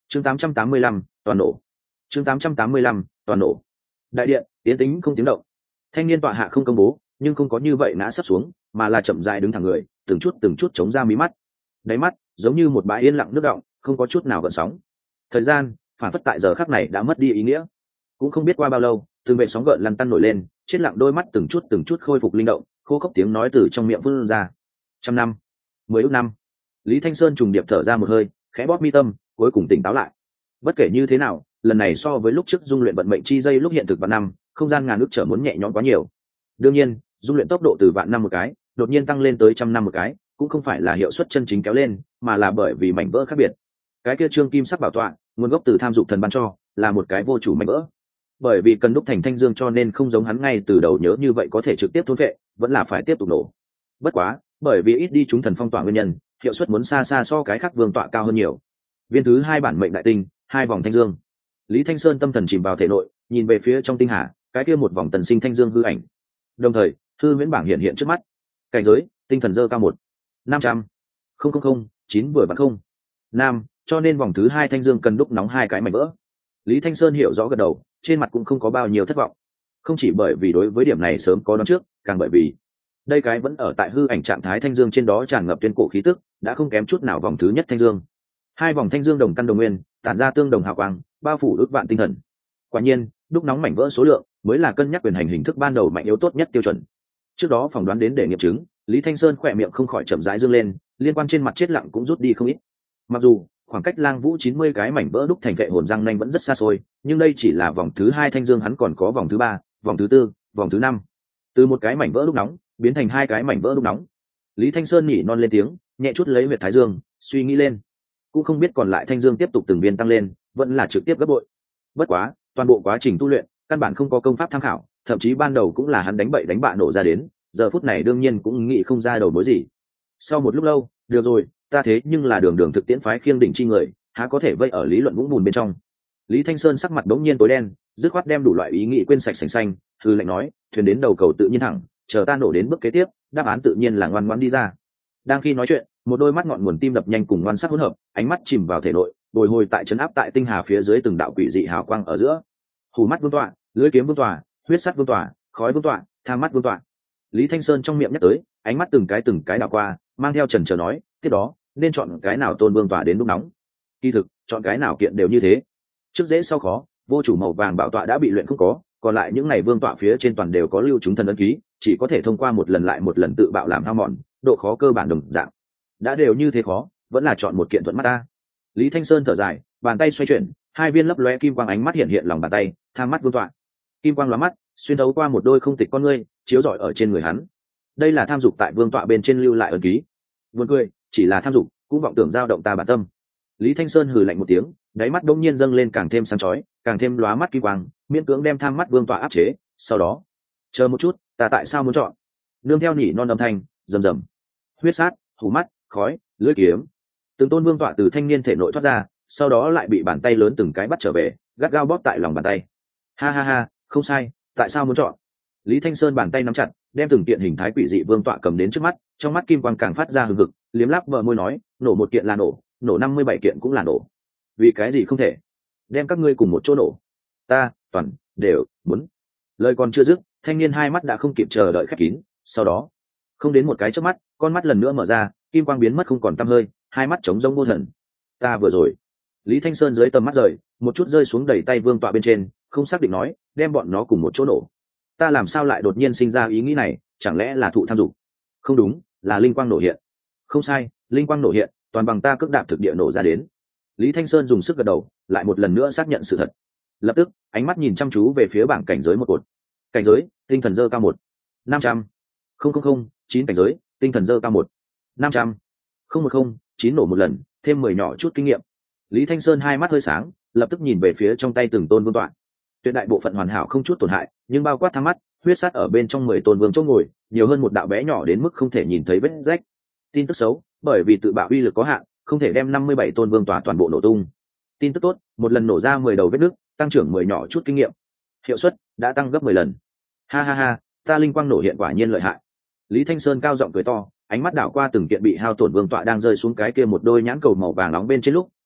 chương 885, toàn nổ. chương 885, toàn nổ. Đại điện tiến tĩnh không tiếng động. Thanh niên tọa hạ không công bố, nhưng không có như vậy ngã sấp xuống, mà là chậm rãi đứng thẳng người, từng chút chống ra mí mắt. Đáy mắt giống như một bãi yên lặng nước động, không có chút nào gợn sóng. Thời gian phản phất tại giờ khắc này đã mất đi ý nghĩa. Cũng không biết qua bao lâu, từng vệt sóng gợn lăn tăn nổi lên, chết lặng đôi mắt từng chút khôi phục linh động, khô khốc tiếng nói từ trong miệng vươn ra. 100 năm, 10 ước năm. Lý Thanh Sơn trùng điệp thở ra một hơi, khẽ bóp mi tâm, cuối cùng tỉnh táo lại. Bất kể như thế nào, lần này so với lúc trước dung luyện vận mệnh chi dây lúc hiện thực vạn năm, không gian ngàn ước trở muốn nhẹ nhõm quá nhiều. Đương nhiên, dung luyện tốc độ từ vạn năm một cái, đột nhiên tăng lên tới trăm năm một cái, cũng không phải là hiệu suất chân chính kéo lên, mà là bởi vì mảnh vỡ khác biệt. Cái kia trương kim sắc bảo tọa, nguồn gốc từ tham dục thần ban cho, là một cái vô chủ mảnh vỡ. Bởi vì cần đúc thành thanh dương cho nên không giống hắn ngay từ đầu nhớ như vậy có thể trực tiếp thôn vệ, vẫn là phải tiếp tục nổ. Bất quá, bởi vì ít đi chúng thần phong tỏa nguyên nhân, hiệu suất muốn xa xa so cái khác vương tọa cao hơn nhiều. Viên thứ hai bản mệnh đại tinh, hai vòng thanh dương. Lý Thanh Sơn tâm thần chìm vào thể nội, nhìn về phía trong tinh hà, cái kia một vòng tần sinh thanh dương hư ảnh. Đồng thời, hư huyễn bảng hiện hiện trước mắt. Cảnh giới, tinh thần dơ cao 1-500. 9 vừa vặn không. Nam, cho nên vòng thứ hai thanh dương cần đúc nóng hai cái mảnh vỡ. Lý Thanh Sơn hiểu rõ gật đầu, trên mặt cũng không có bao nhiêu thất vọng. Không chỉ bởi vì đối với điểm này sớm có đoán trước, càng bởi vì đây cái vẫn ở tại hư ảnh trạng thái thanh dương trên đó tràn ngập tuyên cổ khí tức, đã không kém chút nào vòng thứ nhất thanh dương. Hai vòng thanh dương đồng căn đồng nguyên, tản ra tương đồng hào quang, bao phủ ước vạn tinh thần. Quả nhiên, đúc nóng mảnh vỡ số lượng mới là cân nhắc quyền hành hình thức ban đầu mạnh yếu tốt nhất tiêu chuẩn. Trước đó phỏng đoán đến để nghiệm chứng, Lý Thanh Sơn khỏe miệng không khỏi chậm rãi dương lên, liên quan trên mặt chết lặng cũng rút đi không ít. Mặc dù khoảng cách Lang Vũ 90 cái mảnh vỡ đúc thành vệ hồn răng nanh vẫn rất xa xôi, nhưng đây chỉ là vòng thứ hai thanh dương, hắn còn có vòng thứ ba, vòng thứ tư, vòng thứ năm. Từ một cái mảnh vỡ đúc nóng biến thành hai cái mảnh vỡ đúc nóng. Lý Thanh Sơn nhỉ non lên tiếng, nhẹ chút lấy huyệt thái dương, suy nghĩ lên. Cũng không biết còn lại thanh dương tiếp tục từng viên tăng lên, vẫn là trực tiếp gấp bội. Bất quá, toàn bộ quá trình tu luyện, căn bản không có công pháp tham khảo, thậm chí ban đầu cũng là hắn đánh bậy đánh bạ nổ ra đến, giờ phút này đương nhiên cũng nghĩ không ra đầu mối gì. Sau một lúc lâu, được rồi, ta thế nhưng là đường đường thực tiễn phái khiêng đỉnh chi người, há có thể vây ở lý luận vũng bùn bên trong. Lý Thanh Sơn sắc mặt đống nhiên tối đen, dứt khoát đem đủ loại ý nghĩ quên sạch sành xanh, hư lệnh nói, thuyền đến đầu cầu tự nhiên thẳng, chờ ta nổ đến bước kế tiếp, đáp án tự nhiên là ngoan ngoãn đi ra. Đang khi nói chuyện, một đôi mắt ngọn nguồn tim đập nhanh cùng ngoan sắc hỗn hợp, ánh mắt chìm vào thể nội, bồi hồi tại trấn áp tại tinh hà phía dưới từng đạo quỷ dị hào quang ở giữa. Hù mắt vương tọa, lưỡi kiếm vương tọa, huyết sắt vương tọa, khói vương tọa, tham mắt vương tọa. Lý Thanh Sơn trong miệng nhắc tới, ánh mắt từng cái đảo qua, mang theo chần chờ nói, tiếp đó nên chọn cái nào tôn vương tọa đến đúc nóng. Kỳ thực, chọn cái nào kiện đều như thế. Trước dễ sau khó, vô chủ màu vàng bảo tọa đã bị luyện không có, còn lại những này vương tọa phía trên toàn đều có lưu chúng thần ấn ký, chỉ có thể thông qua một lần lại một lần tự bạo làm hao mòn, độ khó cơ bản đồng dạng. Đã đều như thế khó, vẫn là chọn một kiện thuận mắt ta. Lý Thanh Sơn thở dài, bàn tay xoay chuyển, hai viên lấp lóe kim quang ánh mắt hiện hiện lòng bàn tay, tham mắt vương tọa. Kim quang lóa mắt, xuyên thấu qua một đôi không tịch con ngươi, chiếu rọi ở trên người hắn. Đây là tham dục tại vương tọa bên trên lưu lại ấn ký. Buồn cười, chỉ là tham dục, cũng vọng tưởng dao động ta bản tâm. Lý Thanh Sơn hừ lạnh một tiếng, đáy mắt đông nhiên dâng lên càng thêm sáng chói, càng thêm lóa mắt kim quang, miễn cưỡng đem tham mắt vương tọa áp chế. Sau đó, chờ một chút, ta tại sao muốn chọn? Nương theo nhỉ non âm thanh, rầm rầm, huyết sát, hù mắt, khói, lưỡi kiếm, từng tôn vương tọa từ thanh niên thể nội thoát ra, sau đó lại bị bàn tay lớn từng cái bắt trở về, gắt gao bóp tại lòng bàn tay. Ha ha ha, không sai, tại sao muốn chọn? Lý Thanh Sơn bàn tay nắm chặt, đem từng kiện hình thái quỷ dị vương tọa cầm đến trước mắt, trong mắt kim quang càng phát ra hừng hực, liếm láp bờ môi nói, nổ một kiện là nổ 57 kiện cũng là nổ. Vì cái gì không thể? Đem các ngươi cùng một chỗ nổ. Ta, toàn, đều, muốn. Lời còn chưa dứt, thanh niên hai mắt đã không kịp chờ đợi khép kín, sau đó, không đến một cái chớp mắt, con mắt lần nữa mở ra, kim quang biến mất không còn tăm hơi, hai mắt trống rỗng vô thần. Ta vừa rồi. Lý Thanh Sơn dưới tầm mắt rời, một chút rơi xuống đẩy tay vương tọa bên trên, không xác định nói, đem bọn nó cùng một chỗ nổ. Ta làm sao lại đột nhiên sinh ra ý nghĩ này, chẳng lẽ là thụ tham dục? Không đúng, là linh quang nổ hiện. Không sai, linh quang nổ hiện, toàn bằng ta cước đạp thực địa nổ ra đến. Lý Thanh Sơn dùng sức gật đầu, lại một lần nữa xác nhận sự thật. Lập tức, ánh mắt nhìn chăm chú về phía bảng cảnh giới một cột. Cảnh giới, tinh thần dơ cao 1-500. 9 cảnh giới, tinh thần dơ cao 1-500. 9 nổ một lần, thêm 10 nhỏ chút kinh nghiệm. Lý Thanh Sơn hai mắt hơi sáng, lập tức nhìn về phía trong tay từng tôn vương tọa. Tuyệt đại bộ phận hoàn hảo không chút tổn hại, nhưng bao quát thang mắt, huyết sát ở bên trong 10 tôn vương chỗ ngồi, nhiều hơn một đạo bé nhỏ đến mức không thể nhìn thấy vết rách. Tin tức xấu, bởi vì tự bạo uy lực có hạn, không thể đem 57 tôn vương tọa toàn bộ nổ tung. Tin tức tốt, một lần nổ ra 10 đầu vết nứt, tăng trưởng 10 nhỏ chút kinh nghiệm. Hiệu suất đã tăng gấp 10 lần. Ha ha ha, ta linh quang nổ hiện quả nhiên lợi hại. Lý Thanh Sơn cao giọng cười to, ánh mắt đảo qua từng kiện bị hao tổn vương tọa đang rơi xuống cái kia một đôi nhãn cầu màu vàng nóng bên trên lúc,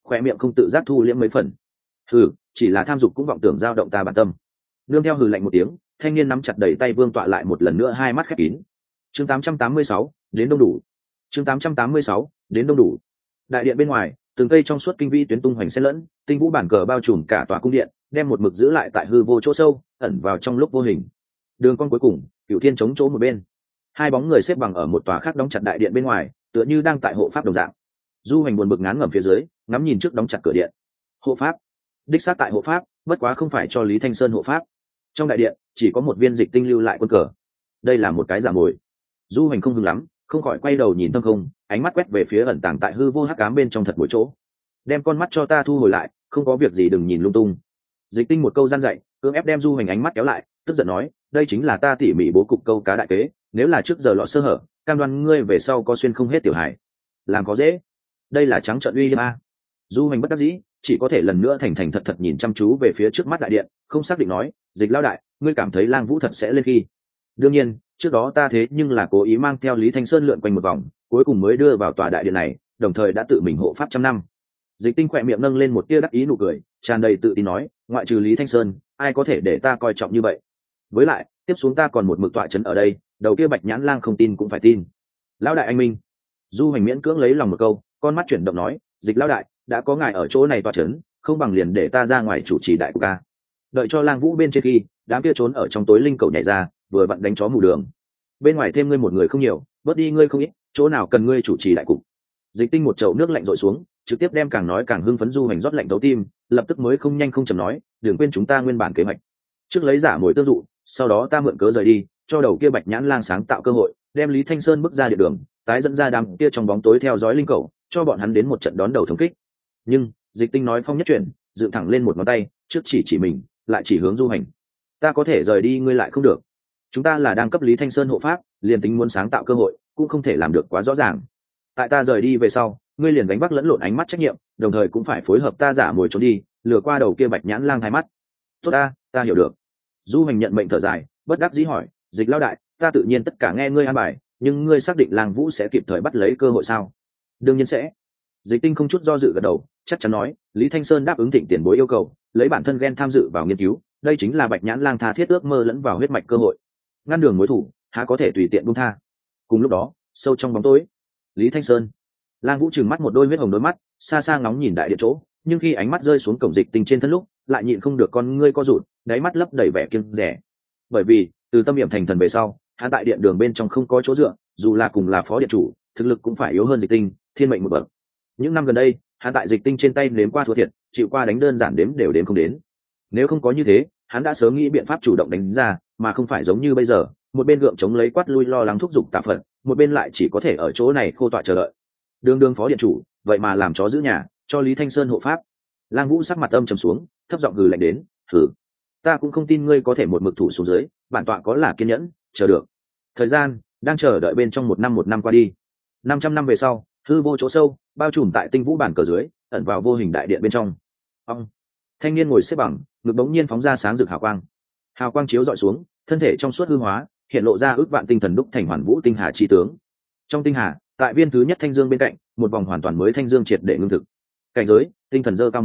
khoe miệng không tự giác thu liễm mấy phần. Hừ, chỉ là tham dục cũng vọng tưởng giao động ta bản tâm. Nương theo hừ lạnh một tiếng, thanh niên nắm chặt đầy tay vương tọa lại một lần nữa hai mắt khép kín. Chương 886, đến đông đủ. Chương 886, đến đông đủ. Đại điện bên ngoài, từng cây trong suốt kinh vi tuyến tung hoành xen lẫn, tinh vũ bản cờ bao trùm cả tòa cung điện, đem một mực giữ lại tại hư vô chỗ sâu, ẩn vào trong lúc vô hình. Đường con cuối cùng, Cửu Thiên chống chỗ một bên. Hai bóng người xếp bằng ở một tòa khác đóng chặt đại điện bên ngoài, tựa như đang tại hộ pháp đồng dạng. Du Hành buồn bực ngán ngẩm phía dưới, ngắm nhìn trước đóng chặt cửa điện. Hộ pháp, đích xác tại hộ pháp, bất quá không phải cho Lý Thanh Sơn hộ pháp. Trong đại điện chỉ có một viên dịch tinh lưu lại quân cờ. Đây là một cái giả mồi. Du Hành không hứng lắm, không khỏi quay đầu nhìn thâm không, ánh mắt quét về phía ẩn tàng tại hư vô hắc ám bên trong thật mỗi chỗ. Đem con mắt cho ta thu hồi lại, không có việc gì đừng nhìn lung tung. Dịch tinh một câu gian dạy, cưỡng ép đem Du Hành ánh mắt kéo lại, tức giận nói, đây chính là ta tỉ mỉ bố cục câu cá đại kế, nếu là trước giờ lọt sơ hở, cam đoan ngươi về sau có xuyên không hết tiểu hải. Làm có dễ. Đây là trắng trợn uy hiếp a. Du Hành bất đắc dĩ, chỉ có thể lần nữa thành thành thật thật nhìn chăm chú về phía trước mắt đại điện, không xác định nói, Dịch lão đại, ngươi cảm thấy Lang Vũ thật sẽ lên khi? Đương nhiên, trước đó ta thế nhưng là cố ý mang theo Lý Thanh Sơn lượn quanh một vòng, cuối cùng mới đưa vào tòa đại điện này, đồng thời đã tự mình hộ pháp trăm năm. Dịch tinh khỏe miệng nâng lên một tia đắc ý nụ cười, tràn đầy tự tin nói, ngoại trừ Lý Thanh Sơn, ai có thể để ta coi trọng như vậy? Với lại, tiếp xuống ta còn một mực tọa trấn ở đây, đầu kia Bạch Nhãn Lang không tin cũng phải tin. Lão đại anh minh. Du Hành miễn cưỡng lấy lòng một câu, con mắt chuyển động nói, Dịch lão đại, đã có ngài ở chỗ này tọa trấn, không bằng liền để ta ra ngoài chủ trì đại của ca. Đợi cho Lang Vũ bên trên khi, đám kia trốn ở trong tối linh cầu nhảy ra, vừa vặn đánh chó mù đường. Bên ngoài thêm ngươi một người không nhiều, bớt đi ngươi không ít, chỗ nào cần ngươi chủ trì đại cục. Dịch tinh một chậu nước lạnh rội xuống, trực tiếp đem càng nói càng hưng phấn Du Hành rót lạnh thấu tim, lập tức mới không nhanh không chậm nói, đừng quên chúng ta nguyên bản kế hoạch. Trước lấy giả mồi tương dụ, sau đó ta mượn cớ rời đi, cho đầu kia Bạch Nhãn Lang sáng tạo cơ hội, đem Lý Thanh Sơn bước ra địa đường, tái dẫn ra đám kia trong bóng tối theo dõi linh cầu, cho bọn hắn đến một trận đón đầu thống kích. Nhưng Dịch tinh nói phong nhất chuyển, dựng thẳng lên một ngón tay, trước chỉ mình, lại chỉ hướng Du Hành. Ta có thể rời đi ngươi lại không được. Chúng ta là đang cấp Lý Thanh Sơn hộ pháp, liền tính muốn sáng tạo cơ hội, cũng không thể làm được quá rõ ràng. Tại ta rời đi về sau, ngươi liền đánh bắt lẫn lộn ánh mắt trách nhiệm, đồng thời cũng phải phối hợp ta giả mồi trốn đi, lừa qua đầu kia Bạch Nhãn Lang hai mắt. Tốt ta hiểu được. Du Hành nhận mệnh thở dài, bất đắc dĩ hỏi, Dịch lão đại, ta tự nhiên tất cả nghe ngươi an bài, nhưng ngươi xác định Lang Vũ sẽ kịp thời bắt lấy cơ hội sao? Đương nhiên sẽ. Dịch tinh không chút do dự gật đầu, chắc chắn nói, Lý Thanh Sơn đáp ứng Thịnh tiền bối yêu cầu, lấy bản thân ghen tham dự vào nghiên cứu, đây chính là Bạch Nhãn Lang tha thiết ước mơ lẫn vào huyết mạch cơ hội. Ngăn đường mối thủ, há có thể tùy tiện buông tha. Cùng lúc đó, sâu trong bóng tối, Lý Thanh Sơn, Lang Vũ trừng mắt một đôi huyết hồng đôi mắt, xa xa ngóng nhìn đại điện chỗ, nhưng khi ánh mắt rơi xuống cổng Dịch tinh trên thân lúc, lại nhịn không được con ngươi co rụt, đáy mắt lấp đầy vẻ kiêng dè. Bởi vì, từ tâm niệm thành thần về sau, hắn tại điện đường bên trong không có chỗ dựa, dù là cùng là phó điện chủ, thực lực cũng phải yếu hơn Dịch tinh, thiên mệnh một bậc. Những năm gần đây, hắn tại Dịch tinh trên tay nếm qua thua thiệt, chịu qua đánh đơn giản đếm đều đếm không đến. Nếu không có như thế, hắn đã sớm nghĩ biện pháp chủ động đánh ra, mà không phải giống như bây giờ, một bên gượng chống lấy quát lui lo lắng thúc giục tạ phận, một bên lại chỉ có thể ở chỗ này khô tọa chờ đợi. Đường phó điện chủ, vậy mà làm chó giữ nhà, cho Lý Thanh Sơn hộ pháp. Lang Vũ sắc mặt âm trầm xuống, thấp giọng hừ lạnh đến, "Hừ, ta cũng không tin ngươi có thể một mực thủ xuống dưới, bản tọa có là kiên nhẫn, chờ được." Thời gian đang chờ đợi bên trong một năm qua đi. 500 năm về sau, hư vô chỗ sâu, bao trùm tại tinh vũ bản cờ dưới, ẩn vào vô hình đại điện bên trong. Ông thanh niên ngồi xếp bằng, ngực bỗng nhiên phóng ra sáng rực hào quang. Hào quang chiếu dọi xuống, thân thể trong suốt hư hóa, hiện lộ ra ước vạn tinh thần đúc thành hoàn vũ tinh hà chi tướng. Trong tinh hà, tại viên thứ nhất thanh dương bên cạnh, một vòng hoàn toàn mới thanh dương triệt để ngưng thực. Cảnh giới, tinh thần dơ cao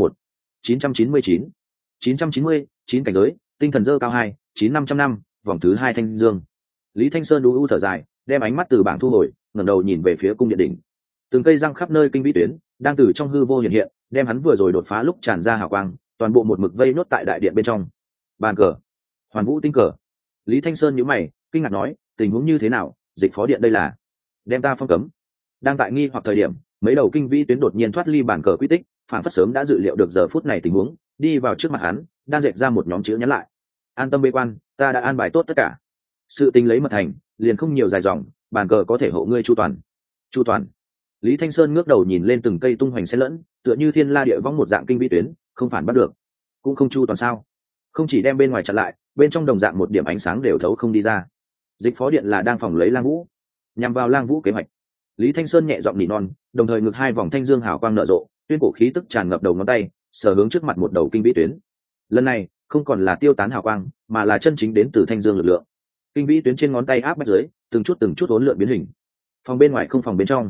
999, 999 cảnh giới, tinh thần dơ cao 500 vòng thứ hai thanh dương. Lý Thanh Sơn u thở dài, đem ánh mắt từ bảng thu hồi, ngẩng đầu nhìn về phía cung điện đỉnh. Từng cây răng khắp nơi kinh vĩ tuyến, đang từ trong hư vô hiện hiện, đem hắn vừa rồi đột phá lúc tràn ra hào quang, toàn bộ một mực vây nốt tại đại điện bên trong. Bàn cờ, hoàn vũ tinh cờ. Lý Thanh Sơn nhíu mày, kinh ngạc nói, tình huống như thế nào? Dịch phó điện đây là đem ta phong cấm? Đang tại nghi hoặc thời điểm, mấy đầu kinh vĩ tuyến đột nhiên thoát ly bàn cờ quy tích, phản phất sớm đã dự liệu được giờ phút này tình huống, đi vào trước mặt hắn, đang dệt ra một nhóm chữ nhắn lại. An tâm bế quan, ta đã an bài tốt tất cả. Sự tình lấy mật thành, liền không nhiều dài dòng, bàn cờ có thể hộ ngươi chu toàn. Chu toàn. Lý Thanh Sơn ngước đầu nhìn lên từng cây tung hoành xen lẫn, tựa như thiên la địa võng một dạng kinh vĩ tuyến, không phản bắt được. Cũng không chu toàn sao? Không chỉ đem bên ngoài chặn lại, bên trong đồng dạng một điểm ánh sáng đều thấu không đi ra. Dịch phó điện là đang phòng lấy Lang Vũ, nhằm vào Lang Vũ kế hoạch. Lý Thanh Sơn nhẹ giọng nỉ non, đồng thời ngực hai vòng thanh dương hào quang nở rộ, tuyên cổ khí tức tràn ngập đầu ngón tay, sở hướng trước mặt một đầu kinh vĩ tuyến. Lần này, không còn là tiêu tán hào quang, mà là chân chính đến từ thanh dương lực lượng. Kinh vĩ tuyến trên ngón tay áp bách dưới, từng chút uốn lượn biến hình. Phòng bên ngoài không phòng bên trong.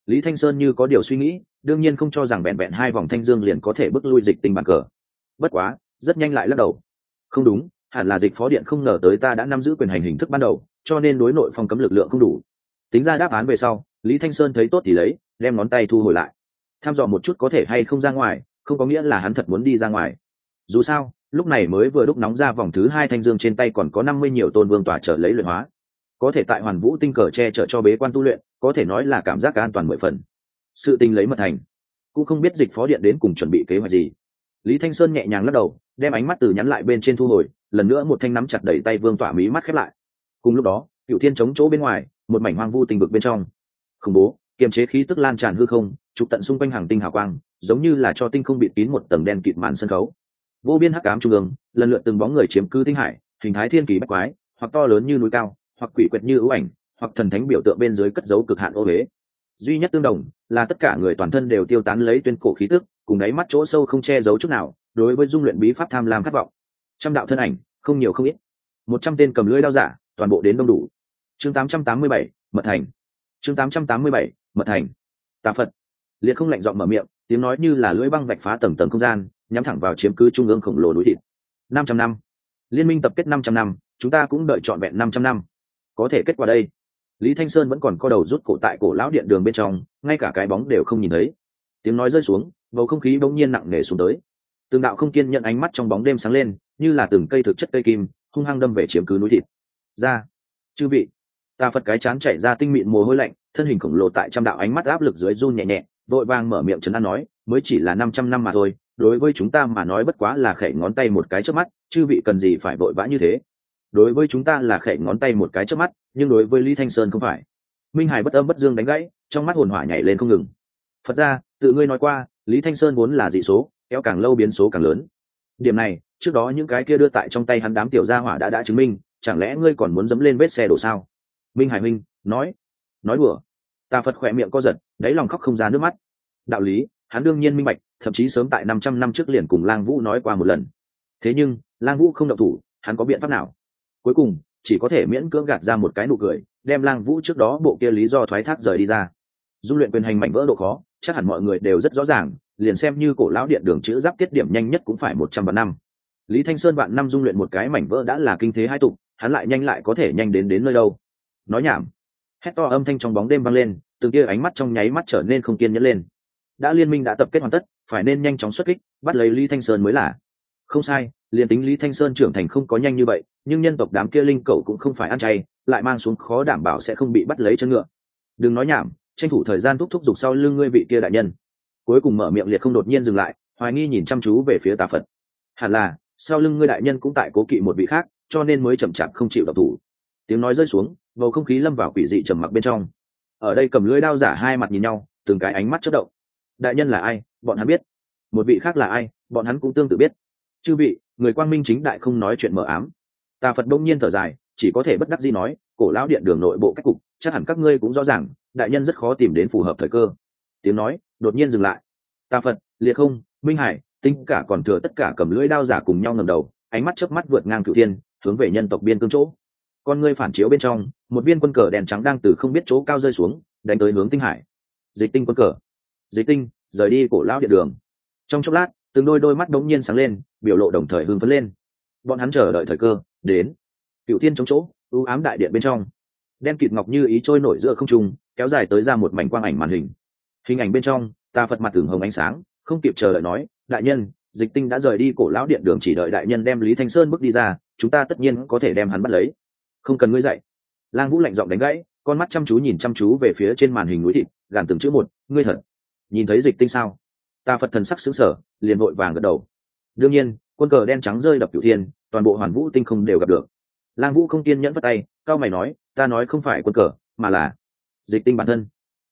Lý Thanh Sơn như có điều suy nghĩ, đương nhiên không cho rằng vẹn vẹn 2 vòng thanh dương liền có thể bức lui Dịch Tinh bàn cờ. Bất quá, rất nhanh lại lắc đầu. Không đúng, hẳn là Dịch Phó Điện không ngờ tới ta đã nắm giữ quyền hành hình thức ban đầu, cho nên đối nội phong cấm lực lượng không đủ. Tính ra đáp án về sau, Lý Thanh Sơn thấy tốt thì lấy, đem ngón tay thu hồi lại. Tham dò một chút có thể hay không ra ngoài, không có nghĩa là hắn thật muốn đi ra ngoài. Dù sao, lúc này mới vừa đúc nóng ra vòng thứ 2 thanh dương trên tay còn có 50 nhiều tôn vương tỏa trở lấy luyện hóa. Có thể tại Hoàn Vũ tinh cờ che chở cho bế quan tu luyện, có thể nói là cảm giác an toàn 10 phần. Sự tình lấy mật thành, cũng không biết Dịch Phó Điện đến cùng chuẩn bị kế hoạch gì. Lý Thanh Sơn nhẹ nhàng lắc đầu, đem ánh mắt từ nhắn lại bên trên thu hồi, lần nữa một thanh nắm chặt đẩy tay vương tỏa mí mắt khép lại. Cùng lúc đó, Cựu Thiên chống chỗ bên ngoài, một mảnh hoang vu tinh vực bên trong. Khủng bố, kiềm chế khí tức lan tràn hư không, trục tận xung quanh hàng tinh hào quang, giống như là cho tinh không bịt kín một tầng đen kịt màn sân khấu. Vô biên hắc ám trung ương, lần lượt từng bóng người chiếm cứ tinh hải, hình thái thiên kỳ bách quái, hoặc to lớn như núi cao, hoặc quỷ quyệt như ưu ảnh, hoặc thần thánh biểu tượng bên dưới cất giấu cực hạn ô huế. Duy nhất tương đồng là tất cả người toàn thân đều tiêu tán lấy tuyên cổ khí tức, cùng đáy mắt chỗ sâu không che giấu chút nào, đối với dung luyện bí pháp tham lam khát vọng. Trăm đạo thân ảnh, không nhiều không ít. 100 tên cầm lưỡi đao giả, toàn bộ đến đông đủ. Chương 887, mật thành. Chương 887, mật thành. Tà Phật. Liệt không lạnh giọng mở miệng, tiếng nói như là lưỡi băng vạch phá tầng tầng không gian, nhắm thẳng vào chiếm cứ trung ương khổng lồ núi thịt. 500 năm. Liên minh tập kết 500 năm, chúng ta cũng đợi trọn vẹn 500 năm. Có thể kết quả đây. Lý Thanh Sơn vẫn còn co đầu rút cổ tại cổ lão điện đường bên trong, ngay cả cái bóng đều không nhìn thấy. Tiếng nói rơi xuống, bầu không khí bỗng nhiên nặng nề xuống tới. Từng đạo không kiên nhận ánh mắt trong bóng đêm sáng lên, như là từng cây thực chất cây kim, hung hăng đâm về chiếm cứ núi thịt. Ra, chư vị. Tà Phật cái chán chảy ra tinh mịn mồ hôi lạnh, thân hình khổng lồ tại trăm đạo ánh mắt áp lực dưới run nhẹ nhẹ, vội vàng mở miệng trấn an nói, mới chỉ là 500 năm mà thôi, đối với chúng ta mà nói bất quá là khẽ ngón tay một cái chớp mắt, chư vị cần gì phải vội vã như thế. Đối với chúng ta là khẽ ngón tay một cái chớp mắt, nhưng đối với Lý Thanh Sơn không phải. Minh Hải bất âm bất dương đánh gãy, trong mắt hồn hỏa nhảy lên không ngừng. Phật ra, tự ngươi nói qua, Lý Thanh Sơn vốn là dị số, kéo càng lâu biến số càng lớn. Điểm này, trước đó những cái kia đưa tại trong tay hắn đám tiểu gia hỏa đã chứng minh, chẳng lẽ ngươi còn muốn dẫm lên vết xe đổ sao? Minh Hải huynh nói đùa. Tà Phật khỏe miệng co giật, đáy lòng khóc không ra nước mắt. Đạo lý, hắn đương nhiên minh bạch, thậm chí sớm tại 500 năm trước liền cùng Lang Vũ nói qua một lần. Thế nhưng, Lang Vũ không động thủ, hắn có biện pháp nào? Cuối cùng, chỉ có thể miễn cưỡng gạt ra một cái nụ cười, đem Lang Vũ trước đó bộ kia lý do thoái thác rời đi ra. Dung luyện quyền hành mảnh vỡ độ khó, chắc hẳn mọi người đều rất rõ ràng, liền xem như cổ lão điện đường chữ giáp tiết điểm nhanh nhất cũng phải 100 vạn năm. Lý Thanh Sơn vạn năm dung luyện một cái mảnh vỡ đã là kinh thế hai tục, hắn lại nhanh lại có thể nhanh đến nơi đâu? Nói nhảm. Hét to âm thanh trong bóng đêm vang lên, từng kia ánh mắt trong nháy mắt trở nên không kiên nhẫn lên. Đã liên minh đã tập kết hoàn tất, phải nên nhanh chóng xuất kích, bắt lấy Lý Thanh Sơn mới là. Không sai, liền tính Lý Thanh Sơn trưởng thành không có nhanh như vậy, nhưng nhân tộc đám kia linh cẩu cũng không phải ăn chay, lại mang xuống khó đảm bảo sẽ không bị bắt lấy chân ngựa. Đừng nói nhảm, tranh thủ thời gian thúc giục sau lưng ngươi vị kia đại nhân. Cuối cùng mở miệng liệt không đột nhiên dừng lại, hoài nghi nhìn chăm chú về phía Tà Phật. Hẳn là, sau lưng ngươi đại nhân cũng tại cố kỵ một vị khác, cho nên mới chậm chạp không chịu động thủ. Tiếng nói rơi xuống, bầu không khí lâm vào quỷ dị trầm mặc bên trong. Ở đây cầm lưỡi đao giả hai mặt nhìn nhau, từng cái ánh mắt chớp động. Đại nhân là ai, bọn hắn biết. Một vị khác là ai, bọn hắn cũng tương tự biết. Chư vị, người quang minh chính đại không nói chuyện mờ ám. Tà Phật đông nhiên thở dài, chỉ có thể bất đắc dĩ nói, cổ lão điện đường nội bộ cách cục, chắc hẳn các ngươi cũng rõ ràng, đại nhân rất khó tìm đến phù hợp thời cơ. Tiếng nói đột nhiên dừng lại. Tà Phật, Liệt Không, Minh Hải, Tinh cả còn thừa tất cả cầm lưỡi đao giả cùng nhau ngẩng đầu, ánh mắt chớp mắt vượt ngang cửu thiên, hướng về nhân tộc biên cương chỗ. Con ngươi phản chiếu bên trong, một viên quân cờ đèn trắng đang từ không biết chỗ cao rơi xuống, đánh tới hướng Tinh Hải. Dịch Tinh quân cờ. Dịch Tinh rời đi cổ lão điện đường. Trong chốc lát, từng đôi mắt đống nhiên sáng lên, biểu lộ đồng thời hưng phấn lên. Bọn hắn chờ đợi thời cơ đến. Cửu thiên chống chỗ, u ám đại điện bên trong, đen kịt ngọc như ý trôi nổi giữa không trung, kéo dài tới ra một mảnh quang ảnh màn hình. Hình ảnh bên trong, Tà Phật mặt tưởng hồng ánh sáng, không kịp chờ đợi nói, đại nhân, Dịch Tinh đã rời đi cổ lão điện đường, chỉ đợi đại nhân đem Lý Thanh Sơn bước đi ra, chúng ta tất nhiên có thể đem hắn bắt lấy. Không cần ngươi dạy. Lang Vũ lạnh giọng đánh gãy, con mắt chăm chú nhìn chăm chú về phía trên màn hình núi thịt, gàn từng chữ một, ngươi thật nhìn thấy Dịch Tinh sao? Tà Phật thần sắc sững sờ, liền vội vàng gật đầu. Đương nhiên, quân cờ đen trắng rơi đập cửu thiên, toàn bộ Hoàn Vũ tinh không đều gặp được. Lang Vũ không kiên nhẫn vất tay, cao mày nói, ta nói không phải quân cờ, mà là Dịch Tinh bản thân.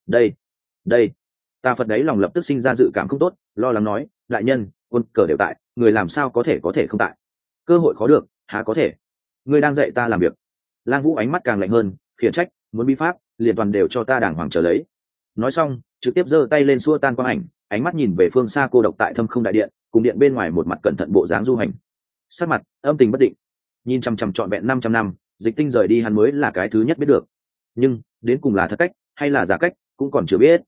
Đây. Tà Phật đấy lòng lập tức sinh ra dự cảm không tốt, lo lắng nói, đại nhân, quân cờ đều tại, người làm sao có thể không tại? Cơ hội khó được, há có thể? Ngươi đang dạy ta làm việc. Lang Vũ ánh mắt càng lạnh hơn, khiển trách, muốn bí pháp, liền toàn đều cho ta đàng hoàng trở lấy. Nói xong, trực tiếp giơ tay lên xua tan quang ảnh, ánh mắt nhìn về phương xa cô độc tại thâm không đại điện, cùng điện bên ngoài một mặt cẩn thận bộ dáng du hành. Sắc mặt âm tình bất định, nhìn chằm chằm trọn vẹn 500 năm, Dịch Tinh rời đi hắn mới là cái thứ nhất biết được. Nhưng đến cùng là thật cách hay là giả cách, cũng còn chưa biết.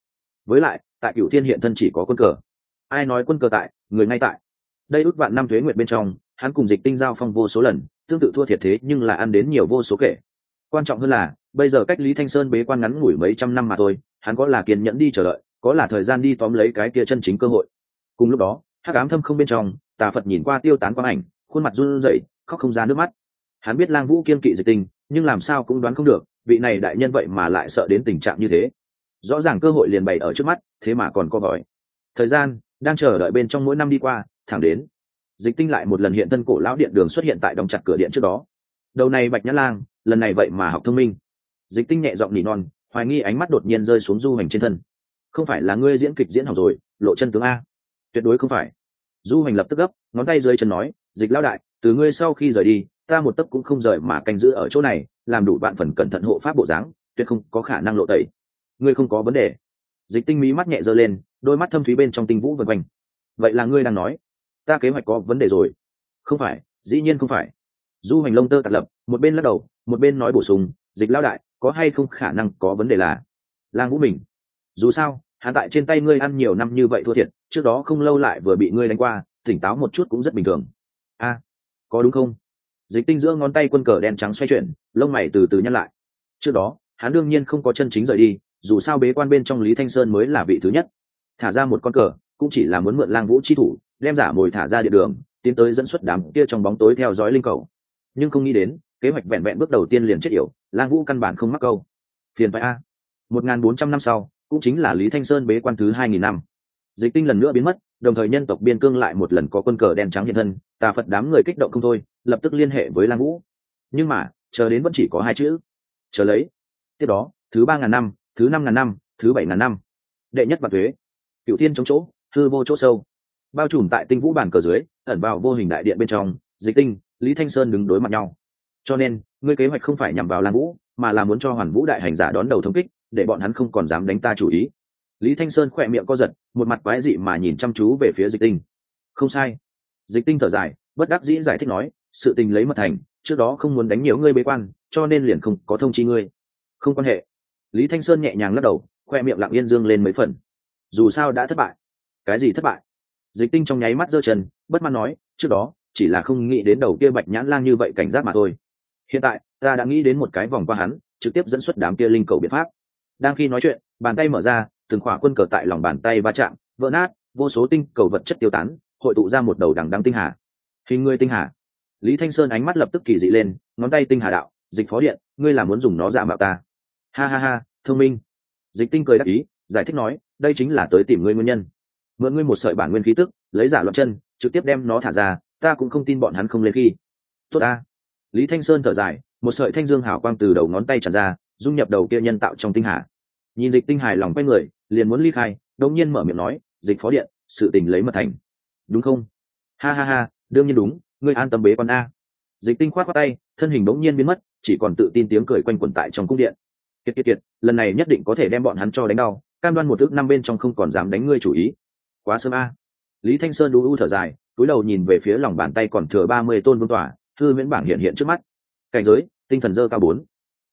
với lại tại Cửu Thiên hiện thân chỉ có quân cờ. Ai nói quân cờ tại, người ngay tại. Đây ước vạn năm tuế nguyệt bên trong, hắn cùng Dịch Tinh giao phong vô số lần, tương tự thua thiệt thế nhưng là ăn đến nhiều vô số kể. Quan trọng hơn là bây giờ cách Lý Thanh Sơn bế quan ngắn ngủi mấy trăm năm mà thôi, hắn có là kiên nhẫn đi chờ đợi, có là thời gian đi tóm lấy cái kia chân chính cơ hội. Cùng lúc đó, hắc ám thâm không bên trong, Tà Phật nhìn qua tiêu tán quang ảnh, khuôn mặt run rẩy, khóc không ra nước mắt. Hắn biết Lang Vũ kiên kỵ Dịch Tinh, nhưng làm sao cũng đoán không được, vị này đại nhân vậy mà lại sợ đến tình trạng như thế. Rõ ràng cơ hội liền bày ở trước mắt, thế mà còn co vòi. Thời gian đang chờ đợi bên trong mỗi năm đi qua, thẳng đến Dịch Tinh lại một lần hiện thân cổ lão điện đường xuất hiện tại đóng chặt cửa điện trước đó. Đầu này Bạch Nhã Lang, lần này vậy mà học thông minh. Dịch Tinh nhẹ giọng nỉ non, hoài nghi ánh mắt đột nhiên rơi xuống Du Hành trên thân. Không phải là ngươi diễn kịch diễn hỏng rồi, lộ chân tướng a? Tuyệt đối không phải. Du Hành lập tức gấp, ngón tay dưới chân nói, Dịch lão đại, từ ngươi sau khi rời đi, ta một tấc cũng không rời mà canh giữ ở chỗ này, làm đủ vạn phần cẩn thận hộ pháp bộ dáng, tuyệt không có khả năng lộ tẩy. Ngươi không có vấn đề. Dịch Tinh mí mắt nhẹ giơ lên, đôi mắt thâm thúy bên trong tinh vũ vần quanh. Vậy là ngươi đang nói ta kế hoạch có vấn đề rồi? Không phải, dĩ nhiên không phải. Du Hành lông tơ tạt lập, một bên lắc đầu, một bên nói bổ sung, Dịch lão đại, có hay không khả năng có vấn đề là Lang Vũ mình. Dù sao, hắn tại trên tay ngươi ăn nhiều năm như vậy thua thiệt, trước đó không lâu lại vừa bị ngươi đánh qua, tỉnh táo một chút cũng rất bình thường. A, có đúng không? Dịch Tinh giữa ngón tay quân cờ đen trắng xoay chuyển, lông mày từ từ nhăn lại. Trước đó, hắn đương nhiên không có chân chính rời đi, dù sao bế quan bên trong Lý Thanh Sơn mới là vị thứ nhất. Thả ra một con cờ, cũng chỉ là muốn mượn Lang Vũ chi thủ, đem giả mồi thả ra địa đường, tiến tới dẫn xuất đám kia trong bóng tối theo dõi linh cầu. Nhưng không nghĩ đến, kế hoạch vẹn vẹn bước đầu tiên liền chết yểu, Lang Vũ căn bản không mắc câu. Phiền phải a. 1400 năm sau, cũng chính là Lý Thanh Sơn bế quan thứ 2000 năm. Dịch Tinh lần nữa biến mất, đồng thời nhân tộc biên cương lại một lần có quân cờ đen trắng hiện thân, Tà Phật đám người kích động không thôi, lập tức liên hệ với Lang Vũ. Nhưng mà, chờ đến vẫn chỉ có hai chữ: chờ lấy. Tiếp đó, thứ 3000 năm, thứ 5000 năm, thứ 7000 năm. Đệ nhất vạn thuế. Cửu thiên chống chỗ, hư vô chỗ sâu. Bao trùm tại tinh vũ bản cờ dưới, ẩn vào vô hình đại điện bên trong, Dịch Tinh, Lý Thanh Sơn đứng đối mặt nhau. Cho nên, ngươi kế hoạch không phải nhằm vào Lang Vũ, mà là muốn cho Hoàn Vũ đại hành giả đón đầu thống kích, để bọn hắn không còn dám đánh ta chủ ý. Lý Thanh Sơn khỏe miệng co giật, một mặt quái dị mà nhìn chăm chú về phía Dịch Tinh. Không sai. Dịch Tinh thở dài, bất đắc dĩ giải thích nói, sự tình lấy mật thành, trước đó không muốn đánh nhiều ngươi bế quan, cho nên liền không có thông chi ngươi. Không quan hệ. Lý Thanh Sơn nhẹ nhàng lắc đầu, khoe miệng lặng yên dương lên mấy phần. Dù sao đã thất bại. Cái gì thất bại? Dịch Tinh trong nháy mắt giơ chân, bất mãn nói, trước đó chỉ là không nghĩ đến đầu kia Bạch Nhãn Lang như vậy cảnh giác mà thôi. Hiện tại ta đã nghĩ đến một cái vòng qua hắn, trực tiếp dẫn xuất đám kia linh cầu biện pháp. Đang khi nói chuyện, bàn tay mở ra, từng khỏa quân cờ tại lòng bàn tay va chạm, vỡ nát, vô số tinh cầu vật chất tiêu tán, hội tụ ra một đầu đằng đăng tinh hà. Hình người tinh hà. Lý Thanh Sơn ánh mắt lập tức kỳ dị lên, ngón tay tinh hà đạo, Dịch phó điện, ngươi là muốn dùng nó giả mạo ta? Ha ha ha, thông minh. Dịch Tinh cười đáp ý, giải thích nói, đây chính là tới tìm ngươi nguyên nhân. Mượn ngươi một sợi bản nguyên khí tức, lấy giả loạn chân, trực tiếp đem nó thả ra, ta cũng không tin bọn hắn không lên khi. Tốt ta. Lý Thanh Sơn thở dài, một sợi thanh dương hào quang từ đầu ngón tay tràn ra, dung nhập đầu kia nhân tạo trong tinh hà. Nhìn Dịch Tinh hài lòng quay người, liền muốn ly khai, đột nhiên mở miệng nói, Dịch phó điện, sự tình lấy mật thành, đúng không? Ha ha ha, đương nhiên đúng, ngươi an tâm bế quan a. Dịch Tinh khoát qua tay, thân hình bỗng nhiên biến mất, chỉ còn tự tin tiếng cười quanh quẩn tại trong cung điện. Kiệt, lần này nhất định có thể đem bọn hắn cho đánh đau, cam đoan một ước năm bên trong không còn dám đánh ngươi chủ ý. Quá sớm a. Lý Thanh Sơn u thở dài, cúi đầu nhìn về phía lòng bàn tay còn thừa 30 tôn vương tỏa, hư huyễn bảng hiện trước mắt. Cảnh giới, tinh thần dơ cao 4.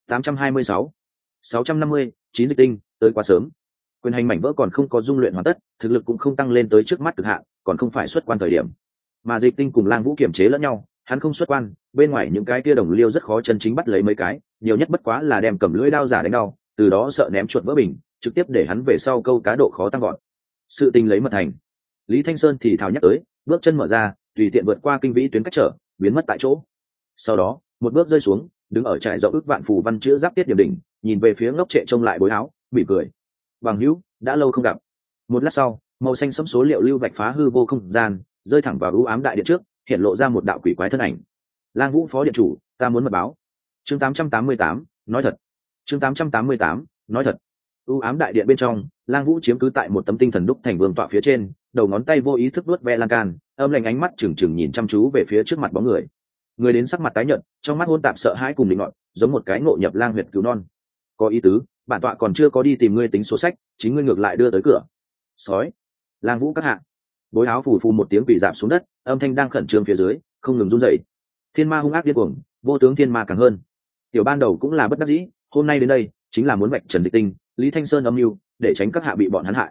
826. 650, 9 Dịch Tinh, tới quá sớm. Quyền hành mảnh vỡ còn không có dung luyện hoàn tất, thực lực cũng không tăng lên tới trước mắt cực hạn, còn không phải xuất quan thời điểm. Mà Dịch Tinh cùng Lang Vũ kiểm chế lẫn nhau, hắn không xuất quan, bên ngoài những cái kia đồng liêu rất khó chân chính bắt lấy mấy cái, nhiều nhất bất quá là đem cầm lưỡi đao giả đánh đau, từ đó sợ ném chuột vỡ bình, trực tiếp để hắn về sau câu cá độ khó tăng gọn. Sự tình lấy mật thành. Lý Thanh Sơn thì thào nhắc tới, bước chân mở ra, tùy tiện vượt qua kinh vĩ tuyến cách trở, biến mất tại chỗ. Sau đó, một bước rơi xuống, đứng ở trại rộng ước vạn phù văn chữ giáp tiết điểm đỉnh, nhìn về phía ngốc trệ trông lại bối áo, mỉm cười. Bằng hữu, đã lâu không gặp. Một lát sau, màu xanh sẫm số liệu lưu vạch phá hư vô không gian, rơi thẳng vào u ám đại điện trước, hiện lộ ra một đạo quỷ quái thân ảnh. Lang Vũ phó điện chủ, ta muốn mật báo. Chương 888, nói thật. Chương 888, nói thật. U ám đại điện bên trong, Lang Vũ chiếm cứ tại một tấm tinh thần đúc thành vương tọa phía trên, đầu ngón tay vô ý thức vuốt ve lan can, âm lạnh ánh mắt trừng trừng nhìn chăm chú về phía trước mặt bóng người. Người đến sắc mặt tái nhợt, trong mắt hôn tạp sợ hãi cùng định nọt, giống một cái ngộ nhập lang huyệt cứu non. Có ý tứ, bản tọa còn chưa có đi tìm ngươi tính số sách, chính ngươi ngược lại đưa tới cửa. Sói. Lang Vũ các hạ. Bối áo phù phù một tiếng quỷ rạp xuống đất, âm thanh đang khẩn trương phía dưới, không ngừng run rẩy. Thiên ma hung ác điên cuồng, vô tướng thiên ma càng hơn. Tiểu ban đầu cũng là bất đắc dĩ, hôm nay đến đây chính là muốn vạch trần Dịch Tinh, Lý Thanh Sơn âm mưu, để tránh các hạ bị bọn hắn hại.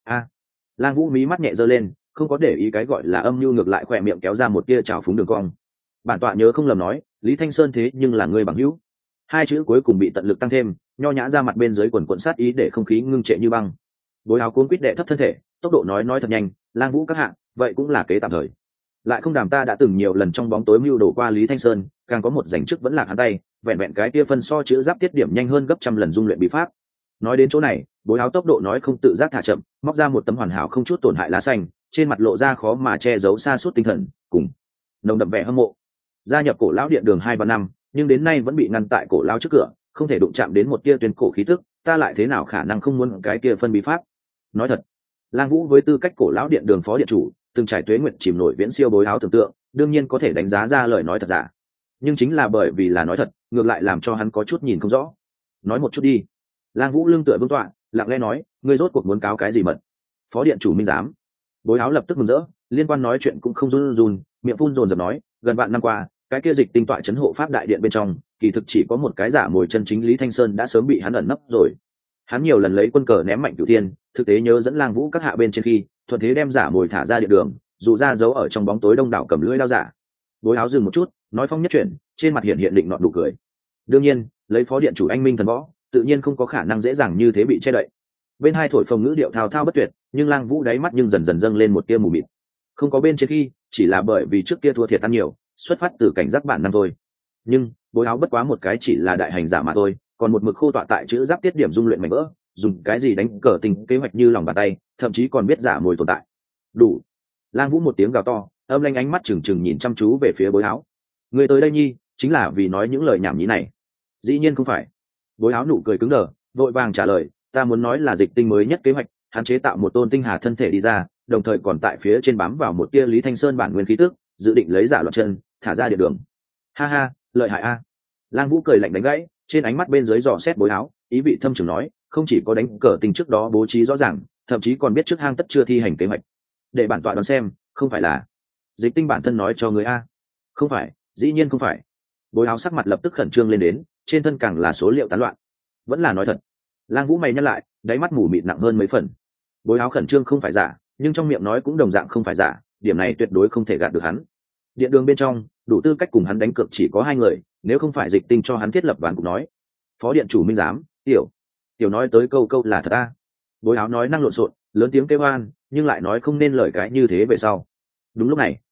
a Lang Vũ mí mắt nhẹ giơ lên, không có để ý cái gọi là âm mưu, ngược lại khỏe miệng kéo ra một tia trào phúng đường cong. Bản tọa nhớ không lầm nói, Lý Thanh Sơn thế nhưng là người bằng hữu. Hai chữ cuối cùng bị tận lực tăng thêm, nho nhã ra mặt bên dưới quần quần sát ý để không khí ngưng trệ như băng. Bối áo cuốn quýt đệ thấp thân thể, tốc độ nói thật nhanh, Lang Vũ các hạ, vậy cũng là kế tạm thời. Lại không đàm ta đã từng nhiều lần trong bóng tối mưu đổ qua Lý Thanh Sơn, càng có một giành chức vẫn lạc hắn tay, vẹn vẹn cái kia phân so chữ giáp tiết điểm nhanh hơn gấp trăm lần dung luyện bí pháp. Nói đến chỗ này, bối áo tốc độ nói không tự giác thả chậm, móc ra một tấm hoàn hảo không chút tổn hại lá xanh, trên mặt lộ ra khó mà che giấu sa sút tinh thần cùng nồng đậm vẻ hâm mộ. Gia nhập cổ lão điện đường 2-3 năm, nhưng đến nay vẫn bị ngăn tại cổ lão trước cửa, không thể đụng chạm đến một tia tuyên cổ khí tức, ta lại thế nào khả năng không muốn cái kia phân bí pháp. Nói thật, Lang Vũ với tư cách cổ lão điện đường phó điện chủ, từng trải tuế nguyện chìm nổi viễn siêu bối áo tưởng tượng, đương nhiên có thể đánh giá ra lời nói thật giả. Nhưng chính là bởi vì là nói thật, ngược lại làm cho hắn có chút nhìn không rõ. Nói một chút đi. Lang Vũ lưng tựa vương tọa, lặng lẽ nói, ngươi rốt cuộc muốn cáo cái gì mật? Phó điện chủ minh giám. Bối áo lập tức mừng rỡ, liên quan nói chuyện cũng không run, miệng phun dồn dập nói, gần vạn năm qua, cái kia dịch tinh tọa chấn hộ pháp đại điện bên trong, kỳ thực chỉ có một cái giả mồi chân chính Lý Thanh Sơn đã sớm bị hắn ẩn nấp rồi. Hắn nhiều lần lấy quân cờ ném mạnh cửu thiên, thực tế nhớ dẫn Lang Vũ các hạ bên trên khi thuận thế đem giả mồi thả ra điện đường, dù ra giấu ở trong bóng tối đông đảo cầm lưỡi lao giả. Bối áo dừng một chút, nói phong nhất chuyển, trên mặt hiện định nọ nụ cười. Đương nhiên, lấy phó điện chủ anh minh thần võ, tự nhiên không có khả năng dễ dàng như thế bị che đậy. Bên hai thổi phồng ngữ điệu thao thao bất tuyệt, nhưng Lang Vũ đáy mắt nhưng dần dần dâng lên một tia mù mịt. Không có bên trên khi, chỉ là bởi vì trước kia thua thiệt ăn nhiều, xuất phát từ cảnh giác bản năng thôi. Nhưng bối áo bất quá một cái chỉ là đại hành giả mà thôi, còn một mực khô tọa tại chữ giáp tiết điểm dung luyện mảnh vỡ, dùng cái gì đánh cờ tình kế hoạch như lòng bàn tay, thậm chí còn biết giả mồi tồn tại. Đủ. Lang Vũ một tiếng gào to, âm lanh ánh mắt trừng trừng nhìn chăm chú về phía bối áo. Người tới đây nhi, chính là vì nói những lời nhảm nhí này? Dĩ nhiên không phải. Bối áo nụ cười cứng đờ, vội vàng trả lời, ta muốn nói là dịch tinh mới nhất kế hoạch, hắn chế tạo một tôn tinh hà thân thể đi ra, đồng thời còn tại phía trên bám vào một tia Lý Thanh Sơn bản nguyên khí tức, dự định lấy giả loạn chân, thả ra địa đường. Ha ha, lợi hại a. Lang Vũ cười lạnh đánh gãy, trên ánh mắt bên dưới dò xét bối áo, ý vị thâm trường nói, không chỉ có đánh cờ tình trước đó bố trí rõ ràng, thậm chí còn biết trước hang tất chưa thi hành kế hoạch. Để bản tọa đoán xem, không phải là dịch tinh bản thân nói cho người a? Không phải, dĩ nhiên không phải. Bối áo sắc mặt lập tức khẩn trương lên đến, trên thân càng là số liệu tán loạn. Vẫn là nói thật. Lang Vũ mày nhắc lại, đáy mắt mù mịt nặng hơn mấy phần. Bối áo khẩn trương không phải giả, nhưng trong miệng nói cũng đồng dạng không phải giả, điểm này tuyệt đối không thể gạt được hắn. Điện đường bên trong, đủ tư cách cùng hắn đánh cược chỉ có hai người, nếu không phải dịch tinh cho hắn thiết lập ván cục nói. Phó điện chủ minh giám, tiểu nói tới câu là thật a. Bối áo nói năng lộn xộn, lớn tiếng kêu oan, nhưng lại nói không nên lời cái như thế về sau. Đúng lúc này,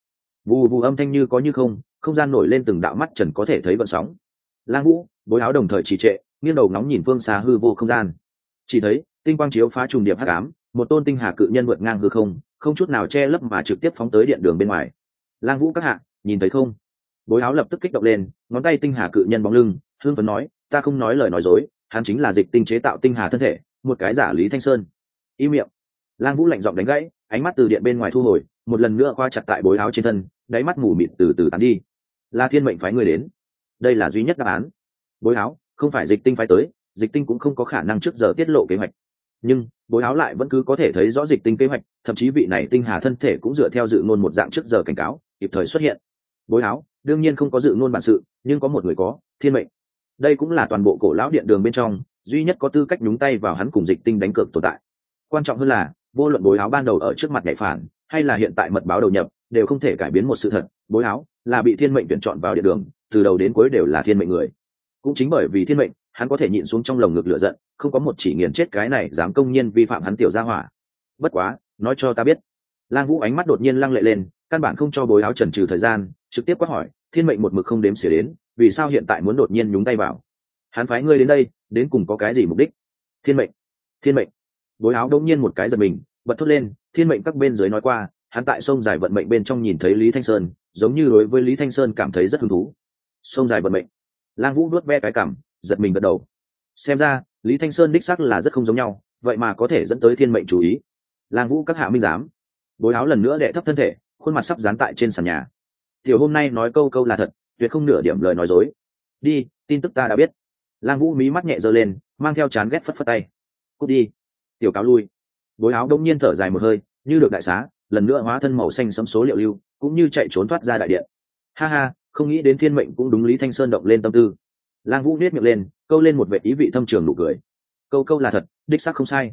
vù vù âm thanh như có như không, không gian nổi lên từng đạo mắt trần có thể thấy vận sóng. Lang Vũ, bối áo đồng thời trì trệ, nghiêng đầu ngóng nhìn phương xa hư vô không gian. Chỉ thấy tinh quang chiếu phá trùng điệp hắc ám, một tôn tinh hà cự nhân vượt ngang hư không, không chút nào che lấp mà trực tiếp phóng tới điện đường bên ngoài. Lang Vũ các hạ, nhìn thấy không? Bối áo lập tức kích động lên, ngón tay tinh hà cự nhân bóng lưng, hương phấn nói, ta không nói lời nói dối, hắn chính là dịch tinh chế tạo tinh hà thân thể, một cái giả Lý Thanh Sơn. Im miệng. Lang Vũ lạnh giọng đánh gãy, ánh mắt từ điện bên ngoài thu hồi, một lần nữa khoa chặt tại bối áo trên thân, đáy mắt mù mịt từ từ tán đi. Là thiên mệnh phái người đến, đây là duy nhất đáp án. Bối áo, không phải dịch tinh phái tới, dịch tinh cũng không có khả năng trước giờ tiết lộ kế hoạch. Nhưng bối áo lại vẫn cứ có thể thấy rõ dịch tinh kế hoạch, thậm chí vị này tinh hà thân thể cũng dựa theo dự ngôn một dạng trước giờ cảnh cáo, kịp thời xuất hiện. Bối áo đương nhiên không có dự ngôn bản sự, nhưng có một người có, thiên mệnh. Đây cũng là toàn bộ cổ lão điện đường bên trong duy nhất có tư cách nhúng tay vào hắn cùng dịch tinh đánh cược tồn tại. Quan trọng hơn là, vô luận bối áo ban đầu ở trước mặt nhạy phản, hay là hiện tại mật báo đầu nhập, đều không thể cải biến một sự thật, bối áo là bị thiên mệnh tuyển chọn vào điện đường, từ đầu đến cuối đều là thiên mệnh người. Cũng chính bởi vì thiên mệnh, hắn có thể nhịn xuống trong lồng ngực lửa giận, không có một chỉ nghiền chết cái này dám công nhiên vi phạm hắn tiểu gia hỏa. Bất quá, nói cho ta biết. Lang Vũ ánh mắt đột nhiên lăng lệ lên, căn bản không cho bối áo chần chừ thời gian, trực tiếp quát hỏi, thiên mệnh một mực không đếm xỉa đến, vì sao hiện tại muốn đột nhiên nhúng tay vào? Hắn phái ngươi đến đây, đến cùng có cái gì mục đích? Thiên mệnh. Bối áo đống nhiên một cái giật mình, bật thốt lên, thiên mệnh các bên dưới nói qua, hắn tại sông dài vận mệnh bên trong nhìn thấy Lý Thanh Sơn, giống như đối với Lý Thanh Sơn cảm thấy rất hứng thú. Sông dài vận mệnh. Lang Vũ nuốt ve cái cảm, giật mình gật đầu. Xem ra, Lý Thanh Sơn đích xác là rất không giống nhau, vậy mà có thể dẫn tới thiên mệnh chú ý. Lang Vũ các hạ minh giám. Bối áo lần nữa đệ thấp thân thể, khuôn mặt sắp dán tại trên sàn nhà. Tiểu hôm nay nói câu là thật, tuyệt không nửa điểm lời nói dối. Đi, tin tức ta đã biết. Lang Vũ mí mắt nhẹ giơ lên, mang theo chán ghét phất phất tay. Cút đi. Tiểu cáo lui. Bối áo đông nhiên thở dài một hơi, như được đại xá, lần nữa hóa thân màu xanh sẫm số liệu lưu, cũng như chạy trốn thoát ra đại điện. Ha ha, không nghĩ đến thiên mệnh cũng đúng Lý Thanh Sơn động lên tâm tư. Lang Vũ nét miệng lên, câu lên một vẻ ý vị thâm trường nụ cười. Câu là thật, đích xác không sai.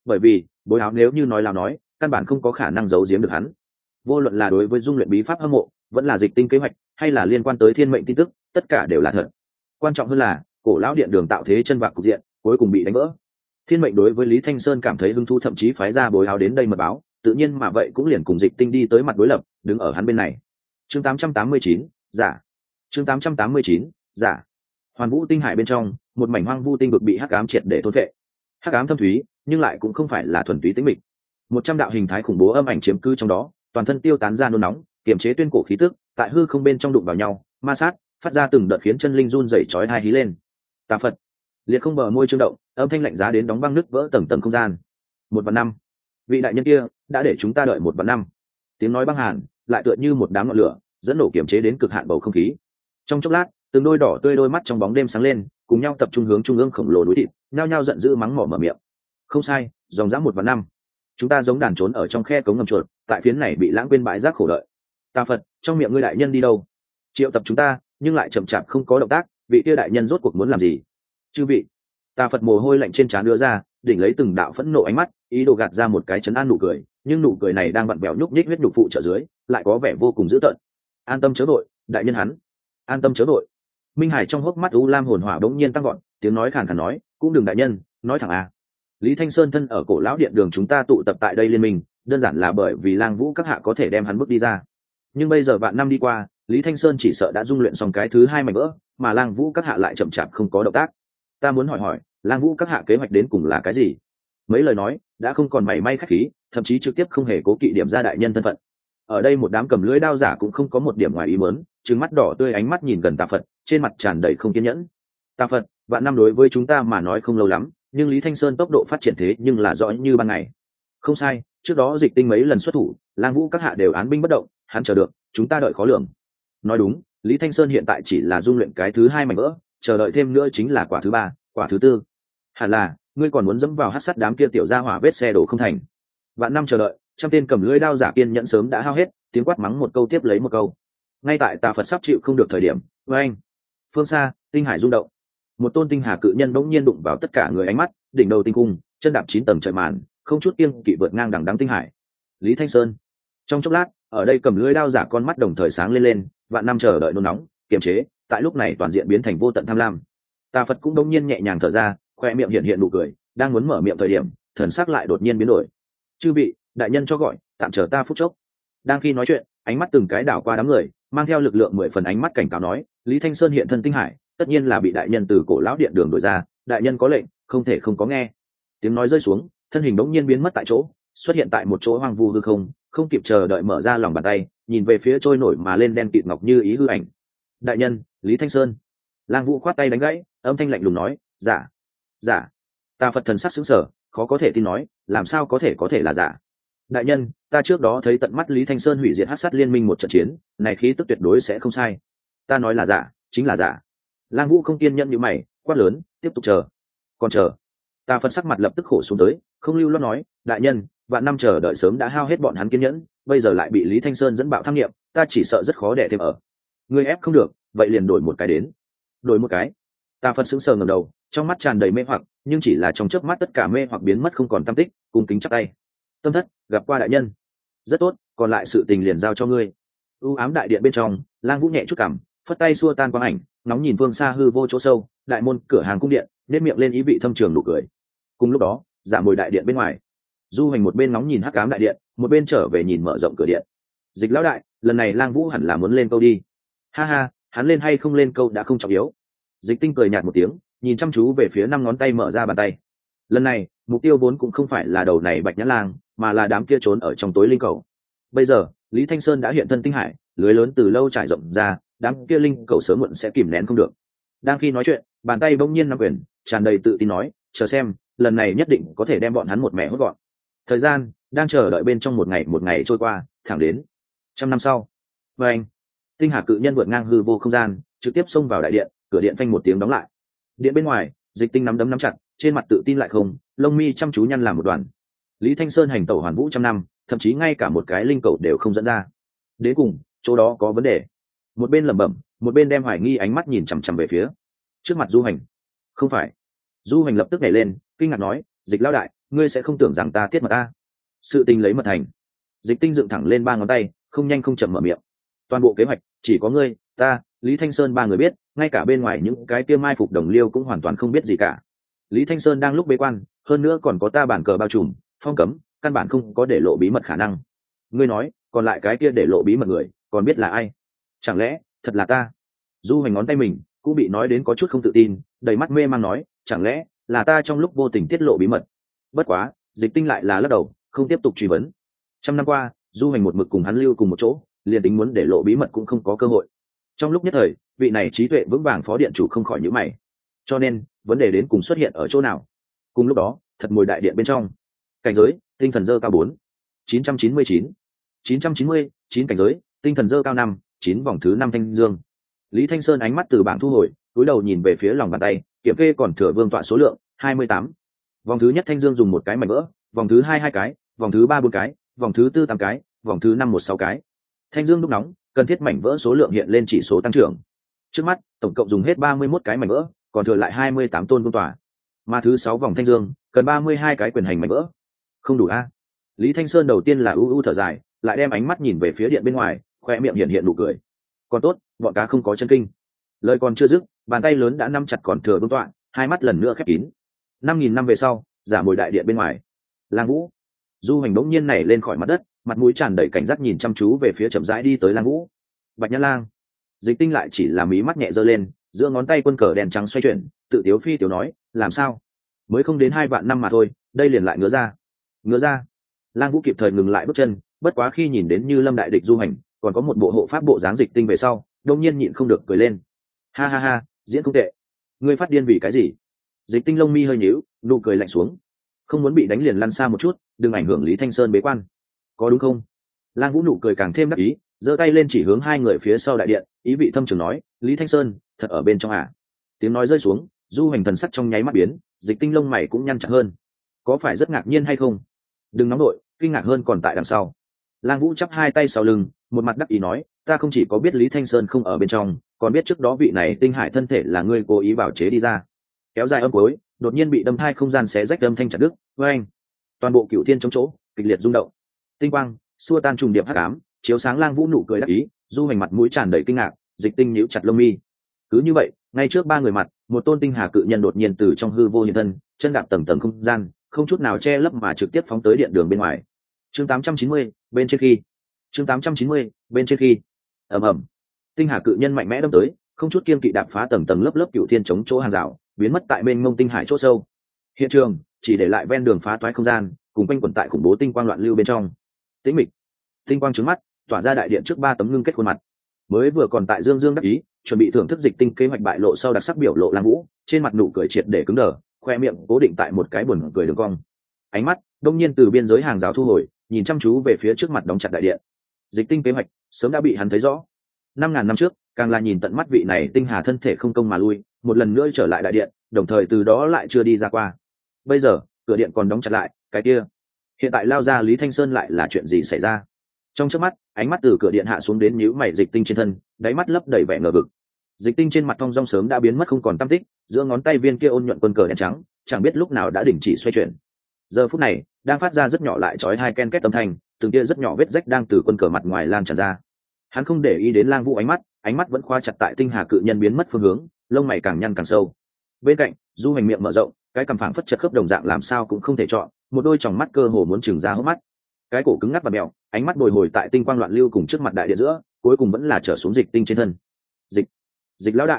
bởi vì bối áo nếu như nói láo nói căn bản không có khả năng giấu giếm được hắn. Vô luận là đối với dung luyện bí pháp hâm mộ, vẫn là dịch tinh kế hoạch, hay là liên quan tới thiên mệnh tin tức, tất cả đều là thật. Quan trọng hơn là cổ lão điện đường tạo thế chân vạc cục diện cuối cùng bị đánh vỡ. Thiên mệnh đối với Lý Thanh Sơn cảm thấy hứng thú, thậm chí phái ra bối áo đến đây mật báo, tự nhiên mà vậy cũng liền cùng dịch tinh đi tới mặt đối lập, đứng ở hắn bên này. Chương 889, giả. Chương 889, giả. Hoàn Vũ tinh hải bên trong, một mảnh hoang vu tinh vực bị hắc ám triệt để thôn phệ. Hắc ám thâm thúy, nhưng lại cũng không phải là thuần túy tĩnh mịch. 100 đạo hình thái khủng bố âm ảnh chiếm cư trong đó, toàn thân tiêu tán ra nôn nóng, kiềm chế tuyên cổ khí tức, tại hư không bên trong đụng vào nhau, ma sát, phát ra từng đợt khiến chân linh run rẩy chói tai hí lên. Tà Phật, liệt không bờ môi trương động, âm thanh lạnh giá đến đóng băng nứt vỡ tầng tầng không gian. 1/5. Vị đại nhân kia đã để chúng ta đợi 1/5. Tiếng nói băng hàn, lại tựa như một đám ngọn lửa, dẫn nổ kiềm chế đến cực hạn bầu không khí. Trong chốc lát, từng đôi đỏ tươi đôi mắt trong bóng đêm sáng lên, cùng nhau tập trung hướng trung ương khổng lồ núi thịt, nhao nhao giận dữ mắng mỏ mở miệng. Không sai, dòng dã 1/5. Chúng ta giống đàn trốn ở trong khe cống ngầm chuột, tại phiến này bị lãng quên bãi rác khổ đợi. Tà Phật, trong miệng ngươi đại nhân đi đâu? Triệu tập chúng ta, nhưng lại chậm chạp không có động tác, vị kia đại nhân rốt cuộc muốn làm gì? Chư vị. Tà Phật mồ hôi lạnh trên trán đưa ra, đỉnh lấy từng đạo phẫn nộ ánh mắt, ý đồ gạt ra một cái chấn an nụ cười, nhưng nụ cười này đang vặn vẹo nhúc nhích huyết nhục phụ trợ dưới, lại có vẻ vô cùng dữ tợn. An tâm chớ đội, đại nhân hắn. An tâm chớ đội. Minh Hải trong hốc mắt u lam hồn hỏa bỗng nhiên tăng gọn, tiếng nói khàn khàn nói, cũng đừng đại nhân, nói thẳng à. Lý Thanh Sơn thân ở cổ lão điện đường chúng ta tụ tập tại đây liên minh, đơn giản là bởi vì Lang Vũ các hạ có thể đem hắn bước đi ra. Nhưng bây giờ vạn năm đi qua, Lý Thanh Sơn chỉ sợ đã dung luyện xong cái thứ hai mảnh vỡ, mà Lang Vũ các hạ lại chậm chạp không có động tác. Ta muốn hỏi, Lang Vũ các hạ kế hoạch đến cùng là cái gì? Mấy lời nói đã không còn mảy may khách khí, thậm chí trực tiếp không hề cố kỵ điểm ra đại nhân thân phận. Ở đây một đám cầm lưỡi đao giả cũng không có một điểm ngoài ý muốn, trừng mắt đỏ tươi ánh mắt nhìn gần Tà Phật, trên mặt tràn đầy không kiên nhẫn. Tà Phật, vạn năm đối với chúng ta mà nói không lâu lắm, nhưng Lý Thanh Sơn tốc độ phát triển thế nhưng là rõ như ban ngày. Không sai, trước đó dịch tinh mấy lần xuất thủ, Lang Vũ các hạ đều án binh bất động, hắn chờ được, chúng ta đợi khó lường. Nói đúng, Lý Thanh Sơn hiện tại chỉ là dung luyện cái thứ hai mảnh vỡ, chờ đợi thêm nữa chính là quả thứ ba, quả thứ tư. Hẳn là ngươi còn muốn dẫm vào hắc sắt đám kia tiểu gia hỏa vết xe đổ không thành. Vạn năm chờ đợi, trăm tên cầm lưỡi đao giả kiên nhẫn sớm đã hao hết, tiếng quát mắng một câu tiếp lấy một câu. Ngay tại Tà Phật sắp chịu không được thời điểm, với anh, phương xa, tinh hải rung động. Một tôn tinh hà cự nhân bỗng nhiên đụng vào tất cả người ánh mắt, đỉnh đầu tinh cung, chân đạp 9 tầng trời màn, không chút kiêng kỵ vượt ngang đằng đẵng tinh hải. Lý Thanh Sơn. Trong chốc lát, ở đây cầm lưỡi đao giả con mắt đồng thời sáng lên, vạn năm chờ đợi nôn nóng, kiềm chế, tại lúc này toàn diện biến thành vô tận tham lam. Tà Phật cũng bỗng nhiên nhẹ nhàng thở ra, khoe miệng hiện hiện nụ cười, đang muốn mở miệng thời điểm, thần sắc lại đột nhiên biến đổi. Chư vị, đại nhân cho gọi, tạm chờ ta phút chốc. Đang khi nói chuyện, ánh mắt từng cái đảo qua đám người, mang theo lực lượng 10 phần ánh mắt cảnh cáo nói, Lý Thanh Sơn hiện thân tinh hải, tất nhiên là bị đại nhân từ cổ lão điện đường đuổi ra, đại nhân có lệnh, không thể không có nghe. Tiếng nói rơi xuống, thân hình bỗng nhiên biến mất tại chỗ, xuất hiện tại một chỗ hoang vu hư không, không kịp chờ đợi mở ra lòng bàn tay, nhìn về phía trôi nổi mà lên đen kịt ngọc như ý hư ảnh. Đại nhân, Lý Thanh Sơn. Lang Vũ khoát tay đánh gãy, âm thanh lạnh lùng nói, giả, giả. Tà Phật thần sắc sững sờ, khó có thể tin nói, làm sao có thể là giả. Đại nhân, ta trước đó thấy tận mắt Lý Thanh Sơn hủy diệt hắc sát liên minh một trận chiến, này khí tức tuyệt đối sẽ không sai. Ta nói là giả, chính là giả. Lang Vũ không kiên nhẫn như mày, quát lớn, tiếp tục chờ. Còn chờ. Tà Phật sắc mặt lập tức khổ xuống tới, không lưu loát nói, đại nhân, vạn năm chờ đợi sớm đã hao hết bọn hắn kiên nhẫn, bây giờ lại bị Lý Thanh Sơn dẫn bạo tham nghiệm, ta chỉ sợ rất khó đẻ thêm ở. Ngươi ép không được, vậy liền đổi một cái đến. Đổi một cái. Tà Phật sững sờ ngẩng đầu, trong mắt tràn đầy mê hoặc, nhưng chỉ là trong chớp mắt tất cả mê hoặc biến mất không còn tăm tích, cung kính chắp tay. Tâm thất, gặp qua đại nhân. Rất tốt, còn lại sự tình liền giao cho ngươi. U ám đại điện bên trong, Lang Vũ nhẹ chút cằm, phất tay xua tan quang ảnh, nóng nhìn phương xa hư vô chỗ sâu, đại môn cửa hàng cung điện, nét miệng lên ý vị thâm trường nụ cười. Cùng lúc đó, Giả Mồi đại điện bên ngoài, Du Hành một bên nóng nhìn hắc ám đại điện, một bên trở về nhìn mở rộng cửa điện. Dịch lão đại, lần này Lang Vũ hẳn là muốn lên câu đi. Ha ha, hắn lên hay không lên câu đã không trọng yếu. Dịch Tinh cười nhạt một tiếng, nhìn chăm chú về phía 5 ngón tay mở ra bàn tay. Lần này, mục tiêu vốn cũng không phải là đầu này Bạch Nhã Lang, mà là đám kia trốn ở trong tối linh cầu. Bây giờ, Lý Thanh Sơn đã hiện thân tinh hải, lưới lớn từ lâu trải rộng ra, đám kia linh cầu sớm muộn sẽ kìm nén không được. Đang khi nói chuyện, bàn tay bỗng nhiên nắm quyền, tràn đầy tự tin nói, chờ xem, lần này nhất định có thể đem bọn hắn một mẻ hốt gọn. Thời gian đang chờ đợi bên trong một ngày trôi qua, thẳng đến 100 năm sau. Và anh, tinh hà cự nhân vượt ngang hư vô không gian, trực tiếp xông vào đại điện, cửa điện phanh một tiếng đóng lại. Điện bên ngoài, Dịch Tinh nắm đấm nắm chặt, trên mặt tự tin lại không, lông mi chăm chú nhăn làm một đoàn. Lý Thanh Sơn hành tẩu hoàn vũ trăm năm, thậm chí ngay cả một cái linh cầu đều không dẫn ra. Đến cùng, chỗ đó có vấn đề. Một bên lẩm bẩm, một bên đem hoài nghi ánh mắt nhìn chằm chằm về phía trước mặt Du Hành. Không phải. Du Hành lập tức nhảy lên, kinh ngạc nói, Dịch lão đại, ngươi sẽ không tưởng rằng ta tiết mật ta. Sự tình lấy mật thành. Dịch Tinh dựng thẳng lên ba ngón tay, không nhanh không chậm mở miệng. Toàn bộ kế hoạch chỉ có ngươi, ta, Lý Thanh Sơn ba người biết, ngay cả bên ngoài những cái kia mai phục đồng liêu cũng hoàn toàn không biết gì cả. Lý Thanh Sơn đang lúc bế quan, hơn nữa còn có ta bản cờ bao trùm, phong cấm, căn bản không có để lộ bí mật khả năng. Ngươi nói, còn lại cái kia để lộ bí mật người, còn biết là ai? Chẳng lẽ thật là ta? Du Hành ngón tay mình cũng bị nói đến có chút không tự tin, đầy mắt mê mang nói, chẳng lẽ là ta trong lúc vô tình tiết lộ bí mật? Bất quá, Dịch Tinh lại là lắc đầu, không tiếp tục truy vấn. Trăm năm qua, Du Hành một mực cùng hắn lưu cùng một chỗ, liền tính muốn để lộ bí mật cũng không có cơ hội. Trong lúc nhất thời, vị này trí tuệ vững vàng phó điện chủ không khỏi nhíu mày. Cho nên, vấn đề đến cùng xuất hiện ở chỗ nào? Cùng lúc đó, thật ngồi đại điện bên trong. Cảnh giới, tinh thần dơ cao 4. 999. 990, 9 cảnh giới, tinh thần dơ cao 5, 9 vòng thứ 5 thanh dương. Lý Thanh Sơn ánh mắt từ bảng thu hồi, cúi đầu nhìn về phía lòng bàn tay, kiểm kê còn thừa vương tọa số lượng 28. Vòng thứ nhất thanh dương dùng một cái mảnh vỡ, vòng thứ hai 2 cái, vòng thứ ba 4 cái, vòng thứ tư 8 cái, vòng thứ năm 16 cái. Thanh dương lúc nóng, cần thiết mảnh vỡ số lượng hiện lên chỉ số tăng trưởng. Trước mắt, tổng cộng dùng hết 31 cái mảnh vỡ, còn thừa lại 28 tôn vương tọa. Mà thứ 6 vòng thanh dương, cần 32 cái quyền hành mảnh vỡ. Không đủ a. Lý Thanh Sơn đầu tiên là thở dài, lại đem ánh mắt nhìn về phía điện bên ngoài, khoe miệng hiện nụ cười. Còn tốt, bọn cá không có chân kinh. Lời còn chưa dứt, bàn tay lớn đã nắm chặt còn thừa vương tọa, hai mắt lần nữa khép kín. 5000 năm về sau, giả mồi đại điện bên ngoài. Lang Vũ, Du Hành bỗng nhiên nảy lên khỏi mặt đất, mặt mũi tràn đầy cảnh giác nhìn chăm chú về phía chậm rãi đi tới Lang Vũ. Bạch Nhã Lang. Dịch Tinh lại chỉ là mí mắt nhẹ giơ lên, giữa ngón tay quân cờ đèn trắng xoay chuyển, tự tiếu phi tiểu nói, làm sao? Mới không đến 2 vạn năm mà thôi, đây liền lại ngứa ra. Ngứa ra. Lang Vũ kịp thời ngừng lại bước chân, bất quá khi nhìn đến Như Lâm đại địch Du Hành, còn có một bộ hộ pháp bộ dáng Dịch Tinh về sau, đột nhiên nhịn không được cười lên. Ha ha ha, diễn không tệ. Ngươi phát điên vì cái gì? Dịch Tinh lông mi hơi nhíu, nụ cười lạnh xuống. Không muốn bị đánh liền lăn xa một chút, đừng ảnh hưởng Lý Thanh Sơn bế quan. Có đúng không? Lang Vũ nụ cười càng thêm đắc ý, giơ tay lên chỉ hướng hai người phía sau đại điện, ý vị thâm trường nói, Lý Thanh Sơn, thật ở bên trong à? Tiếng nói rơi xuống, Du Hành thần sắc trong nháy mắt biến, Dịch Tinh lông mày cũng nhăn chặt hơn. Có phải rất ngạc nhiên hay không? Đừng nóng đội, kinh ngạc hơn còn tại đằng sau. Lang Vũ chắp hai tay sau lưng, một mặt đắc ý nói, ta không chỉ có biết Lý Thanh Sơn không ở bên trong, còn biết trước đó vị này tinh hải thân thể là ngươi cố ý bảo chế đi ra. Kéo dài âm cuối, đột nhiên bị đâm thai không gian xé rách âm thanh chặt đứt, với anh, toàn bộ cửu thiên chống chỗ, kịch liệt rung động. Tinh quang xua tan trùng điệp hắc ám, chiếu sáng Lang Vũ nụ cười đắc ý, Du Hành mặt mũi tràn đầy kinh ngạc, Dịch Tinh nhíu chặt lông mi. Cứ như vậy, ngay trước ba người mặt, một tôn tinh hà cự nhân đột nhiên từ trong hư vô hiện thân, chân đạp tầng tầng không gian, không chút nào che lấp mà trực tiếp phóng tới điện đường bên ngoài. Chương 890, bên trên khi. Chương 890, bên trên khi. Ầm ầm. Tinh hà cự nhân mạnh mẽ đâm tới, không chút kiêng kỵ đạp phá tầng tầng lớp lớp cửu thiên chống chỗ hàng rào, biến mất tại bên ngông tinh hải chỗ sâu. Hiện trường chỉ để lại ven đường phá toái không gian, cùng quanh quẩn tại khủng bố tinh quang loạn lưu bên trong. Tĩnh mịch, tinh quang trướng mắt, tỏa ra đại điện trước 3 tấm ngưng kết khuôn mặt. Mới vừa còn tại dương dương đắc ý, chuẩn bị thưởng thức Dịch Tinh kế hoạch bại lộ sau đặc sắc biểu lộ Lang Vũ, trên mặt nụ cười triệt để cứng đờ, khoe miệng cố định tại một cái buồn cười đường cong. Ánh mắt đông nhiên từ biên giới hàng rào thu hồi, nhìn chăm chú về phía trước mặt đóng chặt đại điện. Dịch Tinh kế hoạch sớm đã bị hắn thấy rõ. 5000 năm trước, càng là nhìn tận mắt vị này tinh hà thân thể không công mà lui, một lần nữa trở lại đại điện, đồng thời từ đó lại chưa đi ra qua. Bây giờ, cửa điện còn đóng chặt lại, cái kia, hiện tại lao ra Lý Thanh Sơn lại là chuyện gì xảy ra? Trong chớp mắt, ánh mắt từ cửa điện hạ xuống đến nhíu mày Dịch Tinh trên thân, đáy mắt lấp đầy vẻ ngờ vực. Dịch Tinh trên mặt thong dong sớm đã biến mất không còn tăm tích, giữa ngón tay viên kia ôn nhuận quân cờ đen trắng, chẳng biết lúc nào đã đình chỉ xoay chuyển. Giờ phút này, đang phát ra rất nhỏ lại chói hai ken két âm thanh, từng kia rất nhỏ vết rách đang từ quân cờ mặt ngoài lan tràn ra. Hắn không để ý đến Lang Vũ ánh mắt vẫn khóa chặt tại tinh hà cự nhân biến mất phương hướng, lông mày càng nhăn càng sâu. Bên cạnh, Du Hành miệng mở rộng, cái cằm phẳng phất chật khớp đồng dạng làm sao cũng không thể chọn, một đôi tròng mắt cơ hồ muốn trừng ra hốc mắt. Cái cổ cứng ngắc và mèo, ánh mắt bồi hồi tại tinh quang loạn lưu cùng trước mặt đại điện giữa, cuối cùng vẫn là trở xuống Dịch Tinh trên thân. Dịch lão đại,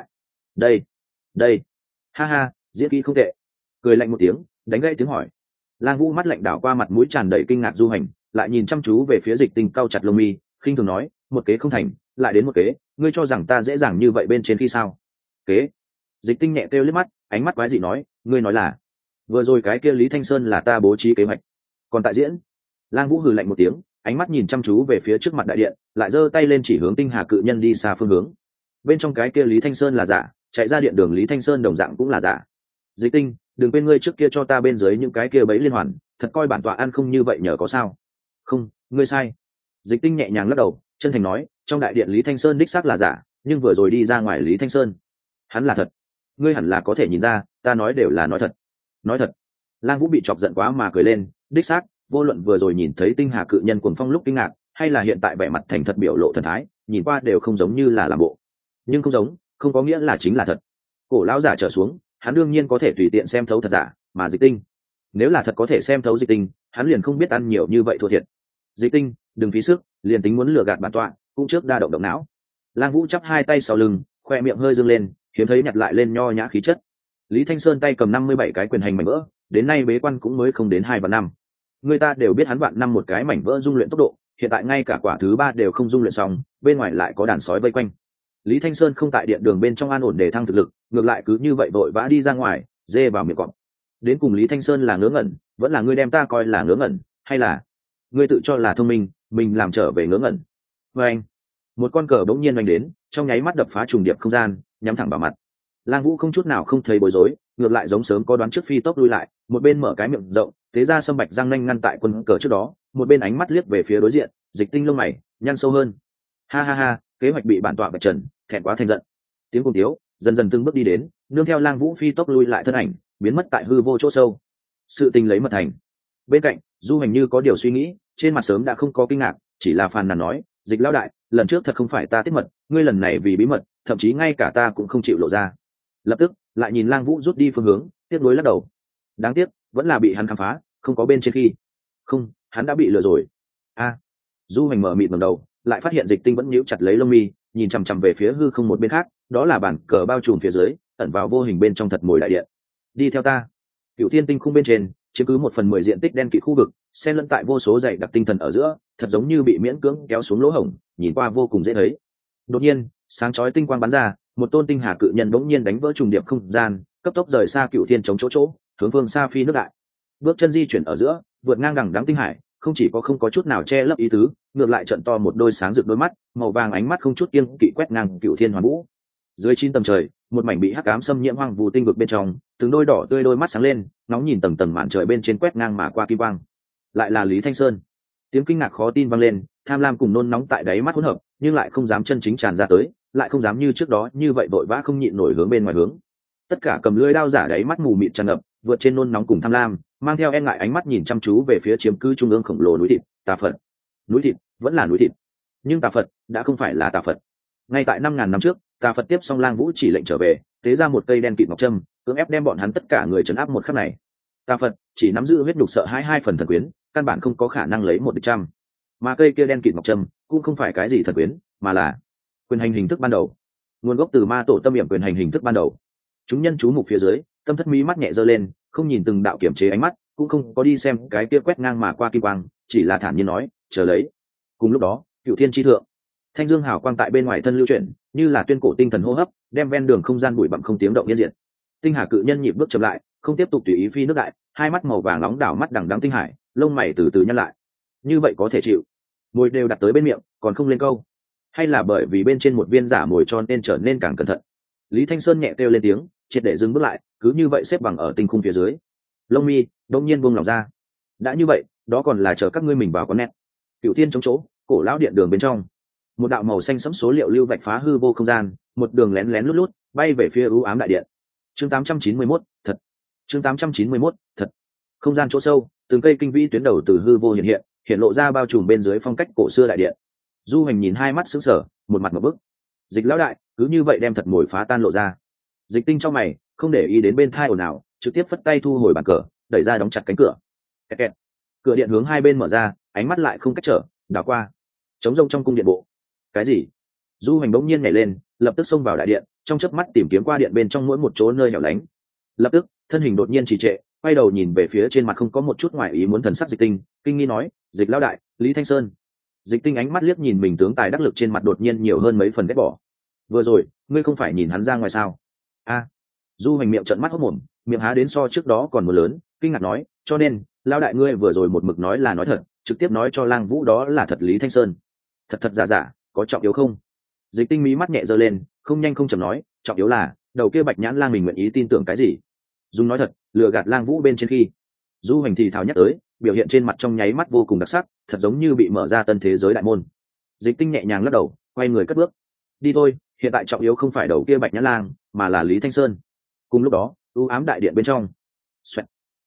đây, ha ha, diễn kỹ không tệ. Cười lạnh một tiếng, đánh gãy tiếng hỏi. Lang Vũ mắt lạnh đảo qua mặt mũi tràn đầy kinh ngạc Du Hành, lại nhìn chăm chú về phía Dịch Tinh cau chặt lông mi, khinh thường nói, một kế không thành, lại đến một kế, ngươi cho rằng ta dễ dàng như vậy bên trên khi sao? Kế? Dịch Tinh nhẹ kêu liếc mắt, ánh mắt quái dị nói, ngươi nói là vừa rồi cái kia Lý Thanh Sơn là ta bố trí kế hoạch, còn tại diễn. Lang Vũ hừ lạnh một tiếng, ánh mắt nhìn chăm chú về phía trước mặt đại điện, lại giơ tay lên chỉ hướng tinh hà cự nhân đi xa phương hướng. Bên trong cái kia Lý Thanh Sơn là giả, chạy ra điện đường Lý Thanh Sơn đồng dạng cũng là giả. Dịch Tinh, đừng quên ngươi trước kia cho ta bên dưới những cái kia bấy liên hoàn, thật coi bản tọa ăn không như vậy nhờ có sao? Không, ngươi sai. Dịch Tinh nhẹ nhàng lắc đầu, chân thành nói, trong đại điện Lý Thanh Sơn đích xác là giả, nhưng vừa rồi đi ra ngoài Lý Thanh Sơn, hắn là thật. Ngươi hẳn là có thể nhìn ra, ta nói đều là nói thật. Nói thật? Lang Vũ bị chọc giận quá mà cười lên, đích xác, vô luận vừa rồi nhìn thấy tinh hà cự nhân cuồng phong lúc kinh ngạc, hay là hiện tại vẻ mặt thành thật biểu lộ thần thái, nhìn qua đều không giống như là làm bộ. Nhưng không giống, không có nghĩa là chính là thật. Cổ lão giả trở xuống, hắn đương nhiên có thể tùy tiện xem thấu thật giả, mà Dịch Tinh, nếu là thật có thể xem thấu Dịch Tinh, hắn liền không biết ăn nhiều như vậy thua thiệt. Dịch Tinh, đừng phí sức, liền tính muốn lừa gạt bản tọa, cũng trước đa động động não. Lang Vũ chắp hai tay sau lưng, khoe miệng hơi dương lên, hiếm thấy nhặt lại lên nho nhã khí chất. Lý Thanh Sơn tay cầm 57 cái quyền hành mảnh vỡ, đến nay bế quan cũng mới không đến 2 và 5. Người ta đều biết hắn vạn năm một cái mảnh vỡ dung luyện tốc độ, hiện tại ngay cả quả thứ 3 đều không dung luyện xong, bên ngoài lại có đàn sói vây quanh. Lý Thanh Sơn không tại điện đường bên trong an ổn để thăng thực lực, ngược lại cứ như vậy vội vã đi ra ngoài, dê vào miệng cọp. Đến cùng Lý Thanh Sơn là ngớ ngẩn, vẫn là ngươi đem ta coi là ngớ ngẩn, hay là ngươi tự cho là thông minh, mình làm trở về ngớ ngẩn. Và anh, một con cờ bỗng nhiên oanh đến, trong nháy mắt đập phá trùng điệp không gian, nhắm thẳng vào mặt. Lang Vũ không chút nào không thấy bối rối, ngược lại giống sớm có đoán trước phi tốc lui lại, một bên mở cái miệng rộng, thế ra sâm bạch răng nanh ngăn tại quân cờ trước đó, một bên ánh mắt liếc về phía đối diện, Dịch Tinh lông mày nhăn sâu hơn. Ha ha ha, kế hoạch bị bản tọa vạch trần, thẹn quá thành giận. Tiếng cùng tiếu dần dần từng bước đi đến, nương theo Lang Vũ phi tốc lui lại thân ảnh, biến mất tại hư vô chỗ sâu. Sự tình lấy mật thành. Bên cạnh, Du Hành như có điều suy nghĩ, trên mặt sớm đã không có kinh ngạc, chỉ là phàn nàn nói, Dịch lão đại, lần trước thật không phải ta tiết mật, ngươi lần này vì bí mật, thậm chí ngay cả ta cũng không chịu lộ ra. Lập tức lại nhìn Lang Vũ rút đi phương hướng, tiếc nuối lắc đầu. Đáng tiếc, vẫn là bị hắn khám phá, không có bên trên khi. Không, hắn đã bị lừa rồi. A. Du Hành mở mịt ngẩng đầu, lại phát hiện Dịch Tinh vẫn nhíu chặt lấy lông mi, nhìn chằm chằm về phía hư không một bên khác, đó là bản cờ bao trùm phía dưới, ẩn vào vô hình bên trong thật mồi đại điện. Đi theo ta. Cựu Thiên Tinh khung bên trên, chiếm cứ 1/10 diện tích đen kịt khu vực, xen lẫn tại vô số dày đặc tinh thần ở giữa, thật giống như bị miễn cưỡng kéo xuống lỗ hổng, nhìn qua vô cùng dễ thấy. Đột nhiên, sáng chói tinh quang bắn ra, một tôn tinh hà cự nhân bỗng nhiên đánh vỡ trùng điệp không gian, cấp tốc rời xa Cựu Thiên chống chỗ, hướng phương xa phi nước đại. Bước chân di chuyển ở giữa, vượt ngang đằng đẵng tinh hải, không chỉ có không có chút nào che lấp ý tứ, ngược lại trận to một đôi sáng rực đôi mắt, màu vàng ánh mắt không chút kiêng kỵ quét ngang Cựu Thiên hoàn vũ. Dưới 9 tầng trời, một mảnh bị hắc ám xâm nhiễm hoang vu tinh vực bên trong, từng đôi đỏ tươi đôi mắt sáng lên, nóng nhìn tầng tầng màn trời bên trên quét ngang mà qua kim quang. Lại là Lý Thanh Sơn. Tiếng kinh ngạc khó tin vang lên, tham lam cùng nôn nóng tại đáy mắt hỗn hợp, nhưng lại không dám chân chính tràn ra tới, lại không dám như trước đó như vậy vội vã không nhịn nổi hướng bên ngoài hướng. Tất cả cầm lưỡi đao giả đáy mắt mù mịt tràn ngập, vượt trên nôn nóng cùng tham lam, mang theo e ngại ánh mắt nhìn chăm chú về phía chiếm cứ trung ương khổng lồ núi thịt, Tà Phật. Núi thịt, vẫn là núi thịt, nhưng Tà Phật đã không phải là Tà Phật. Ngay tại 5000 năm trước, Tà Phật tiếp xong Lang Vũ chỉ lệnh trở về, tế ra một cây đen kịt ngọc trâm, cưỡng ép đem bọn hắn tất cả người trấn áp một khắc này. Tà Phật chỉ nắm giữ huyết đục sợ hai phần thần quyến, căn bản không có khả năng lấy một địch trăm. Mà cây kia đen kịt ngọc trâm cũng không phải cái gì thần quyến, mà là quyền hành hình thức ban đầu, nguồn gốc từ ma tổ tâm niệm quyền hành hình thức ban đầu. Chúng nhân chú mục phía dưới, tâm thất mí mắt nhẹ giơ lên, không nhìn từng đạo kiểm chế ánh mắt, cũng không có đi xem cái kia quét ngang mà qua kim quang, chỉ là thản nhiên nói, chờ lấy. Cùng lúc đó, Cựu Thiên chi thượng, thanh dương hào quang tại bên ngoài thân lưu chuyển, như là tuyên cổ tinh thần hô hấp, đem ven đường không gian bụi bặm không tiếng động yên diệt. Tinh hà cự nhân nhịp bước chậm lại, không tiếp tục tùy ý phi nước đại, hai mắt màu vàng nóng đảo mắt đằng đẵng tinh hải, lông mày từ từ nhăn lại. Như vậy có thể chịu. Môi đều đặt tới bên miệng, còn không lên câu. Hay là bởi vì bên trên một viên giả mồi cho nên trở nên càng cẩn thận. Lý Thanh Sơn nhẹ kêu lên tiếng, triệt để dừng bước lại, cứ như vậy xếp bằng ở tinh khung phía dưới. Lông mi đột nhiên buông lỏng ra. Đã như vậy, đó còn là chờ các ngươi mình vào con nét. Cựu Thiên chống chỗ, cổ lão điện đường bên trong, một đạo màu xanh sẫm số liệu lưu vạch phá hư vô không gian, một đường lén lén lút lút bay về phía u ám đại điện. Chương 891, thật. Chương 891, thật. Không gian chỗ sâu, từng cây kinh vĩ tuyến đầu từ hư vô hiện lộ ra bao trùm bên dưới phong cách cổ xưa đại điện. Du Hành nhìn hai mắt sững sờ, một mặt ngộp bức. Dịch lão đại, cứ như vậy đem thật mồi phá tan lộ ra. Dịch Tinh trong mày, không để ý đến bên thai ồn ào, trực tiếp phất tay thu hồi bàn cờ, đẩy ra đóng chặt cánh cửa. Kẹt kẹt. Cửa điện hướng hai bên mở ra, ánh mắt lại không cách trở, đảo qua. Trống rông trong cung điện bộ. Cái gì? Du Hành bỗng nhiên nhảy lên, lập tức xông vào đại điện, trong chớp mắt tìm kiếm qua điện bên trong mỗi một chỗ nơi hẻo lánh. Lập tức, thân hình đột nhiên trì trệ, quay đầu nhìn về phía trên mặt không có một chút ngoài ý muốn thần sắc Dịch Tinh, kinh nghi nói, Dịch lão đại, Lý Thanh Sơn. Dịch Tinh ánh mắt liếc nhìn mình tướng tài đắc lực trên mặt đột nhiên nhiều hơn mấy phần ghét bỏ. Vừa rồi, ngươi không phải nhìn hắn ra ngoài sao? A. Du Hành miệng trợn mắt hốt mồm, miệng há đến so trước đó còn một lớn, kinh ngạc nói, cho nên, lão đại ngươi vừa rồi một mực nói là nói thật, trực tiếp nói cho Lang Vũ đó là thật Lý Thanh Sơn. Thật thật giả giả, có trọng yếu không? Dịch Tinh mí mắt nhẹ giơ lên, không nhanh không chậm nói, trọng yếu là đầu kia Bạch Nhãn Lang mình nguyện ý tin tưởng cái gì? Dung nói thật, lừa gạt Lang Vũ bên trên khi. Du Hành thì thào nhắc tới, biểu hiện trên mặt trong nháy mắt vô cùng đặc sắc, thật giống như bị mở ra tân thế giới đại môn. Dịch Tinh nhẹ nhàng lắc đầu, quay người cất bước. Đi thôi, hiện tại trọng yếu không phải đầu kia Bạch Nhãn Lang, mà là Lý Thanh Sơn. Cùng lúc đó, u ám đại điện bên trong. Xoẹt.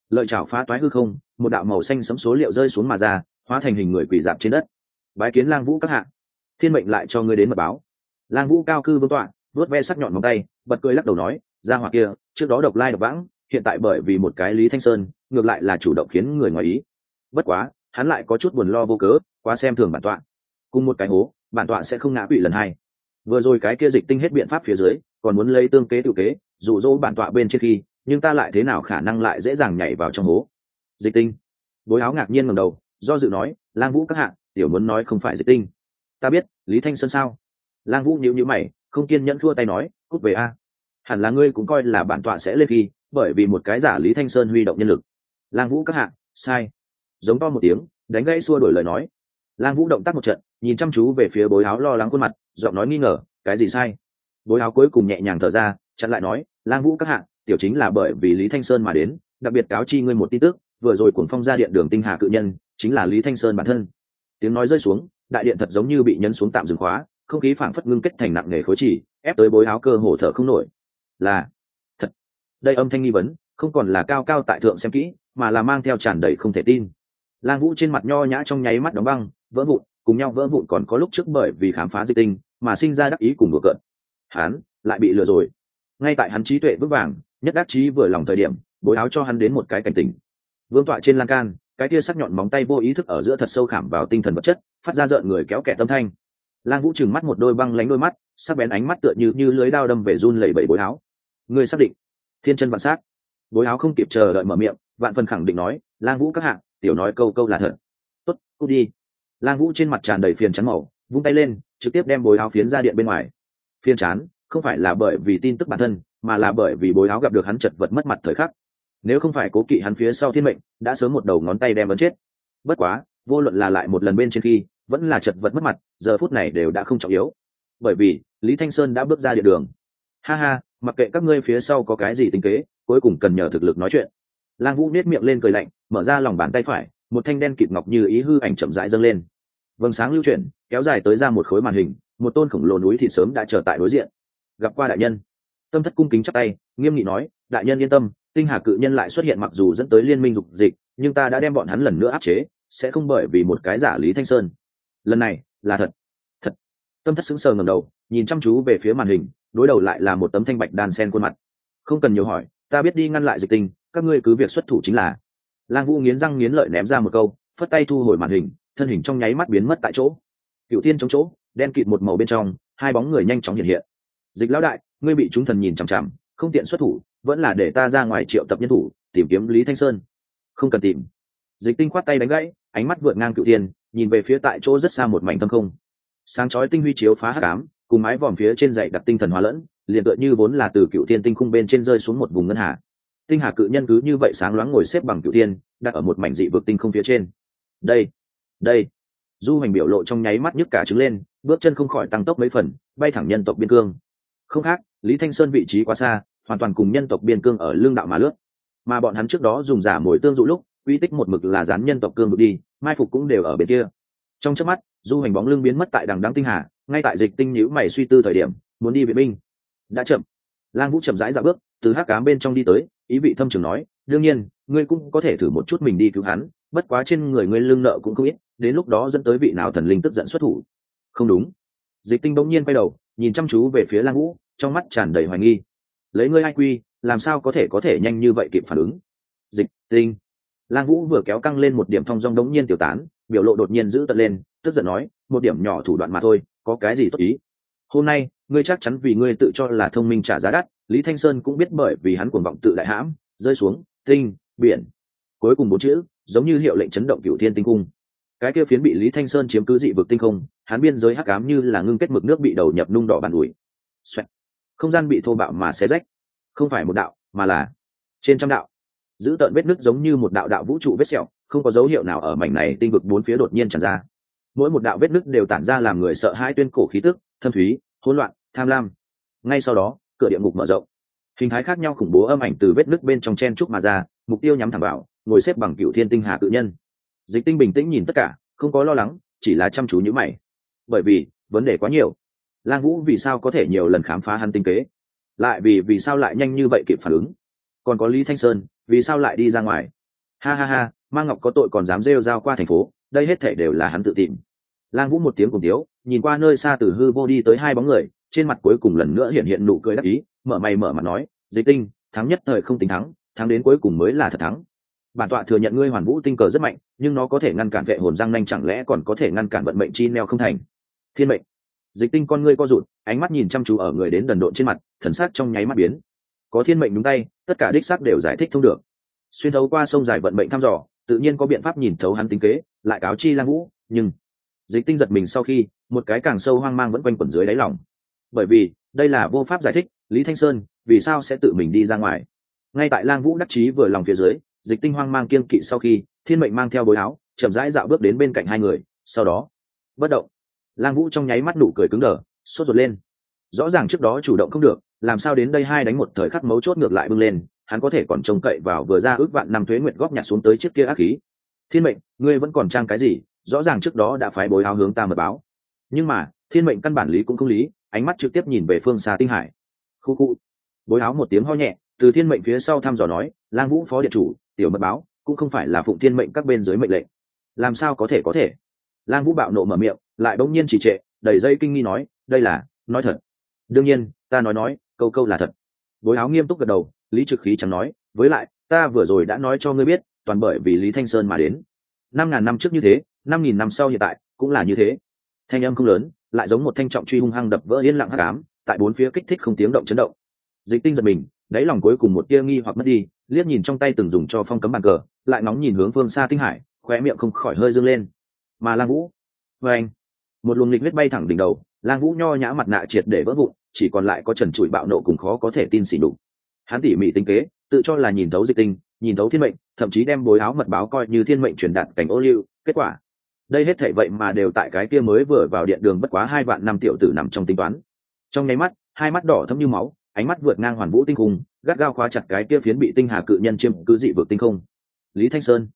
lợi chảo phá toái hư không, một đạo màu xanh sẫm số liệu rơi xuống mà ra, hóa thành hình người quỳ dạp trên đất. Bái kiến Lang Vũ các hạ, thiên mệnh lại cho ngươi đến mật báo. Lang Vũ cao cư vương tọa, vuốt ve sắc nhọn móng tay, bật cười lắc đầu nói, gia hỏa kia trước đó độc lai độc vãng, hiện tại bởi vì một cái Lý Thanh Sơn ngược lại là chủ động khiến người ngoài ý. Bất quá hắn lại có chút buồn lo vô cớ, quá xem thường bản tọa. Cùng một cái hố, bản tọa sẽ không ngã quỵ lần hai. Vừa rồi cái kia Dịch Tinh hết biện pháp phía dưới, còn muốn lấy tương kế tự kế dụ dỗ bản tọa bên trên khi, nhưng ta lại thế nào khả năng lại dễ dàng nhảy vào trong hố. Dịch Tinh. Bối Áo ngạc nhiên ngẩng đầu, do dự nói, Lang Vũ các hạ, tiểu muốn nói không phải Dịch Tinh. Ta biết, Lý Thanh Sơn sao? Lang Vũ nhíu nhíu mày, không kiên nhẫn thua tay nói, cút về a. Hẳn là ngươi cũng coi là bản tọa sẽ lên khi, bởi vì một cái giả Lý Thanh Sơn huy động nhân lực. Lang Vũ các hạ, sai. Giống to một tiếng, đánh gãy xua đổi lời nói. Lang Vũ động tác một trận, nhìn chăm chú về phía Bối Áo lo lắng khuôn mặt, giọng nói nghi ngờ, cái gì sai? Bối Áo cuối cùng nhẹ nhàng thở ra, chặn lại nói, Lang Vũ các hạ, tiểu chính là bởi vì Lý Thanh Sơn mà đến, đặc biệt cáo chi ngươi một tin tức, vừa rồi cuồng phong ra điện đường tinh hà cự nhân, chính là Lý Thanh Sơn bản thân. Tiếng nói rơi xuống, đại điện thật giống như bị nhấn xuống tạm dừng khóa, không khí phảng phất ngưng kết thành nặng nề khối chỉ, ép tới Bối Áo cơ hồ thở không nổi. Là thật. Đây âm thanh nghi vấn, không còn là cao cao tại thượng xem kỹ, mà là mang theo tràn đầy không thể tin. Lang Vũ trên mặt nho nhã trong nháy mắt đóng băng, vỡ vụn, cùng nhau vỡ vụn còn có lúc trước bởi vì khám phá Dịch Tinh mà sinh ra đắc ý cùng đùa cợt. Hắn lại bị lừa rồi. Ngay tại hắn trí tuệ vững vàng, nhất đắc chí vừa lòng thời điểm, Bối Áo cho hắn đến một cái cảnh tỉnh. Vương tọa trên lan can, cái kia sắc nhọn móng tay vô ý thức ở giữa thật sâu khảm vào tinh thần vật chất, phát ra rợn người kéo kẹt âm thanh. Lang Vũ trừng mắt một đôi băng lánh đôi mắt, sắc bén ánh mắt tựa như lưới dao đâm về run lẩy bẩy Bối Áo. Ngươi xác định? Thiên chân vạn sát. Bối Áo không kịp chờ đợi mở miệng, vạn phần khẳng định nói, Lang Vũ các hạ, tiểu nói câu câu là thật. Tốt, cút đi. Lang Vũ trên mặt tràn đầy phiền chán màu, vung tay lên, trực tiếp đem Bối Áo phiến ra điện bên ngoài. Phiền chán, không phải là bởi vì tin tức bản thân, mà là bởi vì Bối Áo gặp được hắn chật vật mất mặt thời khắc. Nếu không phải cố kỵ hắn phía sau thiên mệnh, đã sớm một đầu ngón tay đem ấn chết. Bất quá, vô luận là lại một lần bên trên khi, vẫn là chật vật mất mặt, giờ phút này đều đã không trọng yếu. Bởi vì Lý Thanh Sơn đã bước ra địa đường. Ha ha, mặc kệ các ngươi phía sau có cái gì tính kế, cuối cùng cần nhờ thực lực nói chuyện. Lang Vũ nét miệng lên cười lạnh, mở ra lòng bàn tay phải, một thanh đen kịt ngọc như ý hư ảnh chậm rãi dâng lên. Vầng sáng lưu chuyển, kéo dài tới ra một khối màn hình, một tôn khổng lồ núi thịt sớm đã chờ tại đối diện. Gặp qua đại nhân. Tâm Thất cung kính chắp tay, nghiêm nghị nói, đại nhân yên tâm, tinh hà cự nhân lại xuất hiện mặc dù dẫn tới liên minh dục dịch, nhưng ta đã đem bọn hắn lần nữa áp chế, sẽ không bởi vì một cái giả Lý Thanh Sơn. Lần này là thật. Thật. Tâm Thất sững sờ ngẩng đầu, nhìn chăm chú về phía màn hình, đối đầu lại là một tấm thanh bạch đan sen khuôn mặt. Không cần nhiều hỏi, ta biết đi ngăn lại Dịch Tinh, các ngươi cứ việc xuất thủ chính là. Lang Vũ nghiến răng nghiến lợi ném ra một câu, phất tay thu hồi màn hình, thân hình trong nháy mắt biến mất tại chỗ. Cựu Thiên chống chỗ, đen kịt một màu bên trong, hai bóng người nhanh chóng hiện hiện. Dịch lão đại, ngươi bị chúng thần nhìn chằm chằm, không tiện xuất thủ, vẫn là để ta ra ngoài triệu tập nhân thủ, tìm kiếm Lý Thanh Sơn. Không cần tìm. Dịch Tinh khoát tay đánh gãy, ánh mắt vượt ngang Cựu Thiên, nhìn về phía tại chỗ rất xa một mảnh thâm không. Sáng chói tinh huy chiếu phá hắc ám, cùng mái vòm phía trên dãy đặc tinh thần hóa lẫn, liền tựa như vốn là từ Cựu Thiên tinh khung bên trên rơi xuống một vùng ngân hà. Tinh hà cự nhân cứ như vậy sáng loáng ngồi xếp bằng Cựu Thiên, đặt ở một mảnh dị vực tinh không phía trên. Đây. Du Hành biểu lộ trong nháy mắt nhức cả trứng lên, bước chân không khỏi tăng tốc mấy phần, bay thẳng nhân tộc biên cương. Không khác, Lý Thanh Sơn vị trí quá xa, hoàn toàn cùng nhân tộc biên cương ở lương đạo mà lướt. Mà bọn hắn trước đó dùng giả mồi tương dụ lúc, uy tích một mực là dán nhân tộc cương vực đi, mai phục cũng đều ở bên kia. Trong chớp mắt, Du Hành bóng lưng biến mất tại đằng đẵng tinh hà, ngay tại Dịch Tinh nhíu mày suy tư thời điểm, muốn đi viện binh. Đã chậm. Lang Vũ chậm rãi dạo bước, từ hắc ám bên trong đi tới, ý vị thâm trường nói, đương nhiên, ngươi cũng có thể thử một chút mình đi cứu hắn, bất quá trên người ngươi lương nợ cũng không ít, đến lúc đó dẫn tới vị nào thần linh tức giận xuất thủ. Không đúng. Dịch Tinh bỗng nhiên quay đầu, nhìn chăm chú về phía Lang Vũ, trong mắt tràn đầy hoài nghi. Lấy ngươi IQ, làm sao có thể nhanh như vậy kịp phản ứng? Dịch Tinh. Lang Vũ vừa kéo căng lên một điểm thong dong đống nhiên tiểu tán, biểu lộ đột nhiên giữ tận lên, tức giận nói, một điểm nhỏ thủ đoạn mà thôi, có cái gì tốt ý? Hôm nay, ngươi chắc chắn vì ngươi tự cho là thông minh trả giá đắt, Lý Thanh Sơn cũng biết bởi vì hắn cuồng vọng tự đại hãm, rơi xuống tinh biển. Cuối cùng bốn chữ, giống như hiệu lệnh chấn động Cửu Thiên tinh cung. Cái kia phiến bị Lý Thanh Sơn chiếm cứ dị vực tinh không, hắn biên giới hắc ám như là ngưng kết mực nước bị đầu nhập nung đỏ bàn ủi. Xoẹt. Không gian bị thô bạo mà xé rách, không phải một đạo, mà là trên trăm đạo. Giữ tợn vết nứt giống như một đạo đạo vũ trụ vết sẹo, không có dấu hiệu nào ở mảnh này tinh vực bốn phía đột nhiên tràn ra. Mỗi một đạo vết nứt đều tản ra làm người sợ hãi tuyên cổ khí tức, thâm thúy, hỗn loạn, tham lam. Ngay sau đó, cửa địa ngục mở rộng, hình thái khác nhau khủng bố âm ảnh từ vết nứt bên trong chen trúc mà ra, mục tiêu nhắm thẳng vào ngồi xếp bằng Cửu Thiên tinh hà cự nhân. Dịch Tinh bình tĩnh nhìn tất cả, không có lo lắng, chỉ là chăm chú nhíu mày. Bởi vì vấn đề quá nhiều. Lang Vũ vì sao có thể nhiều lần khám phá hắn tinh kế, lại vì sao lại nhanh như vậy kịp phản ứng? Còn có Lý Thanh Sơn, vì sao lại đi ra ngoài? Ha ha ha, mang ngọc có tội còn dám rêu rao qua thành phố, đây hết thể đều là hắn tự tìm. Lang Vũ một tiếng cùng tiếu, nhìn qua nơi xa từ hư vô đi tới hai bóng người, trên mặt cuối cùng lần nữa hiện hiện nụ cười đắc ý, mở mày mở mặt nói, Dịch Tinh, thắng nhất thời không tính thắng, thắng đến cuối cùng mới là thật thắng. Bản tọa thừa nhận ngươi Hoàn Vũ tinh cờ rất mạnh, nhưng nó có thể ngăn cản vệ hồn răng nanh, chẳng lẽ còn có thể ngăn cản vận mệnh chi neo không thành? Thiên mệnh. Dịch Tinh con ngươi co rụt, ánh mắt nhìn chăm chú ở người đến đần độn trên mặt, thần sắc trong nháy mắt biến. Có thiên mệnh đúng tay, tất cả đích xác đều giải thích thông được. Xuyên thấu qua sông dài vận mệnh thăm dò, tự nhiên có biện pháp nhìn thấu hắn tính kế, lại cáo chi Lang Vũ, nhưng Dịch Tinh giật mình sau khi, một cái càng sâu hoang mang vẫn quanh quẩn dưới đáy lòng. Bởi vì, đây là vô pháp giải thích, Lý Thanh Sơn vì sao sẽ tự mình đi ra ngoài. Ngay tại Lang Vũ đắc chí vừa lòng phía dưới, Dịch Tinh hoang mang kiêng kỵ sau khi, thiên mệnh mang theo bối áo, chậm rãi dạo bước đến bên cạnh hai người, sau đó bất động. Lang Vũ trong nháy mắt nụ cười cứng đờ, sốt ruột lên. Rõ ràng trước đó chủ động không được, làm sao đến đây hai đánh một thời khắc mấu chốt ngược lại bưng lên, hắn có thể còn trông cậy vào vừa ra ước vạn năm tuế nguyệt góp nhặt xuống tới chiếc kia ác khí. Thiên mệnh, ngươi vẫn còn trang cái gì? Rõ ràng trước đó đã phái bối áo hướng ta mật báo, nhưng mà thiên mệnh căn bản lý cũng không lý, ánh mắt trực tiếp nhìn về phương xa tinh hải. Khu khu. Bối áo một tiếng ho nhẹ, từ thiên mệnh phía sau thăm dò nói, Lang Vũ phó điện chủ, tiểu mật báo cũng không phải là phụng thiên mệnh các bên dưới mệnh lệnh, làm sao có thể? Lang Vũ bạo nộ mở miệng, lại bỗng nhiên trì trệ, đầy dây kinh nghi nói, đây là nói thật. Đương nhiên, ta nói câu câu là thật. Bối áo nghiêm túc gật đầu, lý trực khí chẳng nói, với lại ta vừa rồi đã nói cho ngươi biết, toàn bởi vì Lý Thanh Sơn mà đến. 5.000 năm trước như thế, 5.000 năm sau hiện tại cũng là như thế. Thanh âm không lớn, lại giống một thanh trọng truy hung hăng đập vỡ yên lặng hắc ám, tại bốn phía kích thích không tiếng động chấn động. Dịch Tinh giật mình, đáy lòng cuối cùng một tia nghi hoặc mất đi, liếc nhìn trong tay từng dùng cho phong cấm bàn cờ, lại nóng nhìn hướng phương xa tinh hải, khóe miệng không khỏi hơi dương lên. Mà Lang Vũ, với anh, một luồng lịch huyết bay thẳng đỉnh đầu, Lang Vũ nho nhã mặt nạ triệt để vỡ vụn, chỉ còn lại có trần trụi bạo nộ cùng khó có thể tin xỉ đục. Hắn tỉ mỉ tính kế, tự cho là nhìn thấu Dịch Tinh, nhìn thấu thiên mệnh, thậm chí đem bối áo mật báo coi như thiên mệnh truyền đạt cảnh ô liu, kết quả đây hết thảy vậy mà đều tại cái kia mới vừa vào điện đường bất quá 2 vạn năm tiểu tử nằm trong tính toán. Trong nháy mắt, hai mắt đỏ thẫm như máu, ánh mắt vượt ngang Hoàn Vũ tinh khung, gắt gao khóa chặt cái kia phiến bị tinh hà cự nhân chiếm cứ dị vực tinh không. Lý Thanh Sơn,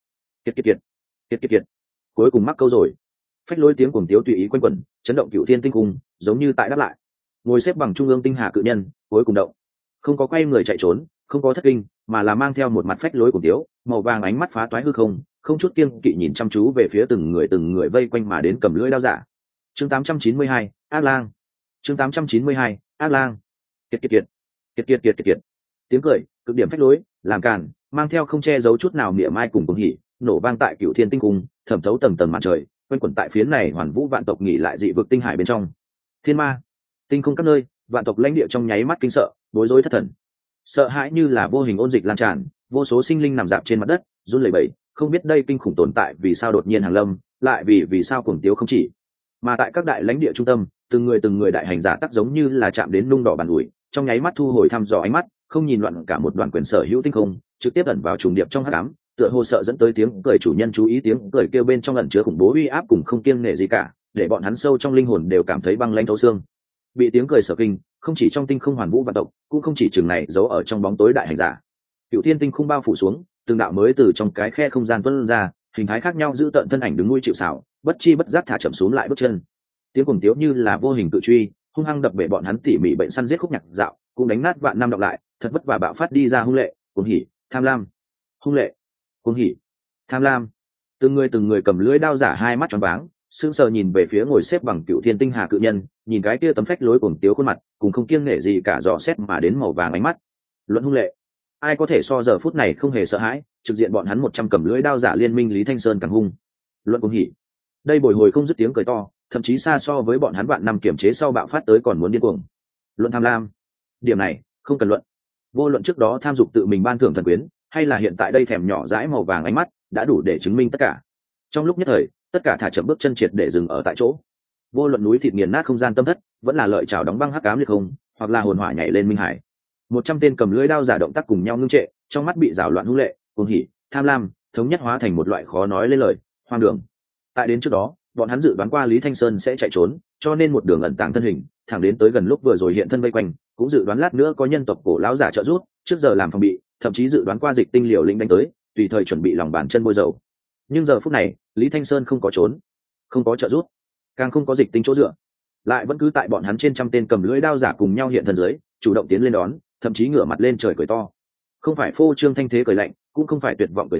kiệt. Cuối cùng mắc câu rồi. Phách lối tiếng cuồng tiếu tùy ý quanh quẩn, chấn động cửu thiên tinh khung, giống như tại đáp lại. Ngồi xếp bằng trung ương tinh hà cự nhân, cuối cùng động. Không có quay người chạy trốn, không có thất kinh, mà là mang theo một mặt phách lối cuồng tiếu, màu vàng ánh mắt phá toái hư không, không chút kiêng kỵ nhìn chăm chú về phía từng người vây quanh mà đến cầm lưỡi đao giả. Chương 892, Ác Lang. Chương 892, Ác Lang. Kiệt. Tiếng cười, cực điểm phách lối, làm càn, mang theo không che giấu chút nào mỉa mai cùng cuồng hỉ, nổ vang tại cửu thiên tinh cung, thẩm thấu tầng tầng màn trời, quanh quẩn tại phía này Hoàn Vũ vạn tộc nghỉ lại dị vực tinh hải bên trong. Thiên ma, tinh không các nơi, vạn tộc lãnh địa trong nháy mắt kinh sợ, bối rối thất thần. Sợ hãi như là vô hình ôn dịch lan tràn, vô số sinh linh nằm dạp trên mặt đất, run lẩy bẩy, không biết đây kinh khủng tồn tại vì sao đột nhiên hàng lâm, lại vì sao cuồng tiếu không chỉ. Mà tại các đại lãnh địa trung tâm, từng người đại hành giả tắc giống như là chạm đến nung đỏ bàn ủi, trong nháy mắt thu hồi thăm dò ánh mắt, không nhìn loạn cả một đoàn quyền sở hữu tinh không, trực tiếp ẩn vào trùng điệp trong hắc ám, tựa hồ sợ dẫn tới tiếng cười chủ nhân chú ý, tiếng cười kêu bên trong ẩn chứa khủng bố uy áp cùng không kiêng nể gì cả, để bọn hắn sâu trong linh hồn đều cảm thấy băng lãnh thấu xương. Bị tiếng cười sở kinh, không chỉ trong tinh không Hoàn Vũ vạn tộc, cũng không chỉ chừng này giấu ở trong bóng tối đại hành giả. Cửu thiên tinh không bao phủ xuống, từng đạo mới từ trong cái khe không gian tuôn ra, hình thái khác nhau giữ tận thân ảnh đứng nuôi chịu xảo, bất chi bất giác thả chậm xuống lại bước chân. Tiếng cuồng tiếu như là vô hình cự truy, hung hăng đập bể bọn hắn tỉ mỉ bệnh săn giết khúc nhạc dạo, cũng đánh nát vạn năm đọc lại, thật vất vả bạo phát đi ra hung lệ, cuồng hỉ, tham lam. Hung lệ, cuồng hỉ, tham lam. Từng người cầm lưỡi đao giả hai mắt tròn váng, sững sờ nhìn về phía ngồi xếp bằng cựu thiên tinh hà cự nhân, nhìn cái kia tấm phách lối cuồng tiếu khuôn mặt, cùng không kiêng nể gì cả dò xét mà đến màu vàng ánh mắt. Luận hung lệ, ai có thể so giờ phút này không hề sợ hãi, trực diện bọn hắn 100 cầm lưỡi đao giả liên minh Lý Thanh Sơn càng hung. Luận cuồng hỉ, đây bồi hồi không dứt tiếng cười to, thậm chí xa so với bọn hắn vạn năm kiểm chế sau bạo phát tới còn muốn điên cuồng. Luận tham lam, điểm này không cần luận. Vô luận trước đó tham dục tự mình ban thưởng thần quyến, hay là hiện tại đây thèm nhỏ dãi màu vàng ánh mắt, đã đủ để chứng minh tất cả. Trong lúc nhất thời, tất cả thả chậm bước chân triệt để dừng ở tại chỗ. Vô luận núi thịt nghiền nát không gian tâm thất, vẫn là lợi chảo đóng băng hắc ám liệt không, hoặc là hồn hỏa nhảy lên minh hải. 100 tên cầm lưỡi đao giả động tác cùng nhau ngưng trệ, trong mắt bị rào loạn hung lệ, cuồng hỉ, tham lam, thống nhất hóa thành một loại khó nói lên lời, hoang đường. Tại đến trước đó, bọn hắn dự đoán qua Lý Thanh Sơn sẽ chạy trốn, cho nên một đường ẩn tàng thân hình, thẳng đến tới gần lúc vừa rồi hiện thân vây quanh, cũng dự đoán lát nữa có nhân tộc cổ lão giả trợ giúp, trước giờ làm phòng bị, thậm chí dự đoán qua Dịch Tinh liều lĩnh đánh tới, tùy thời chuẩn bị lòng bàn chân bôi dầu. Nhưng giờ phút này, Lý Thanh Sơn không có trốn, không có trợ giúp, càng không có Dịch Tinh chỗ dựa, lại vẫn cứ tại bọn hắn trên trăm tên cầm lưỡi đao giả cùng nhau hiện thân dưới, chủ động tiến lên đón, thậm chí ngửa mặt lên trời cười to. Không phải phô trương thanh thế cười lạnh, cũng không phải tuyệt vọng cười thảm,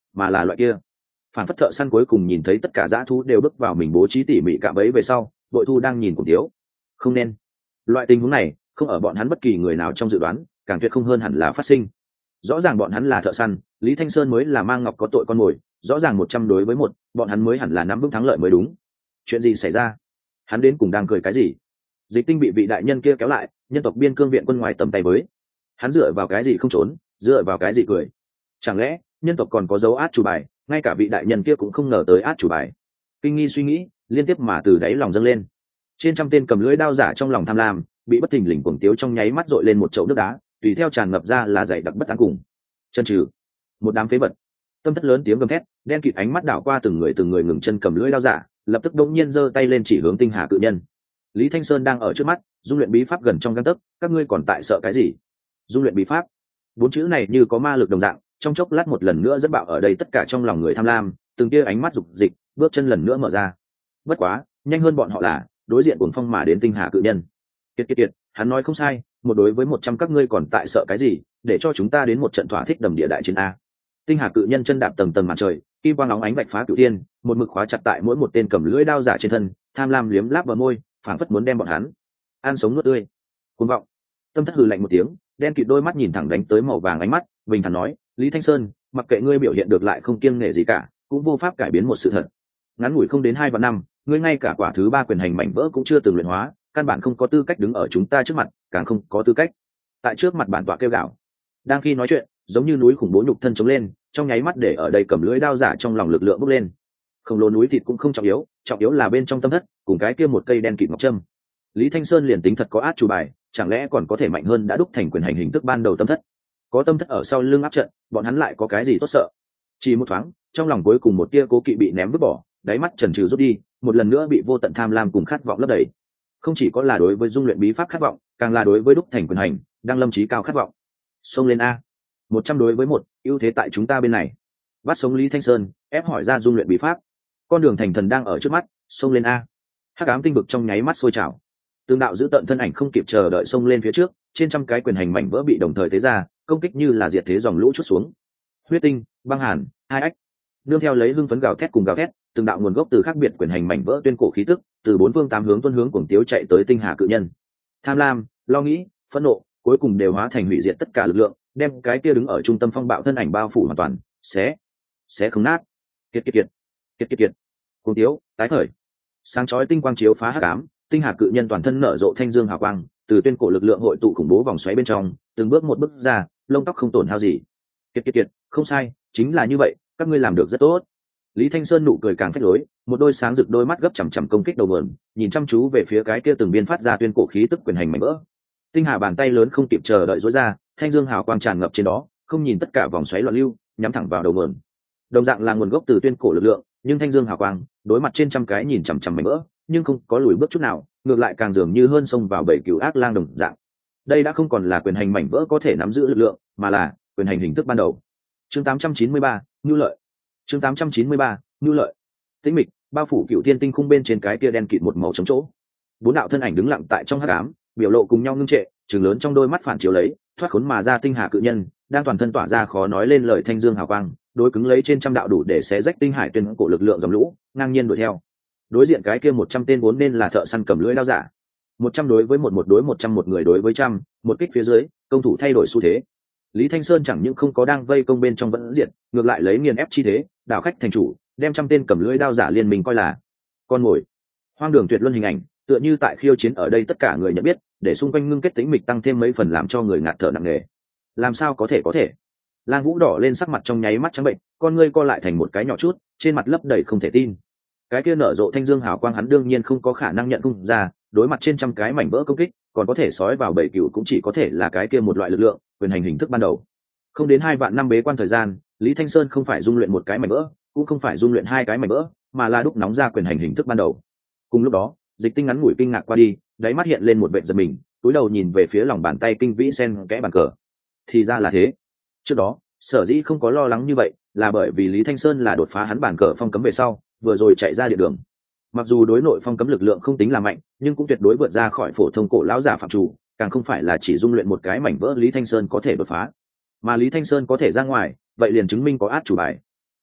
mà là loại kia phản phất thợ săn cuối cùng nhìn thấy tất cả dã thú đều bước vào mình bố trí tỉ mỉ cạm bẫy về sau, bội thu đang nhìn cùng tiếu. Không nên, loại tình huống này không ở bọn hắn bất kỳ người nào trong dự đoán, càng tuyệt không hơn hẳn là phát sinh. Rõ ràng bọn hắn là thợ săn, Lý Thanh Sơn mới là mang ngọc có tội con mồi, rõ ràng 100 đối với 1, bọn hắn mới hẳn là nắm vững thắng lợi mới đúng. Chuyện gì xảy ra? Hắn đến cùng đang cười cái gì? Dịch Tinh bị vị đại nhân kia kéo lại, nhân tộc biên cương viện quân ngoài tầm tay với. Hắn dựa vào cái gì không trốn, dựa vào cái gì cười? Chẳng lẽ nhân tộc còn có dấu át chủ bài, ngay cả vị đại nhân kia cũng không ngờ tới át chủ bài. Kinh nghi suy nghĩ liên tiếp mà từ đáy lòng dâng lên. Trên trăm tên cầm lưỡi đao giả trong lòng tham lam bị bất thình lình cuồng tiếu trong nháy mắt dội lên một chậu nước đá, tùy theo tràn ngập ra là dày đặc bất an cùng chân trừ. Một đám phế vật. Tâm thất lớn tiếng gầm thét, đen kịt ánh mắt đảo qua từng người ngừng chân cầm lưỡi đao giả, lập tức đống nhiên giơ tay lên chỉ hướng Tinh Hà cự nhân. Lý Thanh Sơn đang ở trước mắt, dung luyện bí pháp gần trong gang tấc, các ngươi còn tại sợ cái gì? Dung luyện bí pháp? 4 chữ này như có ma lực đồng dạng, trong chốc lát một lần nữa dẫn bạo ở đây tất cả trong lòng người tham lam, từng tia ánh mắt dục dịch, bước chân lần nữa mở ra. Bất quá, nhanh hơn bọn họ là đối diện cuồng phong mà đến Tinh Hà cự nhân. Kiệt, hắn nói không sai, một đối với 100 các ngươi còn tại sợ cái gì, để cho chúng ta đến một trận thỏa thích đầm địa đại chiến a. Tinh Hà cự nhân chân đạp tầng tầng màn trời, kim quang óng ánh vạch phá cửu thiên, một mực khóa chặt tại mỗi một tên cầm lưỡi đao giả trên thân, tham lam liếm láp bờ môi, phảng phất muốn đem bọn hắn ăn sống nuốt tươi. Cuồng vọng. Tâm thất hừ lạnh một tiếng, đen kịt đôi mắt nhìn thẳng đánh tới màu vàng ánh mắt, bình thản nói, Lý Thanh Sơn, mặc kệ ngươi biểu hiện được lại không kiêng nể gì cả, cũng vô pháp cải biến một sự thật. Ngắn ngủi không đến 2 vạn năm, ngươi ngay cả quả thứ 3 quyền hành mảnh vỡ cũng chưa từng luyện hóa, căn bản không có tư cách đứng ở chúng ta trước mặt, càng không có tư cách tại trước mặt bản tọa kêu gào. Đang khi nói chuyện, giống như núi khủng bố nhục thân chống lên, trong nháy mắt để ở đây cầm lưỡi đao giả trong lòng lực lượng bốc lên. Khổng lồ núi thịt cũng không trọng yếu là bên trong tâm thất, cùng cái kia một cây đen kịt ngọc trâm. Lý Thanh Sơn liền tính thật có át chủ bài, chẳng lẽ còn có thể mạnh hơn đã đúc thành quyền hành hình thức ban đầu tâm thất? Có tâm thất ở sau lưng áp trận, bọn hắn lại có cái gì tốt sợ? Chỉ một thoáng, trong lòng cuối cùng một tia cố kỵ bị ném vứt bỏ, đáy mắt trần trừ rút đi, một lần nữa bị vô tận tham lam cùng khát vọng lấp đầy. Không chỉ có là đối với dung luyện bí pháp khát vọng, càng là đối với đúc thành quyền hành đang lâm chí cao khát vọng. Xông lên a, 100 đối với 1, ưu thế tại chúng ta bên này. Bắt sống Lý Thanh Sơn, ép hỏi ra dung luyện bí pháp. Con đường thành thần đang ở trước mắt, xông lên a. Hắc ám tinh vực trong nháy mắt sôi trào. Tương đạo giữ tận thân ảnh không kịp chờ đợi xông lên phía trước, trên trăm cái quyền hành mảnh vỡ bị đồng thời tế ra, công kích như là diệt thế dòng lũ chút xuống. Huyết tinh, băng hàn, hai ách. Nương theo lấy hưng phấn gào thét cùng gào thét, từng đạo nguồn gốc từ khác biệt quyền hành mảnh vỡ tuyên cổ khí tức, từ 4 phương 8 hướng tuôn hướng cuồng tiếu chạy tới Tinh Hà cự nhân. Tham lam, lo nghĩ, phẫn nộ, cuối cùng đều hóa thành hủy diệt tất cả lực lượng, đem cái kia đứng ở trung tâm phong bạo thân ảnh bao phủ hoàn toàn, xé không nát. Kiệt. Cuồng tiếu, tái khởi. Sáng chói tinh quang chiếu phá hắc ám, Tinh Hà cự nhân toàn thân nở rộ thanh dương hào quang, từ tuyên cổ lực lượng hội tụ khủng bố vòng xoáy bên trong, từng bước một bước ra, lông tóc không tổn hao gì. Kiệt, không sai, chính là như vậy, các ngươi làm được rất tốt. Lý Thanh Sơn nụ cười càng phách lối, một đôi sáng rực đôi mắt gấp chằm chằm công kích đầu nguồn, nhìn chăm chú về phía cái kia từng biên phát ra tuyên cổ khí tức quyền hành mảnh vỡ. Tinh Hà bàn tay lớn không kịp chờ đợi rối ra, thanh dương hào quang tràn ngập trên đó, không nhìn tất cả vòng xoáy loạn lưu, nhắm thẳng vào đầu nguồn. Đồng dạng là nguồn gốc từ tuyên cổ lực lượng, nhưng thanh dương hào quang, đối mặt trên trăm cái nhìn chằm chằm mảnh vỡ, nhưng không có lùi bước chút nào, ngược lại càng dường như hơn xông vào bảy cừu ác lang đồng dạng. Đây đã không còn là quyền hành mảnh vỡ có thể nắm giữ lực lượng, mà là quyền hành hình thức ban đầu. Chương 893, nhu lợi. Chương 893, nhu lợi. Tĩnh mịch, bao phủ cựu thiên tinh khung bên trên cái kia đen kịt một màu trống chỗ. 4 đạo thân ảnh đứng lặng tại trong hắc ám, biểu lộ cùng nhau ngưng trệ, trừng lớn trong đôi mắt phản chiếu lấy, thoát khốn mà ra Tinh Hà cự nhân, đang toàn thân tỏa ra khó nói lên lời thanh dương hào quang, đối cứng lấy trên trăm đạo đủ để xé rách tinh hải tuyên cổ lực lượng dòng lũ, ngang nhiên đuổi theo. Đối diện cái kia 100 tên vốn nên là thợ săn cầm lưỡi đao giả. 100 đối với 1 đối 100 một người đối với trăm, một kích phía dưới, công thủ thay đổi xu thế. Lý Thanh Sơn chẳng những không có đang vây công bên trong vẫn diệt, ngược lại lấy nghiền ép chi thế, đảo khách thành chủ, đem trăm tên cầm lưỡi đao giả liên minh coi là con mồi. Hoang đường tuyệt luân hình ảnh, tựa như tại khiêu chiến ở đây tất cả người nhận biết, để xung quanh ngưng kết tính mịch tăng thêm mấy phần làm cho người ngạt thở nặng nề. Làm sao có thể? Lang Vũ đỏ lên sắc mặt trong nháy mắt trắng bệnh, con ngươi co lại thành một cái nhỏ chút, trên mặt lấp đầy không thể tin. Cái kia nở rộ thanh dương hào quang hắn đương nhiên không có khả năng nhận cung ra, đối mặt trên trăm cái mảnh vỡ công kích, còn có thể sói vào bảy cựu cũng chỉ có thể là cái kia một loại lực lượng, quyền hành hình thức ban đầu. Không đến 2 vạn năm bế quan thời gian, Lý Thanh Sơn không phải dung luyện một cái mảnh vỡ, cũng không phải dung luyện 2 cái mảnh vỡ, mà là đúc nóng ra quyền hành hình thức ban đầu. Cùng lúc đó, Dịch Tinh ngắn ngủi kinh ngạc qua đi, đáy mắt hiện lên một vẻ giật mình, túi đầu nhìn về phía lòng bàn tay kinh vĩ sen kẽ bàn cờ. Thì ra là thế. Trước đó, sở dĩ không có lo lắng như vậy, là bởi vì Lý Thanh Sơn là đột phá hắn bàn cờ phong cấm về sau, vừa rồi chạy ra địa đường. Mặc dù đối nội phong cấm lực lượng không tính là mạnh, nhưng cũng tuyệt đối vượt ra khỏi phổ thông cổ lão giả phạm chủ, càng không phải là chỉ dung luyện một cái mảnh vỡ Lý Thanh Sơn có thể đột phá. Mà Lý Thanh Sơn có thể ra ngoài, vậy liền chứng minh có át chủ bài.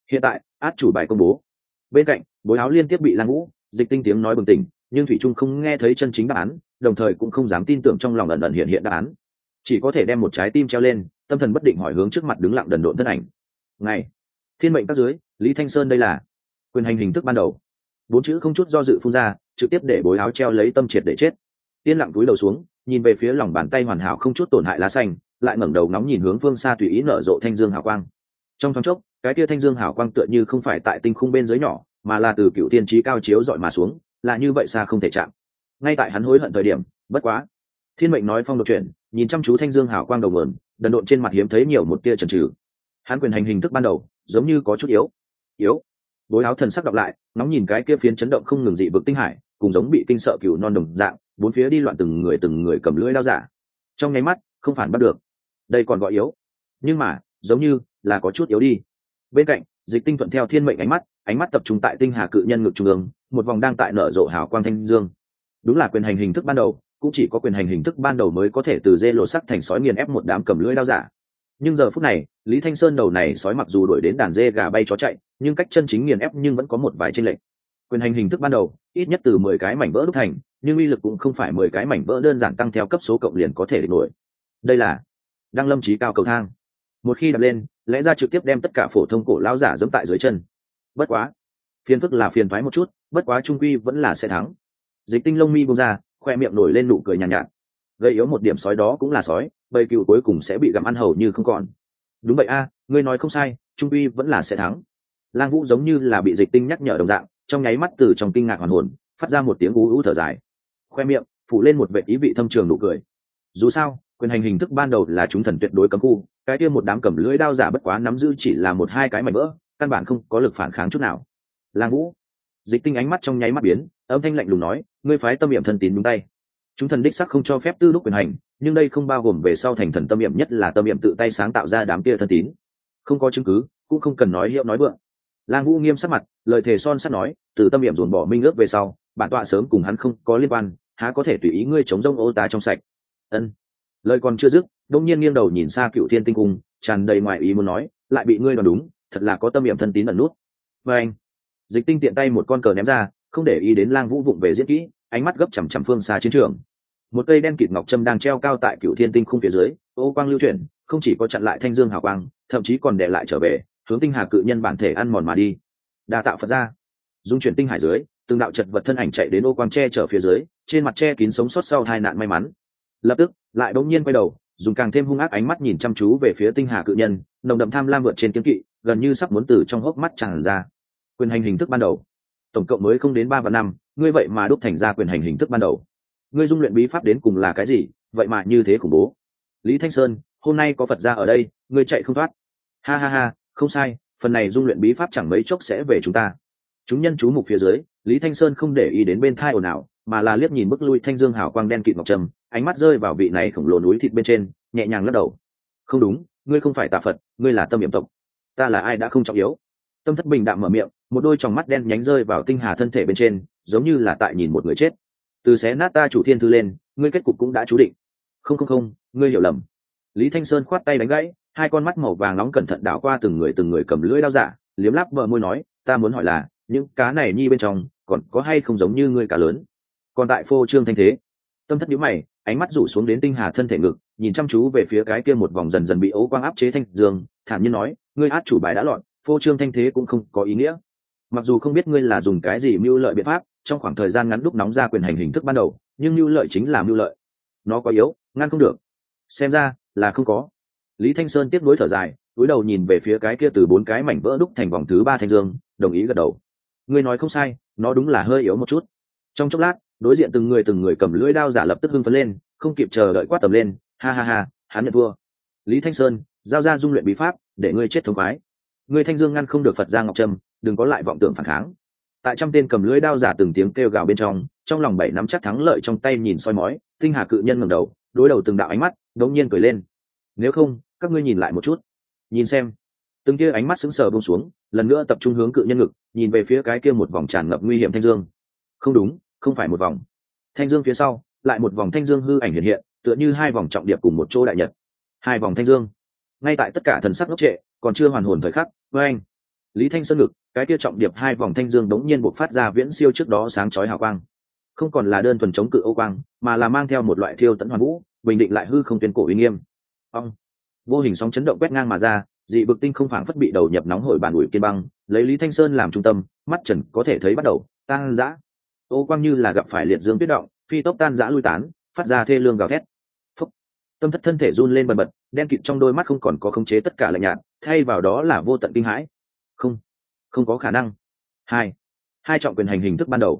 Hiện tại át chủ bài công bố. Bên cạnh bối áo liên tiếp bị Lang Vũ, Dịch Tinh tiếng nói bừng tỉnh, nhưng thủy trung không nghe thấy chân chính đáp án, đồng thời cũng không dám tin tưởng trong lòng ẩn ẩn hiện đáp án, chỉ có thể đem một trái tim treo lên, tâm thần bất định hỏi hướng trước mặt đứng lặng đần độn thân ảnh. Ngày thiên mệnh các dưới, Lý Thanh Sơn đây là quyền hành hình thức ban đầu. Bốn chữ không chút do dự phun ra, trực tiếp để bối áo treo lấy tâm triệt để chết. Yên lặng cúi đầu xuống, nhìn về phía lòng bàn tay hoàn hảo không chút tổn hại lá xanh, lại ngẩng đầu nóng nhìn hướng phương xa tùy ý nở rộ thanh dương hào quang. Trong thoáng chốc, cái kia thanh dương hào quang tựa như không phải tại tinh khung bên dưới nhỏ, mà là từ cựu thiên trí cao chiếu dọi mà xuống, là như vậy xa không thể chạm. Ngay tại hắn hối hận thời điểm, bất quá, thiên mệnh nói phong đột chuyển, nhìn chăm chú thanh dương hào quang đầu nguồn, đần độn trên mặt hiếm thấy nhiều một tia chần chừ. Hắn quyền hành hình thức ban đầu, giống như có chút yếu. Bối áo thần sắc đọc lại, nóng nhìn cái kia phiến chấn động không ngừng dị vực tinh hải, cùng giống bị kinh sợ cừu non đồng dạng, bốn phía đi loạn từng người cầm lưỡi lao giả. Trong nháy mắt, không phản bắt được. Đây còn gọi yếu, nhưng mà, giống như là có chút yếu đi. Bên cạnh, Dịch Tinh thuận theo thiên mệnh ánh mắt tập trung tại tinh hà cự nhân ngực trung ương, một vòng đang tại nở rộ hào quang thanh dương. Đúng là quyền hành hình thức ban đầu, cũng chỉ có quyền hành hình thức ban đầu mới có thể từ dê lộ sắc thành sói nghiền ép một đám cầm lưỡi lao giả. Nhưng giờ phút này, Lý Thanh Sơn đầu này sói mặc dù đuổi đến đàn dê gà bay chó chạy, nhưng cách chân chính nghiền ép nhưng vẫn có một vài chênh lệch. Quyền hành hình thức ban đầu, ít nhất từ 10 cái mảnh vỡ đúc thành, nhưng uy lực cũng không phải 10 cái mảnh vỡ đơn giản tăng theo cấp số cộng liền có thể địch nổi. Đây là đăng lâm chí cao cầu thang. Một khi đập lên, lẽ ra trực tiếp đem tất cả phổ thông cổ lão giả giẫm tại dưới chân. Bất quá, phiền phức là phiền toái một chút, bất quá trung quy vẫn là sẽ thắng. Dịch Tinh lông mi buông ra, khoe miệng nổi lên nụ cười nhàn nhạt. Gây yếu một điểm sói đó cũng là sói, bầy cừu cuối cùng sẽ bị gặm ăn hầu như không còn. Đúng vậy a, ngươi nói không sai, trung quy vẫn là sẽ thắng. Lang Vũ giống như là bị Dịch Tinh nhắc nhở đồng dạng, trong nháy mắt từ trong kinh ngạc hoàn hồn, phát ra một tiếng ú ú thở dài, khoe miệng phủ lên một vẻ ý vị thâm trường nụ cười. Dù sao, quyền hành hình thức ban đầu là chúng thần tuyệt đối cấm khu, cái kia một đám cầm lưỡi đao giả bất quá nắm giữ chỉ là một hai cái mảnh vỡ, căn bản không có lực phản kháng chút nào. Lang Vũ, Dịch Tinh ánh mắt trong nháy mắt biến, âm thanh lạnh lùng nói, ngươi phái tâm niệm thân tín đúng tay. Chúng thần đích sắc không cho phép tư lúc quyền hành, nhưng đây không bao gồm về sau thành thần tâm niệm, nhất là tâm niệm tự tay sáng tạo ra đám kia thân tín. Không có chứng cứ, cũng không cần nói hiệu nói vượng. Lang Vũ nghiêm sắc mặt, lời thề son sắt nói, từ tâm niệm dồn bỏ minh ước về sau, bản tọa sớm cùng hắn không có liên quan, há có thể tùy ý ngươi chống rông ô tá trong sạch. Ân. Lời còn chưa dứt, đông nhiên nghiêng đầu nhìn xa Cựu Thiên tinh cung, tràn đầy ngoại ý muốn nói, lại bị ngươi đoán đúng, thật là có tâm niệm thân tín ẩn nút. Và anh, Dịch Tinh tiện tay một con cờ ném ra, không để ý đến Lang Vũ vụng về diễn kỹ, ánh mắt gấp chằm chằm phương xa chiến trường. Một cây đen kịt ngọc trâm đang treo cao tại Cựu Thiên tinh khung phía dưới, ô quang lưu chuyển, không chỉ có chặn lại thanh dương hào quang, thậm chí còn đè lại trở về, hướng tinh hà cự nhân bản thể ăn mòn mà đi. Đa tạo Phật ra, dung chuyển tinh hải dưới, từng đạo chật vật thân ảnh chạy đến ô quang che chở phía dưới, trên mặt che kín sống sót sau tai nạn may mắn. Lập tức lại bỗng nhiên quay đầu, dùng càng thêm hung ác ánh mắt nhìn chăm chú về phía tinh hà cự nhân, nồng đậm tham lam vượt trên kiếm kỵ, gần như sắp muốn từ trong hốc mắt tràn ra. Quyền hành hình thức ban đầu, tổng cộng mới không đến 3 và 5, ngươi vậy mà đúc thành ra quyền hành hình thức ban đầu. Ngươi dung luyện bí pháp đến cùng là cái gì, vậy mà như thế khủng bố. Lý Thanh Sơn, hôm nay có Phật gia ở đây, ngươi chạy không thoát. Ha ha ha, không sai, phần này dung luyện bí pháp chẳng mấy chốc sẽ về chúng ta. Chúng nhân chú mục phía dưới, Lý Thanh Sơn không để ý đến bên thai ồn ào, mà là liếc nhìn bức lui thanh dương hào quang đen kịt ngọc trầm, ánh mắt rơi vào vị này khổng lồ núi thịt bên trên, nhẹ nhàng lắc đầu. Không đúng, ngươi không phải Tà Phật, ngươi là Tâm Niệm tộc. Ta là ai đã không trọng yếu. Tâm Thất bình đạm mở miệng, một đôi tròng mắt đen nhánh rơi vào tinh hà thân thể bên trên, giống như là tại nhìn một người chết. Từ xé nát ta chủ thiên thư lên, ngươi kết cục cũng đã chú định. Không, ngươi hiểu lầm. Lý Thanh Sơn khoát tay đánh gãy, hai con mắt màu vàng nóng cẩn thận đảo qua từng người cầm lưỡi đao giả, liếm láp bờ môi nói, ta muốn hỏi là, những cá này nhi bên trong còn có hay không giống như ngươi cá lớn. Còn tại phô trương thanh thế. Tâm Thất nhíu mày, ánh mắt rủ xuống đến tinh hà thân thể ngực, nhìn chăm chú về phía cái kia một vòng dần dần bị ấu quang áp chế thanh dương, thản nhiên nói, ngươi át chủ bài đã loạn, phô trương thanh thế cũng không có ý nghĩa. Mặc dù không biết ngươi là dùng cái gì mưu lợi biện pháp, trong khoảng thời gian ngắn đúc nóng ra quyền hành hình thức ban đầu, nhưng mưu lợi chính là mưu lợi. Nó có yếu, ngăn không được. Xem ra là không có. Lý Thanh Sơn tiếp nối thở dài, cúi đầu nhìn về phía cái kia từ 4 cái mảnh vỡ đúc thành vòng thứ 3 thanh dương, đồng ý gật đầu. Ngươi nói không sai, nó đúng là hơi yếu một chút. Trong chốc lát, đối diện từng người cầm lưỡi đao giả lập tức hưng phấn lên, không kịp chờ đợi quát tầm lên, ha ha ha, hắn nhận thua. Lý Thanh Sơn, giao ra dung luyện bí pháp, để ngươi chết thống khoái. Ngươi thanh dương ngăn không được Phật gia ngọc trâm, đừng có lại vọng tưởng phản kháng. Tại trăm tên cầm lưỡi đao giả từng tiếng kêu gào bên trong lòng 7 nắm chắc thắng lợi trong tay nhìn soi mói, tinh hà cự nhân ngẩng đầu, đối đầu từng đạo ánh mắt, đột nhiên cười lên. Nếu không, các ngươi nhìn lại một chút, nhìn xem. Từng kia ánh mắt sững sờ buông xuống, lần nữa tập trung hướng cự nhân ngực, nhìn về phía cái kia một vòng tràn ngập nguy hiểm thanh dương. Không đúng, không phải một vòng. Thanh dương phía sau, lại một vòng thanh dương hư ảnh hiện hiện, tựa như hai vòng trọng điệp cùng một chỗ đại nhật. Hai vòng thanh dương. Ngay tại tất cả thần sắc ngốc trệ, còn chưa hoàn hồn thời khắc, với anh, Lý Thanh Sơn ngực cái kia trọng điệp hai vòng thanh dương đống nhiên bộc phát ra viễn siêu trước đó sáng chói hào quang, không còn là đơn thuần chống cự ô quang, mà là mang theo một loại thiêu tận hoàn vũ, bình định lại hư không tuyên cổ uy nghiêm. Ông vô hình sóng chấn động quét ngang mà ra, dị vực tinh không phảng phất bị đầu nhập nóng hổi bàn ủi kiên băng, lấy Lý Thanh Sơn làm trung tâm, mắt trần có thể thấy bắt đầu tan rã. Ô quang như là gặp phải liệt dương tuyết động, phi tốc tan rã lui tán, phát ra thê lương gào thét. Phúc. Tâm thất thân thể run lên bần bật, đen kịt trong đôi mắt không còn có khống chế tất cả lạnh nhạt, thay vào đó là vô tận kinh hãi. Không có khả năng. Hai trọng quyền hành hình thức ban đầu.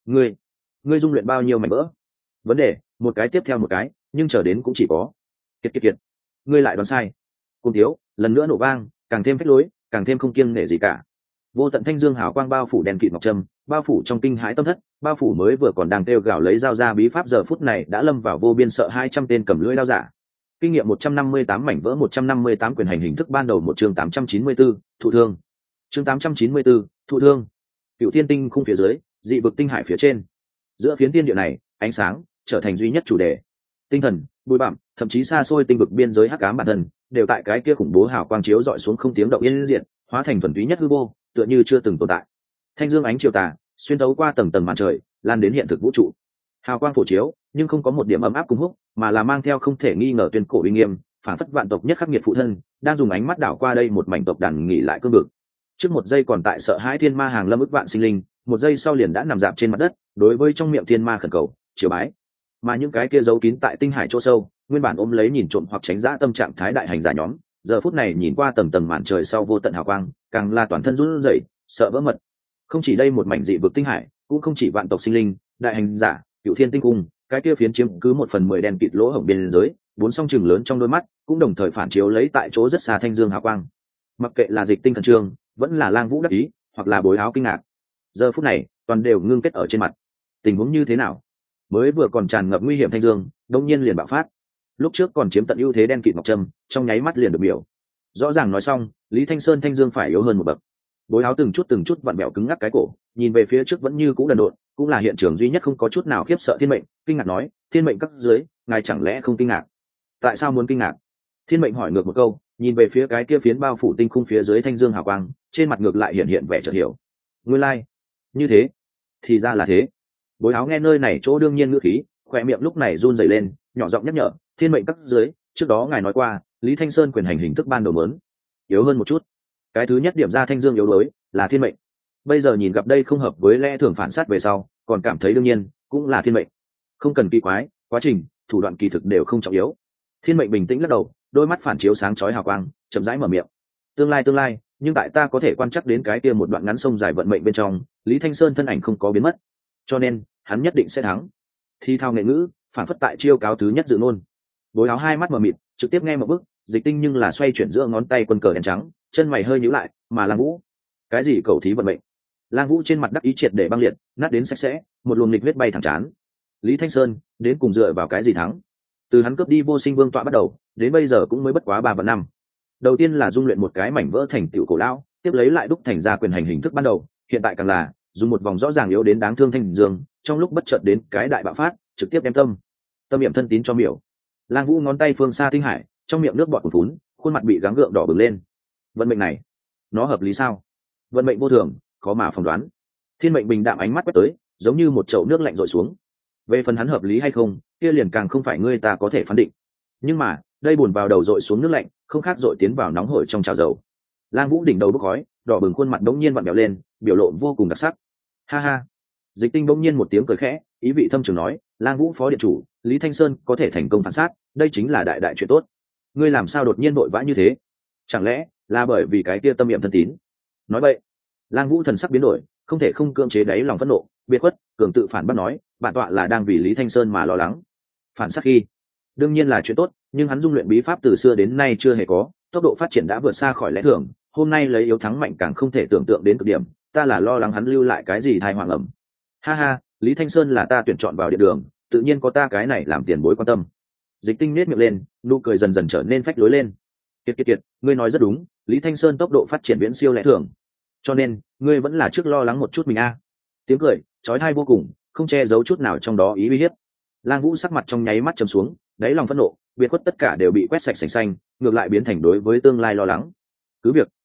Ngươi dung luyện bao nhiêu mảnh vỡ? Vấn đề, một cái tiếp theo một cái, nhưng chờ đến cũng chỉ có kiệt. Ngươi lại đoán sai. Cùng thiếu, lần nữa nổ vang, càng thêm phách lối, càng thêm không kiêng nể gì cả. Vô tận thanh dương hào quang bao phủ đèn kịt ngọc trâm, bao phủ trong kinh hãi tâm thất, bao phủ mới vừa còn đang kêu gào lấy dao ra bí pháp giờ phút này đã lâm vào vô biên sợ 200 tên cầm lưỡi đao giả. Kinh nghiệm 158 mảnh vỡ 158 quyền hành hình thức ban đầu một chương 894, thụ thương. Chương 894, thụ thương. Cựu thiên tinh khung phía dưới, dị vực tinh hải phía trên. Giữa phiến thiên địa này, ánh sáng trở thành duy nhất chủ đề. Tinh thần, bụi bặm, thậm chí xa xôi tinh vực biên giới hắc ám bản thân, đều tại cái kia khủng bố hào quang chiếu dọi xuống không tiếng động yên diệt, hóa thành thuần túy nhất hư vô, tựa như chưa từng tồn tại. Thanh dương ánh chiều tà, xuyên thấu qua tầng tầng màn trời, lan đến hiện thực vũ trụ. Hào quang phổ chiếu, nhưng không có một điểm ấm áp cung húc, mà là mang theo không thể nghi ngờ tuyên cổ uy nghiêm, phản phất vạn tộc nhất khắc nghiệt phụ thân, đang dùng ánh mắt đảo qua đây một mảnh tộc đàn nghỉ lại cương vực. Trước một giây còn tại sợ hãi thiên ma hàng lâm ức vạn sinh linh, một giây sau liền đã nằm dạp trên mặt đất, đối với trong miệng thiên ma khẩn cầu, triều bái. Mà những cái kia giấu kín tại tinh hải chỗ sâu, nguyên bản ôm lấy nhìn trộm hoặc tránh dã tâm trạng thái đại hành giả nhóm, giờ phút này nhìn qua tầng tầng màn trời sau vô tận hào quang, càng là toàn thân run rẩy, sợ vỡ mật. Không chỉ đây một mảnh dị vực tinh hải, cũng không chỉ vạn tộc sinh linh, đại hành giả, cựu thiên tinh cung, cái kia phiến chiếm cứ 1/10 đen kịt lỗ hổng biên giới, bốn song chừng lớn trong đôi mắt, cũng đồng thời phản chiếu lấy tại chỗ rất xa thanh dương hào quang. Mặc kệ là dịch tinh thần trương, vẫn là lang vũ đắc ý, hoặc là bối áo kinh ngạc, giờ phút này toàn đều ngưng kết ở trên mặt. Tình huống như thế nào? Mới vừa còn tràn ngập nguy hiểm thanh dương, đông nhiên liền bạo phát. Lúc trước còn chiếm tận ưu thế đen kịt ngọc trâm, trong nháy mắt liền được biểu. Rõ ràng nói xong, Lý Thanh Sơn thanh dương phải yếu hơn một bậc. Bối áo từng chút vặn bẹo cứng ngắc cái cổ, nhìn về phía trước vẫn như cũ đần độn, cũng là hiện trường duy nhất không có chút nào khiếp sợ thiên mệnh, kinh ngạc nói, thiên mệnh cấp dưới, ngài chẳng lẽ không kinh ngạc? Tại sao muốn kinh ngạc? Thiên mệnh hỏi ngược một câu, nhìn về phía cái kia phiến bao phủ tinh khung phía dưới thanh dương hào quang, trên mặt ngược lại hiện vẻ chợt hiểu. Nguyên lai, như thế, thì ra là thế. Bối áo nghe nơi này chỗ đương nhiên ngữ khí, khỏe miệng lúc này run rẩy lên, nhỏ giọng nhắc nhở, thiên mệnh cấp dưới, trước đó ngài nói qua, Lý Thanh Sơn quyền hành hình thức ban đầu mớn yếu hơn một chút. Cái thứ nhất điểm ra thanh dương yếu đuối là thiên mệnh. Bây giờ nhìn gặp đây không hợp với lẽ thường phản sát về sau, còn cảm thấy đương nhiên cũng là thiên mệnh. Không cần kỳ quái, quá trình, thủ đoạn kỳ thực đều không trọng yếu. Thiên mệnh bình tĩnh lắc đầu, đôi mắt phản chiếu sáng chói hào quang, chậm rãi mở miệng. Tương lai, nhưng tại ta có thể quan chắc đến cái kia một đoạn ngắn sông dài vận mệnh bên trong, Lý Thanh Sơn thân ảnh không có biến mất, cho nên hắn nhất định sẽ thắng. Thi thao nghệ ngữ, phản phất tại chiêu cáo thứ nhất dự ngôn. Bối áo hai mắt mở mịt, trực tiếp nghe một bước, dịch tinh nhưng là xoay chuyển giữa ngón tay quân cờ đen trắng, chân mày hơi nhíu lại, mà Lang Vũ, cái gì cầu thí vận mệnh? Lang Vũ trên mặt đắc ý triệt để băng liệt, nát đến sạch sẽ, một luồng nghịch huyết bay thẳng chán. Lý Thanh Sơn, đến cùng dựa vào cái gì thắng? Từ hắn cướp đi vô sinh vương tọa bắt đầu, đến bây giờ cũng mới bất quá 3 và 5. Đầu tiên là dung luyện một cái mảnh vỡ thành tựu cổ lão, tiếp lấy lại đúc thành ra quyền hành hình thức ban đầu, hiện tại càng là dùng một vòng rõ ràng yếu đến đáng thương thanh dương, trong lúc bất chợt đến cái đại bạo phát, trực tiếp đem tâm niệm thân tín cho miểu. Lang Vũ ngón tay phương xa tinh hải, trong miệng nước bọt cuồn phún, khuôn mặt bị gắng gượng đỏ bừng lên. Vận mệnh này, nó hợp lý sao? Vận mệnh vô thường, khó mà phỏng đoán. Thiên mệnh bình đạm ánh mắt quét tới, giống như một chậu nước lạnh rội xuống. Về phần hắn hợp lý hay không, kia liền càng không phải ngươi ta có thể phán định. Nhưng mà, đây buồn vào đầu rội xuống nước lạnh, không khác rội tiến vào nóng hổi trong chảo dầu. Lang Vũ đỉnh đầu bốc khói, đỏ bừng khuôn mặt đống nhiên vặn vẹo lên, biểu lộ vô cùng đặc sắc. Ha ha. Dịch tinh đống nhiên một tiếng cười khẽ, ý vị thâm trường nói, Lang Vũ phó điện chủ, Lý Thanh Sơn có thể thành công phản sát, đây chính là đại đại chuyện tốt. Ngươi làm sao đột nhiên vội vã như thế? Chẳng lẽ là bởi vì cái kia tâm niệm thân tín? Nói vậy, Lang Vũ thần sắc biến đổi, không thể không cưỡng chế đáy lòng phẫn nộ, biệt khuất, cường tự phản bác nói, bản tọa là đang vì Lý Thanh Sơn mà lo lắng. Phản sát khi, đương nhiên là chuyện tốt, nhưng hắn dung luyện bí pháp từ xưa đến nay chưa hề có, tốc độ phát triển đã vượt xa khỏi lẽ thường, hôm nay lấy yếu thắng mạnh càng không thể tưởng tượng đến cực điểm, ta là lo lắng hắn lưu lại cái gì thai hoàng ẩm. Ha ha, Lý Thanh Sơn là ta tuyển chọn vào điện đường, tự nhiên có ta cái này làm tiền bối quan tâm. Dịch tinh nết miệng lên, nụ cười dần dần trở nên phách lối lên. Kiệt, ngươi nói rất đúng, Lý Thanh Sơn tốc độ phát triển viễn siêu lẽ thường, cho nên ngươi vẫn là trước lo lắng một chút mình a. Tiếng cười chói tai vô cùng, không che giấu chút nào trong đó ý uy hiếp. Lang Vũ sắc mặt trong nháy mắt trầm xuống, đáy lòng phẫn nộ, biệt khuất tất cả đều bị quét sạch sành xanh, ngược lại biến thành đối với tương lai lo lắng. Cứ việc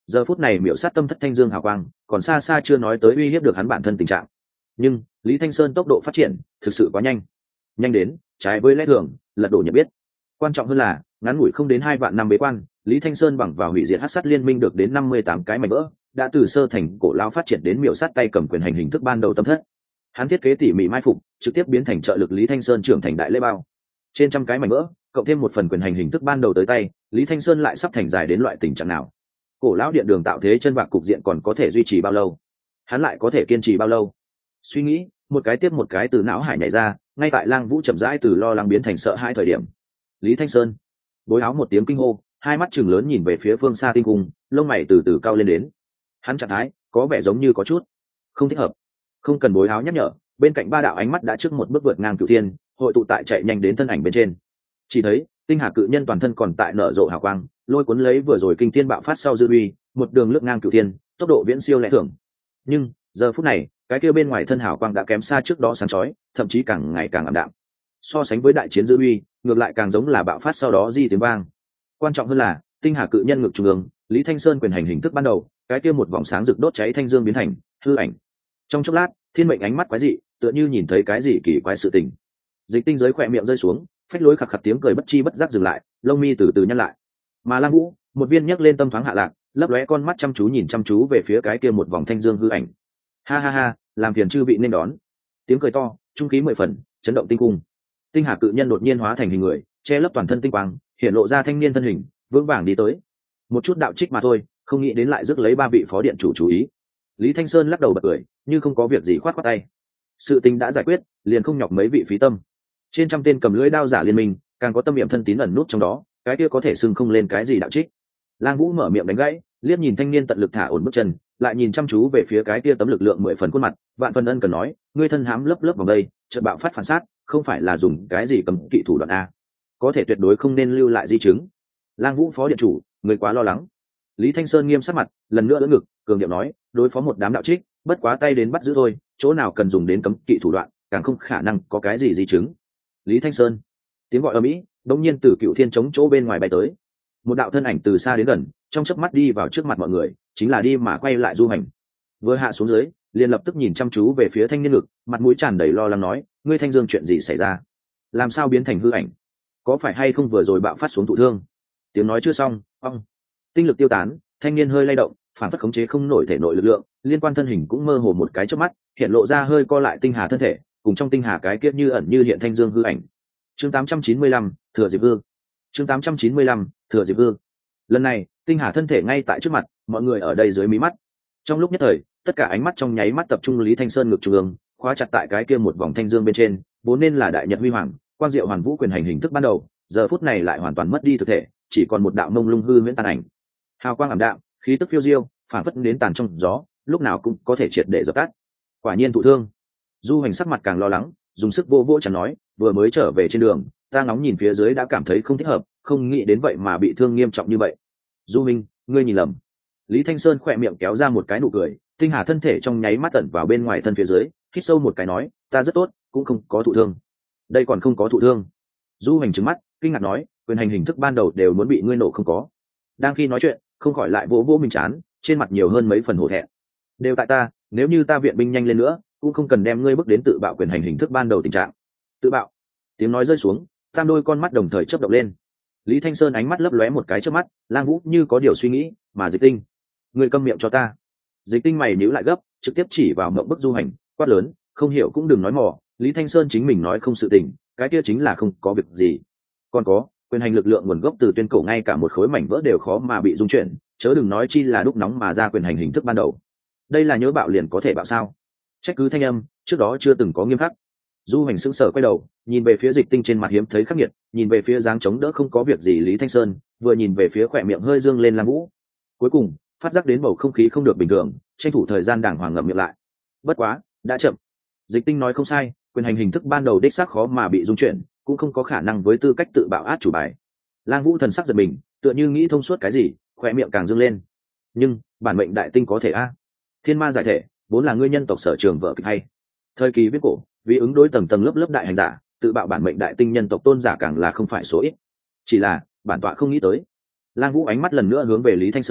giờ phút này miểu sát tâm thất thanh dương hào quang còn xa xa chưa nói tới uy hiếp được hắn bản thân tình trạng. Nhưng Lý Thanh Sơn tốc độ phát triển thực sự quá nhanh, nhanh đến trái với lẽ thường, lật đổ nhận biết. Quan trọng hơn là ngắn ngủi không đến 2 vạn năm bế quan, Lý Thanh Sơn bằng vào hủy diệt hắc sát liên minh được đến 58 cái mảnh vỡ, đã từ sơ thành cổ lao phát triển đến miểu sát tay cầm quyền hành hình thức ban đầu tâm thất. Hắn thiết kế tỉ mỉ mai phục, trực tiếp biến thành trợ lực Lý Thanh Sơn trưởng thành đại lễ bao. Trên trăm cái mảnh vỡ, cộng thêm một phần quyền hành hình thức ban đầu tới tay, Lý Thanh Sơn lại sắp thành dài đến loại tình trạng nào? Cổ lão điện đường tạo thế chân vạc cục diện còn có thể duy trì bao lâu? Hắn lại có thể kiên trì bao lâu? Suy nghĩ một cái tiếp một cái từ não hải nhảy ra, ngay tại Lang Vũ chậm rãi từ lo lắng biến thành sợ hãi thời điểm, Lý Thanh Sơn bối áo một tiếng kinh hô, hai mắt chừng lớn nhìn về phía phương xa tinh cung, lông mày từ từ cao lên đến. Hắn trạng thái có vẻ giống như có chút không thích hợp. Không cần bối áo nhắc nhở, bên cạnh ba đạo ánh mắt đã trước một bước vượt ngang cửu thiên, hội tụ tại chạy nhanh đến thân ảnh bên trên. Chỉ thấy tinh hà cự nhân toàn thân còn tại nở rộ hào quang, lôi cuốn lấy vừa rồi kinh thiên bạo phát sau dư uy, một đường lướt ngang cửu thiên, tốc độ viễn siêu lẽ thường. Nhưng giờ phút này, cái kia bên ngoài thân hào quang đã kém xa trước đó sáng chói, thậm chí càng ngày càng ảm đạm. So sánh với đại chiến dư uy, ngược lại càng giống là bạo phát sau đó di tiếng vang. Quan trọng hơn là tinh hà cự nhân ngực trung ương, Lý Thanh Sơn quyền hành hình thức ban đầu, cái kia một vòng sáng rực đốt cháy thanh dương biến thành hư ảnh. Trong chốc lát, thiên mệnh ánh mắt quái dị, tựa như nhìn thấy cái gì kỳ quái sự tình. Dịch tinh giới khỏe miệng rơi xuống, phách lối khạc khạc tiếng cười bất chi bất giác dừng lại, lông mi từ từ nhăn lại. Mà Lang Vũ, một viên nhấc lên tâm thoáng hạ lạc, lấp lóe con mắt chăm chú nhìn chăm chú về phía cái kia một vòng thanh dương hư ảnh. Ha ha ha, làm phiền chư vị nên đón. Tiếng cười to, trung khí 10 phần, chấn động tinh cung. Tinh hà cự nhân đột nhiên hóa thành hình người, che lấp toàn thân tinh quang, hiện lộ ra thanh niên thân hình, vững vàng đi tới. Một chút đạo trích mà thôi, không nghĩ đến lại rước lấy ba vị phó điện chủ chú ý. Lý Thanh Sơn lắc đầu bật cười, như không có việc gì khoát khoát tay. Sự tình đã giải quyết, liền không nhọc mấy vị phí tâm. Trên trăm tên cầm lưỡi đao giả liên minh, càng có tâm niệm thân tín ẩn nút trong đó, cái kia có thể xưng không lên cái gì đạo trích. Lang Vũ mở miệng đánh gãy, liếc nhìn thanh niên tận lực thả ổn bước chân, lại nhìn chăm chú về phía cái kia tấm lực lượng 10 phần khuôn mặt, vạn phần ân cần nói, ngươi thân hám lớp lớp vòng đây, chợt bạo phát phản sát, không phải là dùng cái gì cấm kỵ thủ đoạn a? Có thể tuyệt đối không nên lưu lại di chứng. Lang Vũ phó điện chủ, người quá lo lắng. Lý Thanh Sơn nghiêm sắc mặt, lần nữa đỡ ngực, cường điệu nói, đối phó một đám đạo trích, bất quá tay đến bắt giữ thôi, chỗ nào cần dùng đến cấm kỵ thủ đoạn, càng không khả năng có cái gì di chứng. Lý Thanh Sơn, tiếng gọi ầm ĩ, đột nhiên từ cựu thiên chống chỗ bên ngoài bay tới. Một đạo thân ảnh từ xa đến gần, trong chớp mắt đi vào trước mặt mọi người, chính là đi mà quay lại Du Hành. Vừa hạ xuống dưới, liền lập tức nhìn chăm chú về phía thanh niên ngực, mặt mũi tràn đầy lo lắng nói, ngươi Thanh Dương chuyện gì xảy ra? Làm sao biến thành hư ảnh? Có phải hay không vừa rồi bạo phát xuống thụ thương? Tiếng nói chưa xong, ong, tinh lực tiêu tán, thanh niên hơi lay động, phản phất khống chế không nổi thể nội lực lượng, liên quan thân hình cũng mơ hồ một cái chớp mắt, hiện lộ ra hơi co lại tinh hà thân thể, cùng trong tinh hà cái kia như ẩn như hiện thanh dương hư ảnh. Chương 895, Thừa Diệp Vương. Chương 895, Thừa Diệp Vương. Lần này, tinh hà thân thể ngay tại trước mặt, mọi người ở đây dưới mí mắt. Trong lúc nhất thời, tất cả ánh mắt trong nháy mắt tập trung Lý Thanh Sơn ngực trung ương, khóa chặt tại cái kia một vòng thanh dương bên trên, vốn nên là đại nhật huy hoàng, quang diệu hoàn vũ quyền hành hình thức ban đầu, giờ phút này lại hoàn toàn mất đi thực thể, chỉ còn một đạo mông lung hư huyễn tàn ảnh. Hào quang ảm đạm, khí tức phiêu diêu, phản phất đến tàn trong gió, lúc nào cũng có thể triệt để dập tắt. Quả nhiên thụ thương. Du Hành sắc mặt càng lo lắng, dùng sức vô vỗ chẳng nói, vừa mới trở về trên đường, ta ngóng nhìn phía dưới đã cảm thấy không thích hợp, không nghĩ đến vậy mà bị thương nghiêm trọng như vậy. Du Minh, ngươi nhìn lầm. Lý Thanh Sơn khỏe miệng kéo ra một cái nụ cười, tinh hà thân thể trong nháy mắt tận vào bên ngoài thân phía dưới, hít sâu một cái nói, ta rất tốt, cũng không có thụ thương. Đây còn không có thụ thương. Du Hành trừng mắt, kinh ngạc nói, quyền hành hình thức ban đầu đều muốn bị ngươi nổ không có. Đang khi nói chuyện, không khỏi lại vỗ vỗ mình chán, trên mặt nhiều hơn mấy phần hổ thẹn. Đều tại ta, nếu như ta viện binh nhanh lên nữa, cũng không cần đem ngươi bước đến tự bạo quyền hành hình thức ban đầu tình trạng. Tự bạo. Tiếng nói rơi xuống, tam đôi con mắt đồng thời chớp động lên. Lý Thanh Sơn ánh mắt lấp lóe một cái trước mắt, Lang Vũ như có điều suy nghĩ, mà Dịch Tinh, ngươi câm miệng cho ta. Dịch Tinh mày nhíu lại gấp, trực tiếp chỉ vào Mộng Bức Du Hành, quát lớn, không hiểu cũng đừng nói mò, Lý Thanh Sơn chính mình nói không sự tình, cái kia chính là không có việc gì. Còn có, quyền hành lực lượng nguồn gốc từ tuyên cổ, ngay cả một khối mảnh vỡ đều khó mà bị dung chuyển, chớ đừng nói chi là đúc nóng mà ra quyền hành hình thức ban đầu. Đây là nhớ bạo liền có thể bạo sao? Trách cứ thanh âm, trước đó chưa từng có nghiêm khắc. Du Hành sững sờ quay đầu, nhìn về phía Dịch Tinh trên mặt hiếm thấy khắc nghiệt, nhìn về phía dáng chống đỡ không có việc gì Lý Thanh Sơn, vừa nhìn về phía khỏe miệng hơi dương lên Lang Vũ. Cuối cùng, phát giác đến bầu không khí không được bình thường, tranh thủ thời gian đàng hoàng ngậm miệng lại. Bất quá, đã chậm. Dịch Tinh nói không sai, quyền hành hình thức ban đầu đích xác khó mà bị dung chuyển, cũng không có khả năng với tư cách tự bạo át chủ bài. Lang Vũ thần sắc giật mình, tựa như nghĩ thông suốt cái gì, khỏe miệng càng dương lên. Nhưng bản mệnh đại tinh có thể a? Thiên ma giải thể, vốn là ngươi nhân tộc sở trường vợ kịch hay. Thời kỳ viết cổ, vì ứng đối tầng tầng lớp lớp đại hành giả, tự bạo bản mệnh đại tinh nhân tộc tôn giả càng là không phải số ít. Chỉ là bản tọa không nghĩ tới. Lang Vũ ánh mắt lần nữa hướng về Lý Thanh Sơn,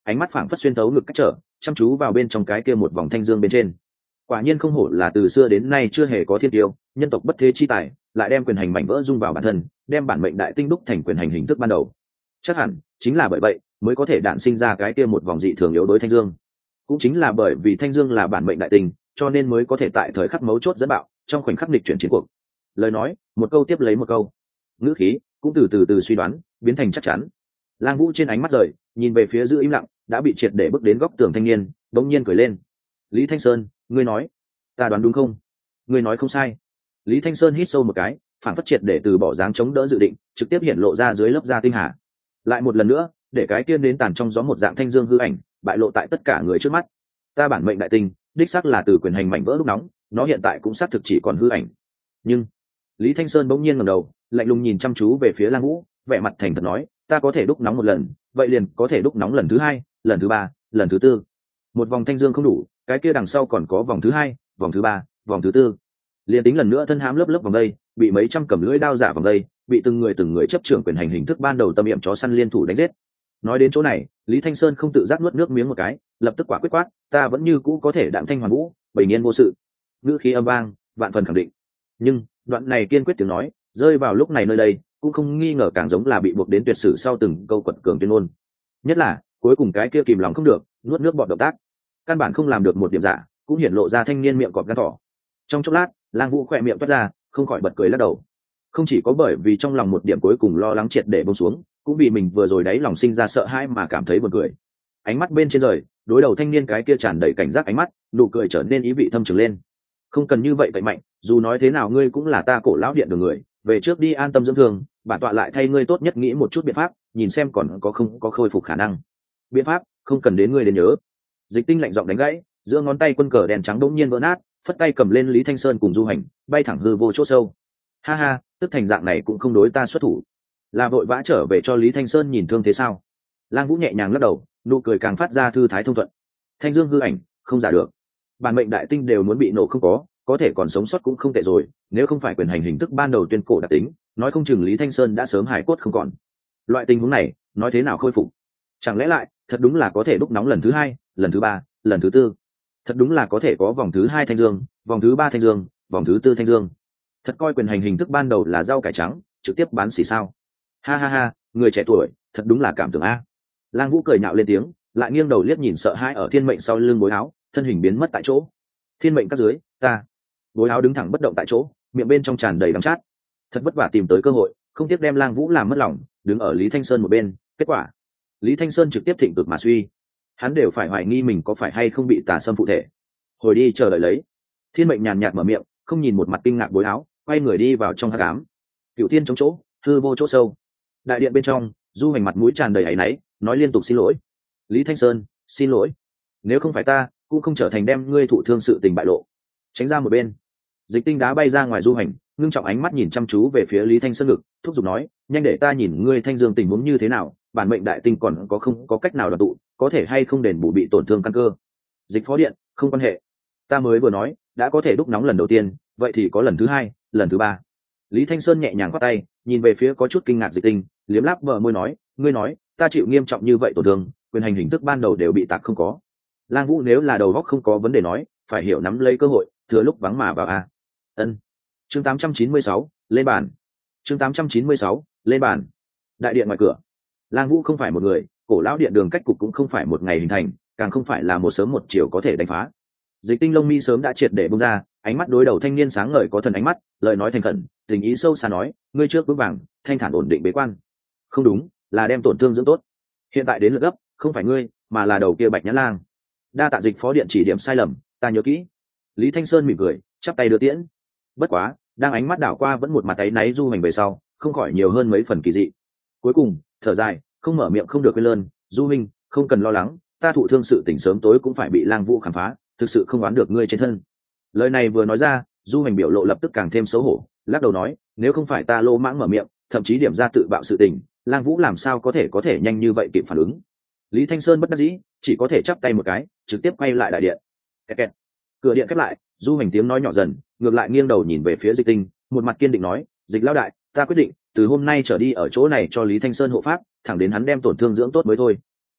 ánh mắt phảng phất xuyên thấu ngực cách trở, chăm chú vào bên trong cái kia một vòng thanh dương bên trên. Quả nhiên không hổ là từ xưa đến nay chưa hề có thiên tiêu, nhân tộc bất thế chi tài, lại đem quyền hành mảnh vỡ dung vào bản thân, đem bản mệnh đại tinh đúc thành quyền hành hình thức ban đầu. Chắc hẳn chính là bởi vậy mới có thể đản sinh ra cái kia một vòng dị thường yếu đối thanh dương. Cũng chính là bởi vì thanh dương là bản mệnh đại tinh, cho nên mới có thể tại thời khắc mấu chốt dẫn bạo, trong khoảnh khắc nghịch chuyển chiến cuộc. Lời nói một câu tiếp lấy một câu, ngữ khí cũng từ từ suy đoán biến thành chắc chắn. Lang Vũ trên ánh mắt rời, nhìn về phía giữ im lặng đã bị triệt để bước đến góc tường thanh niên, đống nhiên cười lên. Lý Thanh Sơn, ngươi nói ta đoán đúng không? Ngươi nói không sai. Lý Thanh Sơn hít sâu một cái, phản phất triệt để từ bỏ dáng chống đỡ dự định, trực tiếp hiện lộ ra dưới lớp da tinh hà. Lại một lần nữa để cái tiên đến tàn trong gió một dạng thanh dương hư ảnh bại lộ tại tất cả người trước mắt. Ta bản mệnh đại tinh đích xác là từ quyền hành mảnh vỡ lúc nóng, nó hiện tại cũng xác thực chỉ còn hư ảnh. Nhưng Lý Thanh Sơn bỗng nhiên ngẩng đầu, lạnh lùng nhìn chăm chú về phía Lang Vũ, vẻ mặt thành thật nói, ta có thể đúc nóng một lần, vậy liền có thể đúc nóng lần thứ hai, lần thứ ba, lần thứ tư. Một vòng thanh dương không đủ, cái kia đằng sau còn có vòng thứ hai, vòng thứ ba, vòng thứ tư. Liên tính lần nữa thân hãm lớp vòng đây, bị mấy trăm cầm lưỡi đao giả vòng đây, bị từng người chấp trưởng quyền hành hình thức ban đầu tâm niệm chó săn liên thủ đánh giết. Nói đến chỗ này, Lý Thanh Sơn không tự giác nuốt nước miếng một cái, lập tức quả quyết quát, ta vẫn như cũ có thể đạm thanh hoàn vũ, bình yên vô sự. Ngữ khí âm vang, vạn phần khẳng định. Nhưng đoạn này kiên quyết tiếng nói rơi vào lúc này nơi đây cũng không nghi ngờ càng giống là bị buộc đến tuyệt sử sau từng câu quật cường tuyên ngôn. Nhất là cuối cùng cái kia kìm lòng không được nuốt nước bọt động tác, căn bản không làm được một điểm giả, cũng hiển lộ ra thanh niên miệng cọp gan thỏ. Trong chốc lát, Lang Vũ khỏe miệng toát ra, không khỏi bật cười lắc đầu. Không chỉ có bởi vì trong lòng một điểm cuối cùng lo lắng triệt để buông xuống, cũng vì mình vừa rồi đáy lòng sinh ra sợ hãi mà cảm thấy buồn cười. Ánh mắt bên trên rời, đối đầu thanh niên cái kia tràn đầy cảnh giác ánh mắt, nụ cười trở nên ý vị thâm trường lên. Không cần như vậy cậy mạnh, dù nói thế nào ngươi cũng là ta Cổ Lão Điện đường người, về trước đi an tâm dưỡng thương, bản tọa lại thay ngươi tốt nhất nghĩ một chút biện pháp, nhìn xem còn có không có khôi phục khả năng. Biện pháp không cần đến ngươi đến nhớ. Dịch Tinh lạnh giọng đánh gãy, giữa ngón tay quân cờ đèn trắng đống nhiên vỡ nát, phất tay cầm lên Lý Thanh Sơn cùng Du Hành, bay thẳng hư vô chỗ sâu. Ha ha, tức thành dạng này cũng không đối ta xuất thủ, là vội vã trở về cho Lý Thanh Sơn nhìn thương thế sao? Lang Vũ nhẹ nhàng lắc đầu, nụ cười càng phát ra thư thái thông thuận. Thanh dương hư ảnh không giả được, bản mệnh đại tinh đều muốn bị nổ không có thể còn sống sót cũng không tệ rồi, nếu không phải quyền hành hình thức ban đầu tuyên cổ đặc tính, nói không chừng Lý Thanh Sơn đã sớm hải cốt không còn. Loại tình huống này nói thế nào khôi phục? Chẳng lẽ lại thật đúng là có thể đúc nóng lần thứ hai, lần thứ ba, lần thứ tư? Thật đúng là có thể có vòng thứ hai thanh dương, vòng thứ ba thanh dương, vòng thứ tư thanh dương? Thật coi quyền hành hình thức ban đầu là rau cải trắng, trực tiếp bán xỉ sao? Ha ha ha, người trẻ tuổi thật đúng là cảm tưởng a. Lang Vũ cười nhạo lên tiếng, lại nghiêng đầu liếc nhìn sợ hãi ở thiên mệnh sau lưng bối áo, thân hình biến mất tại chỗ. Thiên mệnh các dưới, ta. Bối áo đứng thẳng bất động tại chỗ, miệng bên trong tràn đầy đắng chát. Thật vất vả tìm tới cơ hội, không tiếc đem Lang Vũ làm mất lòng, đứng ở Lý Thanh Sơn một bên. Kết quả, Lý Thanh Sơn trực tiếp thịnh cực mà suy, hắn đều phải hoài nghi mình có phải hay không bị tà xâm phụ thể. Hồi đi chờ đợi lấy. Thiên mệnh nhàn nhạt mở miệng, không nhìn một mặt kinh ngạc bối áo, quay người đi vào trong hắc ám. Cựu thiên chống chỗ, hư vô chỗ sâu. Đại điện bên trong, Du Hành mặt mũi tràn đầy áy náy, nói liên tục xin lỗi. Lý Thanh Sơn, xin lỗi. Nếu không phải ta, cũng không trở thành đem ngươi thụ thương sự tình bại lộ. Tránh ra một bên. Dịch Tinh đá bay ra ngoài Du Hành, ngưng trọng ánh mắt nhìn chăm chú về phía Lý Thanh Sơn ngực, thúc giục nói, nhanh để ta nhìn ngươi thanh dương tình huống như thế nào, bản mệnh đại tinh còn có không có cách nào đoàn tụ, có thể hay không đền bù bị tổn thương căn cơ. Dịch Phó Điện, không quan hệ. Ta mới vừa nói, đã có thể đúc nóng lần đầu tiên, vậy thì có lần thứ hai, lần thứ ba. Lý Thanh Sơn nhẹ nhàng khoát tay, nhìn về phía có chút kinh ngạc Dịch Tinh, liếm láp bờ môi nói, ngươi nói, ta chịu nghiêm trọng như vậy tổn thương, quyền hành hình thức ban đầu đều bị tạc không có. Lang Vũ nếu là đầu óc không có vấn đề nói, phải hiểu nắm lấy cơ hội, thừa lúc vắng mà vào a. Ân. Chương 896, lên bàn. Chương 896, lên bàn. Đại điện ngoài cửa. Lang Vũ không phải một người, Cổ Lão Điện đường cách cục cũng không phải một ngày hình thành, càng không phải là một sớm một chiều có thể đánh phá. Dịch Tinh lông mi sớm đã triệt để bung ra, ánh mắt đối đầu thanh niên sáng ngời có thần ánh mắt, lời nói thành khẩn, tình ý sâu xa nói, ngươi trước vững vàng, thanh thản ổn định bế quan. Không đúng, là đem tổn thương dưỡng tốt. Hiện tại đến lượt gấp, không phải ngươi, mà là đầu kia Bạch Nhã Lang. Đa tạ Dịch Phó Điện chỉ điểm sai lầm, ta nhớ kỹ. Lý Thanh Sơn mỉm cười, chắp tay đưa tiễn. Bất quá, đang ánh mắt đảo qua vẫn một mặt áy náy Du Hành về sau, không khỏi nhiều hơn mấy phần kỳ dị. Cuối cùng, thở dài, không mở miệng không được quên lơn, Du Minh, không cần lo lắng, ta thụ thương sự tỉnh sớm tối cũng phải bị Lang Vũ khám phá, thực sự không đoán được ngươi trên thân. Lời này vừa nói ra, Du Hành biểu lộ lập tức càng thêm xấu hổ, lắc đầu nói, nếu không phải ta lô mãng mở miệng, thậm chí điểm ra tự bạo sự tình, Lang Vũ làm sao có thể nhanh như vậy kịp phản ứng. Lý Thanh Sơn bất đắc dĩ, chỉ có thể chắp tay một cái, trực tiếp quay lại đại điện. Kẹt kẹt. Cửa điện khép lại, Du Hành tiếng nói nhỏ dần, ngược lại nghiêng đầu nhìn về phía Dịch Tinh, một mặt kiên định nói, Dịch lão đại, ta quyết định từ hôm nay trở đi ở chỗ này cho Lý Thanh Sơn hộ pháp, thẳng đến hắn đem tổn thương dưỡng tốt mới thôi.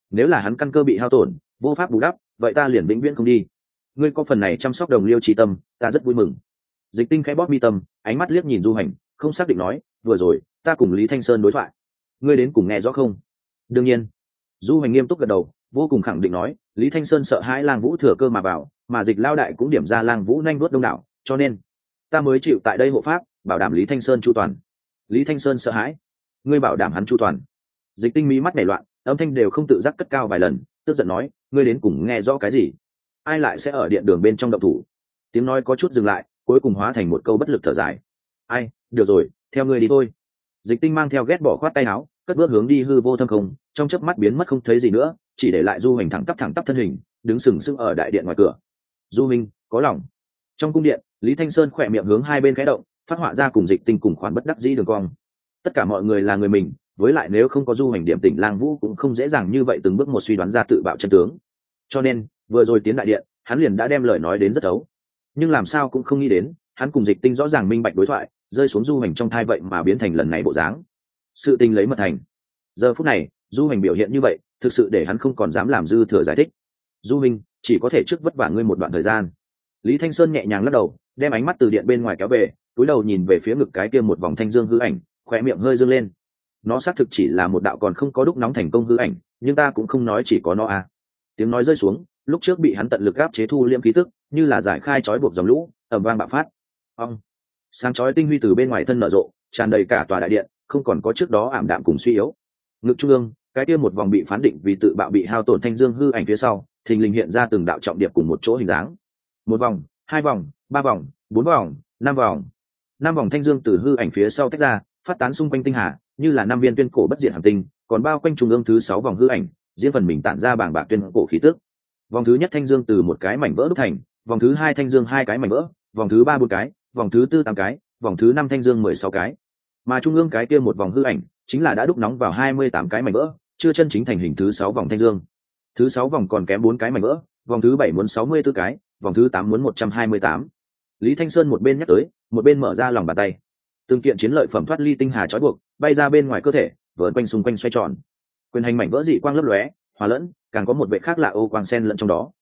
nếu là hắn căn cơ bị hao tổn vô pháp bù đắp, vậy ta liền vĩnh viễn không đi. Ngươi có phần này chăm sóc đồng liêu trí tâm, ta rất vui mừng. Dịch Tinh khẽ bóp mi tâm, ánh mắt liếc nhìn Du Hành, không xác định nói, vừa rồi ta cùng Lý Thanh Sơn đối thoại, ngươi đến cùng nghe rõ không? Đương nhiên. Du Hành nghiêm túc gật đầu, vô cùng khẳng định nói, Lý Thanh Sơn sợ hãi Lang Vũ thừa cơ mà vào, mà Dịch Lao đại cũng điểm ra Lang Vũ nhanh vuốt đông đảo, cho nên ta mới chịu tại đây hộ pháp, bảo đảm Lý Thanh Sơn chu toàn. Lý Thanh Sơn sợ hãi, ngươi bảo đảm hắn chu toàn? Dịch Tinh mí mắt nhảy loạn, âm thanh đều không tự giác cất cao vài lần, tức giận nói, ngươi đến cùng nghe rõ cái gì? Ai lại sẽ ở điện đường bên trong động thủ? Tiếng nói có chút dừng lại, cuối cùng hóa thành một câu bất lực thở dài. Ai, được rồi, theo ngươi đi thôi. Dịch Tinh mang theo ghét bỏ khoát tay áo, cất bước hướng đi hư vô thâm không, trong chớp mắt biến mất không thấy gì nữa, chỉ để lại Du Hành thẳng tắp thân hình, đứng sừng sững ở đại điện ngoài cửa. Du Minh, có lòng. Trong cung điện, Lý Thanh Sơn khỏe miệng hướng hai bên khẽ động, phát họa ra cùng Dịch Tinh cùng khoản bất đắc dĩ đường cong. Tất cả mọi người là người mình, với lại nếu không có Du Hành điểm tỉnh Lang Vũ cũng không dễ dàng như vậy từng bước một suy đoán ra tự bạo chân tướng. Cho nên, vừa rồi tiến đại điện, hắn liền đã đem lời nói đến rất thấu. Nhưng làm sao cũng không nghĩ đến, hắn cùng Dịch Tinh rõ ràng minh bạch đối thoại, rơi xuống Du Hành trong thai vậy mà biến thành lần này bộ dáng. Sự tình lấy mật thành. Giờ phút này, Du Hành biểu hiện như vậy, thực sự để hắn không còn dám làm dư thừa giải thích. Du Minh, chỉ có thể trước vất vả ngươi một đoạn thời gian. Lý Thanh Sơn nhẹ nhàng lắc đầu, đem ánh mắt từ điện bên ngoài kéo về, cúi đầu nhìn về phía ngực cái kia một vòng thanh dương hư ảnh, khóe miệng hơi dương lên. Nó xác thực chỉ là một đạo còn không có đúc nóng thành công hư ảnh, nhưng ta cũng không nói chỉ có nó à. Tiếng nói rơi xuống, lúc trước bị hắn tận lực áp chế thu liễm khí tức, như là giải khai trói buộc dòng lũ, ầm vang bạo phát. Ong, sáng chói tinh huy từ bên ngoài thân nở rộ, tràn đầy cả tòa đại điện, không còn có trước đó ảm đạm cùng suy yếu. Ngực trung ương, cái kia một vòng bị phán định vì tự bạo bị hao tổn thanh dương hư ảnh phía sau, thình lình hiện ra từng đạo trọng điệp cùng một chỗ hình dáng. Một vòng, hai vòng, ba vòng, bốn vòng, năm vòng. Năm vòng thanh dương từ hư ảnh phía sau tách ra, phát tán xung quanh tinh hà, như là năm viên tuyên cổ bất diệt hành tinh, còn bao quanh trung ương thứ 6 vòng hư ảnh, riêng phần mình tản ra bảng bạc tuyên cổ khí tức. Vòng thứ nhất thanh dương từ một cái mảnh vỡ đúc thành, vòng thứ hai thanh dương hai cái mảnh vỡ, vòng thứ ba 4 cái, vòng thứ tư 8 cái, vòng thứ năm thanh dương 16 cái. Mà trung ương cái kia một vòng hư ảnh, chính là đã đúc nóng vào 28 cái mảnh vỡ, chưa chân chính thành hình thứ 6 vòng thanh dương. Thứ 6 vòng còn kém 4 cái mảnh vỡ, vòng thứ 7 muốn 64 cái, vòng thứ 8 muốn 128. Lý Thanh Sơn một bên nhắc tới, một bên mở ra lòng bàn tay. Từng kiện chiến lợi phẩm thoát ly tinh hà trói buộc, bay ra bên ngoài cơ thể, vờn quanh xung quanh xoay tròn. Quyền hành mảnh vỡ dị quang lấp lóe, hòa lẫn, càng có một vệ khác lạ ô quang sen lẫn trong đó.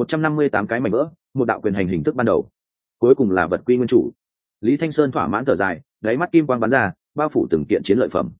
158 cái mảnh vỡ, một đạo quyền hành hình thức ban đầu. Cuối cùng là vật quy nguyên chủ. Lý Thanh Sơn thỏa mãn thở dài, đáy mắt kim quang bắn ra, bao phủ từng kiện chiến lợi phẩm.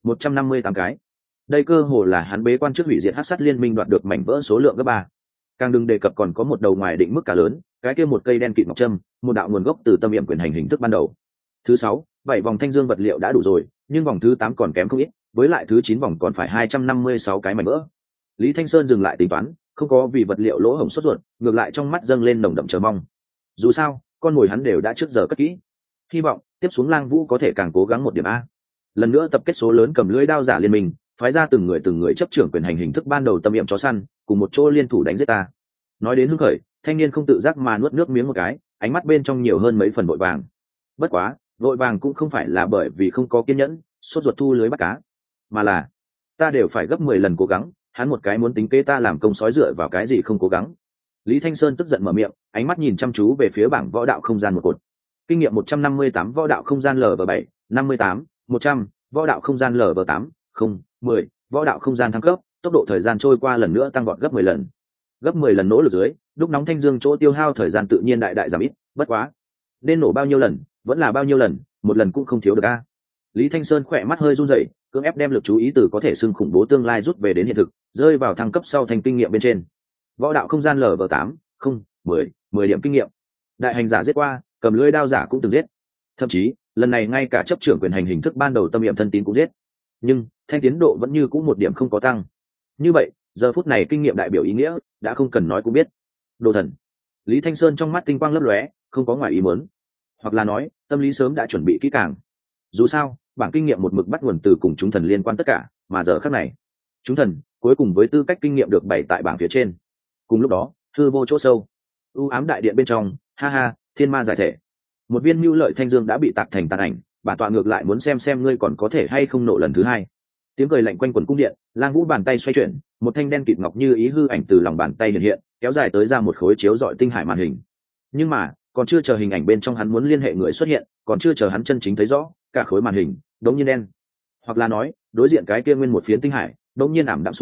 158 cái. Đây cơ hồ là hắn bế quan trước hủy diệt hắc sát liên minh đoạt được mảnh vỡ số lượng gấp 3. Càng đừng đề cập còn có một đầu ngoài định mức cả lớn, cái kia một cây đen kịt ngọc trâm, một đạo nguồn gốc từ tâm niệm quyền hành hình thức ban đầu. Thứ 6, 7 vòng thanh dương vật liệu đã đủ rồi, nhưng vòng thứ 8 còn kém không ít, với lại thứ 9 vòng còn phải 256 cái mảnh vỡ. Lý Thanh Sơn dừng lại tính toán, không có vì vật liệu lỗ hổng sốt ruột, ngược lại trong mắt dâng lên nồng đậm chờ mong. Dù sao, con mồi hắn đều đã trước giờ cất kỹ. Hy vọng tiếp xuống Lang Vũ có thể càng cố gắng một điểm a. Lần nữa tập kết số lớn cầm lưỡi đao giả liên minh, phái ra từng người chấp trưởng quyền hành hình thức ban đầu tâm niệm chó săn, cùng một chỗ liên thủ đánh giết ta. Nói đến hưng khởi, thanh niên không tự giác mà nuốt nước miếng một cái, ánh mắt bên trong nhiều hơn mấy phần vội vàng. Bất quá, vội vàng cũng không phải là bởi vì không có kiên nhẫn, sốt ruột thu lưới bắt cá, mà là ta đều phải gấp 10 lần cố gắng, hắn một cái muốn tính kế ta làm công sói dựa vào cái gì không cố gắng. Lý Thanh Sơn tức giận mở miệng, ánh mắt nhìn chăm chú về phía bảng võ đạo không gian một cột. Kinh nghiệm 158 võ đạo không gian LV7, 58, 100, võ đạo không gian LV8, 0, 10, võ đạo không gian thăng cấp, tốc độ thời gian trôi qua lần nữa tăng vọt gấp 10 lần. Gấp 10 lần nỗ lực dưới, đúc nóng thanh dương chỗ tiêu hao thời gian tự nhiên đại giảm ít, bất quá, nên nổ bao nhiêu lần, vẫn là bao nhiêu lần, một lần cũng không thiếu được a. Lý Thanh Sơn khỏe mắt hơi run rẩy, cưỡng ép đem lực chú ý từ có thể xưng khủng bố tương lai rút về đến hiện thực, rơi vào thăng cấp sau thành kinh nghiệm bên trên. Võ đạo không gian LV8, 0, 10 điểm kinh nghiệm. Đại hành giả giết qua, cầm lưỡi đao giả cũng từng giết. Thậm chí, lần này ngay cả chấp trưởng quyền hành hình thức ban đầu tâm niệm thân tín cũng giết. Nhưng, thanh tiến độ vẫn như cũ một điểm không có tăng. Như vậy, giờ phút này kinh nghiệm đại biểu ý nghĩa, đã không cần nói cũng biết. Đồ thần. Lý Thanh Sơn trong mắt tinh quang lấp lóe, không có ngoài ý muốn. Hoặc là nói, tâm lý sớm đã chuẩn bị kỹ càng. Dù sao, bảng kinh nghiệm một mực bắt nguồn từ cùng chúng thần liên quan tất cả, mà giờ khắc này, chúng thần cuối cùng với tư cách kinh nghiệm được bày tại bảng phía trên. Cùng lúc đó, hư vô chỗ sâu, u ám đại điện bên trong, ha ha, thiên ma giải thể. Một viên mưu lợi thanh dương đã bị tạc thành tàn ảnh, bản tọa ngược lại muốn xem ngươi còn có thể hay không nổ lần thứ hai. Tiếng cười lạnh quanh quần cung điện, Lang Vũ bàn tay xoay chuyển, một thanh đen kịt ngọc như ý hư ảnh từ lòng bàn tay hiện hiện, kéo dài tới ra một khối chiếu rọi tinh hải màn hình. Nhưng mà, còn chưa chờ hình ảnh bên trong hắn muốn liên hệ người xuất hiện, còn chưa chờ hắn chân chính thấy rõ, cả khối màn hình đống nhiên đen. Hoặc là nói, đối diện cái kia nguyên một phiến tinh hải, đống nhiên ảm đạm xuống,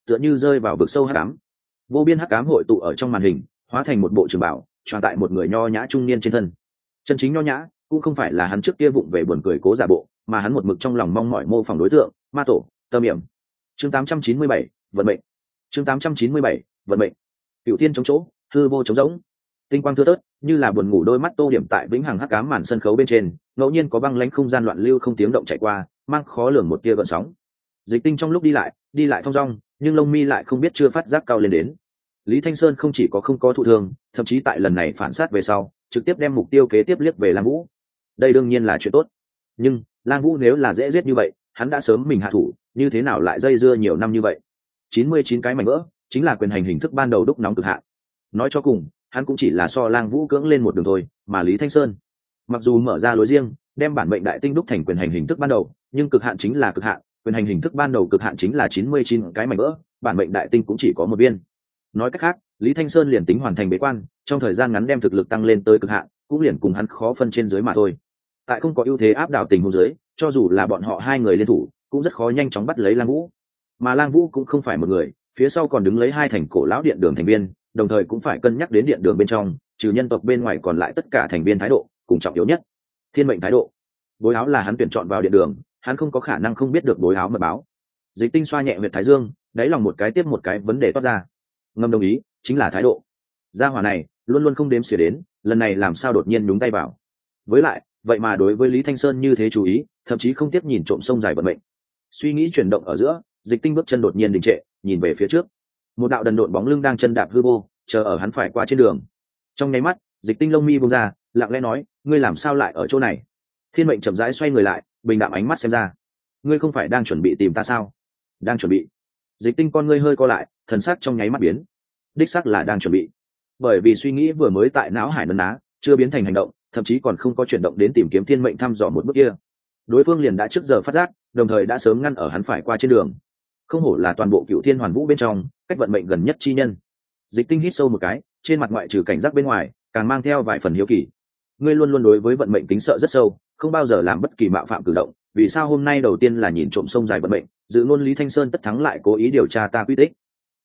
tựa như rơi vào vực sâu hắc ám. Vô biên hắc ám hội tụ ở trong màn hình, hóa thành một bộ trường bảo tròn tại một người nho nhã trung niên trên thân. Chân chính nho nhã cũng không phải là hắn trước kia vụng về buồn cười cố giả bộ, mà hắn một mực trong lòng mong mỏi mô phỏng đối tượng, ma tổ, Tâm Hiểm. Chương 897, vận mệnh. Chương 897, vận mệnh. Cửu thiên chống chỗ, hư vô chống rỗng. Tinh quang thưa thớt, như là buồn ngủ đôi mắt tô điểm tại vĩnh hằng hắc ám màn sân khấu bên trên, ngẫu nhiên có băng lãnh không gian loạn lưu không tiếng động chạy qua, mang khó lường một tia gợn sóng. Dịch Tinh trong lúc đi lại thong dong, nhưng lông mi lại không biết chưa phát giác cao lên đến. Lý Thanh Sơn không chỉ có không có thụ thương, thậm chí tại lần này phản sát về sau, trực tiếp đem mục tiêu kế tiếp liếc về Lang Vũ. Đây đương nhiên là chuyện tốt, nhưng Lang Vũ nếu là dễ giết như vậy, hắn đã sớm mình hạ thủ, như thế nào lại dây dưa nhiều năm như vậy? 99 cái mảnh vỡ, chính là quyền hành hình thức ban đầu đúc nóng cực hạn. Nói cho cùng, hắn cũng chỉ là so Lang Vũ cưỡng lên một đường thôi, mà Lý Thanh Sơn, mặc dù mở ra lối riêng, đem bản mệnh đại tinh đúc thành quyền hành hình thức ban đầu, nhưng cực hạn chính là cực hạn, quyền hành hình thức ban đầu cực hạn chính là 99 cái mảnh vỡ, bản mệnh đại tinh cũng chỉ có một viên. Nói cách khác, Lý Thanh Sơn liền tính hoàn thành bế quan, trong thời gian ngắn đem thực lực tăng lên tới cực hạn, cũng liền cùng hắn khó phân trên dưới mà thôi. Tại không có ưu thế áp đảo tình huống dưới, cho dù là bọn họ hai người liên thủ, cũng rất khó nhanh chóng bắt lấy Lang Vũ. Mà Lang Vũ cũng không phải một người, phía sau còn đứng lấy hai thành cổ lão điện đường thành viên, đồng thời cũng phải cân nhắc đến điện đường bên trong, trừ nhân tộc bên ngoài còn lại tất cả thành viên thái độ, cùng trọng yếu nhất, thiên mệnh thái độ. Bối áo là hắn tuyển chọn vào điện đường, hắn không có khả năng không biết được bối áo mật báo. Dịch Tinh xoa nhẹ huyệt thái dương, đáy lòng một cái tiếp một cái vấn đề toát ra. Ngầm đồng ý, chính là thái độ. Gia hỏa này luôn luôn không đếm xỉa đến, lần này làm sao đột nhiên nhúng tay vào. Với lại, vậy mà đối với Lý Thanh Sơn như thế chú ý, thậm chí không tiếp nhìn trộm sông dài vận mệnh. Suy nghĩ chuyển động ở giữa, Dịch Tinh bước chân đột nhiên đình trệ, nhìn về phía trước. Một đạo đần độn bóng lưng đang chân đạp hư vô, chờ ở hắn phải qua trên đường. Trong nháy mắt, Dịch Tinh lông mi buông ra, lặng lẽ nói, ngươi làm sao lại ở chỗ này? Thiên mệnh chậm rãi xoay người lại, bình đạm ánh mắt xem ra. Ngươi không phải đang chuẩn bị tìm ta sao? Đang chuẩn bị. Dịch Tinh con ngươi hơi co lại, thần sắc trong nháy mắt biến. Đích xác là đang chuẩn bị. Bởi vì suy nghĩ vừa mới tại não hải nấn ná, chưa biến thành hành động, thậm chí còn không có chuyển động đến tìm kiếm thiên mệnh thăm dò một bước kia. Đối phương liền đã trước giờ phát giác, đồng thời đã sớm ngăn ở hắn phải qua trên đường. Không hổ là toàn bộ Cửu Thiên Hoàn Vũ bên trong, cách vận mệnh gần nhất chi nhân. Dịch Tinh hít sâu một cái, trên mặt ngoại trừ cảnh giác bên ngoài, càng mang theo vài phần hiếu kỳ. Ngươi luôn luôn đối với vận mệnh kính sợ rất sâu, không bao giờ làm bất kỳ mạo phạm cử động, vì sao hôm nay đầu tiên là nhìn trộm sông dài vận mệnh, dự ngôn Lý Thanh Sơn tất thắng lại cố ý điều tra ta quy tích?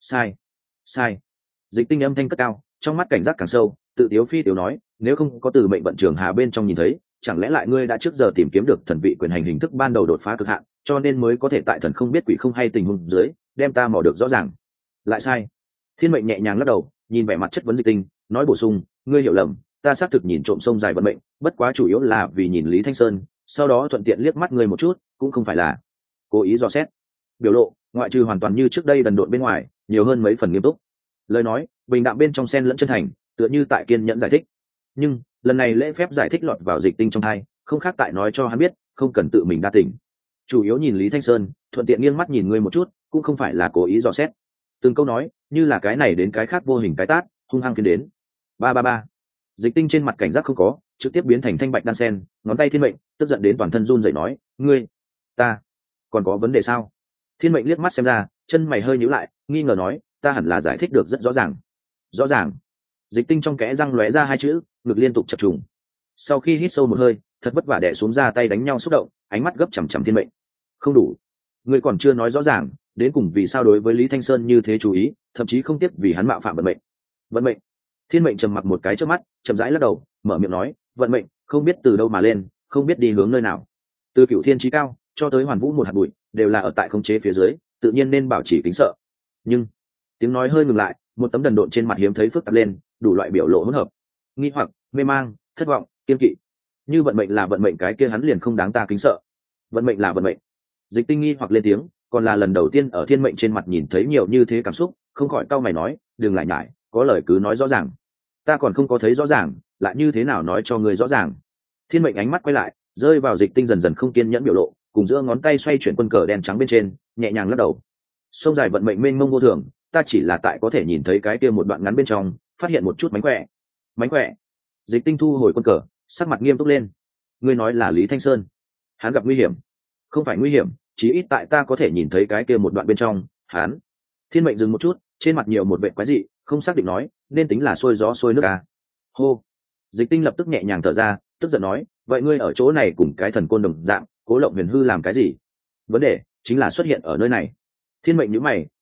Sai. Dịch Tinh âm thanh cất cao, trong mắt cảnh giác càng sâu, tự tiếu phi tiếu nói, nếu không có từ mệnh vận trường hà bên trong nhìn thấy, chẳng lẽ lại ngươi đã trước giờ tìm kiếm được thần vị quyền hành hình thức ban đầu đột phá cực hạn, cho nên mới có thể tại thần không biết quỷ không hay tình huống dưới, đem ta mò được rõ ràng? Lại sai. Thiên mệnh nhẹ nhàng lắc đầu, nhìn vẻ mặt chất vấn Dịch Tinh, nói bổ sung, ngươi hiểu lầm, ta xác thực nhìn trộm sông dài vận mệnh, bất quá chủ yếu là vì nhìn Lý Thanh Sơn, sau đó thuận tiện liếc mắt ngươi một chút, cũng không phải là cố ý dò xét. Biểu lộ, ngoại trừ hoàn toàn như trước đây đần độn bên ngoài, nhiều hơn mấy phần nghiêm túc. Lời nói, bình đạm bên trong xen lẫn chân thành, tựa như tại kiên nhẫn giải thích. Nhưng lần này lễ phép giải thích lọt vào Dịch Tinh trong tai, không khác tại nói cho hắn biết, không cần tự mình đa tình. Chủ yếu nhìn Lý Thanh Sơn, thuận tiện nghiêng mắt nhìn ngươi một chút, cũng không phải là cố ý dò xét. Từng câu nói, như là cái này đến cái khác vô hình cái tát, hung hăng phiến đến. Ba. Dịch Tinh trên mặt cảnh giác không có, trực tiếp biến thành thanh bạch đan sen, ngón tay thiên mệnh, tức giận đến toàn thân run rẩy nói, ngươi, ta, còn có vấn đề sao? Thiên mệnh liếc mắt xem ra, chân mày hơi nhíu lại, nghi ngờ nói, ta hẳn là giải thích được rất rõ ràng. Rõ ràng. Dịch Tinh trong kẽ răng lóe ra hai chữ, ngực liên tục chập trùng. Sau khi hít sâu một hơi, thật vất vả đè xuống ra tay đánh nhau xúc động, ánh mắt gấp chằm chằm thiên mệnh. Không đủ. Ngươi còn chưa nói rõ ràng, đến cùng vì sao đối với Lý Thanh Sơn như thế chú ý, thậm chí không tiếc vì hắn mạo phạm vận mệnh. Vận mệnh. Thiên mệnh trầm mặc một cái trước mắt, chậm rãi lắc đầu, mở miệng nói, vận mệnh không biết từ đâu mà lên, không biết đi hướng nơi nào. Từ Cửu Thiên chí cao cho tới Hoàn Vũ một hạt bụi, đều là ở tại khống chế phía dưới, tự nhiên nên bảo trì kính sợ. Nhưng tiếng nói hơi ngừng lại, một tấm đần độn trên mặt hiếm thấy phức tạp lên, đủ loại biểu lộ hỗn hợp, nghi hoặc, mê mang, thất vọng, kiên kỵ. Như vận mệnh là vận mệnh, cái kia hắn liền không đáng ta kính sợ. Vận mệnh là vận mệnh. Dịch Tinh nghi hoặc lên tiếng, còn là lần đầu tiên ở thiên mệnh trên mặt nhìn thấy nhiều như thế cảm xúc, không khỏi cau mày nói, đừng lại nhải, có lời cứ nói rõ ràng. Ta còn không có thấy rõ ràng, lại như thế nào nói cho người rõ ràng? Thiên mệnh ánh mắt quay lại, rơi vào Dịch Tinh dần dần không kiên nhẫn biểu lộ, cùng giữa ngón tay xoay chuyển quân cờ đen trắng bên trên, nhẹ nhàng lắc đầu. Sông dài vận mệnh mênh mông vô thường, ta chỉ là tại có thể nhìn thấy cái kia một đoạn ngắn bên trong, phát hiện một chút mánh khỏe. Mánh khỏe. Dịch Tinh thu hồi quân cờ, sắc mặt nghiêm túc lên. Ngươi nói là Lý Thanh Sơn, hắn gặp nguy hiểm? Không phải nguy hiểm, chỉ ít tại ta có thể nhìn thấy cái kia một đoạn bên trong, hắn. Thiên mệnh dừng một chút, trên mặt nhiều một vẻ quái dị, không xác định nói, nên tính là xôi gió xôi nước à. Hô. Dịch Tinh lập tức nhẹ nhàng thở ra, tức giận nói, vậy ngươi ở chỗ này cùng cái thần côn đồng dạng, Cố Lộng Huyền Hư làm cái gì? Vấn đề chính là xuất hiện ở nơi này. Thiên mệnh nhíu mày,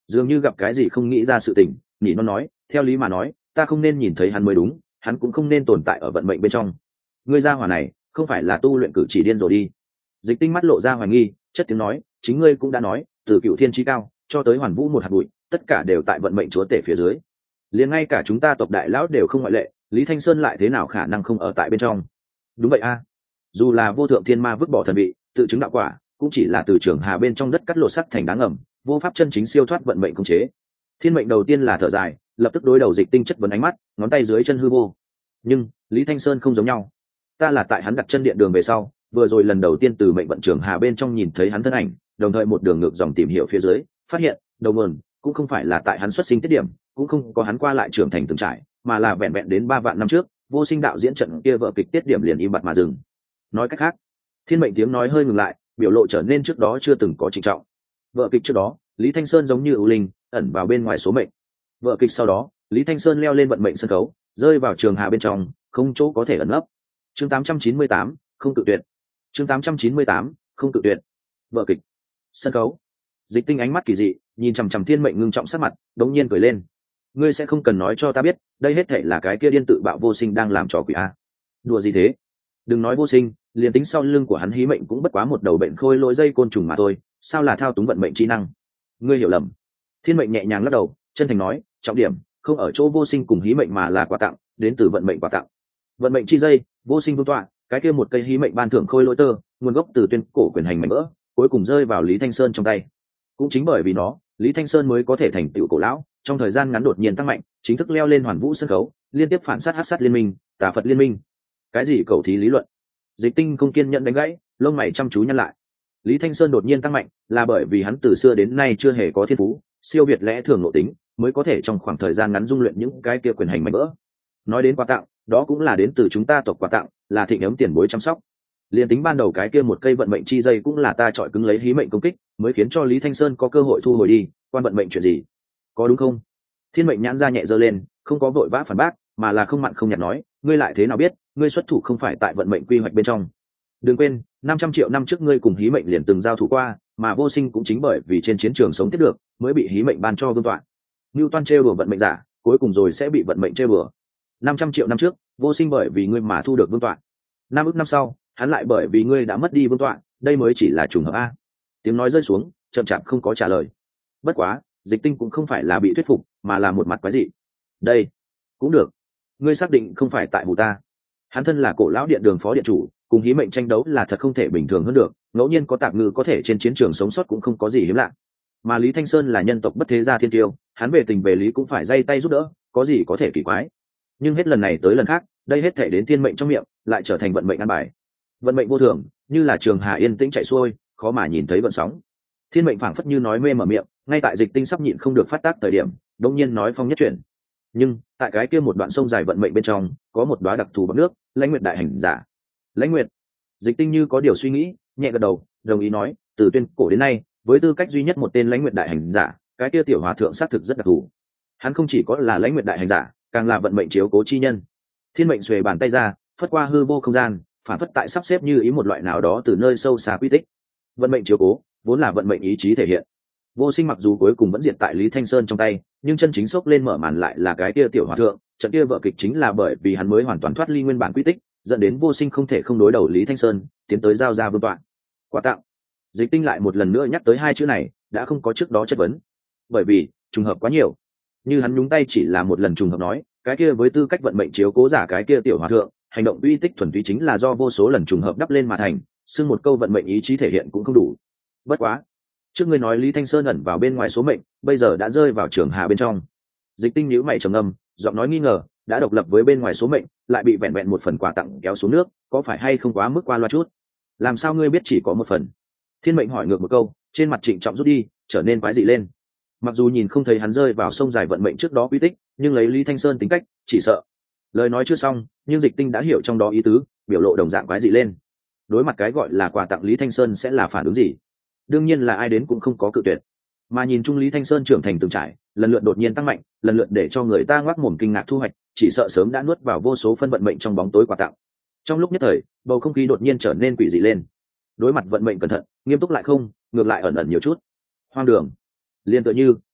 dường như gặp cái gì không nghĩ ra sự tình, nhỉ nó nói, theo lý mà nói ta không nên nhìn thấy hắn mới đúng, hắn cũng không nên tồn tại ở vận mệnh bên trong. Ngươi gia hỏa này không phải là tu luyện cử chỉ điên rồi đi. Dịch Tinh mắt lộ ra hoài nghi, chất tiếng nói, chính ngươi cũng đã nói, từ cựu thiên chí cao cho tới hoàn vũ một hạt bụi, tất cả đều tại vận mệnh chúa tể phía dưới, liền ngay cả chúng ta tộc đại lão đều không ngoại lệ, Lý Thanh Sơn lại thế nào khả năng không ở tại bên trong? Đúng vậy a, dù là vô thượng thiên ma vứt bỏ thần vị, tự chứng đạo quả, cũng chỉ là từ trường hà bên trong đất cắt lột sắt thành đá ngầm, vô pháp chân chính siêu thoát vận mệnh khống chế. Thiên mệnh đầu tiên là thở dài, lập tức đối đầu Dịch Tinh chất vấn ánh mắt, ngón tay dưới chân hư vô. Nhưng Lý Thanh Sơn không giống nhau, ta là tại hắn đặt chân điện đường về sau, vừa rồi lần đầu tiên từ mệnh vận trường hà bên trong nhìn thấy hắn thân ảnh, đồng thời một đường ngược dòng tìm hiểu phía dưới, phát hiện đầu nguồn cũng không phải là tại hắn xuất sinh tiết điểm, cũng không có hắn qua lại trưởng thành từng trải, mà là vẹn vẹn đến 3 vạn năm trước, Vô Sinh đạo diễn trận kia vợ kịch tiết điểm liền im bặt mà dừng. Nói cách khác, thiên mệnh tiếng nói hơi ngừng lại, biểu lộ trở nên trước đó chưa từng có trịnh trọng. Vợ kịch trước đó, Lý Thanh Sơn giống như ưu linh, ẩn vào bên ngoài số mệnh. Vợ kịch sau đó, Lý Thanh Sơn leo lên vận mệnh sân khấu, rơi vào trường hạ bên trong, không chỗ có thể ẩn nấp. Chương 898, không tự tuyệt. Chương 898, không tự tuyệt. Vợ kịch, sân khấu. Dịch Tinh ánh mắt kỳ dị, nhìn chằm chằm thiên mệnh ngưng trọng sắc mặt, đống nhiên cười lên. Ngươi sẽ không cần nói cho ta biết, đây hết thảy là cái kia điên tự bạo Vô Sinh đang làm trò quỷ a? Đùa gì thế? Đừng nói Vô Sinh, liền tính sau lưng của hắn hí mệnh cũng bất quá một đầu bệnh khôi lỗi dây côn trùng mà thôi, sao là thao túng vận mệnh trí năng? Ngươi hiểu lầm. Thiên mệnh nhẹ nhàng lắc đầu, chân thành nói, trọng điểm không ở chỗ Vô Sinh cùng hí mệnh mà là quà tặng, đến từ vận mệnh quà tặng. Vận mệnh chi dây, Vô Sinh vương tọa, cái kia một cây hí mệnh ban thưởng khôi lỗi tơ, nguồn gốc từ tuyên cổ quyền hành mảnh vỡ, cuối cùng rơi vào Lý Thanh Sơn trong tay. Cũng chính bởi vì nó, Lý Thanh Sơn mới có thể thành tựu cổ lão, trong thời gian ngắn đột nhiên tăng mạnh, chính thức leo lên hoàn vũ sân khấu, liên tiếp phản sát hắc sát liên minh, tà Phật liên minh. Cái gì cầu thí lý luận? Dịch Tinh không kiên nhẫn đánh gãy, lông mày chăm chú nhăn lại. Lý Thanh Sơn đột nhiên tăng mạnh, là bởi vì hắn từ xưa đến nay chưa hề có thiên phú, siêu việt lẽ thường nội tính, mới có thể trong khoảng thời gian ngắn dung luyện những cái kia quyền hành mạnh vỡ. Nói đến quà tặng, đó cũng là đến từ chúng ta tộc quà tặng, là thịnh ấm tiền bối chăm sóc. Liên tính ban đầu cái kia một cây vận mệnh chi dây cũng là ta chọi cứng lấy hí mệnh công kích, mới khiến cho Lý Thanh Sơn có cơ hội thu hồi đi, quan vận mệnh chuyện gì? Có đúng không? Thiên mệnh nhãn ra nhẹ giơ lên, không có vội vã phản bác, mà là không mặn không nhạt nói, ngươi lại thế nào biết, ngươi xuất thủ không phải tại vận mệnh quy hoạch bên trong. Đừng quên, 500 triệu năm trước ngươi cùng hí mệnh liền từng giao thủ qua, mà Vô Sinh cũng chính bởi vì trên chiến trường sống tiếp được, mới bị hí mệnh ban cho vương tọa. Newton trêu đùa vận mệnh giả, cuối cùng rồi sẽ bị vận mệnh trêu đùa. 500 triệu năm trước, Vô Sinh bởi vì ngươi mà thu được vương tọa. 5 ức năm sau, hắn lại bởi vì ngươi đã mất đi vương tọa, đây mới chỉ là trùng hợp a. Tiếng nói rơi xuống, chậm chạp không có trả lời. Bất quá, Dịch Tinh cũng không phải là bị thuyết phục, mà là một mặt quái dị. Đây, cũng được. Ngươi xác định không phải tại vụ ta. Hắn thân là cổ lão điện đường phó điện chủ, cùng hí mệnh tranh đấu là thật không thể bình thường hơn được, ngẫu nhiên có tạp ngư có thể trên chiến trường sống sót cũng không có gì hiếm lạ. Mà Lý Thanh Sơn là nhân tộc bất thế gia thiên tiêu, hắn về tình về lý cũng phải dây tay giúp đỡ, có gì có thể kỳ quái. Nhưng hết lần này tới lần khác, đây hết thể đến thiên mệnh trong miệng, lại trở thành vận mệnh ăn bài. Vận mệnh vô thường, như là trường hà yên tĩnh chảy xuôi, khó mà nhìn thấy vận sóng. Thiên mệnh phảng phất như nói mê mở miệng, ngay tại Dịch Tinh sắp nhịn không được phát tác thời điểm, đột nhiên nói phong nhất chuyển. Nhưng tại cái kia một đoạn sông dài vận mệnh bên trong, có một đóa đặc thù bằng nước, Lãnh Nguyệt đại hành giả. Lãnh Nguyệt. Dịch Tinh như có điều suy nghĩ, nhẹ gật đầu, đồng ý nói, từ tuyên cổ đến nay, với tư cách duy nhất một tên Lãnh Nguyệt đại hành giả, cái kia tiểu hòa thượng xác thực rất đặc thù. Hắn không chỉ có là Lãnh Nguyệt đại hành giả, càng là vận mệnh chiếu cố chi nhân. Thiên mệnh xuề bàn tay ra, phất qua hư vô không gian, phản phất tại sắp xếp như ý một loại nào đó từ nơi sâu xa quy tích. Vận mệnh chiếu cố vốn là vận mệnh ý chí thể hiện. Vô Sinh mặc dù cuối cùng vẫn diệt tại Lý Thanh Sơn trong tay, nhưng chân chính sốc lên mở màn lại là cái kia tiểu hòa thượng. Trận kia vở kịch chính là bởi vì hắn mới hoàn toàn thoát ly nguyên bản quy tích, dẫn đến Vô Sinh không thể không đối đầu Lý Thanh Sơn, tiến tới giao ra vương tọa. Quà tặng. Dịch Tinh lại một lần nữa nhắc tới hai chữ này, đã không có trước đó chất vấn. Bởi vì trùng hợp quá nhiều. Như hắn nhúng tay chỉ là một lần trùng hợp nói, cái kia với tư cách vận mệnh chiếu cố giả cái kia tiểu hòa thượng, hành động uy tích thuần túy chính là do vô số lần trùng hợp đắp lên mà thành, xưng một câu vận mệnh ý chí thể hiện cũng không đủ. Bất quá, trước ngươi nói Lý Thanh Sơn ẩn vào bên ngoài số mệnh, bây giờ đã rơi vào trường hà bên trong. Dịch Tinh nhíu mày trầm ngâm, giọng nói nghi ngờ, đã độc lập với bên ngoài số mệnh, lại bị vẹn vẹn một phần quà tặng kéo xuống nước, có phải hay không quá mức qua loa chút? Làm sao ngươi biết chỉ có một phần? Thiên mệnh hỏi ngược một câu, trên mặt trịnh trọng rút đi, trở nên quái dị lên. Mặc dù nhìn không thấy hắn rơi vào sông dài vận mệnh trước đó quy tích, nhưng lấy Lý Thanh Sơn tính cách, chỉ sợ. Lời nói chưa xong, nhưng Dịch Tinh đã hiểu trong đó ý tứ, biểu lộ đồng dạng quái dị lên. Đối mặt cái gọi là quà tặng Lý Thanh Sơn sẽ là phản ứng gì? Đương nhiên là ai đến cũng không có cự tuyệt. Mà nhìn chung Lý Thanh Sơn trưởng thành từng trải, lần lượt đột nhiên tăng mạnh, lần lượt để cho người ta ngoác mồm kinh ngạc thu hoạch, chỉ sợ sớm đã nuốt vào vô số phân vận mệnh trong bóng tối quà tặng. Trong lúc nhất thời, bầu không khí đột nhiên trở nên quỷ dị lên. Đối mặt vận mệnh cẩn thận, nghiêm túc lại không, ngược lại ẩn ẩn nhiều chút hoang đường. Liên tựa như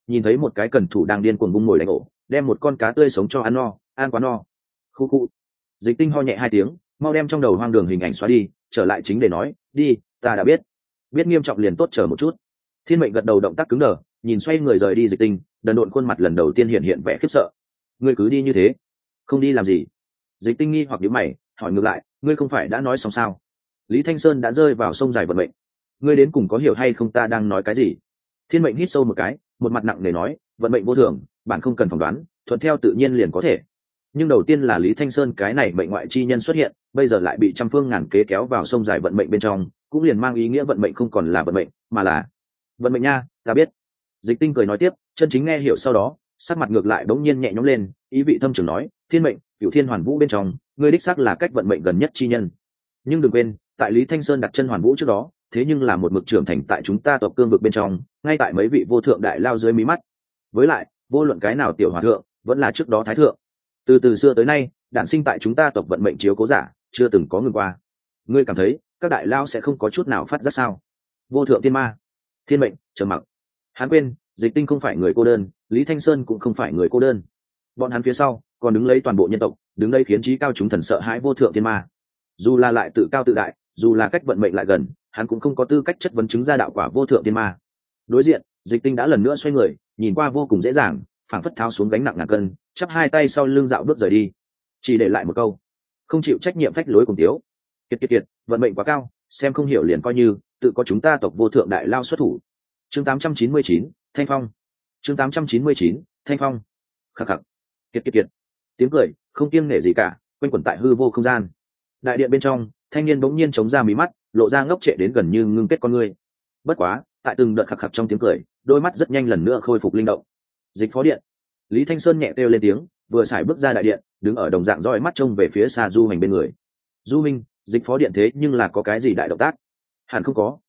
nhìn thấy một cái cần thủ đang điên cuồng bung mồi đánh ổ, đem một con cá tươi sống cho ăn no, ăn quá no. Khu khu. Dịch Tinh ho nhẹ hai tiếng, mau đem trong đầu hoang đường hình ảnh xóa đi, trở lại chính để nói, đi, ta đã biết. Biết nghiêm trọng liền tốt, chờ một chút. Thiên Mệnh gật đầu, động tác cứng đờ, nhìn xoay người rời đi Dịch Tinh, đần độn khuôn mặt lần đầu tiên hiện vẻ khiếp sợ. Ngươi cứ đi như thế, không đi làm gì? Dịch Tinh nghi hoặc nhíu mày, hỏi ngược lại, ngươi không phải đã nói xong sao? Lý Thanh Sơn đã rơi vào sông dài vận mệnh, ngươi đến cùng có hiểu hay không ta đang nói cái gì? Thiên Mệnh hít sâu một cái, một mặt nặng nề nói, vận mệnh vô thường, bạn không cần phỏng đoán, thuận theo tự nhiên liền có thể. Nhưng đầu tiên là Lý Thanh Sơn cái này mệnh ngoại chi nhân xuất hiện, bây giờ lại bị trăm phương ngàn kế kéo vào sông dài vận mệnh bên trong, cũng liền mang ý nghĩa vận mệnh không còn là vận mệnh, mà là vận mệnh nha, ta biết. Dịch Tinh cười nói tiếp, chân chính nghe hiểu sau đó, sắc mặt ngược lại bỗng nhiên nhẹ nhõm lên, ý vị thâm trường nói, thiên mệnh, cửu thiên hoàn vũ bên trong, ngươi đích xác là cách vận mệnh gần nhất chi nhân. Nhưng đừng quên, tại Lý Thanh Sơn đặt chân hoàn vũ trước đó, thế nhưng là một mực trưởng thành tại chúng ta tộc cương vực bên trong, ngay tại mấy vị vô thượng đại lao dưới mí mắt. Với lại, vô luận cái nào tiểu hòa thượng, vẫn là trước đó thái thượng. Từ xưa tới nay, đản sinh tại chúng ta tộc vận mệnh chiếu cố giả, chưa từng có ngừng qua. Ngươi cảm thấy, các đại lao sẽ không có chút nào phát giác sao? Vô thượng tiên ma, thiên mệnh, trầm mặc. Hắn quên, Dịch Tinh không phải người cô đơn, Lý Thanh Sơn cũng không phải người cô đơn. Bọn hắn phía sau còn đứng lấy toàn bộ nhân tộc, đứng đây khiến trí cao chúng thần sợ hãi vô thượng tiên ma. Dù là lại tự cao tự đại, dù là cách vận mệnh lại gần, hắn cũng không có tư cách chất vấn chứng ra đạo quả vô thượng tiên ma. Đối diện, Dịch Tinh đã lần nữa xoay người, nhìn qua vô cùng dễ dàng, phảng phất tháo xuống gánh nặng ngàn cân, chắp hai tay sau lưng dạo bước rời đi, chỉ để lại một câu: không chịu trách nhiệm phách lối cùng tiếu. Kiệt, vận mệnh quá cao, xem không hiểu liền coi như tự có chúng ta tộc vô thượng đại lao xuất thủ. Chương 899, Thanh Phong. Chương 899, Thanh Phong. Khắc khắc. Kiệt. Tiếng cười không kiêng nể gì cả, quanh quẩn tại hư vô không gian. Đại điện bên trong, thanh niên bỗng nhiên chống ra mí mắt, lộ ra ngốc trệ đến gần như ngưng kết con ngươi. Bất quá, tại từng đợt khắc khắc trong tiếng cười, đôi mắt rất nhanh lần nữa khôi phục linh động. Dịch phó điện. Lý Thanh Sơn nhẹ kêu lên tiếng, vừa xài bước ra đại điện, đứng ở đồng dạng dõi mắt trông về phía xa Du Hành bên người. Du Minh, Dịch phó điện thế nhưng là có cái gì đại động tác? Hẳn không có.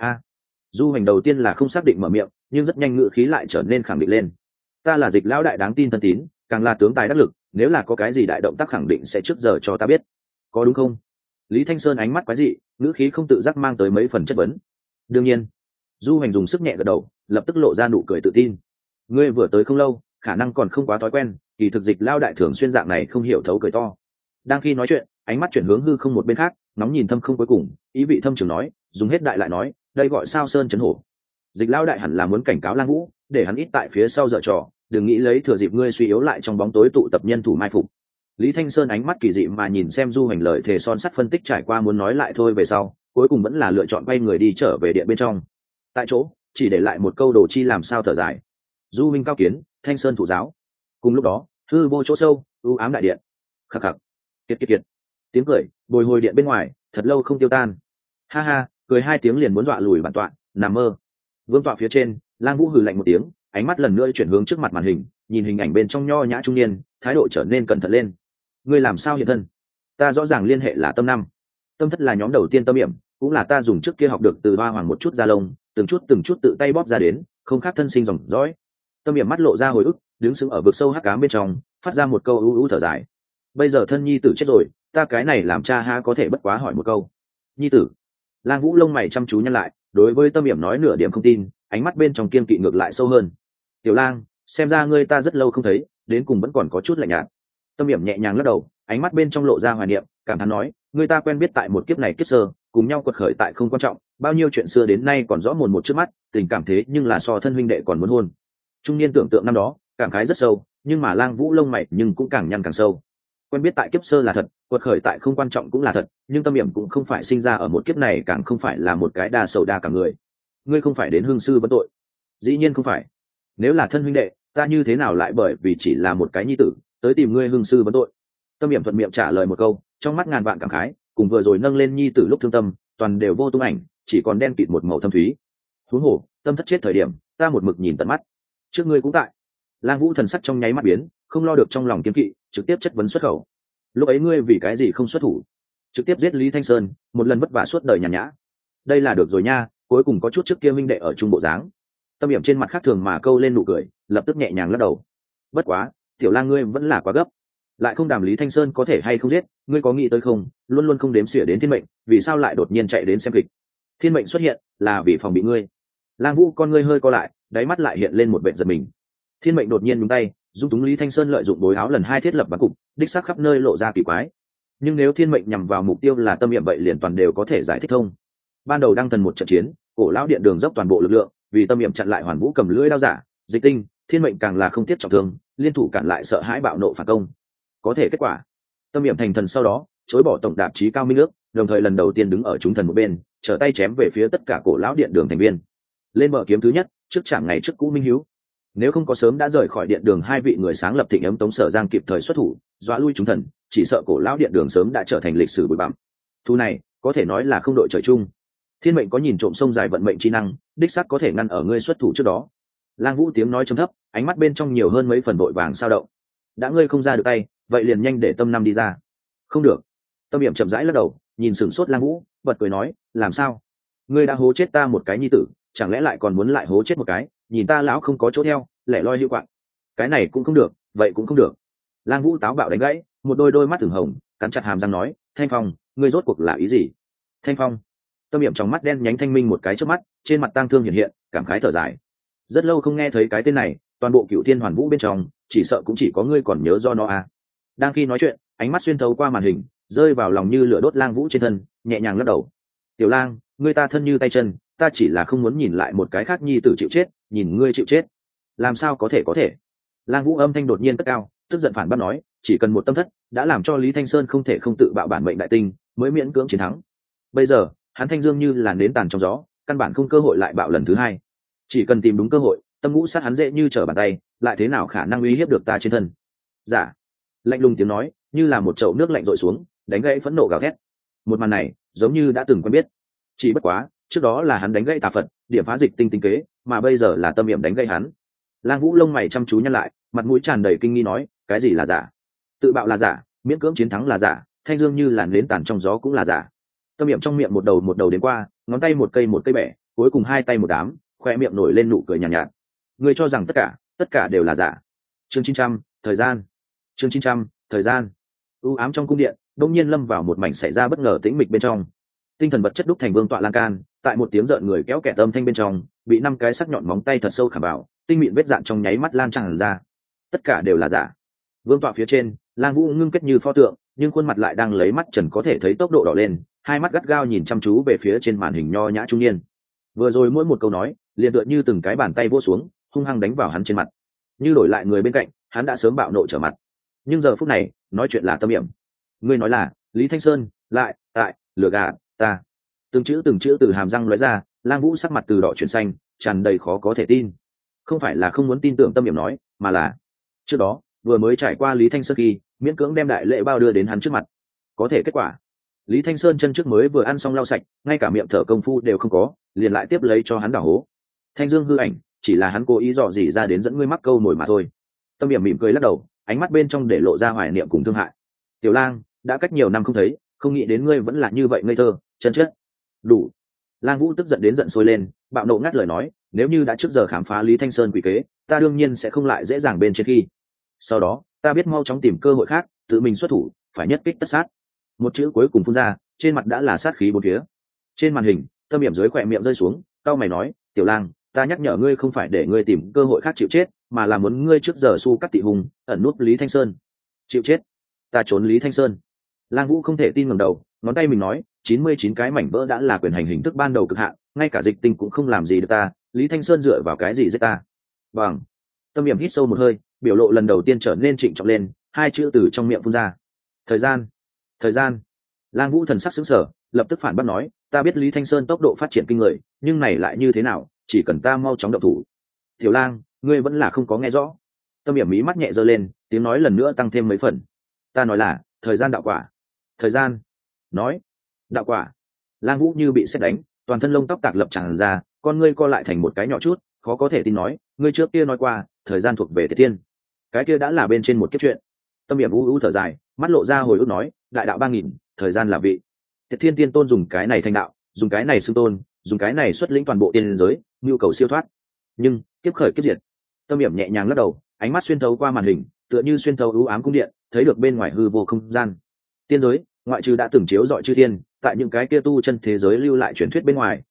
Du Hành đầu tiên là không xác định mở miệng, nhưng rất nhanh ngữ khí lại trở nên khẳng định lên. Ta là Dịch lão đại đáng tin thân tín, càng là tướng tài đắc lực, nếu là có cái gì đại động tác khẳng định sẽ trước giờ cho ta biết. Có đúng không? Lý Thanh Sơn ánh mắt quái dị, ngữ khí không tự giác mang tới mấy phần chất vấn. Đương nhiên. Du Hành dùng sức nhẹ gật đầu, lập tức lộ ra nụ cười tự tin. Ngươi vừa tới không lâu, khả năng còn không quá thói quen, kỳ thực Dịch lão đại thường xuyên dạng này không hiểu thấu cười to. Đang khi nói chuyện, ánh mắt chuyển hướng hư không một bên khác, nóng nhìn thâm không cuối cùng, ý vị thâm trường nói, dùng hết đại lại nói, đây gọi sao sơn chấn hổ. Dịch lão đại hẳn là muốn cảnh cáo Lang Vũ, để hắn ít tại phía sau dở trò, đừng nghĩ lấy thừa dịp ngươi suy yếu lại trong bóng tối tụ tập nhân thủ mai phục. Lý Thanh Sơn ánh mắt kỳ dị mà nhìn xem Du Hành lời thề son sắt phân tích trải qua muốn nói lại thôi về sau, cuối cùng vẫn là lựa chọn quay người đi trở về điện bên trong. Tại chỗ, chỉ để lại một câu đồ chi làm sao thở dài. Du Minh cao kiến, Thanh Sơn thủ giáo. Cùng lúc đó, hư vô chỗ sâu, u ám đại điện. Khắc khắc. Kiệt. Tiếng cười, bồi hồi điện bên ngoài, thật lâu không tiêu tan. Ha ha, cười hai tiếng liền muốn dọa lùi bản tọa, nằm mơ. Vương tọa phía trên, Lang Vũ hừ lạnh một tiếng, ánh mắt lần nữa chuyển hướng trước mặt màn hình, nhìn hình ảnh bên trong nho nhã trung niên, thái độ trở nên cẩn thận lên. Ngươi làm sao hiện thân? Ta rõ ràng liên hệ là Tâm Năm. Tâm Thất là nhóm đầu tiên tâm hiểm, cũng là ta dùng trước kia học được từ Hoa Hoàng một chút da lông, từng chút tự tay bóp ra đến, không khác thân sinh dòng dõi. Tâm hiểm mắt lộ ra hồi ức, đứng sững ở vực sâu hắc ám bên trong, phát ra một câu u thở dài. Bây giờ thân nhi tử chết rồi, ta cái này làm cha ha có thể bất quá hỏi một câu. Nhi tử. Lang Vũ lông mày chăm chú nhăn lại, đối với Tâm hiểm nói nửa điểm không tin, ánh mắt bên trong kiên kỵ ngược lại sâu hơn. Tiểu Lang, xem ra ngươi ta rất lâu không thấy, đến cùng vẫn còn có chút lạnh nhạt. Tâm hiểm nhẹ nhàng lắc đầu, ánh mắt bên trong lộ ra hoài niệm, cảm thán nói, người ta quen biết tại một kiếp này kiếp sơ, cùng nhau quật khởi tại không quan trọng, bao nhiêu chuyện xưa đến nay còn rõ mồn một trước mắt, tình cảm thế nhưng là so thân huynh đệ còn muốn hôn. Trung niên tưởng tượng năm đó, cảm khái rất sâu, nhưng mà Lang Vũ lông mày nhưng cũng càng nhăn càng sâu. Quen biết tại kiếp sơ là thật, quật khởi tại không quan trọng cũng là thật, nhưng Tâm hiểm cũng không phải sinh ra ở một kiếp này, càng không phải là một cái đa sầu đa cả người. Ngươi không phải đến hương sư vấn tội? Dĩ nhiên không phải. Nếu là thân huynh đệ, ta như thế nào lại bởi vì chỉ là một cái nhi tử tới tìm ngươi hương sư vấn tội? Tâm hiểm thuận miệng trả lời một câu, trong mắt ngàn vạn cảm khái, cùng vừa rồi nâng lên nhi tử lúc thương tâm, toàn đều vô tung ảnh, chỉ còn đen kịt một màu thâm thúy. Huống hồ, Tâm Thất chết thời điểm, ta một mực nhìn tận mắt. Trước ngươi cũng tại. Lang Vũ thần sắc trong nháy mắt biến, không lo được trong lòng kiên kỵ, trực tiếp chất vấn xuất khẩu. Lúc ấy ngươi vì cái gì không xuất thủ? Trực tiếp giết Lý Thanh Sơn, một lần vất vả suốt đời nhàn nhã. Đây là được rồi nha, cuối cùng có chút trước kia minh đệ ở trung bộ dáng. Tâm hiểm trên mặt khác thường mà câu lên nụ cười, lập tức nhẹ nhàng lắc đầu. Bất quá, Tiểu Lang ngươi vẫn là quá gấp. Lại không đàm Lý Thanh Sơn có thể hay không giết, ngươi có nghĩ tới không, luôn luôn không đếm xỉa đến thiên mệnh, vì sao lại đột nhiên chạy đến xem kịch? Thiên mệnh xuất hiện là vì phòng bị ngươi. Lang Vũ con ngươi hơi co lại, đáy mắt lại hiện lên một vẻ giật mình. Thiên mệnh đột nhiên nhúng tay, dung túng Lý Thanh Sơn lợi dụng bối áo lần 2 thiết lập bắn cục, đích xác khắp nơi lộ ra kỳ quái. Nhưng nếu thiên mệnh nhằm vào mục tiêu là tâm niệm vậy liền toàn đều có thể giải thích thông. Ban đầu đăng thần một trận chiến, cổ lão điện đường dốc toàn bộ lực lượng, vì tâm niệm chặn lại Hoàn Vũ cầm lưỡi đao giả, Dịch Tinh, thiên mệnh càng là không tiếc trọng thương, liên thủ cản lại sợ hãi bạo nộ phản công. Có thể kết quả, tâm niệm thành thần sau đó, chối bỏ tổng đạp chí cao minh nước, đồng thời lần đầu tiên đứng ở chúng thần một bên, trở tay chém về phía tất cả cổ lão điện đường thành viên. Lên mở kiếm thứ nhất, trước chẳng ngày trước cũ minh hiếu. Nếu không có sớm đã rời khỏi điện đường 2 vị người sáng lập Thịnh Ấm Tống Sở Giang kịp thời xuất thủ, dọa lui chúng thần, chỉ sợ cổ lão điện đường sớm đã trở thành lịch sử bụi bặm. Thu này, có thể nói là không đội trời chung. Thiên mệnh có nhìn trộm sông dài vận mệnh chi năng, đích xác có thể ngăn ở ngươi xuất thủ trước đó. Lang Vũ tiếng nói trầm thấp, ánh mắt bên trong nhiều hơn mấy phần vội vàng sao động. Đã ngươi không ra được tay, vậy liền nhanh để tâm năm đi ra. Không được. Tâm Niệm chậm rãi lắc đầu, nhìn sửng sốt Lang Vũ, bật cười nói, làm sao? Ngươi đã hố chết ta một cái nhi tử, chẳng lẽ lại còn muốn lại hố chết một cái? Nhìn ta lão không có chỗ theo, lẻ loi hữu quạng. Cái này cũng không được, vậy cũng không được. Lang Vũ táo bạo đánh gãy, một đôi mắt ửng hồng, cắn chặt hàm răng nói, Thanh Phong, ngươi rốt cuộc là ý gì? Thanh Phong. Tâm Niệm trong mắt đen nhánh thanh minh một cái trước mắt, trên mặt tang thương hiện hiện, cảm khái thở dài. Rất lâu không nghe thấy cái tên này, toàn bộ Cửu Thiên Hoàn Vũ bên trong, chỉ sợ cũng chỉ có ngươi còn nhớ do nó à. Đang khi nói chuyện, ánh mắt xuyên thấu qua màn hình, rơi vào lòng như lửa đốt Lang Vũ trên thân, nhẹ nhàng lắc đầu. Tiểu Lang, ngươi ta thân như tay chân, ta chỉ là không muốn nhìn lại một cái khác nhi tử chịu chết, nhìn ngươi chịu chết. Làm sao có thể? Lang Vũ âm thanh đột nhiên cất cao, tức giận phản bác nói, chỉ cần một tâm thất, đã làm cho Lý Thanh Sơn không thể không tự bạo bản mệnh đại tinh, mới miễn cưỡng chiến thắng. Bây giờ, hắn thanh dương như là nến tàn trong gió, căn bản không cơ hội lại bạo lần thứ 2. Chỉ cần tìm đúng cơ hội, tâm ngũ sát hắn dễ như trở bàn tay, lại thế nào khả năng uy hiếp được ta trên thân? Dạ. Lạnh lùng tiếng nói, như là một chậu nước lạnh rội xuống, đánh gãy phẫn nộ gào thét. Một màn này, giống như đã từng quen biết. Chỉ bất quá, trước đó là hắn đánh gãy Tà Phật, điểm phá dịch tinh tinh kế, mà bây giờ là Tâm Niệm đánh gãy hắn. Lang Vũ lông mày chăm chú nhăn lại, mặt mũi tràn đầy kinh nghi nói, cái gì là giả? Tự bạo là giả, miễn cưỡng chiến thắng là giả, thanh dương như làn nến tàn trong gió cũng là giả. Tâm Niệm trong miệng một đầu đến qua, ngón tay một cây bẻ, cuối cùng 2 tay một đám, khoe miệng nổi lên nụ cười nhàn nhạt. Ngươi cho rằng tất cả đều là giả. Chương 900, thời gian. Chương 900, thời gian. U ám trong cung điện, đột nhiên lâm vào một mảnh xảy ra bất ngờ tĩnh mịch bên trong. Tinh thần vật chất đúc thành vương tọa lan can, tại một tiếng rợn người kéo kẹt âm thanh bên trong, bị 5 cái sắc nhọn móng tay thật sâu khảm vào, tinh mịn vết dạn trong nháy mắt lan tràn ra. Tất cả đều là giả. Vương tọa phía trên, Lang Vũ ngưng kết như pho tượng, nhưng khuôn mặt lại đang lấy mắt trần có thể thấy tốc độ đỏ lên, hai mắt gắt gao nhìn chăm chú về phía trên màn hình nho nhã trung niên. Vừa rồi mỗi một câu nói, liền tựa như từng cái bàn tay vỗ xuống, hung hăng đánh vào hắn trên mặt. Như đổi lại người bên cạnh, hắn đã sớm bạo nộ trở mặt. Nhưng giờ phút này, nói chuyện là Tâm Niệm. Ngươi nói là Lý Thanh Sơn lại tại lừa gạt ta? Từng chữ từ hàm răng lóe ra, Lang Vũ sắc mặt từ đỏ chuyển xanh, tràn đầy khó có thể tin. Không phải là không muốn tin tưởng Tâm Niệm nói, mà là trước đó vừa mới trải qua Lý Thanh Sơn khi miễn cưỡng đem đại lễ bao đưa đến hắn trước mặt. Có thể kết quả, Lý Thanh Sơn chân trước mới vừa ăn xong lau sạch, ngay cả miệng thở công phu đều không có, liền lại tiếp lấy cho hắn đảo hố. Thanh dương hư ảnh, chỉ là hắn cố ý dò dỉ ra đến dẫn ngươi mắc câu mồi mà thôi. Tâm Niệm mỉm cười lắc đầu, ánh mắt bên trong để lộ ra hoài niệm cùng thương hại. Tiểu Lang, đã cách nhiều năm không thấy, không nghĩ đến ngươi vẫn là như vậy ngây thơ, chân chất. Đủ. Lang Vũ tức giận đến giận sôi lên, bạo nộ ngắt lời nói, nếu như đã trước giờ khám phá Lý Thanh Sơn quỷ kế, ta đương nhiên sẽ không lại dễ dàng bên trên khi. Sau đó, ta biết mau chóng tìm cơ hội khác, tự mình xuất thủ, phải nhất kích tất sát. Một chữ cuối cùng phun ra, trên mặt đã là sát khí bốn phía. Trên màn hình, Tâm Niệm dưới khóe miệng rơi xuống, cau mày nói, Tiểu Lang, ta nhắc nhở ngươi không phải để ngươi tìm cơ hội khác chịu chết, mà là muốn ngươi trước giờ su cắt tị hùng, ẩn núp Lý Thanh Sơn. Chịu chết? Ta trốn Lý Thanh Sơn? Lang Vũ không thể tin ngẩng đầu, ngón tay mình nói, 99 cái mảnh vỡ đã là quyền hành hình thức ban đầu cực hạn, ngay cả dịch tinh cũng không làm gì được ta, Lý Thanh Sơn dựa vào cái gì giết ta? Bằng. Tâm Niệm hít sâu một hơi, biểu lộ lần đầu tiên trở nên trịnh trọng lên, 2 chữ từ trong miệng phun ra. Thời gian. Lang Vũ thần sắc sững sờ, lập tức phản bác nói, ta biết Lý Thanh Sơn tốc độ phát triển kinh người, nhưng này lại như thế nào, chỉ cần ta mau chóng động thủ. Tiểu Lang, ngươi vẫn là không có nghe rõ. Tâm Niệm mí mắt nhẹ giơ lên, tiếng nói lần nữa tăng thêm mấy phần. Ta nói là thời gian đạo quả. Thời gian. Nói đạo quả. Lang Vũ như bị sét đánh, toàn thân lông tóc tạc lập tràn ra, con ngươi co lại thành một cái nhỏ chút, khó có thể tin nói, ngươi trước kia nói qua thời gian thuộc về Tiệt Thiên, cái kia đã là bên trên một kiếp chuyện. Tâm Niệm u thở dài, mắt lộ ra hồi ức nói, đại đạo 3000, thời gian là vị. Tiệt Thiên tiên tôn dùng cái này thành đạo, dùng cái này xưng tôn, dùng cái này xuất lĩnh toàn bộ tiên giới, nhu cầu siêu thoát. Nhưng kiếp khởi kiếp diệt. Tâm Niệm nhẹ nhàng lắc đầu, ánh mắt xuyên thấu qua màn hình, tựa như xuyên thấu u ám cung điện, thấy được bên ngoài hư vô không gian. Tiên giới, ngoại trừ đã từng chiếu dọi chư thiên, tại những cái kia tu chân thế giới lưu lại truyền thuyết bên ngoài,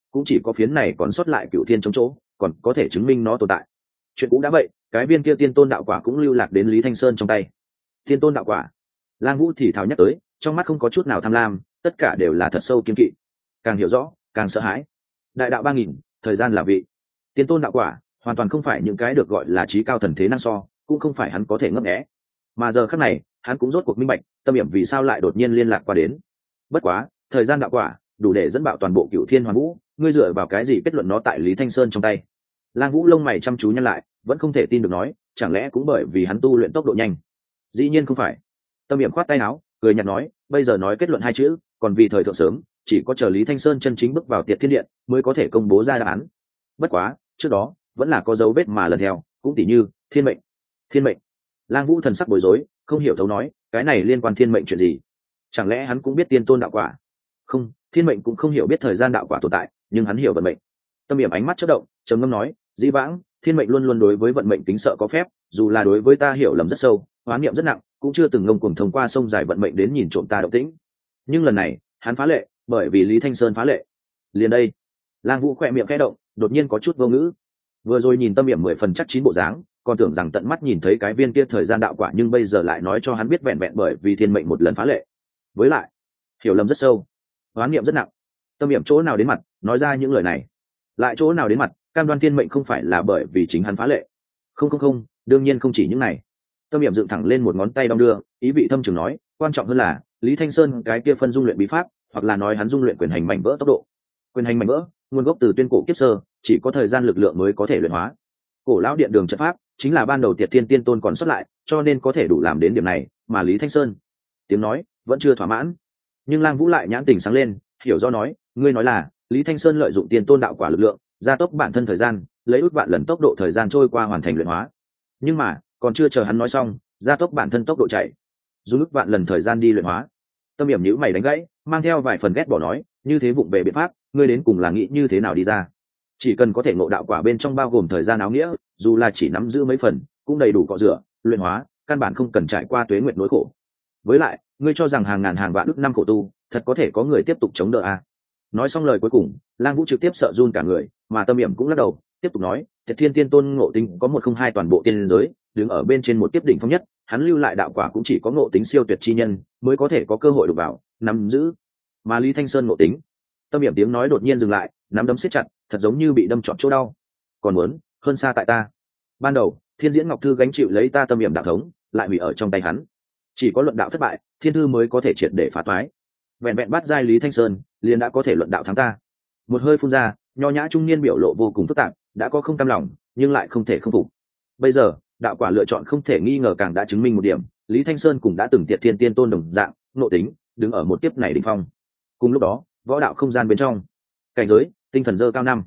cũng chỉ có phiến này còn sót lại cựu thiên chống chỗ còn có thể chứng minh nó tồn tại. Chuyện cũng đã vậy, cái viên kia tiên tôn đạo quả cũng lưu lạc đến Lý Thanh Sơn trong tay. Tiên tôn đạo quả, Lang Vũ thì thào nhắc tới, trong mắt không có chút nào tham lam, tất cả đều là thật sâu kiên kỵ. Càng hiểu rõ càng sợ hãi. Đại đạo 3000, thời gian là vị. Tiên tôn đạo quả hoàn toàn không phải những cái được gọi là trí cao thần thế năng so, cũng không phải hắn có thể ngấp nghé. Mà giờ khắc này hắn cũng rốt cuộc minh bạch Tâm Hiểm vì sao lại đột nhiên liên lạc qua đến. Bất quá thời gian đạo quả đủ để dẫn bạo toàn bộ cựu thiên hoàn vũ, ngươi dựa vào cái gì kết luận nó tại Lý Thanh Sơn trong tay? Lang Vũ lông mày chăm chú nhăn lại, vẫn không thể tin được nói, chẳng lẽ cũng bởi vì hắn tu luyện tốc độ nhanh? Dĩ nhiên không phải. Tâm Hiểm khoát tay áo cười nhạt nói, bây giờ nói kết luận hai chữ còn vì thời thượng sớm, chỉ có chờ Lý Thanh Sơn chân chính bước vào Tiệt Thiên Điện mới có thể công bố ra đáp án. Bất quá trước đó vẫn là có dấu vết mà lần theo, cũng tỉ như thiên mệnh. Thiên mệnh? Lang Vũ thần sắc bối rối, không hiểu thấu nói, cái này liên quan thiên mệnh chuyện gì? Chẳng lẽ hắn cũng biết tiên tôn đạo quả? Không, thiên mệnh cũng không hiểu biết thời gian đạo quả tồn tại, nhưng hắn hiểu vận mệnh. Tâm Hiểm ánh mắt chớp động, trầm ngâm nói, dĩ vãng thiên mệnh luôn luôn đối với vận mệnh kính sợ có phép, dù là đối với ta hiểu lầm rất sâu, hoán niệm rất nặng, cũng chưa từng ngông cuồng thông qua sông dài vận mệnh đến nhìn trộm ta động tĩnh. Nhưng lần này hắn phá lệ, bởi vì Lý Thanh Sơn phá lệ. Liền đây, Lang Vũ khẽ miệng khẽ động, đột nhiên có chút vô ngữ. Vừa rồi nhìn Tâm Hiểm 10 phần chắc chín bộ dáng, còn tưởng rằng tận mắt nhìn thấy cái viên kia thời gian đạo quả, nhưng bây giờ lại nói cho hắn biết vẹn vẹn bởi vì thiên mệnh một lần phá lệ. Với lại hiểu lầm rất sâu, hoán niệm rất nặng. Tâm Hiểm chỗ nào đến mặt nói ra những lời này? Lại chỗ nào đến mặt cam đoan thiên mệnh không phải là bởi vì chính hắn phá lệ? Không, đương nhiên không chỉ những này. Tâm Hiểm dựng thẳng lên một ngón tay đong đưa, ý vị thâm trường nói, quan trọng hơn là Lý Thanh Sơn cái kia phân dung luyện bí pháp, hoặc là nói hắn dung luyện quyền hành mảnh vỡ tốc độ. Quyền hành mảnh vỡ nguồn gốc từ tuyên cổ kiếp sơ, chỉ có thời gian lực lượng mới có thể luyện hóa. Cổ lão điện đường trận pháp chính là ban đầu Tiệt Thiên Tiên Tôn còn xuất lại, cho nên có thể đủ làm đến điểm này, mà Lý Thanh Sơn tiếng nói vẫn chưa thỏa mãn. Nhưng Lang Vũ lại nhãn tình sáng lên, hiểu do nói, ngươi nói là Lý Thanh Sơn lợi dụng Tiên Tôn đạo quả lực lượng gia tốc bản thân thời gian, lấy ước vạn lần tốc độ thời gian trôi qua hoàn thành luyện hóa. Nhưng mà còn chưa chờ hắn nói xong, gia tốc bản thân tốc độ chạy, dùng ước vạn lần thời gian đi luyện hóa. Tâm Hiểm nhíu mày đánh gãy, mang theo vài phần ghét bỏ nói, như thế vụng về biện pháp, ngươi đến cùng là nghĩ như thế nào đi ra? Chỉ cần có thể ngộ đạo quả bên trong bao gồm thời gian áo nghĩa, dù là chỉ nắm giữ mấy phần cũng đầy đủ cọ rửa luyện hóa, căn bản không cần trải qua tuế nguyệt nỗi khổ. Với lại ngươi cho rằng hàng ngàn hàng vạn ức năm khổ tu thật có thể có người tiếp tục chống đỡ à? Nói xong lời cuối cùng, Lang Vũ trực tiếp sợ run cả người, mà Tâm Hiểm cũng lắc đầu tiếp tục nói, Tiệt Thiên Tiên Tôn ngộ tính có 102 toàn bộ tiên giới, đứng ở bên trên một tiếp đỉnh phong nhất, hắn lưu lại đạo quả cũng chỉ có ngộ tính siêu tuyệt chi nhân mới có thể có cơ hội đụng vào nắm giữ. Mà Lý Thanh Sơn ngộ tính. Tâm Hiểm tiếng nói đột nhiên dừng lại, nắm đấm siết chặt, thật giống như bị đâm trọn chỗ đau. Còn muốn hơn xa tại ta. Ban đầu Thiên Diễn Ngọc Thư gánh chịu lấy ta Tâm Hiểm đạo thống, lại hủy ở trong tay hắn. Chỉ có luận đạo thất bại, thiên thư mới có thể triệt để phá toái. Vẹn vẹn bắt giai Lý Thanh Sơn liền đã có thể luận đạo thắng ta. Một hơi phun ra, nho nhã trung niên biểu lộ vô cùng phức tạp, đã có không cam lòng nhưng lại không thể không phục. Bây giờ đạo quả lựa chọn không thể nghi ngờ càng đã chứng minh một điểm, Lý Thanh Sơn cũng đã từng Tiệt Thiên Tiên Tôn đồng dạng nội tính đứng ở một tiếp này đỉnh phong. Cùng lúc đó võ đạo không gian bên trong, cảnh giới tinh thần dơ cao 5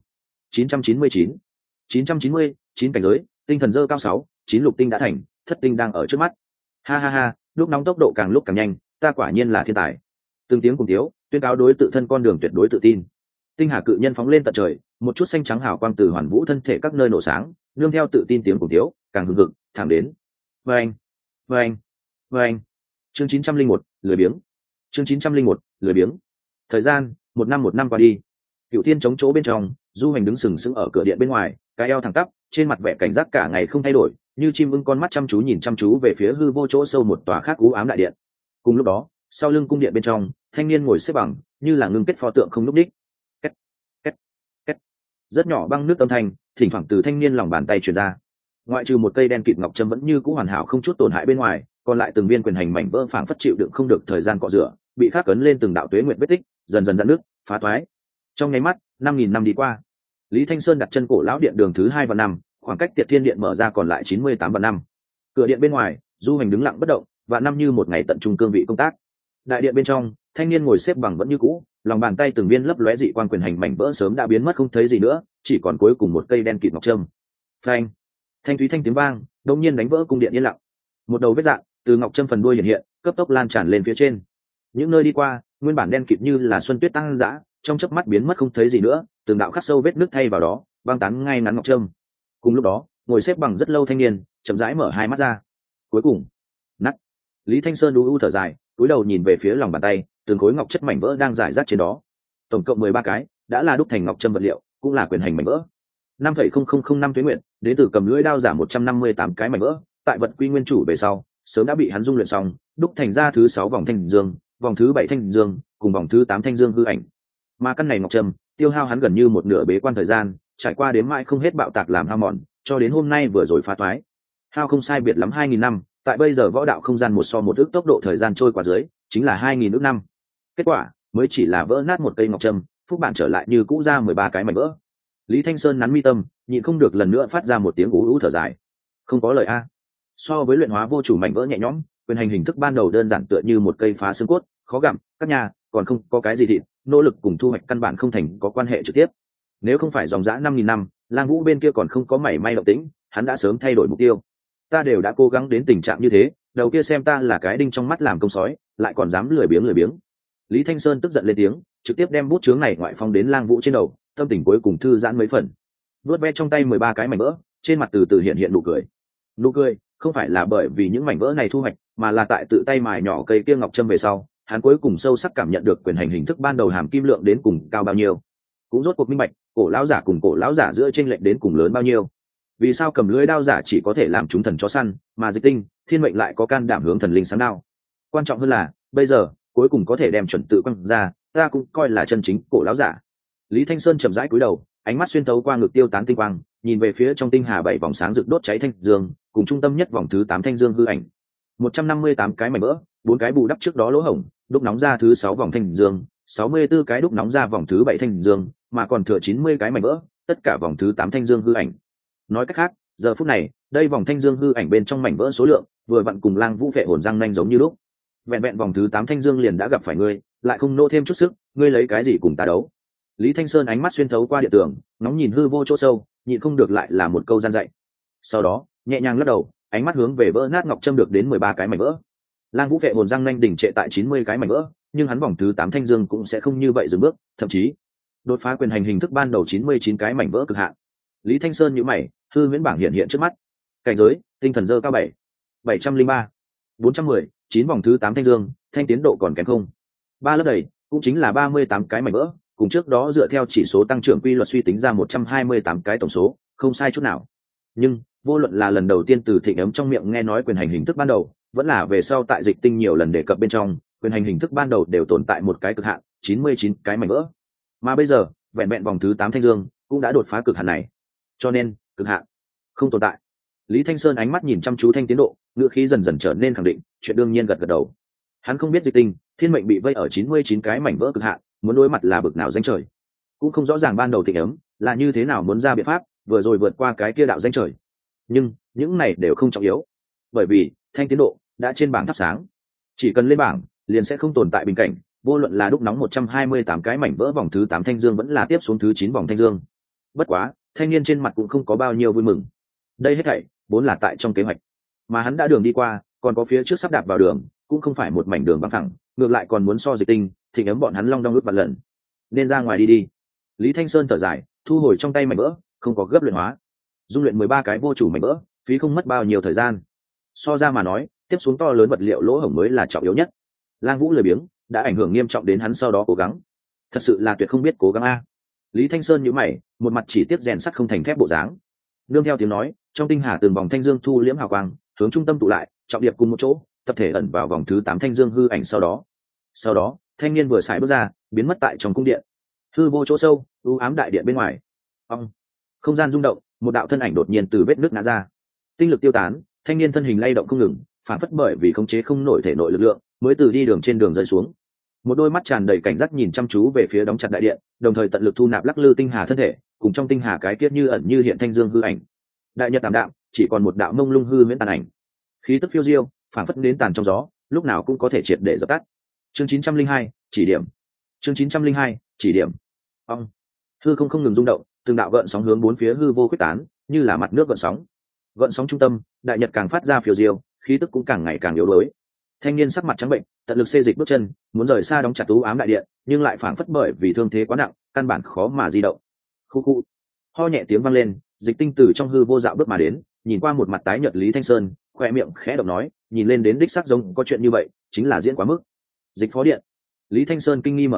999 999 cảnh giới tinh thần dơ cao 6 9 lục tinh đã thành, thất tinh đang ở trước mắt. Ha, lúc nóng tốc độ càng lúc càng nhanh, ta quả nhiên là thiên tài. Từng tiếng cùng tiếu tuyên cáo đối tự thân con đường tuyệt đối tự tin. Tinh hà cự nhân phóng lên tận trời, một chút xanh trắng hào quang từ hoàn vũ thân thể các nơi nổ sáng, nương theo tự tin tiếng cùng tiếu càng hừng hực thẳng đến. Vâng. Chương 901, lười biếng. Chương 901, lười biếng. Thời gian một năm qua đi. Cựu Thiên chống chỗ bên trong, Du Hành đứng sừng sững ở cửa điện bên ngoài, cái eo thẳng tắp, trên mặt vẻ cảnh giác cả ngày không thay đổi, như chim ưng con mắt chăm chú về phía hư vô chỗ sâu một tòa khác u ám đại điện. Cùng lúc đó, sau lưng cung điện bên trong, thanh niên ngồi xếp bằng, như là ngưng kết pho tượng không nhúc nhích. Két. Rất nhỏ băng nước âm thanh, thỉnh thoảng từ thanh niên lòng bàn tay truyền ra. Ngoại trừ một cây đen kịt ngọc trâm vẫn như cũ hoàn hảo không chút tổn hại bên ngoài, còn lại từng viên quyền hành mảnh vỡ phảng phất chịu đựng không được thời gian cọ rửa, bị khắc cấn lên từng đạo tuế nguyệt vết tích, dần dần dạn nước, phá toái. Trong nháy mắt, 5000 năm đi qua. Lý Thanh Sơn đặt chân cổ lão điện đường thứ 2 và 5, khoảng cách Tiệt Thiên Điện mở ra còn lại 98 và 5. Cửa điện bên ngoài, Du Hành đứng lặng bất động, và năm như một ngày tận trung cương vị công tác. Đại điện bên trong, thanh niên ngồi xếp bằng vẫn như cũ, lòng bàn tay từng viên lấp lóe dị quang quyền hành mảnh vỡ sớm đã biến mất không thấy gì nữa, chỉ còn cuối cùng một cây đen kịt ngọc trâm. Phanh! Thanh thúy thanh tiếng vang, đột nhiên đánh vỡ cung điện yên lặng. Một đầu vết dạng từ ngọc trâm phần đuôi hiện hiện, cấp tốc lan tràn lên phía trên. Những nơi đi qua, nguyên bản đen kịt như là xuân tuyết tăng dã, trong chớp mắt biến mất không thấy gì nữa, từng đạo khắc sâu vết nước thay vào đó, băng tán ngay ngắn ngọc trâm. Cùng lúc đó, ngồi xếp bằng rất lâu thanh niên chậm rãi mở hai mắt ra. Cuối cùng, nắt. Lý Thanh Sơn u thở dài, cúi đầu nhìn về phía lòng bàn tay, từng khối ngọc chất mảnh vỡ đang rải rác trên đó. Tổng cộng 13 cái, đã là đúc thành ngọc trâm vật liệu, cũng là quyền hành mảnh vỡ. 5,0005 tuế nguyện, đến từ cầm lưỡi đao giả 158 cái mảnh vỡ, tại vật quy nguyên chủ về sau, sớm đã bị hắn dung luyện xong, đúc thành ra thứ 6 vòng thanh dương, vòng thứ 7 thanh dương, cùng vòng thứ 8 thanh dương hư ảnh. Mà căn này ngọc trâm, tiêu hao hắn gần như một nửa bế quan thời gian, trải qua đến mãi không hết bạo tạc làm hao mòn, cho đến hôm nay vừa rồi phá toái. Hao không sai biệt lắm 2000 năm, tại bây giờ võ đạo không gian một so một ước tốc độ thời gian trôi qua dưới, chính là 2000 ước năm. Kết quả, mới chỉ là vỡ nát một cây ngọc trâm, phúc bản trở lại như cũ ra 13 cái mảnh vỡ. Lý Thanh Sơn nắn mi tâm, nhịn không được lần nữa phát ra một tiếng ú ú thở dài. Không có lời a. So với luyện hóa vô chủ mảnh vỡ nhẹ nhõm, quyền hành hình thức ban đầu đơn giản tựa như một cây phá xương cốt, khó gặm, các nhà còn không có cái gì thịt, nỗ lực cùng thu hoạch căn bản không thành có quan hệ trực tiếp. Nếu không phải dòng dã 5000 năm, Lang Vũ bên kia còn không có mảy may động tĩnh, hắn đã sớm thay đổi mục tiêu. Ta đều đã cố gắng đến tình trạng như thế, đầu kia xem ta là cái đinh trong mắt làm công sói, lại còn dám lười biếng. Lý Thanh Sơn tức giận lên tiếng, trực tiếp đem bút chướng này ngoại phong đến Lang Vũ trên đầu, tâm tình cuối cùng thư giãn mấy phần. Vuốt ve trong tay 13 cái mảnh vỡ, trên mặt từ từ hiện nụ cười. Nụ cười không phải là bởi vì những mảnh vỡ này thu hoạch, mà là tại tự tay mài nhỏ cây kia ngọc trâm về sau, hắn cuối cùng sâu sắc cảm nhận được quyền hành hình thức ban đầu hàm kim lượng đến cùng cao bao nhiêu, cũng rốt cuộc minh bạch cổ lão giả cùng cổ lão giả giữa chênh lệch đến cùng lớn bao nhiêu. Vì sao cầm lưỡi đao giả chỉ có thể làm chúng thần chó săn, mà Dịch Tinh, Thiên Mệnh lại có can đảm hướng thần linh sáng đao? Quan trọng hơn là, bây giờ cuối cùng có thể đem chuẩn tự quăng ra, ta cũng coi là chân chính cổ lão giả. Lý Thanh Sơn chậm rãi cúi đầu, ánh mắt xuyên thấu qua ngực tiêu tán tinh quang, nhìn về phía trong tinh hà 7 vòng sáng rực đốt cháy thanh dương, cùng trung tâm nhất vòng thứ 8 thanh dương hư ảnh. 158 cái mảnh vỡ, 4 cái bù đắp trước đó lỗ hổng, đúc nóng ra thứ 6 vòng thanh dương, 64 cái đúc nóng ra vòng thứ 7 thanh dương, mà còn thừa 90 cái mảnh vỡ, tất cả vòng thứ 8 thanh dương hư ảnh. Nói cách khác, giờ phút này, đây vòng thanh dương hư ảnh bên trong mảnh vỡ số lượng, vừa vặn cùng Lang Vũ phệ hồn răng nanh giống như lúc. Vẹn vòng thứ 8 thanh dương liền đã gặp phải ngươi, lại không nô thêm chút sức, ngươi lấy cái gì cùng ta đấu? Lý Thanh Sơn ánh mắt xuyên thấu qua địa tường, nóng nhìn hư vô chỗ sâu, nhịn không được lại là một câu gian dạy. Sau đó, nhẹ nhàng lắc đầu, ánh mắt hướng về vỡ nát ngọc trâm được đến 13 cái mảnh vỡ. Lang Vũ phệ hồn răng nanh đỉnh trệ tại 90 cái mảnh vỡ, nhưng hắn vòng thứ 8 thanh dương cũng sẽ không như vậy dừng bước, thậm chí đột phá quyền hành hình thức ban đầu 99 cái mảnh vỡ cực hạn. Lý Thanh Sơn nhíu mày, hư huyễn bảng hiện trước mắt. Cảnh giới, tinh thần dơ cao 703, 410, 9 vòng thứ 8 thanh dương, thanh tiến độ còn kém không. 3 lớp đầy, cũng chính là 38 cái mảnh vỡ, cùng trước đó dựa theo chỉ số tăng trưởng quy luật suy tính ra 128 cái tổng số, không sai chút nào. Nhưng, vô luận là lần đầu tiên từ Thịnh Ấm trong miệng nghe nói quyền hành hình thức ban đầu, vẫn là về sau tại Dịch Tinh nhiều lần đề cập bên trong, quyền hành hình thức ban đầu đều tồn tại một cái cực hạn, 99 cái mảnh vỡ. Mà bây giờ, vẹn vòng thứ 8 thanh dương cũng đã đột phá cực hạn này. Cho nên, cực hạn không tồn tại. Lý Thanh Sơn ánh mắt nhìn chăm chú thanh tiến độ, ngữ khí dần dần trở nên khẳng định, chuyện đương nhiên gật đầu. Hắn không biết Dịch Tinh, Thiên Mệnh bị vây ở 99 cái mảnh vỡ cực hạn, muốn đối mặt là bực nào danh trời. Cũng không rõ ràng ban đầu Thịnh Ấm là như thế nào muốn ra biện pháp, vừa rồi vượt qua cái kia đạo danh trời. Nhưng, những này đều không trọng yếu, bởi vì thanh tiến độ đã trên bảng thắp sáng. Chỉ cần lên bảng, liền sẽ không tồn tại bình cảnh, vô luận là đúc nóng 128 cái mảnh vỡ vòng thứ 8 thanh dương vẫn là tiếp xuống thứ 9 vòng thanh dương. Bất quá, thanh niên trên mặt cũng không có bao nhiêu vui mừng. Đây hết thảy vốn là tại trong kế hoạch, mà hắn đã đường đi qua, còn có phía trước sắp đạp vào đường, cũng không phải một mảnh đường bằng thẳng, ngược lại còn muốn so Dịch Tinh, Thịnh Ấm bọn hắn long đong ước vạn lần. Nên ra ngoài đi. Lý Thanh Sơn thở dài, thu hồi trong tay mảnh vỡ, không có gấp luyện hóa. Dung luyện 13 cái vô chủ mảnh vỡ, phí không mất bao nhiêu thời gian. So ra mà nói, tiếp xuống to lớn vật liệu lỗ hổng mới là trọng yếu nhất. Lang Vũ lười biếng, đã ảnh hưởng nghiêm trọng đến hắn sau đó cố gắng. Thật sự là tuyệt không biết cố gắng a. Lý Thanh Sơn nhíu mày, một mặt chỉ tiếc rèn sắt không thành thép bộ dáng. Nương theo tiếng nói, trong tinh hà từng vòng thanh dương thu liễm hào quang, hướng trung tâm tụ lại, trọng điệp cùng một chỗ, tập thể ẩn vào vòng thứ 8 thanh dương hư ảnh sau đó, thanh niên vừa xài bước ra, biến mất tại trong cung điện. Hư vô chỗ sâu, u ám đại điện bên ngoài. Không gian rung động, một đạo thân ảnh đột nhiên từ vết nước ngã ra. Tinh lực tiêu tán, thanh niên thân hình lay động không ngừng, phản phất bởi vì khống chế không nổi thể nội lực lượng, mới từ đi đường trên đường rơi xuống. Một đôi mắt tràn đầy cảnh giác nhìn chăm chú về phía đóng chặt đại điện, đồng thời tận lực thu nạp lắc lư tinh hà thân thể, cùng trong tinh hà cái kiết như ẩn như hiện thanh dương hư ảnh. Đại nhật tạm đạm, chỉ còn một đạo mông lung hư huyễn tàn ảnh. Khí tức phiêu diêu, phản phất đến tàn trong gió, lúc nào cũng có thể triệt để dập tắt. Chương 902, chỉ điểm. Chương 902, chỉ điểm. Hư không ngừng rung động, từng đạo gợn sóng hướng bốn phía hư vô quyết tán, như là mặt nước gợn sóng. Gợn sóng trung tâm, đại nhật càng phát ra phiêu diêu, khí tức cũng càng ngày càng yếu đuối. Thanh niên sắc mặt trắng bệnh, tận lực xê dịch bước chân, muốn rời xa đóng chặt u ám đại điện, nhưng lại phảng phất bởi vì thương thế quá nặng, căn bản khó mà di động. Khu. Ho nhẹ tiếng vang lên, Dịch Tinh từ trong hư vô dạo bước mà đến, nhìn qua một mặt tái nhợt Lý Thanh Sơn, khoe miệng khẽ động nói, nhìn lên đến đích xác giống có chuyện như vậy, chính là diễn quá mức. Dịch phó điện. Lý Thanh Sơn kinh nghi mở miệng,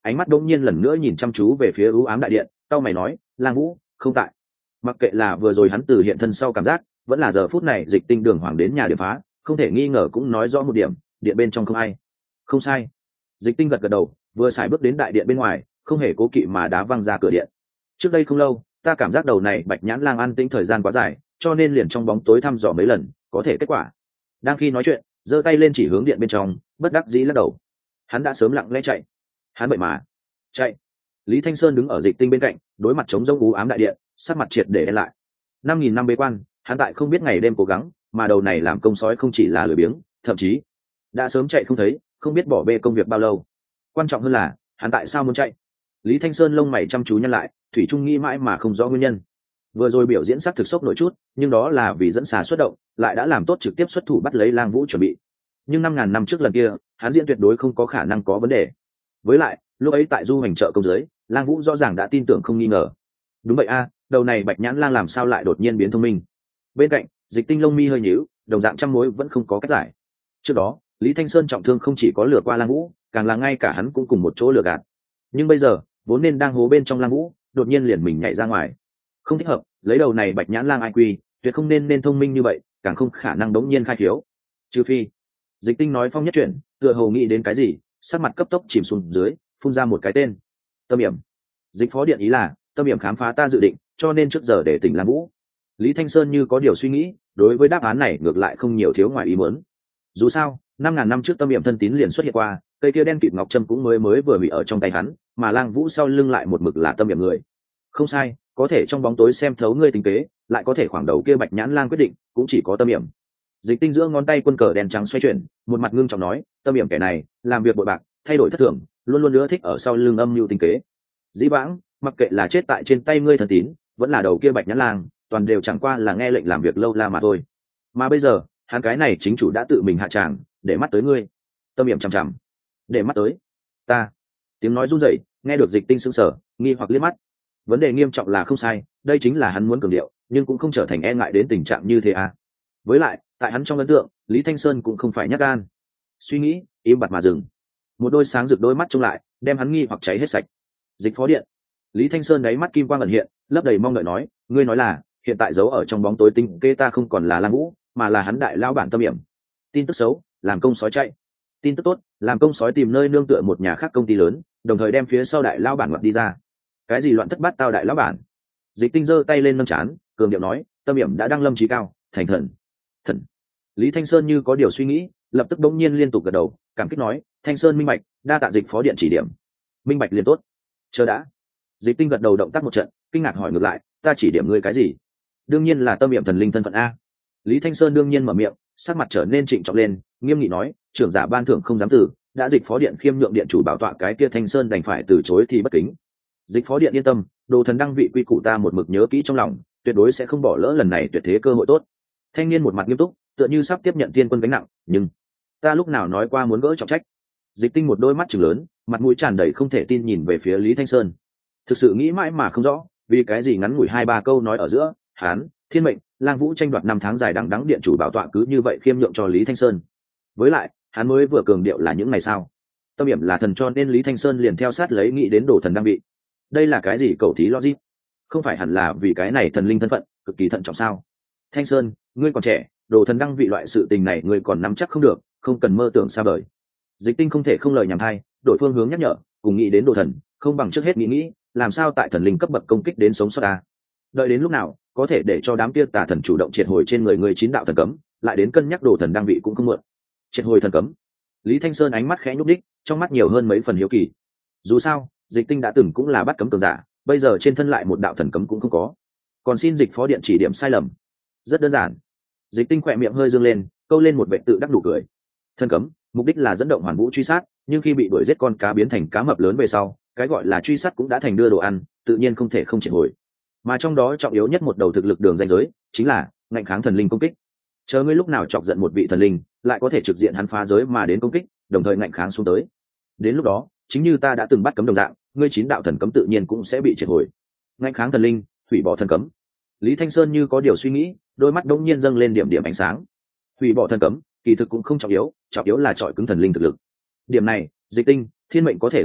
ánh mắt đông nhiên lần nữa nhìn chăm chú về phía ưu ám đại điện, tao mày nói, Lang Vũ không tại. Mặc kệ là vừa rồi hắn từ hiện thân sau cảm giác, vẫn là giờ phút này Dịch Tinh đường hoàng đến nhà điểm phá, không thể nghi ngờ cũng nói rõ một điểm, điện bên trong không ai. Không sai. Dịch Tinh gật gật đầu, vừa xài bước đến đại điện bên ngoài, không hề cố kỵ mà đá văng ra cửa điện. Trước đây không lâu, ta cảm giác đầu này Bạch Nhãn Lang an tĩnh thời gian quá dài, cho nên liền trong bóng tối thăm dò mấy lần, có thể kết quả. Đang khi nói chuyện, giơ tay lên chỉ hướng điện bên trong, bất đắc dĩ lắc đầu. Hắn đã sớm lặng lẽ chạy. Hắn vậy mà chạy. Lý Thanh Sơn đứng ở Dịch Tinh bên cạnh, đối mặt chống rông u ám đại điện, sắc mặt triệt để đen lại. 5.000 năm bế quan, hắn tại không biết ngày đêm cố gắng, mà đầu này làm công sói không chỉ là lười biếng, thậm chí đã sớm chạy không thấy, không biết bỏ bê công việc bao lâu. Quan trọng hơn là, hắn tại sao muốn chạy? Lý Thanh Sơn lông mày chăm chú nhăn lại, thủy chung nghĩ mãi mà không rõ nguyên nhân. Vừa rồi biểu diễn sắc thực sốc nổi chút, nhưng đó là vì dẫn xà xuất động, lại đã làm tốt trực tiếp xuất thủ bắt lấy Lang Vũ chuẩn bị. Nhưng 5.000 năm trước lần kia, hắn diễn tuyệt đối không có khả năng có vấn đề. Với lại, lúc ấy tại du hành trợ công giới, Lang Vũ rõ ràng đã tin tưởng không nghi ngờ. Đúng vậy a, đầu này Bạch Nhãn Lang làm sao lại đột nhiên biến thông minh? Bên cạnh, Dịch Tinh lông mi hơi nhíu, đồng dạng trăm mối vẫn không có cách giải. Trước đó, Lý Thanh Sơn trọng thương không chỉ có lừa qua Lang Vũ, càng là ngay cả hắn cũng cùng một chỗ lừa gạt. Nhưng bây giờ, vốn nên đang hố bên trong Lang Vũ, đột nhiên liền mình nhảy ra ngoài. Không thích hợp, lấy đầu này Bạch Nhãn Lang IQ, tuyệt không nên thông minh như vậy, càng không khả năng đống nhiên khai khiếu. Trừ phi, Dịch Tinh nói phong nhất chuyển, tựa hồ nghĩ đến cái gì, sắc mặt cấp tốc chìm xuống dưới, phun ra một cái tên. Tâm Hiểm. Dịch phó điện ý là, Tâm Hiểm khám phá ta dự định, cho nên trước giờ để tỉnh Lang Vũ. Lý Thanh Sơn như có điều suy nghĩ, đối với đáp án này ngược lại không nhiều thiếu ngoài ý muốn. Dù sao, 5.000 năm trước Tâm Hiểm thân tín liền xuất hiện qua, cây kia đen kịt ngọc trâm cũng mới vừa bị ở trong tay hắn, mà Lang Vũ sau lưng lại một mực là Tâm Hiểm người. Không sai, có thể trong bóng tối xem thấu ngươi tính kế, lại có thể khoảng đầu kia Bạch Nhãn Lang quyết định, cũng chỉ có Tâm Hiểm. Dịch Tinh giữa ngón tay quân cờ đen trắng xoay chuyển, một mặt ngưng trọng nói, Tâm Hiểm kẻ này, làm việc bội bạc, thay đổi thất thường, luôn luôn ưa thích ở sau lưng âm mưu tính kế. Dĩ vãng, mặc kệ là chết tại trên tay ngươi thần tín, vẫn là đầu kia Bạch Nhãn Lang, toàn đều chẳng qua là nghe lệnh làm việc lâu la mà thôi. Mà bây giờ, hắn cái này chính chủ đã tự mình hạ tràng, để mắt tới ngươi. Tâm Hiểm chằm chằm. Để mắt tới ta. Tiếng nói run rẩy, nghe được Dịch Tinh sững sờ, nghi hoặc liếc mắt. Vấn đề nghiêm trọng là không sai, đây chính là hắn muốn cường điệu, nhưng cũng không trở thành e ngại đến tình trạng như thế à. Với lại, tại hắn trong ấn tượng, Lý Thanh Sơn cũng không phải nhát gan. Suy nghĩ, im bặt mà dừng. Một đôi sáng rực đôi mắt trông lại, đem hắn nghi hoặc cháy hết sạch. Dịch phó điện. Lý Thanh Sơn đáy mắt kim quang ẩn hiện, lấp đầy mong đợi nói, ngươi nói là, hiện tại giấu ở trong bóng tối tinh kê ta không còn là Lang Vũ, mà là hắn đại lao bản Tâm Hiểm. Tin tức xấu, làm công sói chạy. Tin tức tốt, làm công sói tìm nơi nương tựa một nhà khác công ty lớn, đồng thời đem phía sau đại lao bản ngoặt đi ra. Cái gì loạn thất bát tao đại lão bản? Dịch Tinh giơ tay lên nâng chán, cường điệu nói, Tâm Hiểm đã đăng lâm trí cao, thành thần. Thần. Lý Thanh Sơn như có điều suy nghĩ, lập tức bỗng nhiên liên tục gật đầu, cảm kích nói, Thanh Sơn minh bạch, đa tạ Dịch phó điện chỉ điểm. Minh bạch liền tốt. Chờ đã. Dịch Tinh gật đầu động tác một trận, kinh ngạc hỏi ngược lại, ta chỉ điểm ngươi cái gì? Đương nhiên là Tâm Hiểm thần linh thân phận a. Lý Thanh Sơn đương nhiên mở miệng, sắc mặt trở nên trịnh trọng lên, nghiêm nghị nói, trưởng giả ban thưởng không dám từ, đã Dịch phó điện khiêm nhượng điện chủ bảo tọa cái kia Thanh Sơn đành phải từ chối thì bất kính. Dịch phó điện yên tâm, đồ thần đăng vị quy củ ta một mực nhớ kỹ trong lòng, tuyệt đối sẽ không bỏ lỡ lần này tuyệt thế cơ hội tốt. Thanh niên một mặt nghiêm túc, tựa như sắp tiếp nhận thiên quân gánh nặng, nhưng ta lúc nào nói qua muốn gỡ trọng trách? Dịch Tinh một đôi mắt trừng lớn, mặt mũi tràn đầy không thể tin nhìn về phía Lý Thanh Sơn. Thực sự nghĩ mãi mà không rõ, vì cái gì ngắn ngủi 2-3 câu nói ở giữa, hắn, Thiên Mệnh, Lang Vũ tranh đoạt 5 tháng dài đằng đẵng điện chủ bảo tọa cứ như vậy khiêm nhượng cho Lý Thanh Sơn. Với lại, hắn mới vừa cường điệu là những ngày sao? Tâm Hiểm là thần cho nên Lý Thanh Sơn liền theo sát lấy nghĩ đến đồ thần đăng vị. Đây là cái gì cầu thí logic? Không phải hẳn là vì cái này thần linh thân phận cực kỳ thận trọng sao? Thanh Sơn, ngươi còn trẻ, đồ thần đăng vị loại sự tình này ngươi còn nắm chắc không được, không cần mơ tưởng xa vời. Dịch Tinh không thể không lời nhảm thay, đổi phương hướng nhắc nhở, cùng nghĩ đến đồ thần, không bằng trước hết nghĩ làm sao tại thần linh cấp bậc công kích đến sống sót ta. Đợi đến lúc nào có thể để cho đám kia tà thần chủ động triệt hồi trên người 9 đạo thần cấm, lại đến cân nhắc đồ thần đăng vị cũng không muộn. Triệt hồi thần cấm. Lý Thanh Sơn ánh mắt khẽ nhúc đích, trong mắt nhiều hơn mấy phần hiếu kỳ. Dù sao, Dịch Tinh đã từng cũng là bắt cấm cường giả, bây giờ trên thân lại một đạo thần cấm cũng không có, còn xin Dịch phó điện chỉ điểm sai lầm. Rất đơn giản. Dịch Tinh khỏe miệng hơi dương lên, câu lên một vệ tự đắc đủ cười. Thần cấm mục đích là dẫn động hoàn vũ truy sát, nhưng khi bị đuổi giết con cá biến thành cá mập lớn về sau, cái gọi là truy sát cũng đã thành đưa đồ ăn, tự nhiên không thể không triệt hồi. Mà trong đó trọng yếu nhất một đầu thực lực đường ranh giới chính là ngạnh kháng thần linh công kích. Chờ ngươi lúc nào chọc giận một vị thần linh, lại có thể trực diện hắn phá giới mà đến công kích, đồng thời ngạnh kháng xuống tới. Đến lúc đó, chính như ta đã từng bắt cấm đồng dạng, ngươi 9 đạo thần cấm tự nhiên cũng sẽ bị triệt hồi. Ngạnh kháng thần linh, hủy bỏ thần cấm. Lý Thanh Sơn như có điều suy nghĩ, đôi mắt đống nhiên dâng lên điểm điểm ánh sáng. Hủy bỏ thần cấm, kỳ thực cũng không trọng yếu là chọi cứng thần linh thực lực. Điểm này, Dịch Tinh, Thiên Mệnh có thể làm được,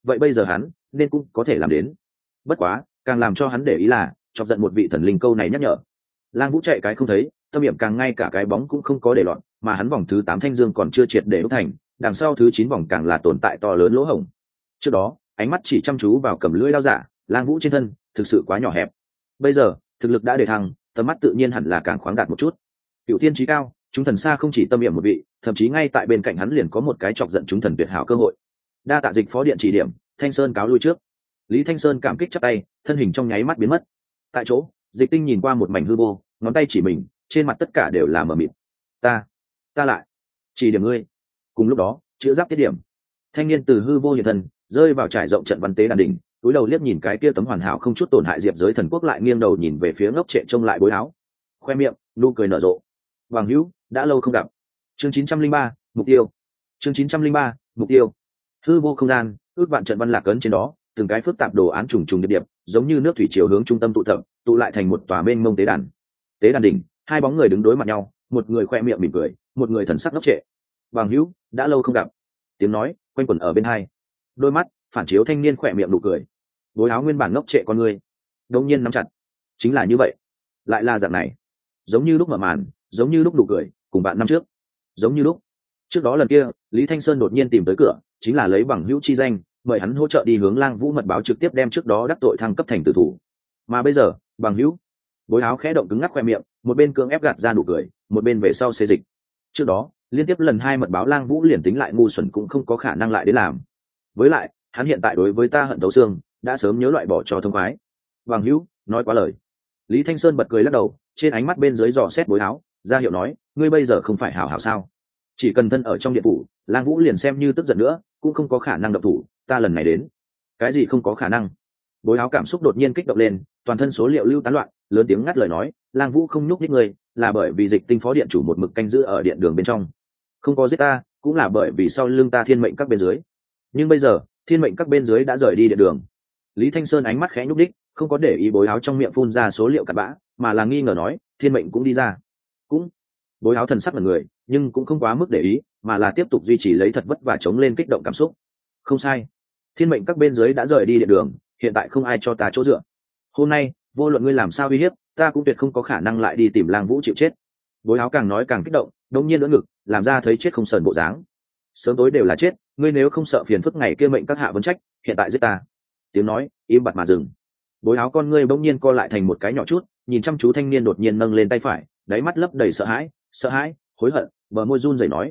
vậy bây giờ hắn nên cũng có thể làm đến. Bất quá càng làm cho hắn để ý là chọc giận một vị thần linh câu này nhắc nhở. Lang Vũ chạy cái không thấy, tâm niệm càng ngay cả cái bóng cũng không có để loạn, mà hắn vòng thứ 8 thanh dương còn chưa triệt để đúc thành, đằng sau thứ 9 vòng càng là tồn tại to lớn lỗ hổng. Trước đó ánh mắt chỉ chăm chú vào cầm lưỡi đao giả Lang Vũ trên thân thực sự quá nhỏ hẹp. Bây giờ thực lực đã đề thăng, tầm mắt tự nhiên hẳn là càng khoáng đạt một chút. Cựu thiên chí cao, chúng thần xa không chỉ tâm niệm một vị, thậm chí ngay tại bên cạnh hắn liền có một cái chọc giận chúng thần tuyệt hảo cơ hội. Đa tạ dịch phó điện chỉ điểm, Thanh Sơn cáo lui trước. Lý Thanh Sơn cảm kích chắp tay, thân hình trong nháy mắt biến mất. Tại chỗ Dịch Tinh nhìn qua một mảnh hư vô, ngón tay chỉ mình, trên mặt tất cả đều là mờ mịt. Ta lại chỉ điểm ngươi. Cùng lúc đó chữ giáp tiết điểm, thanh niên từ hư vô hiện thân, rơi vào trải rộng trận văn tế đàn đỉnh, túi đầu liếc nhìn cái kia tấm hoàn hảo không chút tổn hại diệp giới thần quốc, lại nghiêng đầu nhìn về phía ngốc trệ trông lại bối áo, khoe miệng nụ cười nở rộ. Hoàng hữu, đã lâu không gặp. Chương 903, mục tiêu. Chương 903, mục tiêu. Hư vô không gian, ước vạn trận văn lạc ấn trên đó, từng cái phức tạp đồ án trùng trùng điệp điệp, giống như nước thủy chiều hướng trung tâm tụ tập, tụ lại thành một tòa mênh mông tế đàn. Tế đàn đỉnh, hai bóng người đứng đối mặt nhau, một người khoe miệng mỉm cười, một người thần sắc ngốc trệ. Hoàng hữu, đã lâu không gặp. Tiếng nói quanh quẩn ở bên hai, đôi mắt phản chiếu thanh niên khoe miệng nụ cười. Bối áo nguyên bản ngốc trệ con người đột nhiên nắm chặt. Chính là như vậy, lại là dạng này, giống như lúc mở màn, giống như lúc nụ cười, cùng bạn năm trước, giống như lúc trước đó lần kia Lý Thanh Sơn đột nhiên tìm tới cửa, chính là lấy bằng hữu chi danh mời hắn hỗ trợ đi hướng Lang Vũ mật báo trực tiếp đem trước đó đắc tội thăng cấp thành tử thủ. Mà bây giờ bằng hữu, bối áo khẽ động cứng ngắc khoe miệng, một bên cưỡng ép gạt ra nụ cười, một bên về sau xê dịch. Trước đó liên tiếp lần 2 mật báo Lang Vũ liền tính lại ngu xuẩn cũng không có khả năng lại đến làm. Với lại hắn hiện tại đối với ta hận thấu xương, đã sớm nhớ loại bỏ cho thông khoái. Bằng hữu nói quá lời. Lý Thanh Sơn bật cười lắc đầu, trên ánh mắt bên dưới dò xét bối áo, ra hiệu nói, ngươi bây giờ không phải hảo hảo sao? Chỉ cần thân ở trong điện phủ, Lang Vũ liền xem như tức giận nữa cũng không có khả năng động thủ, ta lần này đến. Cái gì không có khả năng? Bối áo cảm xúc đột nhiên kích động lên, toàn thân số liệu lưu tán loạn, lớn tiếng ngắt lời nói, Lang Vũ không nhúc nhích ngươi, là bởi vì Dịch Tinh phó điện chủ một mực canh giữ ở điện đường bên trong, không có giết ta, cũng là bởi vì sau lưng ta thiên mệnh các bên dưới. Nhưng bây giờ thiên mệnh các bên dưới đã rời đi điện đường. Lý Thanh Sơn ánh mắt khẽ nhúc đích, không có để ý bối áo trong miệng phun ra số liệu cặn bã, mà là nghi ngờ nói, thiên mệnh cũng đi ra. Cũng. Bối áo thần sắc là người, nhưng cũng không quá mức để ý, mà là tiếp tục duy trì lấy thật vất vả chống lên kích động cảm xúc. Không sai, thiên mệnh các bên dưới đã rời đi điện đường, hiện tại không ai cho ta chỗ dựa. Hôm nay vô luận ngươi làm sao uy hiếp, ta cũng tuyệt không có khả năng lại đi tìm Lang Vũ chịu chết. Bối áo càng nói càng kích động, đột nhiên đỡ ngực, làm ra thấy chết không sờn bộ dáng. Sớm tối đều là chết, ngươi nếu không sợ phiền phức ngày kia mệnh các hạ vấn trách, hiện tại giết ta. Tiếng nói im bặt mà dừng. Bối áo con ngươi bỗng nhiên co lại thành một cái nhỏ chút, nhìn chăm chú thanh niên đột nhiên nâng lên tay phải, đáy mắt lấp đầy sợ hãi, hối hận, bờ môi run rẩy nói,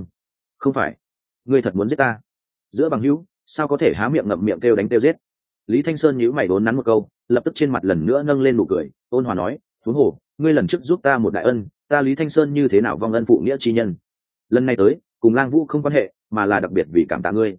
không phải, ngươi thật muốn giết ta? Giữa bằng hữu, sao có thể há miệng ngậm miệng kêu đánh kêu giết? Lý Thanh Sơn nhíu mày đốn nắn một câu, lập tức trên mặt lần nữa nâng lên nụ cười, ôn hòa nói, huống hồ, ngươi lần trước giúp ta một đại ân, ta Lý Thanh Sơn như thế nào vong ân phụ nghĩa chi nhân? Lần này tới, cùng Lang Vũ không quan hệ, mà là đặc biệt vì cảm tạ ngươi.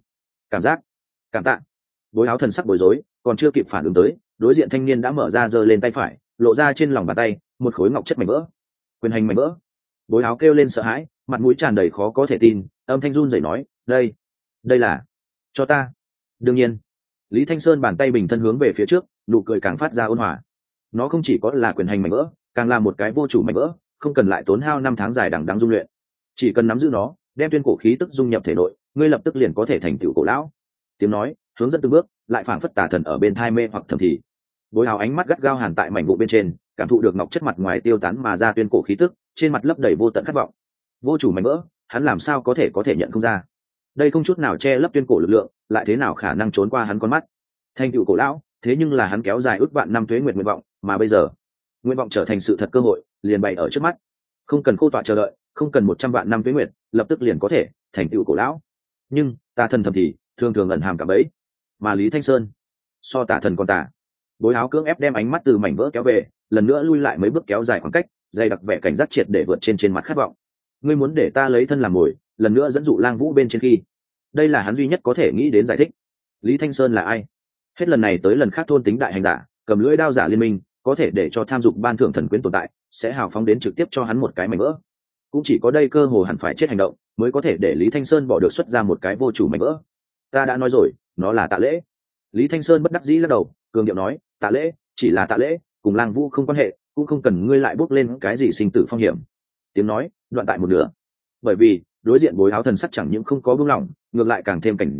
Cảm tạ. Bối áo thần sắc bối rối, còn chưa kịp phản ứng tới, đối diện thanh niên đã mở ra giơ lên tay phải, lộ ra trên lòng bàn tay một khối ngọc chất mảnh vỡ. Quyền hành mảnh vỡ. Bối áo kêu lên sợ hãi, mặt mũi tràn đầy khó có thể tin, âm thanh run rẩy nói, đây là cho ta. Đương nhiên. Lý Thanh Sơn bàn tay bình thân hướng về phía trước, nụ cười càng phát ra ôn hòa. Nó không chỉ có là quyền hành mảnh vỡ, càng là một cái vô chủ mảnh vỡ, không cần lại tốn hao 5 tháng dài đằng đẵng dung luyện, chỉ cần nắm giữ nó, đem tuyên cổ khí tức dung nhập thể nội, ngươi lập tức liền có thể thành tựu cổ lão. Tiếng nói hướng dẫn từng bước, lại phảng phất tà thần ở bên thai mê hoặc thầm thì. Bối áo ánh mắt gắt gao hàn tại mảnh vụ bên trên, cảm thụ được ngọc chất mặt ngoài tiêu tán mà ra tuyên cổ khí tức, trên mặt lấp đầy vô tận khát vọng. Vô chủ mảnh vỡ, hắn làm sao có thể nhận không ra? Đây không chút nào che lấp tuyên cổ lực lượng, lại thế nào khả năng trốn qua hắn con mắt? Thành tựu cổ lão, thế nhưng là hắn kéo dài ước vạn năm tuế nguyệt nguyện vọng, mà bây giờ, nguyện vọng trở thành sự thật, cơ hội liền bày ở trước mắt. Không cần khô tọa chờ đợi, không cần 100 vạn năm tuế nguyệt, lập tức liền có thể thành tựu cổ lão. Nhưng tà thần thầm thì thường thường ẩn hàm cả bẫy, mà Lý Thanh Sơn so tà thần còn tà. Bối áo cưỡng ép đem ánh mắt từ mảnh vỡ kéo về, lần nữa lui lại mấy bước kéo dài khoảng cách, dày đặc vẻ cảnh giác triệt để vượt trên mặt khát vọng. Ngươi muốn để ta lấy thân làm mồi, lần nữa dẫn dụ Lang Vũ bên trên khi. Đây là hắn duy nhất có thể nghĩ đến giải thích. Lý Thanh Sơn là ai? Hết lần này tới lần khác thôn tính đại hành giả, cầm lưỡi đao giả liên minh, có thể để cho tham dục ban thưởng thần quyến tồn tại, sẽ hào phóng đến trực tiếp cho hắn một cái mảnh vỡ. Cũng chỉ có đây cơ hồ hẳn phải chết hành động, mới có thể để Lý Thanh Sơn bỏ được xuất ra một cái vô chủ mảnh vỡ. Ta đã nói rồi, nó là tạ lễ. Lý Thanh Sơn bất đắc dĩ lắc đầu, cường điệu nói, tạ lễ chỉ là tạ lễ, cùng Lang Vũ không quan hệ, cũng không cần ngươi lại bước lên cái gì sinh tử phong hiểm. Tiếng nói đoạn tại một nửa, bởi vì đối diện bối áo thần sắc chẳng những không có buông lỏng, ngược lại càng thêm cảnh giác,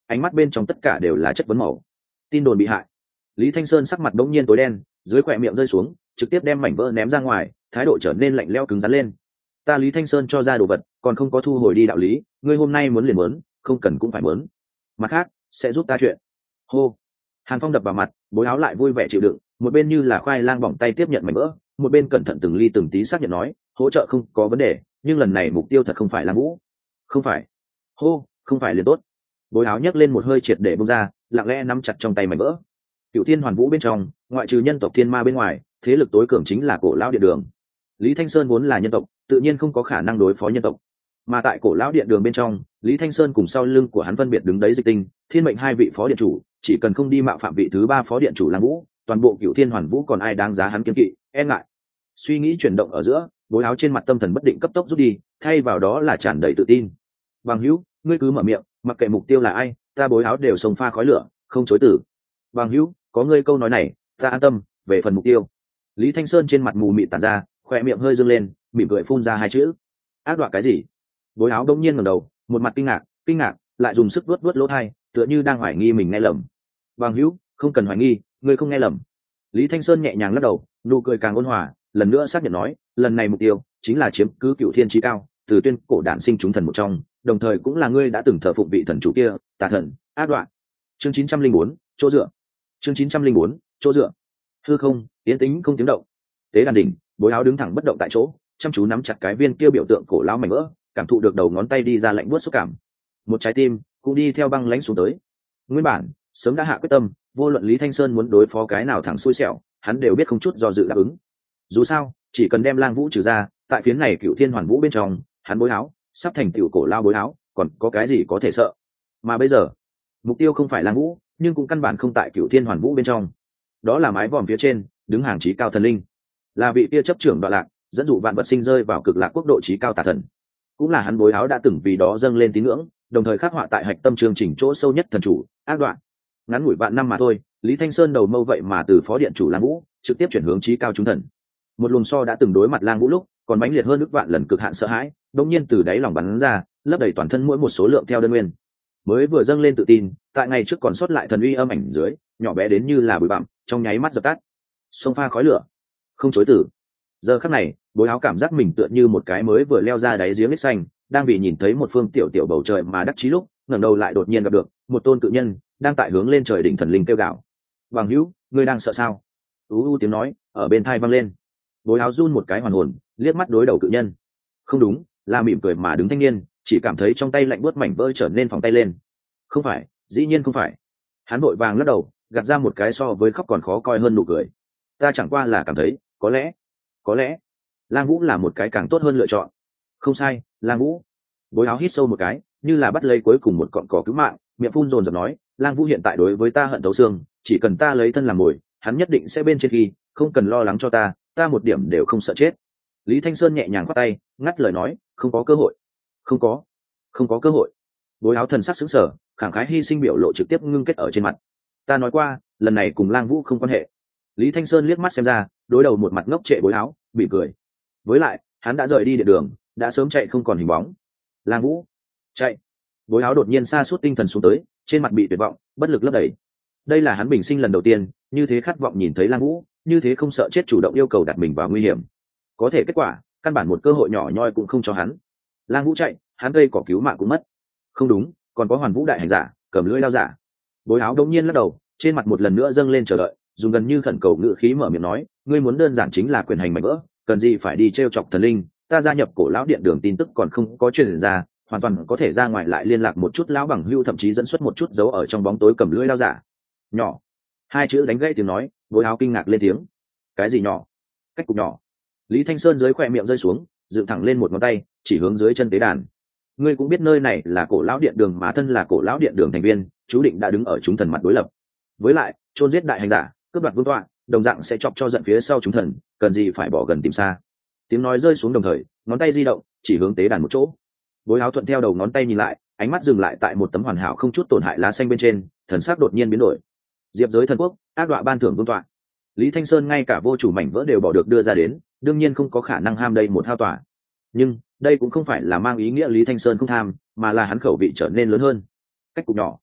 ánh mắt bên trong tất cả đều là chất vấn màu. Tin đồn bị hại. Lý Thanh Sơn sắc mặt đống nhiên tối đen, dưới khóe miệng rơi xuống, trực tiếp đem mảnh vỡ ném ra ngoài, thái độ trở nên lạnh lẽo cứng rắn lên. Ta Lý Thanh Sơn cho ra đồ vật, còn không có thu hồi đi đạo lý, ngươi hôm nay muốn liền muốn, không cần cũng phải muốn. Mặt khác, sẽ giúp ta chuyện. Hô. Hàn Phong đập vào mặt, Bối Áo lại vui vẻ chịu đựng, một bên như là khoai lang bỏng tay tiếp nhận mảnh vỡ, một bên cẩn thận từng ly từng tí xác nhận nói, hỗ trợ không có vấn đề, nhưng lần này mục tiêu thật không phải là Vũ. Không phải. Hô, không phải liền tốt. Bối Áo nhấc lên một hơi triệt để bung ra, lặng lẽ nắm chặt trong tay mảnh vỡ. Cựu Thiên Hoàn Vũ bên trong, ngoại trừ nhân tộc Thiên Ma bên ngoài, thế lực tối cường chính là Cổ Lão Điện Đường. Lý Thanh Sơn vốn là nhân tộc, tự nhiên không có khả năng đối phó nhân tộc. Mà tại Cổ Lão Điện Đường bên trong, Lý Thanh Sơn cùng sau lưng của hắn phân biệt đứng đấy Dịch Tinh, Thiên Mệnh hai vị phó điện chủ, chỉ cần không đi mạo phạm vị thứ ba phó điện chủ Lang Vũ, toàn bộ Cựu Thiên Hoàn Vũ còn ai đáng giá hắn kiêng kỵ, e ngại. Suy nghĩ chuyển động ở giữa, Bối Áo trên mặt tâm thần bất định cấp tốc rút đi, thay vào đó là tràn đầy tự tin. Bằng hữu, ngươi cứ mở miệng, mặc kệ mục tiêu là ai, ta Bối Áo đều xông pha khói lửa, không chối từ. Bằng hữu, có ngươi câu nói này, ta an tâm. Về phần mục tiêu, Lý Thanh Sơn trên mặt mù mịt tản ra, khoe miệng hơi dương lên, mỉm cười phun ra hai chữ: ác đoạ. Cái gì? Bối Áo đông nhiên ngẩng đầu, một mặt kinh ngạc, lại dùng sức vuốt lỗ tai, tựa như đang hoài nghi mình nghe lầm. Bằng hữu, không cần hoài nghi, ngươi không nghe lầm. Lý Thanh Sơn nhẹ nhàng lắc đầu, nụ cười càng ôn hòa, lần nữa xác nhận nói, lần này mục tiêu chính là chiếm cứ Cựu Thiên Chí Cao, từ tuyên cổ đản sinh chúng thần một trong, đồng thời cũng là ngươi đã từng thờ phụng vị thần chủ kia, Tà Thần, ác đoạ. Chương 904, chỗ dựa. Chương 904, chỗ dựa. Hư không, yên tĩnh không tiếng động. Tế đàn đỉnh, Bối Áo đứng thẳng bất động tại chỗ, chăm chú nắm chặt cái viên kia biểu tượng cổ lão mảnh vỡ, cảm thụ được đầu ngón tay đi ra lạnh buốt xúc cảm. Một trái tim cũng đi theo băng lãnh xuống tới. Nguyên bản sớm đã hạ quyết tâm, vô luận Lý Thanh Sơn muốn đối phó cái nào thẳng xui xẻo, hắn đều biết không chút do dự đáp ứng. Dù sao, chỉ cần đem Lang Vũ trừ ra, tại phiến này Cựu Thiên Hoàn Vũ bên trong, hắn Bối Áo sắp thành tựu cổ lao Bối Áo, còn có cái gì có thể sợ? Mà bây giờ, mục tiêu không phải Lang Vũ, nhưng cũng căn bản không tại Cựu Thiên Hoàn Vũ bên trong. Đó là mái vòm phía trên, đứng hàng chí cao thần linh, là vị kia chấp trưởng Đoạn Lạc, dẫn dụ vạn vật sinh rơi vào cực lạc quốc độ chí cao Tà Thần, cũng là hắn Bối Áo đã từng vì đó dâng lên tín ngưỡng, đồng thời khắc họa tại hạch tâm chương trình chỗ sâu nhất thần chủ ác đoạn. Ngắn ngủi vạn năm mà thôi, Lý Thanh Sơn đầu mâu vậy mà từ phó điện chủ Lang Vũ trực tiếp chuyển hướng chí cao chúng thần. Một luồng so đã từng đối mặt Lang Vũ lúc còn mãnh liệt hơn ức vạn lần cực hạn sợ hãi, đống nhiên từ đáy lòng bắn ra, lấp đầy toàn thân mỗi một số lượng theo đơn nguyên. Mới vừa dâng lên tự tin, tại ngày trước còn sót lại thần uy âm ảnh dưới, nhỏ bé đến như là bụi bặm, trong nháy mắt dập tắt. Xông pha khói lửa, không chối từ. Giờ khắc này, Bối Áo cảm giác mình tựa như một cái mới vừa leo ra đáy giếng nước xanh, đang bị nhìn thấy một phương tiểu tiểu bầu trời mà đắc chí lúc, ngẩng đầu lại đột nhiên gặp được một tôn cự nhân đang tại hướng lên trời đỉnh thần linh kêu gào. Bằng hữu, ngươi đang sợ sao? Tiếng nói ở bên tai vang lên. Bối Áo run một cái hoàn hồn, liếc mắt đối đầu cự nhân. Không đúng, là mỉm cười mà đứng thanh niên, chỉ cảm thấy trong tay lạnh buốt mảnh vỡ trở nên phòng tay lên. Không phải, dĩ nhiên không phải. Hắn vội vàng lắc đầu, gạt ra một cái so với khóc còn khó coi hơn nụ cười. Ta chẳng qua là cảm thấy, có lẽ Lang Vũ là một cái càng tốt hơn lựa chọn. Không sai, Lang Vũ. Bối Áo hít sâu một cái, như là bắt lấy cuối cùng một cọn cỏ cứu mạng, miệng phun dồn dập nói, Lang Vũ hiện tại đối với ta hận thấu xương, chỉ cần ta lấy thân làm mồi, hắn nhất định sẽ bên trên khi, không cần lo lắng cho ta một điểm đều không sợ chết. Lý Thanh Sơn nhẹ nhàng khoát tay, ngắt lời nói, không có cơ hội. Không có cơ hội. Bối Áo thần sắc sững sờ, khẳng khái hy sinh biểu lộ trực tiếp ngưng kết ở trên mặt. Ta nói qua, lần này cùng Lang Vũ không quan hệ. Lý Thanh Sơn liếc mắt xem ra, đối đầu một mặt ngốc trệ Bối Áo, bị cười. Với lại, hắn đã rời đi địa đường, đã sớm chạy không còn hình bóng. Lang Vũ, chạy. Bối Áo đột nhiên sa sút tinh thần xuống tới, trên mặt bị tuyệt vọng, bất lực lấp đầy. Đây là hắn bình sinh lần đầu tiên, như thế khát vọng nhìn thấy Lang Vũ, như thế không sợ chết chủ động yêu cầu đặt mình vào nguy hiểm. Có thể kết quả, căn bản một cơ hội nhỏ nhoi cũng không cho hắn. Lang Vũ chạy, hắn gây cỏ cứu mạng cũng mất. Không đúng, còn có Hoàn Vũ đại hành giả, cầm lưỡi lao giả. Bối Áo đống nhiên lắc đầu, trên mặt một lần nữa dâng lên chờ đợi, dùng gần như khẩn cầu ngữ khí mở miệng nói, ngươi muốn đơn giản chính là quyền hành mảnh vỡ, cần gì phải đi trêu chọc thần linh, ta gia nhập Cổ Lão Điện Đường tin tức còn không có truyền ra, hoàn toàn có thể ra ngoài lại liên lạc một chút lão bằng hữu, thậm chí dẫn xuất một chút dấu ở trong bóng tối cầm lưỡi lao giả. Nhỏ. Hai chữ đánh gãy tiếng nói, Bối Áo kinh ngạc lên tiếng. Cái gì nhỏ? Cách cục nhỏ. Lý Thanh Sơn dưới khóe miệng rơi xuống, dựng thẳng lên một ngón tay, chỉ hướng dưới chân tế đàn. Ngươi cũng biết nơi này là Cổ Lão Điện Đường, mà thân là Cổ Lão Điện Đường thành viên, chú định đã đứng ở chúng thần mặt đối lập. Với lại, chôn giết đại hành giả, cướp đoạt vương tọa, đồng dạng sẽ chọc cho giận phía sau chúng thần, cần gì phải bỏ gần tìm xa. Tiếng nói rơi xuống đồng thời, ngón tay di động, chỉ hướng tế đàn một chỗ. Bối Áo thuận theo đầu ngón tay nhìn lại, ánh mắt dừng lại tại một tấm hoàn hảo không chút tổn hại lá xanh bên trên, thần sắc đột nhiên biến đổi. Diệp giới thần quốc, ác đọa ban thưởng vương tọa. Lý Thanh Sơn ngay cả vô chủ mảnh vỡ đều bỏ được đưa ra đến, đương nhiên không có khả năng ham đây một thao tọa. Nhưng đây cũng không phải là mang ý nghĩa Lý Thanh Sơn không tham, mà là hắn khẩu vị trở nên lớn hơn. Cách cục nhỏ.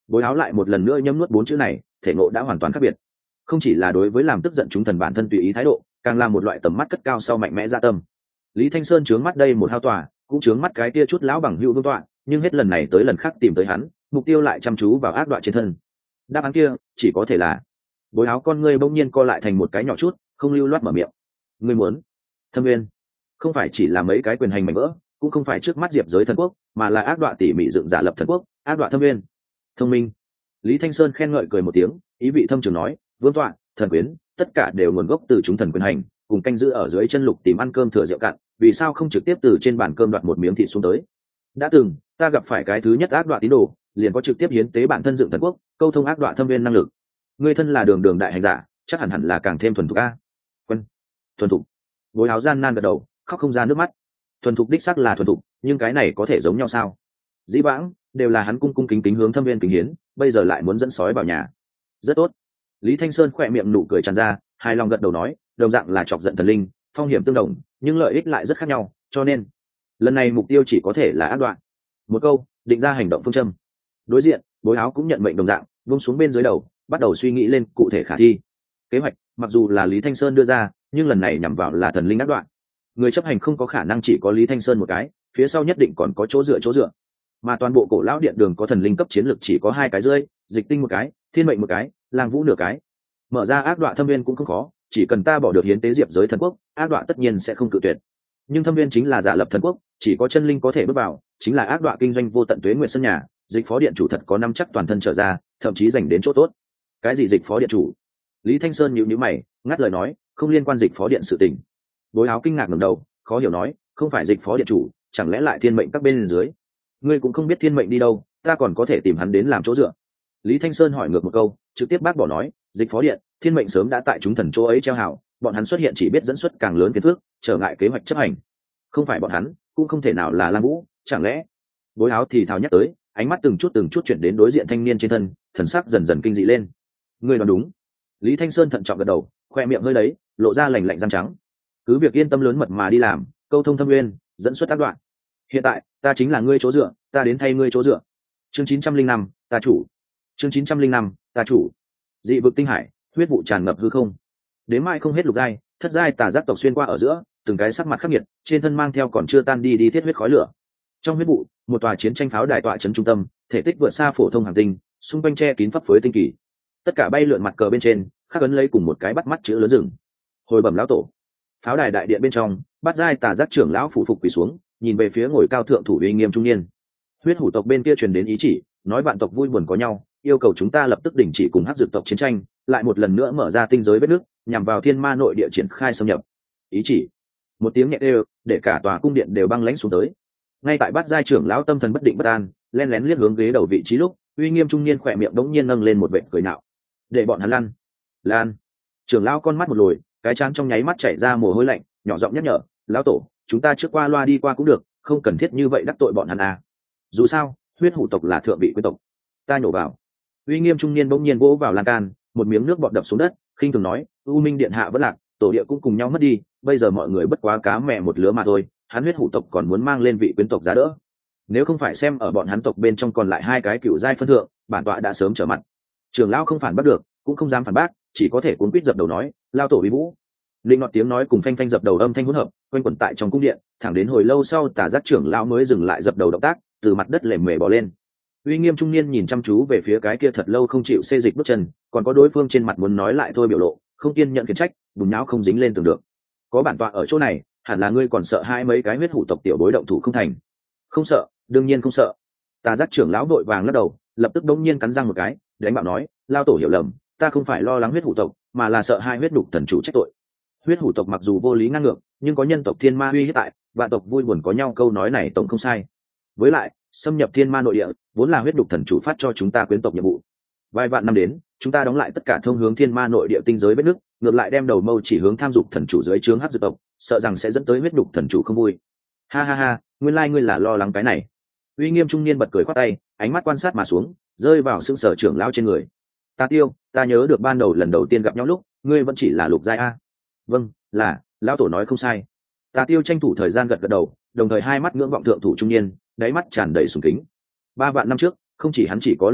Bối Áo lại một lần nữa nhấm nuốt bốn chữ này, thể ngộ đã hoàn toàn khác biệt. Không chỉ là đối với làm tức giận chúng thần bản thân tùy ý thái độ, càng là một loại tầm mắt cất cao sau mạnh mẽ dạ tâm. Lý Thanh Sơn trướng mắt đây một hao tòa, cũng trướng mắt cái kia chút lão bằng hữu vương tọa, nhưng hết lần này tới lần khác tìm tới hắn, mục tiêu lại chăm chú vào ác đoạn trên thân. Đáp án kia chỉ có thể là Bối Áo con ngươi bỗng nhiên co lại thành một cái nhỏ chút, không lưu loát mở miệng. Ngươi muốn Thâm Nguyên, không phải chỉ là mấy cái quyền hành mảnh vỡ, cũng không phải trước mắt diệp giới thần quốc, mà là ác đoạn tỉ mỉ dựng giả lập thần quốc, ác đoạn Thâm Nguyên. Thông minh. Lý Thanh Sơn khen ngợi cười một tiếng, ý vị thâm trường nói, vương tọa, thần quyến, tất cả đều nguồn gốc từ chúng thần quyền hành, cùng canh giữ ở dưới chân lục tìm ăn cơm thừa rượu cạn, vì sao không trực tiếp từ trên bàn cơm đoạt một miếng thịt xuống tới? Đã từng, ta gặp phải cái thứ nhất ác đoạn tín đồ, liền có trực tiếp hiến tế bản thân dựng thần quốc, câu thông ác đoạn Thâm Nguyên năng lực. Ngươi thân là đường đường đại hành giả, chắc hẳn hẳn là càng thêm thuần thục a. Quân, thuần thục. Bối Áo gian nan gật đầu, khóc không ra nước mắt. Thuần thục đích xác là thuần thục, nhưng cái này có thể giống nhau sao? Dĩ vãng đều là hắn cung cung kính kính hướng Thâm Nguyên kính hiến, bây giờ lại muốn dẫn sói vào nhà. Rất tốt. Lý Thanh Sơn khỏe miệng nụ cười tràn ra, hài lòng gật đầu nói, đồng dạng là chọc giận thần linh, phong hiểm tương đồng, nhưng lợi ích lại rất khác nhau, cho nên lần này mục tiêu chỉ có thể là ác đoạn. Một câu định ra hành động phương châm. Đối diện, Bối Áo cũng nhận mệnh đồng dạng, buông xuống bên dưới đầu, bắt đầu suy nghĩ lên cụ thể khả thi. Kế hoạch mặc dù là Lý Thanh Sơn đưa ra, nhưng lần này nhằm vào là thần linh ác đoạn. Người chấp hành không có khả năng chỉ có Lý Thanh Sơn một cái, phía sau nhất định còn có chỗ dựa. Mà toàn bộ cổ lão điện đường có thần linh cấp chiến lược chỉ có 2 cái rơi, dịch tinh một cái, thiên mệnh một cái, lang vũ nửa cái. Mở ra ác đoạn Thâm Nguyên cũng không khó, chỉ cần ta bỏ được hiến tế diệp giới thần quốc, ác đoạn tất nhiên sẽ không cự tuyệt. Nhưng Thâm Nguyên chính là giả lập thần quốc, chỉ có chân linh có thể bước vào, chính là ác đoạn kinh doanh vô tận tuế nguyện sân nhà, dịch phó điện chủ thật có năm chắc toàn thân trở ra, thậm chí giành đến chỗ tốt. Cái gì dịch phó điện chủ? Lý Thanh Sơn nhíu nhíu mày, ngắt lời nói, không liên quan dịch phó điện sự tình. Bối Áo kinh ngạc ngẩng đầu, khó hiểu nói, không phải dịch phó điện chủ, chẳng lẽ lại thiên mệnh các bên dưới? Ngươi cũng không biết thiên mệnh đi đâu, ta còn có thể tìm hắn đến làm chỗ dựa. Lý Thanh Sơn hỏi ngược một câu, trực tiếp bác bỏ nói, dịch phó điện, thiên mệnh sớm đã tại chúng thần chỗ ấy treo hào, bọn hắn xuất hiện chỉ biết dẫn xuất càng lớn phiền phức, trở ngại kế hoạch chấp hành. Không phải bọn hắn, cũng không thể nào là Lam Vũ, chẳng lẽ? Bối Áo thì thào nhắc tới, ánh mắt từng chút chuyển đến đối diện thanh niên trên thân, thần sắc dần dần kinh dị lên. Ngươi đoán đúng. Lý Thanh Sơn thận trọng gật đầu, khoe miệng hơi đấy, lộ ra lạnh lạnh răng trắng. Cứ việc yên tâm lớn mật mà đi làm, câu thông Thâm Nguyên, dẫn xuất ác đoạn. Hiện tại, ta chính là ngươi chỗ dựa, ta đến thay ngươi chỗ dựa. Chương 905, ta chủ. Chương 905, ta chủ. Dị vực tinh hải, huyết vụ tràn ngập hư không. Đến mai không hết lục giai, thất giai tà giác tộc xuyên qua ở giữa, từng cái sắc mặt khắc nghiệt, trên thân mang theo còn chưa tan đi thiết huyết khói lửa. Trong huyết vụ, một tòa chiến tranh pháo đài tọa trấn trung tâm, thể tích vượt xa phổ thông hành tinh, xung quanh che kín pháp phối tinh kỳ. Tất cả bay lượn mặt cờ bên trên, khắc ấn lấy cùng một cái bắt mắt chữ lớn rừng. Hồi bẩm lão tổ. Pháo đài đại điện bên trong, bát giai tà giác trưởng lão phủ phục quỳ xuống, nhìn về phía ngồi cao thượng thủ uy nghiêm trung niên. Huyết hủ tộc bên kia truyền đến ý chỉ, nói vạn tộc vui buồn có nhau, yêu cầu chúng ta lập tức đình chỉ cùng hắc dược tộc chiến tranh, lại một lần nữa mở ra tinh giới vết nước, nhằm vào thiên ma nội địa triển khai xâm nhập. Ý chỉ. Một tiếng nhẹ đều, để cả tòa cung điện đều băng lãnh xuống tới. Ngay tại bát giai trưởng lão tâm thần bất định bất an, len lén liếc hướng ghế đầu vị trí lúc, uy nghiêm trung niên khỏe miệng đống nhiên nâng lên một vệt cười nạo. Để bọn hắn lan. Trưởng lão con mắt một lồi, cái trán trong nháy mắt chảy ra mồ hôi lạnh, nhỏ giọng nhắc nhở, lão tổ, chúng ta trước qua loa đi qua cũng được, không cần thiết như vậy đắc tội bọn hắn à. Dù sao, huyết hủ tộc là thượng vị quý tộc. Ta nhổ vào. Uy nghiêm trung niên bỗng nhiên vỗ vào lan can, một miếng nước bọt đập xuống đất, khinh thường nói, U Minh điện hạ vẫn lạc, tổ địa cũng cùng nhau mất đi, bây giờ mọi người bất quá cá mẹ một lứa mà thôi, hắn huyết hủ tộc còn muốn mang lên vị quyến tộc giá đỡ. Nếu không phải xem ở bọn hắn tộc bên trong còn lại 2 cái cựu giai phân thượng, bản tọa đã sớm trở mặt. Trưởng lão không phản bác được, cũng không dám phản bác, chỉ có thể cuốn quýt dập đầu nói, lao tổ uy vũ. Linh ngọt tiếng nói cùng phanh phanh dập đầu âm thanh hỗn hợp, quanh quẩn tại trong cung điện, thẳng đến hồi lâu sau tà giác trưởng lão mới dừng lại dập đầu động tác, từ mặt đất lềm mề bò lên. Uy nghiêm trung niên nhìn chăm chú về phía cái kia thật lâu không chịu xê dịch bước chân, còn có đối phương trên mặt muốn nói lại thôi biểu lộ, không kiên nhận khiển trách, bùn nhão không dính lên tường được. Có bản tọa ở chỗ này, hẳn là ngươi còn sợ hai mấy cái huyết hủ tộc tiểu bối động thủ không thành? Không sợ, đương nhiên không sợ. Tà giác trưởng lão đội vàng lắc đầu, lập tức đống nhiên cắn răng một cái, đánh bạo nói, lao tổ hiểu lầm, ta không phải lo lắng huyết hủ tộc, mà là sợ hai huyết đục thần chủ trách tội. Huyết hủ tộc mặc dù vô lý ngang ngược, nhưng có nhân tộc thiên ma uy hiếp tại, vạn tộc vui buồn có nhau, câu nói này tổng không sai. Với lại, xâm nhập thiên ma nội địa vốn là huyết đục thần chủ phát cho chúng ta quyến tộc nhiệm vụ. Vài vạn năm đến, chúng ta đóng lại tất cả thông hướng thiên ma nội địa tinh giới vết nước, ngược lại đem đầu mâu chỉ hướng tham dục thần chủ dưới trướng hắc dược tộc, sợ rằng sẽ dẫn tới huyết đục thần chủ không vui. Ha ha ha, nguyên lai ngươi là lo lắng cái này. Uy nghiêm trung niên bật cười khoát tay, ánh mắt quan sát mà xuống, rơi vào xương sở trưởng lão trên người. Ta Tiêu, ta nhớ được ban đầu lần đầu tiên gặp nhau lúc, ngươi vẫn chỉ là lục giai a. Vâng, là, lão tổ nói không sai. Ta Tiêu tranh thủ thời gian gật gật đầu, đồng thời hai mắt ngưỡng vọng thượng thủ trung niên, đáy mắt tràn đầy sùng kính. 3 vạn năm trước, không chỉ hắn chỉ có lục giai,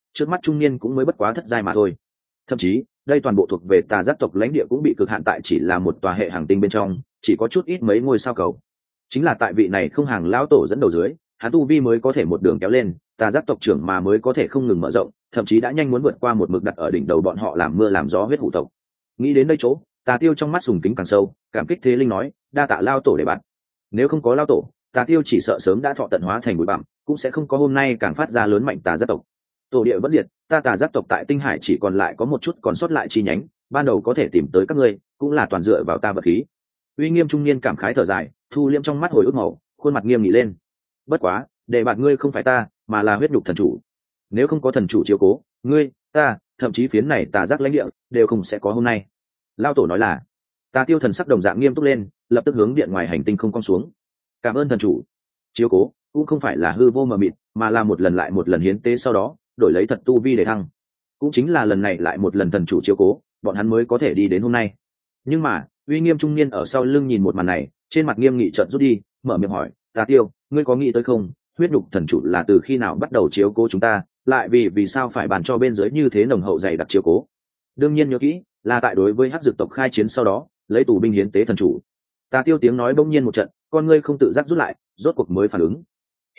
trước mắt trung niên cũng mới bất quá thất giai mà thôi. Thậm chí đây toàn bộ thuộc về tà giác tộc lãnh địa cũng bị cực hạn tại chỉ là một tòa hệ hành tinh bên trong, chỉ có chút ít mấy ngôi sao cầu. Chính là tại vị này không hàng lão tổ dẫn đầu dưới, hắn tu vi mới có thể một đường kéo lên, tà giác tộc trưởng mà mới có thể không ngừng mở rộng, thậm chí đã nhanh muốn vượt qua một mực đặt ở đỉnh đầu bọn họ làm mưa làm gió huyết hủ tộc. Nghĩ đến đây chỗ, Tà Tiêu trong mắt sùng kính càng sâu, cảm kích thế linh nói, đa tạ lao tổ để bạn. Nếu không có lao tổ, Tà Tiêu chỉ sợ sớm đã thọ tận hóa thành bụi bặm, cũng sẽ không có hôm nay càng phát ra lớn mạnh tà giác tộc. Tổ địa vẫn diệt, ta tà giác tộc tại Tinh Hải chỉ còn lại có một chút còn sót lại chi nhánh, ban đầu có thể tìm tới các ngươi, cũng là toàn dựa vào ta vật khí. Uy Nghiêm trung niên cảm khái thở dài, thu liễm trong mắt hồi ức màu, khuôn mặt nghiêm nghị lên. Bất quá, để bạn ngươi không phải ta, mà là huyết nhục thần chủ. Nếu không có thần chủ chiếu cố, ngươi, ta, thậm chí phiến này tà giác lãnh địa đều không sẽ có hôm nay. Lao tổ nói là. Tà Tiêu thần sắc đồng dạng nghiêm túc lên, lập tức hướng điện ngoài hành tinh không cong xuống. Cảm ơn thần chủ. Chiếu cố cũng không phải là hư vô mờ mịt, mà là một lần lại một lần hiến tế sau đó đổi lấy thật tu vi để thăng. Cũng chính là lần này lại một lần thần chủ chiếu cố, bọn hắn mới có thể đi đến hôm nay. Nhưng mà Uy Nghiêm trung niên ở sau lưng nhìn một màn này, trên mặt nghiêm nghị chợt rút đi, mở miệng hỏi, Tà Tiêu, ngươi có nghĩ tới không, huyết nhục thần chủ là từ khi nào bắt đầu chiếu cố chúng ta, lại vì sao phải bàn cho bên dưới như thế nồng hậu dày đặc chiếu cố? Đương nhiên nhớ kỹ, là tại đối với hắc dược tộc khai chiến sau đó lấy tù binh hiến tế thần chủ. Tà Tiêu tiếng nói bỗng nhiên một trận, con ngươi không tự giác rút lại, rốt cuộc mới phản ứng.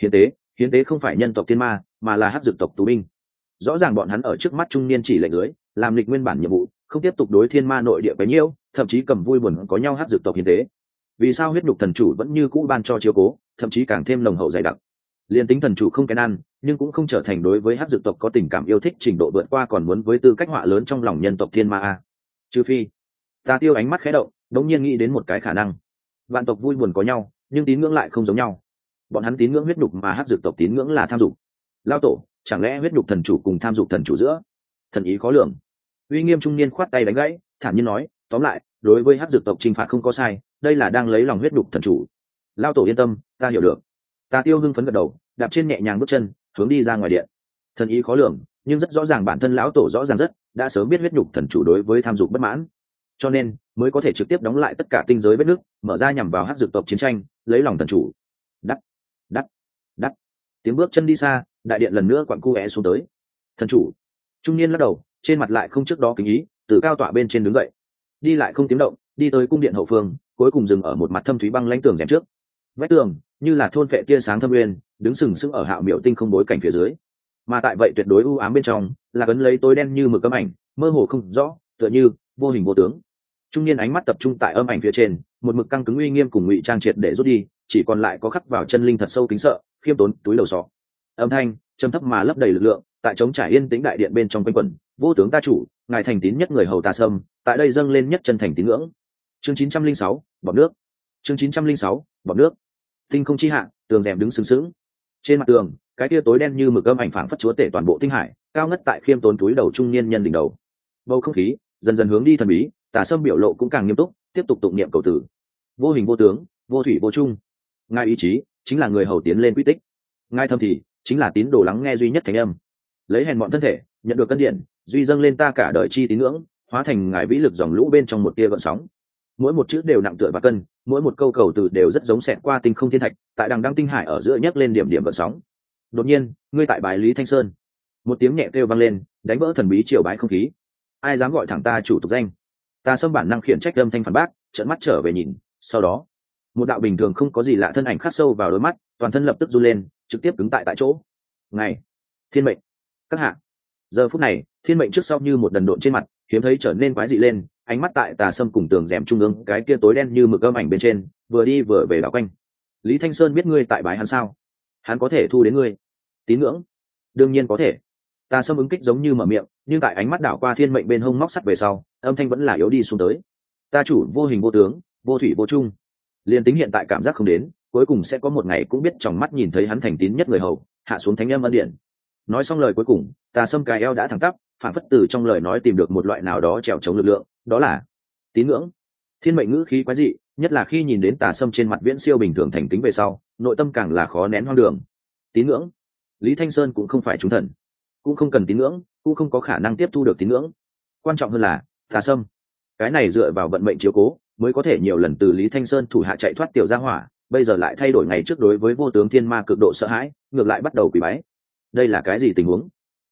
Hiến tế không phải nhân tộc thiên ma, mà là hắc dược tộc tù binh. Rõ ràng bọn hắn ở trước mắt trung niên chỉ lệnh dưới, làm lịch nguyên bản nhiệm vụ, không tiếp tục đối thiên ma nội địa bấy nhiêu, thậm chí cầm vui buồn có nhau hắc dược tộc hiến tế. Vì sao huyết nhục thần chủ vẫn như cũ ban cho chiếu cố, thậm chí càng thêm nồng hậu dày đặc? Liên tính thần chủ không kén ăn, nhưng cũng không trở thành đối với hắc dược tộc có tình cảm yêu thích trình độ vượt qua còn muốn với tư cách họa lớn trong lòng nhân tộc thiên ma a. Trừ phi, Tà Tiêu ánh mắt khẽ động, đống nhiên nghĩ đến một cái khả năng. Vạn tộc vui buồn có nhau, nhưng tín ngưỡng lại không giống nhau. Bọn hắn tín ngưỡng huyết nhục mà hắc dược tộc tín ngưỡng là tham dục. Lao tổ, chẳng lẽ huyết nhục thần chủ cùng tham dục thần chủ giữa thần ý khó lường? Uy Nghiêm trung niên khoát tay đánh gãy, thản nhiên nói, tóm lại, đối với hắc dược tộc trừng phạt không có sai, đây là đang lấy lòng huyết nhục thần chủ. Lao tổ yên tâm, ta hiểu được. Tà Tiêu hưng phấn gật đầu, đạp trên nhẹ nhàng bước chân, hướng đi ra ngoài điện. Thần ý khó lường, nhưng rất rõ ràng bản thân lão tổ rõ ràng rất đã sớm biết huyết nhục thần chủ đối với tham dục bất mãn, cho nên mới có thể trực tiếp đóng lại tất cả tinh giới vết nước, mở ra nhằm vào hắc dược tộc chiến tranh, lấy lòng thần chủ. Đắt, đắt, đắt. Tiếng bước chân đi xa, đại điện lần nữa quặn cu é xuống tới. Thần chủ. Trung niên lắc đầu, trên mặt lại không trước đó kính ý, từ cao tọa bên trên đứng dậy, đi lại không tiếng động, đi tới cung điện hậu phương, cuối cùng dừng ở một mặt thâm thúy băng lãnh tường rèm trước. Vách tường như là thôn phệ tia sáng thâm uyên, đứng sừng sững ở hạo miểu tinh không bối cảnh phía dưới. Mà tại vậy tuyệt đối u ám bên trong, là cấn lấy tối đen như mực âm ảnh, mơ hồ không rõ, tựa như vô hình vô tướng. Trung niên ánh mắt tập trung tại âm ảnh phía trên, một mực căng cứng uy nghiêm cùng ngụy trang triệt để rút đi, chỉ còn lại có khắc vào chân linh thật sâu kính sợ, khiêm tốn túi đầu sọ. Âm thanh trầm thấp mà lấp đầy lực lượng, tại trống trải yên tĩnh đại điện bên trong quanh quẩn, vô tướng ta chủ, ngài thành tín nhất người hầu ta sâm, tại đây dâng lên nhất chân thành tín ngưỡng. Chương 906, bọt nước. Chương 906, bọt nước. Tinh không chi hạ, tường rèm đứng sừng sững. Trên mặt tường, cái kia tối đen như mực âm ảnh phảng phất chúa tể toàn bộ tinh hải, cao ngất tại khiêm tốn túi đầu trung niên nhân đỉnh đầu. Bầu không khí dần dần hướng đi thần bí, Tà Sâm biểu lộ cũng càng nghiêm túc, tiếp tục tụng niệm cầu tử. Vô hình vô tướng, vô thủy vô chung. Ngài ý chí chính là người hầu tiến lên quy tích. Ngài thâm thì chính là tín đồ lắng nghe duy nhất thánh âm. Lấy hèn mọn thân thể, nhận được cân điện, duy dâng lên ta cả đời chi tín ngưỡng, hóa thành ngài vĩ lực dòng lũ bên trong một tia gợn sóng. Mỗi một chữ đều nặng tựa và cân, mỗi một câu cầu từ đều rất giống xẹt qua tinh không thiên thạch, tại đằng đăng tinh hải ở giữa nhấc lên điểm điểm gợn sóng. Đột nhiên, ngươi tại bài Lý Thanh Sơn, một tiếng nhẹ kêu vang lên, đánh vỡ thần bí triều bái không khí. Ai dám gọi thẳng ta chủ tục danh? Tà Sâm bản năng khiển trách âm thanh phản bác, trợn mắt trở về nhìn, sau đó, một đạo bình thường không có gì lạ thân ảnh khắc sâu vào đôi mắt, toàn thân lập tức run lên, trực tiếp cứng tại chỗ. Ngày, thiên mệnh, các hạ. Giờ phút này, thiên mệnh trước sau như một đần độn trên mặt, hiếm thấy trở nên quái dị lên, ánh mắt tại Tà Sâm cùng tường rèm trung ương, cái kia tối đen như mực âm ảnh bên trên, vừa đi vừa về đảo quanh. Lý Thanh Sơn biết ngươi tại bái hắn sao? Hắn có thể thu đến ngươi tín ngưỡng? Đương nhiên có thể. Tà Sâm ứng kích giống như mở miệng, nhưng tại ánh mắt đảo qua thiên mệnh bên hông móc sắt về sau, âm thanh vẫn là yếu đi xuống tới. Ta chủ vô hình vô tướng, vô thủy vô chung. Liên tính hiện tại cảm giác không đến, cuối cùng sẽ có một ngày cũng biết trong mắt nhìn thấy hắn thành tín nhất người hầu, hạ xuống thánh âm ân điện. Nói xong lời cuối cùng, Tà Sâm cài eo đã thẳng tắp, phản phất từ trong lời nói tìm được một loại nào đó trèo chống lực lượng, đó là tín ngưỡng. Thiên mệnh ngữ khí quái dị, nhất là khi nhìn đến Tà Sâm trên mặt viễn siêu bình thường thành kính về sau, nội tâm càng là khó nén hoang đường. Tín ngưỡng. Lý Thanh Sơn cũng không phải chúng thần, cũng không cần tín ngưỡng, cũng không có khả năng tiếp thu được tín ngưỡng. Quan trọng hơn là Tà Sâm, cái này dựa vào vận mệnh chiếu cố mới có thể nhiều lần từ Lý Thanh Sơn thủ hạ chạy thoát tiểu gia hỏa, bây giờ lại thay đổi ngày trước đối với vô tướng thiên ma cực độ sợ hãi, ngược lại bắt đầu quỳ bái. Đây là cái gì tình huống?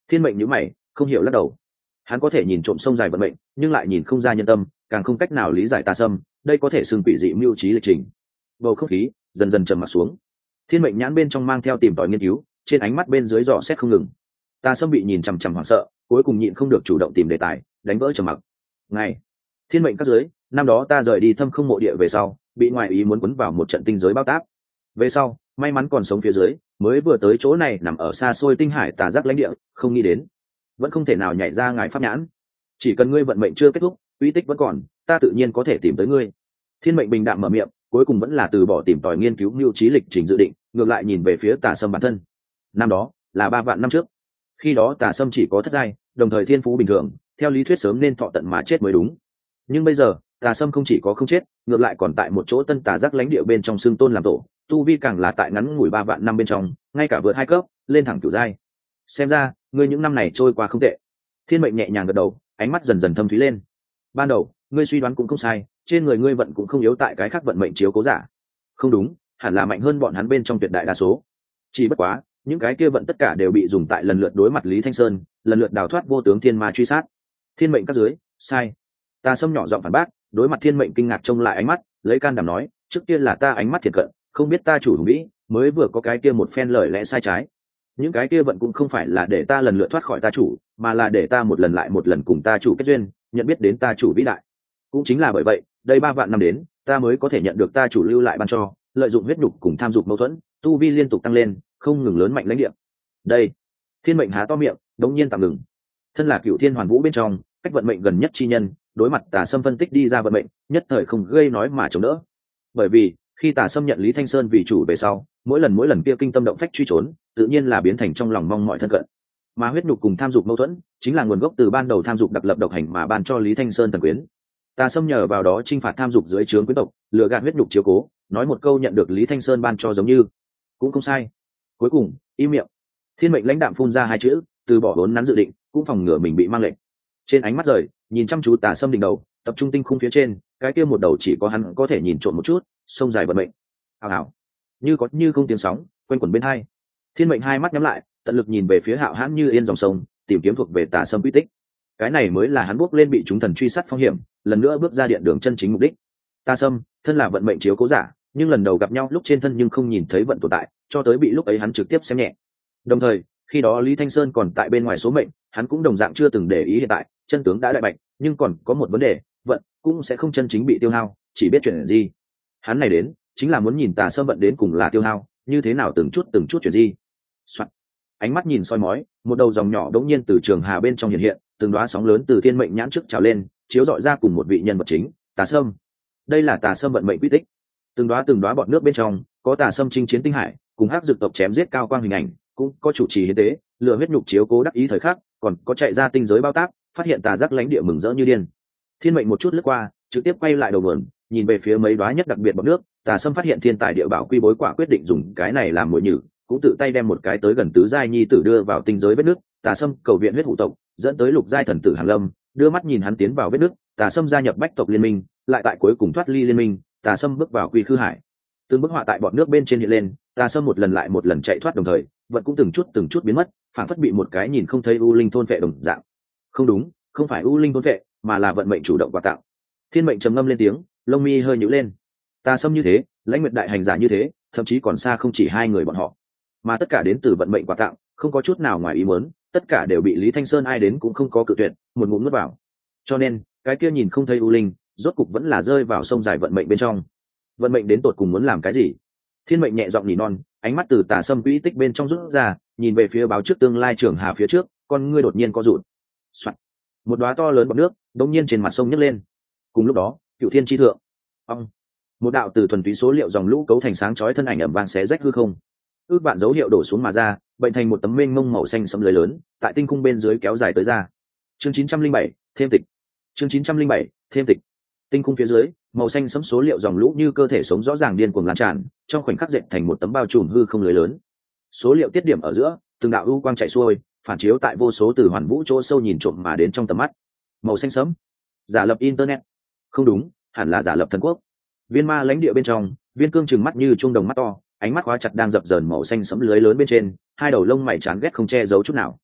Thiên mệnh nhíu mày, không hiểu lắc đầu. Hắn có thể nhìn trộm sông dài vận mệnh, nhưng lại nhìn không ra nhân tâm, càng không cách nào lý giải tà sâm, đây có thể xưng quỷ dị mưu trí lịch trình. Bầu không khí dần dần trầm mặc xuống. Thiên mệnh nhãn bên trong mang theo tìm tòi nghiên cứu, trên ánh mắt bên dưới dò xét không ngừng. Tà sâm bị nhìn chằm chằm hoảng sợ, cuối cùng nhịn không được chủ động tìm đề tài, đánh vỡ trầm mặc. Ngày, thiên mệnh các dưới, năm đó ta rời đi thâm không mộ địa về sau, bị ngoại ý muốn quấn vào một trận tinh giới bao táp. Về sau, may mắn còn sống phía dưới, mới vừa tới chỗ này nằm ở xa xôi tinh hải tà giác lãnh địa, không nghĩ đến, vẫn không thể nào nhảy ra ngài pháp nhãn. Chỉ cần ngươi vận mệnh chưa kết thúc, uy tích vẫn còn, ta tự nhiên có thể tìm tới ngươi. Thiên mệnh bình đạm mở miệng, cuối cùng vẫn là từ bỏ tìm tòi nghiên cứu mưu trí lịch trình dự định, ngược lại nhìn về phía tà sâm bản thân. Năm đó là 3 vạn năm trước, khi đó tà sâm chỉ có thất giai, đồng thời thiên phú bình thường, theo lý thuyết sớm nên thọ tận mà chết mới đúng. Nhưng bây giờ tà sâm không chỉ có không chết, ngược lại còn tại một chỗ tân tà giác lãnh địa bên trong xương tôn làm tổ, tu vi càng là tại ngắn ngủi 3 vạn năm bên trong, ngay cả vượt 2 cấp lên thẳng cửu giai. Xem ra ngươi những năm này trôi qua không tệ. Thiên mệnh nhẹ nhàng gật đầu, ánh mắt dần dần thâm thúy lên. Ban đầu ngươi suy đoán cũng không sai, trên người ngươi vận cũng không yếu tại cái khác vận mệnh chiếu cố giả. Không đúng, hẳn là mạnh hơn bọn hắn bên trong tuyệt đại đa số. Chỉ bất quá những cái kia vận tất cả đều bị dùng tại lần lượt đối mặt Lý Thanh Sơn, lần lượt đào thoát vô tướng thiên ma truy sát. Thiên mệnh các dưới, sai. Tà sâm nhỏ giọng phản bác, đối mặt thiên mệnh kinh ngạc trông lại ánh mắt, lấy can đảm nói, trước kia là ta ánh mắt thiệt cận, không biết ta chủ hùng vĩ, mới vừa có cái kia một phen lời lẽ sai trái. Những cái kia vận cũng không phải là để ta lần lượt thoát khỏi ta chủ, mà là để ta một lần lại một lần cùng ta chủ kết duyên, nhận biết đến ta chủ vĩ đại. Cũng chính là bởi vậy, đây 3 vạn năm đến, ta mới có thể nhận được ta chủ lưu lại ban cho, lợi dụng huyết nhục cùng tham dục mâu thuẫn, tu vi liên tục tăng lên, không ngừng lớn mạnh lãnh địa. Đây, thiên mệnh há to miệng, đống nhiên tạm ngừng. Thân là cựu thiên hoàn vũ bên trong, cách vận mệnh gần nhất chi nhân, đối mặt tà sâm phân tích đi ra vận mệnh, nhất thời không gây nói mà chống đỡ. Bởi vì khi tà sâm nhận Lý Thanh Sơn vì chủ về sau, mỗi lần kia kinh tâm động phách truy trốn, tự nhiên là biến thành trong lòng mong mọi thân cận. Mà huyết nhục cùng tham dục mâu thuẫn, chính là nguồn gốc từ ban đầu tham dục đặc lập độc hành mà ban cho Lý Thanh Sơn thần quyến. Tà sâm nhờ vào đó chinh phạt tham dục dưới trướng quyến tộc, lừa gạt huyết nhục chiếu cố, nói một câu nhận được Lý Thanh Sơn ban cho giống như, cũng không sai. Cuối cùng im miệng. Thiên mệnh lãnh đạm phun ra 2 chữ, từ bỏ vốn nắn dự định, cũng phòng ngừa mình bị mang lệnh. Trên ánh mắt rời, nhìn chăm chú tà sâm đỉnh đầu, tập trung tinh khung phía trên, cái kia một đầu chỉ có hắn có thể nhìn trộm một chút, sông dài vận mệnh. Hào hào, như có như không tiếng sóng quanh quẩn bên hai. Thiên mệnh 2 mắt nhắm lại, tận lực nhìn về phía hạo hãn như yên dòng sông, tìm kiếm thuộc về tà sâm uy tích. Cái này mới là hắn bước lên bị chúng thần truy sát phong hiểm, lần nữa bước ra điện đường chân chính mục đích. Tà sâm thân là vận mệnh chiếu cố giả, nhưng lần đầu gặp nhau lúc trên thân nhưng không nhìn thấy vận tồn tại, cho tới bị lúc ấy hắn trực tiếp xem nhẹ. Đồng thời khi đó Lý Thanh Sơn còn tại bên ngoài số mệnh, hắn cũng đồng dạng chưa từng để ý hiện tại chân tướng đã đại bạch, nhưng còn có một vấn đề, vận cũng sẽ không chân chính bị tiêu hao, chỉ biết chuyển gì. Hắn này đến chính là muốn nhìn tà sâm vận đến cùng là tiêu hao như thế nào, từng chút chuyển gì. Soạn. Ánh mắt nhìn soi mói, một đầu dòng nhỏ đống nhiên từ trường hà bên trong hiện hiện, từng đóa sóng lớn từ thiên mệnh nhãn trước trào lên, chiếu rọi ra cùng một vị nhân vật chính, tà sâm. Đây là tà sâm vận mệnh quy tích. Từng đóa bọt nước bên trong có tà sâm chinh chiến tinh hải, cùng hắc dược tộc chém giết cao quang hình ảnh, cũng có chủ trì hiến tế, lựa huyết nhục chiếu cố đắc ý thời khắc, còn có chạy ra tinh giới bao tác, phát hiện tà giác lãnh địa mừng rỡ như điên. Thiên mệnh một chút lướt qua, trực tiếp quay lại đầu nguồn, nhìn về phía mấy đóa nhất đặc biệt bọt nước, tà sâm phát hiện thiên tài địa bảo quy bối quả quyết định dùng cái này làm mồi nhử, cũng tự tay đem một cái tới gần tứ giai nhi tử đưa vào tinh giới vết nước. Tà sâm cầu viện huyết hủ tộc, dẫn tới lục giai thần tử Hàn Lâm, đưa mắt nhìn hắn tiến vào vết nước. Tà sâm gia nhập bách tộc liên minh, lại tại cuối cùng thoát ly liên minh. Tà sâm bước vào quy khư hải, từng bức họa tại bọt nước bên trên hiện lên. Tà sâm một lần lại một lần chạy thoát, đồng thời vẫn cũng từng chút biến mất, phản phất bị một cái nhìn không thấy u linh thôn vệ đồng dạng. Không đúng, không phải u linh thôn vệ, mà là vận mệnh chủ động quà tặng. Thiên mệnh trầm ngâm lên tiếng, lông mi hơi nhíu lên. Tà sâm như thế, lãnh nguyệt đại hành giả như thế, thậm chí còn xa không chỉ 2 người bọn họ, mà tất cả đến từ vận mệnh quà tặng, không có chút nào ngoài ý muốn, tất cả đều bị Lý Thanh Sơn ai đến cũng không có cự tuyệt, một ngụm nuốt vào. Cho nên cái kia nhìn không thấy u linh, rốt cục vẫn là rơi vào sông dài vận mệnh bên trong. Vận mệnh đến tột cùng muốn làm cái gì? Thiên mệnh nhẹ giọng nỉ non, ánh mắt từ tà sâm quỹ tích bên trong rút ra, nhìn về phía báo trước tương lai trường hà phía trước, con ngươi đột nhiên co rụt. Soạn. Một đóa to lớn bọt nước đột nhiên trên mặt sông nhấc lên. Cùng lúc đó, cựu thiên chi thượng, ong, một đạo từ thuần túy số liệu dòng lũ cấu thành sáng chói thân ảnh ầm vang xé rách hư không. Ước vạn dấu hiệu đổ xuống mà ra, bệnh thành một tấm mênh mông màu xanh sẫm lưới lớn, tại tinh khung bên dưới kéo dài tới ra. Chương 907, thêm tịch. Chương 907, thêm tịch. Tinh khung phía dưới, màu xanh sẫm số liệu dòng lũ như cơ thể sống rõ ràng điên cuồng lan tràn, trong khoảnh khắc dệt thành một tấm bao trùm hư không lưới lớn. Số liệu tiết điểm ở giữa, từng đạo u quang chạy xuôi, phản chiếu tại vô số từ hoàn vũ chỗ sâu nhìn trộm mà đến trong tầm mắt. Màu xanh sẫm, giả lập internet. Không đúng, hẳn là giả lập thần quốc. Viên ma lãnh địa bên trong, Viên Cương trừng mắt như trung đồng mắt to, ánh mắt khóa chặt đang dập dờn màu xanh sẫm lưới lớn bên trên, 2 đầu lông mày chán ghét không che giấu chút nào.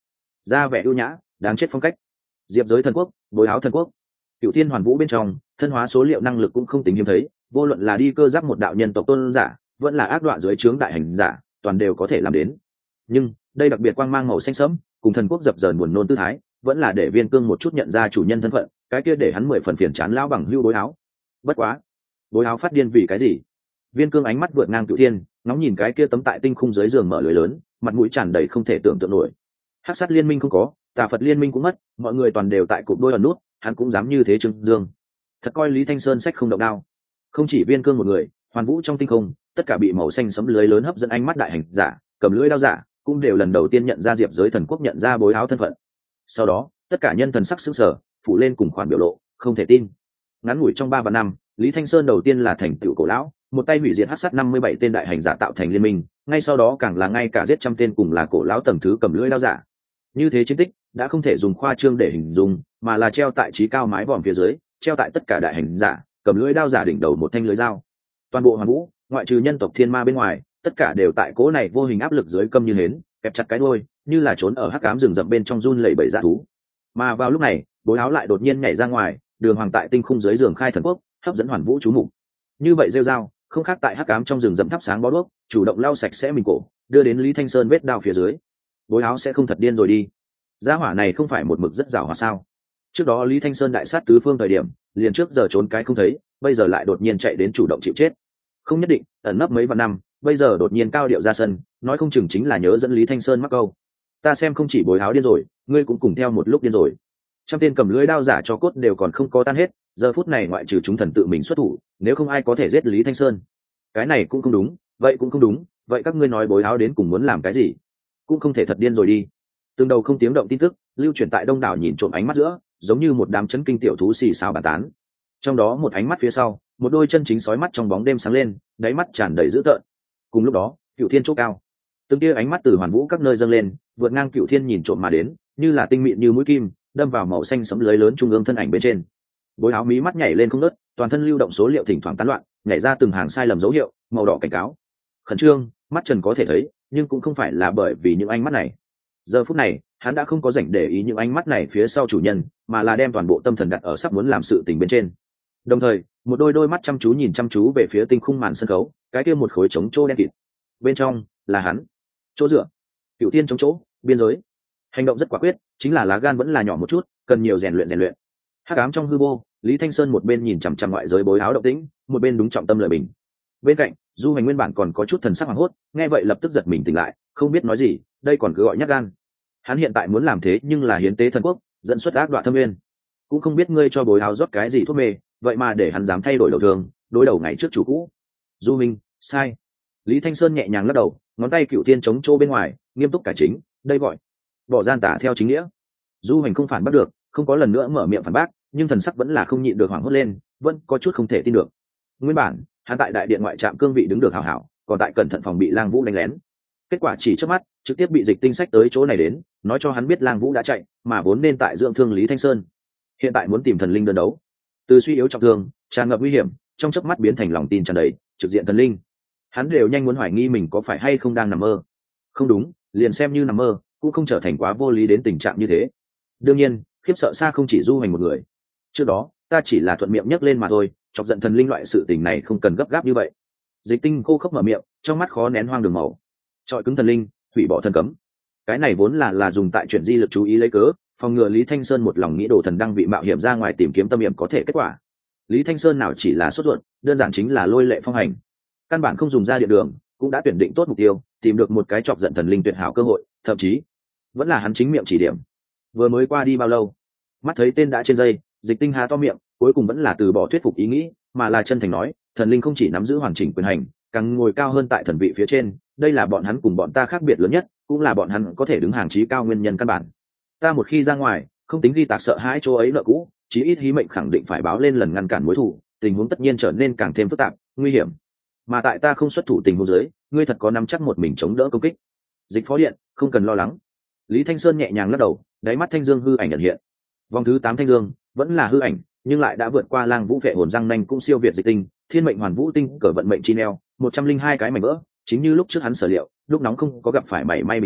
ra vẻ ưu nhã đáng chết phong cách. Diệp giới thần quốc, bối áo thần quốc. Cựu thiên hoàn vũ bên trong thân hóa số liệu năng lực cũng không tính hiếm thấy, vô luận là đi cơ giáp một đạo nhân tộc tôn giả vẫn là ác đoạn dưới trướng đại hành giả, toàn đều có thể làm đến. Nhưng đây đặc biệt quang mang màu xanh sẫm cùng thần quốc dập dờn buồn nôn tư thái, vẫn là để Viên Cương một chút nhận ra chủ nhân thân phận, cái kia để hắn 10 phần phiền chán lão bằng hưu bối áo. Bất quá, bối áo phát điên vì cái gì? Viên Cương ánh mắt vượt ngang Cửu Thiên, ngóng nhìn cái kia tấm tại tinh khung dưới giường mở lưới lớn, mặt mũi tràn đầy không thể tưởng tượng nổi. Hắc sát liên minh không có, Tà Phật liên minh cũng mất, mọi người toàn đều tại cụm đôi ẩn nút, hắn cũng dám như thế trưng dương. Thật coi Lý Thanh Sơn sách không động đao. Không chỉ Viên Cương một người, hoàn vũ trong tinh không, tất cả bị màu xanh sẫm lưới lớn hấp dẫn ánh mắt đại hành giả, cầm lưỡi đao giả, cũng đều lần đầu tiên nhận ra Diệp giới thần quốc nhận ra bối áo thân phận. Sau đó, tất cả nhân thần sắc sững sờ, phủ lên cùng khoản biểu lộ, không thể tin. Ngắn ngủi trong 3 và năm, Lý Thanh Sơn đầu tiên là thành tựu cổ lão, một tay hủy diệt hắc sát 57 tên đại hành giả tạo thành liên minh, ngay sau đó càng là ngay cả giết trăm tên cùng là cổ lão tầng thứ cầm lưỡi đao giả. Như thế chiến tích đã không thể dùng khoa trương để hình dung, mà là treo tại trí cao mái vòm phía dưới, treo tại tất cả đại hành giả cầm lưỡi đao giả đỉnh đầu một thanh lưỡi dao. Toàn bộ hoàn vũ, ngoại trừ nhân tộc thiên ma bên ngoài, tất cả đều tại cố này vô hình áp lực dưới câm như hến, kẹp chặt cái đuôi, như là trốn ở hắc ám rừng rậm bên trong run lẩy bẩy dã thú. Mà vào lúc này, bối áo lại đột nhiên nhảy ra ngoài, đường hoàng tại tinh khung dưới giường khai thần quốc, hấp dẫn hoàn vũ chú mục. Như vậy rêu dao, không khác tại hắc ám trong rừng rậm thắp sáng bó đuốc, chủ động lau sạch sẽ mình cổ, đưa đến Lý Thanh Sơn vết đao phía dưới. Bối áo sẽ không thật điên rồi đi? Gia hỏa này không phải một mực rất giàu hòa sao? Trước đó Lý Thanh Sơn đại sát tứ phương thời điểm, liền trước giờ trốn cái không thấy, bây giờ lại đột nhiên chạy đến chủ động chịu chết. Không nhất định, ẩn nấp mấy vạn năm, bây giờ đột nhiên cao điệu ra sân, nói không chừng chính là nhớ dẫn Lý Thanh Sơn mắc câu. Ta xem không chỉ bối áo điên rồi, ngươi cũng cùng theo một lúc điên rồi. Trăm tên cầm lưỡi đao giả cho cốt đều còn không có tan hết, giờ phút này ngoại trừ chúng thần tự mình xuất thủ, nếu không ai có thể giết Lý Thanh Sơn. Cái này cũng không đúng, vậy cũng không đúng, vậy các ngươi nói bối áo đến cùng muốn làm cái gì? Cũng không thể thật điên rồi đi. Từng đầu không tiếng động tin tức lưu truyền tại đông đảo nhìn trộm ánh mắt giữa, giống như một đám chấn kinh tiểu thú xì xào bàn tán. Trong đó một ánh mắt phía sau, một đôi chân chính sói mắt trong bóng đêm sáng lên, đáy mắt tràn đầy dữ tợn. Cùng lúc đó, Cửu Thiên chỗ cao, từng tia ánh mắt từ hoàn vũ các nơi dâng lên, vượt ngang Cửu Thiên nhìn trộm mà đến, như là tinh mịn như mũi kim, đâm vào màu xanh sẫm lưới lớn trung ương thân ảnh bên trên. Bối áo mí mắt nhảy lên không ngớt, toàn thân lưu động số liệu thỉnh thoảng tán loạn, nhảy ra từng hàng sai lầm dấu hiệu, màu đỏ cảnh cáo. Khẩn trương, mắt trần có thể thấy, nhưng cũng không phải là bởi vì những ánh mắt này. Giờ phút này, hắn đã không có rảnh để ý những ánh mắt này phía sau chủ nhân, mà là đem toàn bộ tâm thần đặt ở sắp muốn làm sự tình bên trên. Đồng thời, một đôi mắt chăm chú nhìn chăm chú về phía tinh khung màn sân khấu, cái kia một khối trống chỗ đen kịt. Bên trong là hắn. Chỗ dựa. Cửu Thiên chống chỗ, biên giới. Hành động rất quả quyết, chính là lá gan vẫn là nhỏ một chút, cần nhiều rèn luyện. Hắc ám trong hư vô, Lý Thanh Sơn một bên nhìn chằm chằm ngoại giới bối áo động tĩnh, một bên đúng trọng tâm lợi bình. Bên cạnh, Du Hành nguyên bản còn có chút thần sắc hoảng hốt, nghe vậy lập tức giật mình tỉnh lại, không biết nói gì, đây còn cứ gọi nhát gan. Hắn hiện tại muốn làm thế nhưng là hiến tế thần quốc, dẫn xuất ác đoạn thâm nguyên. Cũng không biết ngươi cho bối áo rót cái gì thuốc mê, vậy mà để hắn dám thay đổi đầu thường, đối đầu ngày trước chủ cũ. Du Minh, sai. Lý Thanh Sơn nhẹ nhàng lắc đầu, ngón tay Cửu Thiên chống chỗ bên ngoài, nghiêm túc cải chính, đây gọi bỏ gian tả theo chính nghĩa. Du Hành không phản bắt được, không có lần nữa mở miệng phản bác, nhưng thần sắc vẫn là không nhịn được hoảng hốt lên, vẫn có chút không thể tin được. Nguyên bản, hắn tại đại điện ngoại trạm cương vị đứng được hảo hảo, còn tại cẩn thận phòng bị Lang Vũ đánh lén. Kết quả chỉ trước mắt, trực tiếp bị Dịch Tinh sách tới chỗ này đến, nói cho hắn biết Lang Vũ đã chạy, mà vốn nên tại dưỡng thương Lý Thanh Sơn. Hiện tại muốn tìm thần linh đơn đấu, từ suy yếu trọng thương, tràn ngập nguy hiểm, trong chớp mắt biến thành lòng tin tràn đầy, trực diện thần linh. Hắn đều nhanh muốn hoài nghi mình có phải hay không đang nằm mơ. Không đúng, liền xem như nằm mơ, cũng không trở thành quá vô lý đến tình trạng như thế. Đương nhiên, khiếp sợ xa không chỉ Du Hành một người. Trước đó, ta chỉ là thuận miệng nhắc lên mà thôi, chọc giận thần linh loại sự tình này không cần gấp gáp như vậy. Dịch Tinh khô khốc mở miệng, trong mắt khó nén hoang đường màu. Trọi cứng thần linh, hủy bỏ thần cấm. Cái này vốn là dùng tại chuyển di lực chú ý lấy cớ, phòng ngừa Lý Thanh Sơn một lòng nghĩ đồ thần đăng bị mạo hiểm ra ngoài tìm kiếm tâm hiểm có thể kết quả. Lý Thanh Sơn nào chỉ là sốt ruột, đơn giản chính là lôi lệ phong hành. Căn bản không dùng ra địa đường, cũng đã tuyển định tốt mục tiêu, tìm được một cái chọc giận thần linh tuyệt hảo cơ hội, thậm chí vẫn là hắn chính miệng chỉ điểm. Vừa mới qua đi bao lâu, mắt thấy tên đã trên dây, Dịch Tinh há to miệng, cuối cùng vẫn là từ bỏ thuyết phục ý nghĩ, mà là chân thành nói, thần linh không chỉ nắm giữ hoàn chỉnh quyền hành, càng ngồi cao hơn tại thần vị phía trên, đây là bọn hắn cùng bọn ta khác biệt lớn nhất, cũng là bọn hắn có thể đứng hàng chí cao nguyên nhân căn bản. Ta một khi ra ngoài, không tính ghi tạc sợ hãi chỗ ấy nợ cũ, chí ít hí mệnh khẳng định phải báo lên lần ngăn cản mối thù, tình huống tất nhiên trở nên càng thêm phức tạp, nguy hiểm. Mà tại ta không xuất thủ tình huống dưới, ngươi thật có nắm chắc một mình chống đỡ công kích. Dịch phó điện, không cần lo lắng. Lý Thanh Sơn nhẹ nhàng lắc đầu, đáy mắt thanh dương hư ảnh nhận hiện. Vòng thứ 8 thanh dương vẫn là hư ảnh, nhưng lại đã vượt qua Lang Vũ vệ hồn răng nanh cũng siêu việt Dịch Tinh, thiên mệnh hoàn vũ tinh, cờ vận mệnh chi neo, 102 cái mảnh vỡ, chính như lúc trước hắn sở liệu, lúc nóng không có gặp phải mảy may bình cảnh,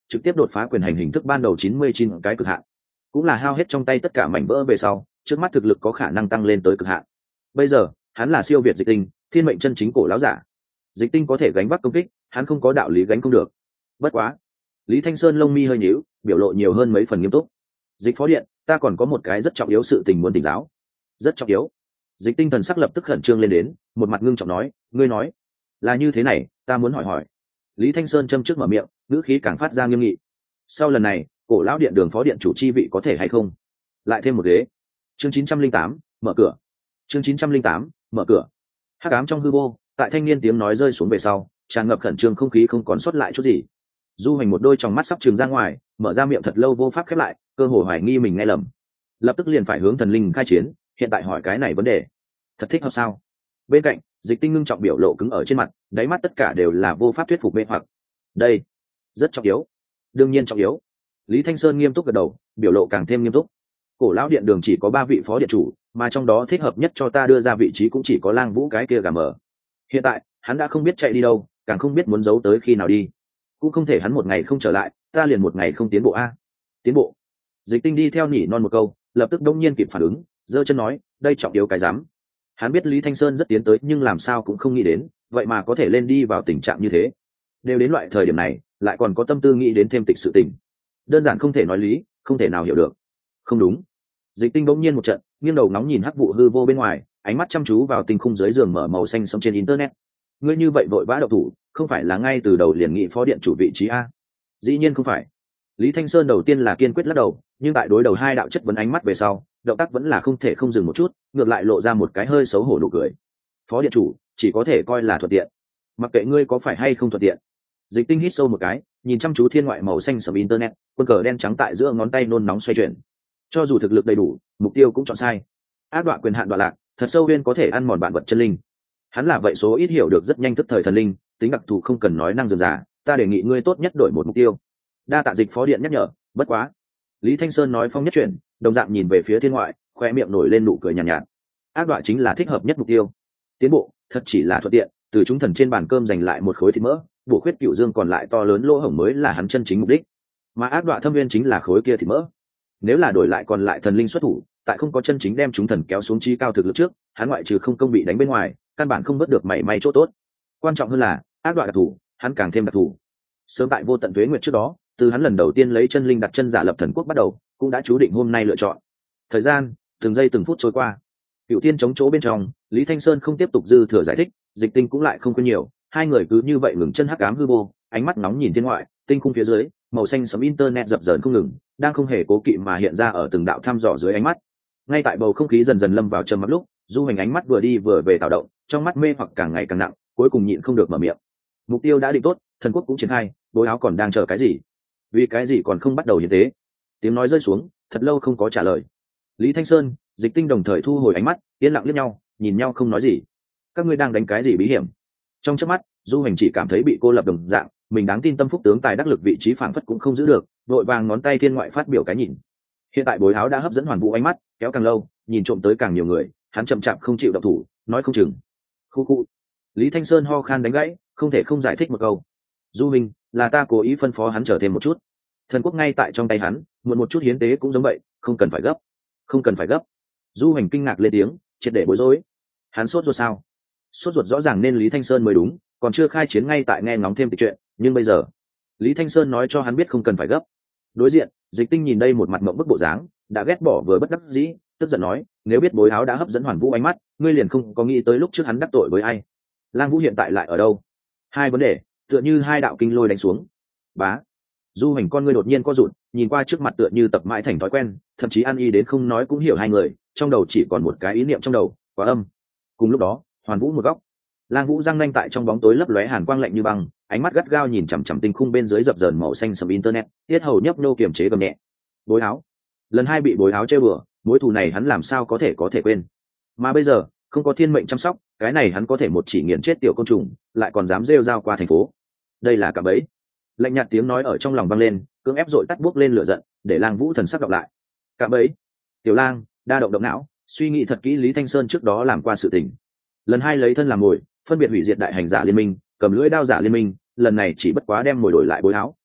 trực tiếp đột phá quyền hành hình thức ban đầu 99 cái cực hạn, cũng là hao hết trong tay tất cả mảnh vỡ về sau, trước mắt thực lực có khả năng tăng lên tới cực hạn. Bây giờ hắn là siêu việt Dịch Tinh, thiên mệnh chân chính cổ lão giả. Dịch Tinh có thể gánh vác công kích, hắn không có đạo lý gánh không được. Bất quá, Lý Thanh Sơn lông mi hơi nhíu, biểu lộ nhiều hơn mấy phần nghiêm túc. Dịch phó điện, ta còn có một cái rất trọng yếu sự tình muốn tỉnh giáo. Rất trọng yếu. Dịch Tinh thần sắc lập tức khẩn trương lên đến, một mặt ngưng trọng nói, ngươi nói là như thế này, ta muốn hỏi. Lý Thanh Sơn châm trước mở miệng, ngữ khí càng phát ra nghiêm nghị. Sau lần này, cổ lão điện đường phó điện chủ chi vị có thể hay không lại thêm một ghế. Chương 908, mở cửa. Chương 908, mở cửa. Hắc ám trong hư vô, tại thanh niên tiếng nói rơi xuống về sau, tràn ngập khẩn trương không khí không còn sót lại chút gì. Du Hành một đôi tròng mắt sắp trừng ra ngoài, mở ra miệng thật lâu vô pháp khép lại, cơ hồ hoài nghi mình nghe lầm. Lập tức liền phải hướng thần linh khai chiến, hiện tại hỏi cái này vấn đề, thật thích hợp sao? Bên cạnh, Dịch Tinh ngưng trọng biểu lộ cứng ở trên mặt, đáy mắt tất cả đều là vô pháp thuyết phục mê hoặc. Đây, rất trọng yếu. Đương nhiên trọng yếu. Lý Thanh Sơn nghiêm túc gật đầu, biểu lộ càng thêm nghiêm túc. Cổ lão điện đường chỉ có 3 vị phó điện chủ, mà trong đó thích hợp nhất cho ta đưa ra vị trí cũng chỉ có Lang Vũ cái kia gà mờ. Hiện tại, hắn đã không biết chạy đi đâu, càng không biết muốn giấu tới khi nào đi. Cũng không thể hắn một ngày không trở lại, ta liền một ngày không tiến bộ a. Tiến bộ? Dịch Tinh đi theo nhỉ non một câu, lập tức đông nhiên kịp phản ứng, giơ chân nói, đây trọng yếu cái dám. Hắn biết Lý Thanh Sơn rất tiến tới nhưng làm sao cũng không nghĩ đến, vậy mà có thể lên đi vào tình trạng như thế. Đều đến loại thời điểm này, lại còn có tâm tư nghĩ đến thêm tịch sự tình. Đơn giản không thể nói lý, không thể nào hiểu được. Không đúng. Dịch Tinh bỗng nhiên một trận, nghiêng đầu nóng nhìn hắc vụ hư vô bên ngoài, ánh mắt chăm chú vào tinh khung dưới giường mở màu xanh sẫm trên internet. Ngươi như vậy vội vã động thủ, không phải là ngay từ đầu liền nghị phó điện chủ vị trí a? Dĩ nhiên không phải. Lý Thanh Sơn đầu tiên là kiên quyết lắc đầu, nhưng tại đối đầu hai đạo chất vấn ánh mắt về sau, động tác vẫn là không thể không dừng một chút, ngược lại lộ ra một cái hơi xấu hổ nụ cười. Phó điện chủ chỉ có thể coi là thuận tiện, mặc kệ ngươi có phải hay không thuận tiện. Dịch Tinh hít sâu một cái, nhìn chăm chú thiên ngoại màu xanh sẫm internet, quân cờ đen trắng tại giữa ngón tay nôn nóng xoay chuyển. Cho dù thực lực đầy đủ, mục tiêu cũng chọn sai. Ác đoạn quyền hạn đoạn lạc, thật sâu viên có thể ăn mòn bản vật chân linh. Hắn là vậy số ít hiểu được rất nhanh tức thời thần linh, tính đặc thù không cần nói năng dườm giả, ta đề nghị ngươi tốt nhất đổi một mục tiêu. Đa tạ Dịch phó điện nhắc nhở, bất quá. Lý Thanh Sơn nói phong nhất chuyển, đồng dạng nhìn về phía thiên ngoại, khoe miệng nổi lên nụ cười nhàn nhạt. Ác đoạn chính là thích hợp nhất mục tiêu. Tiến bộ, thật chỉ là thuận tiện, từ chúng thần trên bàn cơm giành lại một khối thịt mỡ, bổ khuyết cựu dương còn lại to lớn lỗ hổng mới là hắn chân chính mục đích. Mà ác đoạn thâm viên chính là khối kia thịt mỡ. Nếu là đổi lại còn lại thần linh xuất thủ, tại không có chân chính đem chúng thần kéo xuống chi cao thực lực trước, hắn ngoại trừ không công bị đánh bên ngoài, căn bản không vớt được mảy may chỗ tốt. Quan trọng hơn là, ác đoạn đặc thủ, hắn càng thêm đặc thủ. Sớm tại vô tận tuế nguyệt trước đó, từ hắn lần đầu tiên lấy chân linh đặt chân giả lập thần quốc bắt đầu, cũng đã chú định hôm nay lựa chọn. Thời gian từng giây từng phút trôi qua, Cựu Thiên chống chỗ bên trong, Lý Thanh Sơn không tiếp tục dư thừa giải thích, Dịch Tinh cũng lại không quên nhiều, hai người cứ như vậy ngừng chân hắc ám hư vô, ánh mắt nóng nhìn thiên ngoại, tinh khung phía dưới, màu xanh sẫm internet dập dờn không ngừng, đang không hề cố kỵ mà hiện ra ở từng đạo thăm dò dưới ánh mắt. Ngay tại bầu không khí dần dần lâm vào trầm mặc lúc, Du Hành ánh mắt vừa đi vừa về tạo động, trong mắt mê hoặc càng ngày càng nặng, cuối cùng nhịn không được mở miệng. Mục tiêu đã định tốt, thần quốc cũng triển khai, Bối Áo còn đang chờ cái gì? Vì cái gì còn không bắt đầu hiến tế? Tiếng nói rơi xuống, thật lâu không có trả lời. Lý Thanh Sơn, Dịch Tinh đồng thời thu hồi ánh mắt, yên lặng liếc nhau, nhìn nhau không nói gì. Các ngươi đang đánh cái gì bí hiểm? Trong chớp mắt, Du Hành chỉ cảm thấy bị cô lập đồng dạng, mình đáng tin tâm phúc tướng tài đắc lực vị trí phảng phất cũng không giữ được, vội vàng ngón tay thiên ngoại phát biểu cái nhìn. Hiện tại Bối Áo đã hấp dẫn Hoàn Vũ ánh mắt, kéo càng lâu, nhìn trộm tới càng nhiều người, hắn chậm chạp không chịu động thủ, nói không chừng. Khu khu. Lý Thanh Sơn ho khan đánh gãy, không thể không giải thích một câu. Du Minh, là ta cố ý phân phó hắn chờ thêm một chút. Thần quốc ngay tại trong tay hắn, muộn một chút hiến tế cũng giống vậy, không cần phải gấp. Không cần phải gấp. Du Hành kinh ngạc lên tiếng, triệt để bối rối. Hắn sốt ruột sao? Sốt ruột rõ ràng nên Lý Thanh Sơn mới đúng, còn chưa khai chiến ngay tại nghe ngóng thêm tịch chuyện, nhưng bây giờ, Lý Thanh Sơn nói cho hắn biết không cần phải gấp. Đối diện, Dịch Tinh nhìn đây một mặt mộng bức bộ dáng, đã ghét bỏ vừa bất đắc dĩ, tức giận nói, nếu biết Bối Áo đã hấp dẫn Hoàn Vũ ánh mắt, ngươi liền không có nghĩ tới lúc trước hắn đắc tội với ai. Lang Vũ hiện tại lại ở đâu? Hai vấn đề, tựa như hai đạo kinh lôi đánh xuống. Bá. Du Hành con ngươi đột nhiên co rụt, nhìn qua trước mặt tựa như tập mãi thành thói quen, thậm chí ăn y đến không nói cũng hiểu hai người, trong đầu chỉ còn một cái ý niệm trong đầu, quá âm. Cùng lúc đó, Hoàn Vũ một góc, Lang Vũ răng nanh tại trong bóng tối lấp lóe hàn quang lạnh như băng, ánh mắt gắt gao nhìn chằm chằm tinh khung bên dưới dập dờn màu xanh sầm internet, tiết hầu nhấp nô kiềm chế gầm nhẹ. Bối Áo, lần hai bị Bối Áo chơi bừa, mối thù này hắn làm sao có thể quên. Mà bây giờ, không có thiên mệnh chăm sóc, cái này hắn có thể một chỉ nghiền chết tiểu côn trùng, lại còn dám rêu rao qua thành phố. Đây là cả bẫy. Lạnh nhạt tiếng nói ở trong lòng vang lên, cưỡng ép dội tắt buốc lên lửa giận, để Lang Vũ thần sắc đọc lại. Cả bẫy. Tiểu Lang, đa động não, suy nghĩ thật kỹ Lý Thanh Sơn trước đó làm qua sự tình. Lần hai lấy thân làm mồi, phân biệt hủy diệt đại hành giả liên minh, cầm lưỡi đao giả liên minh, lần này chỉ bất quá đem mồi đổi lại Bối Áo,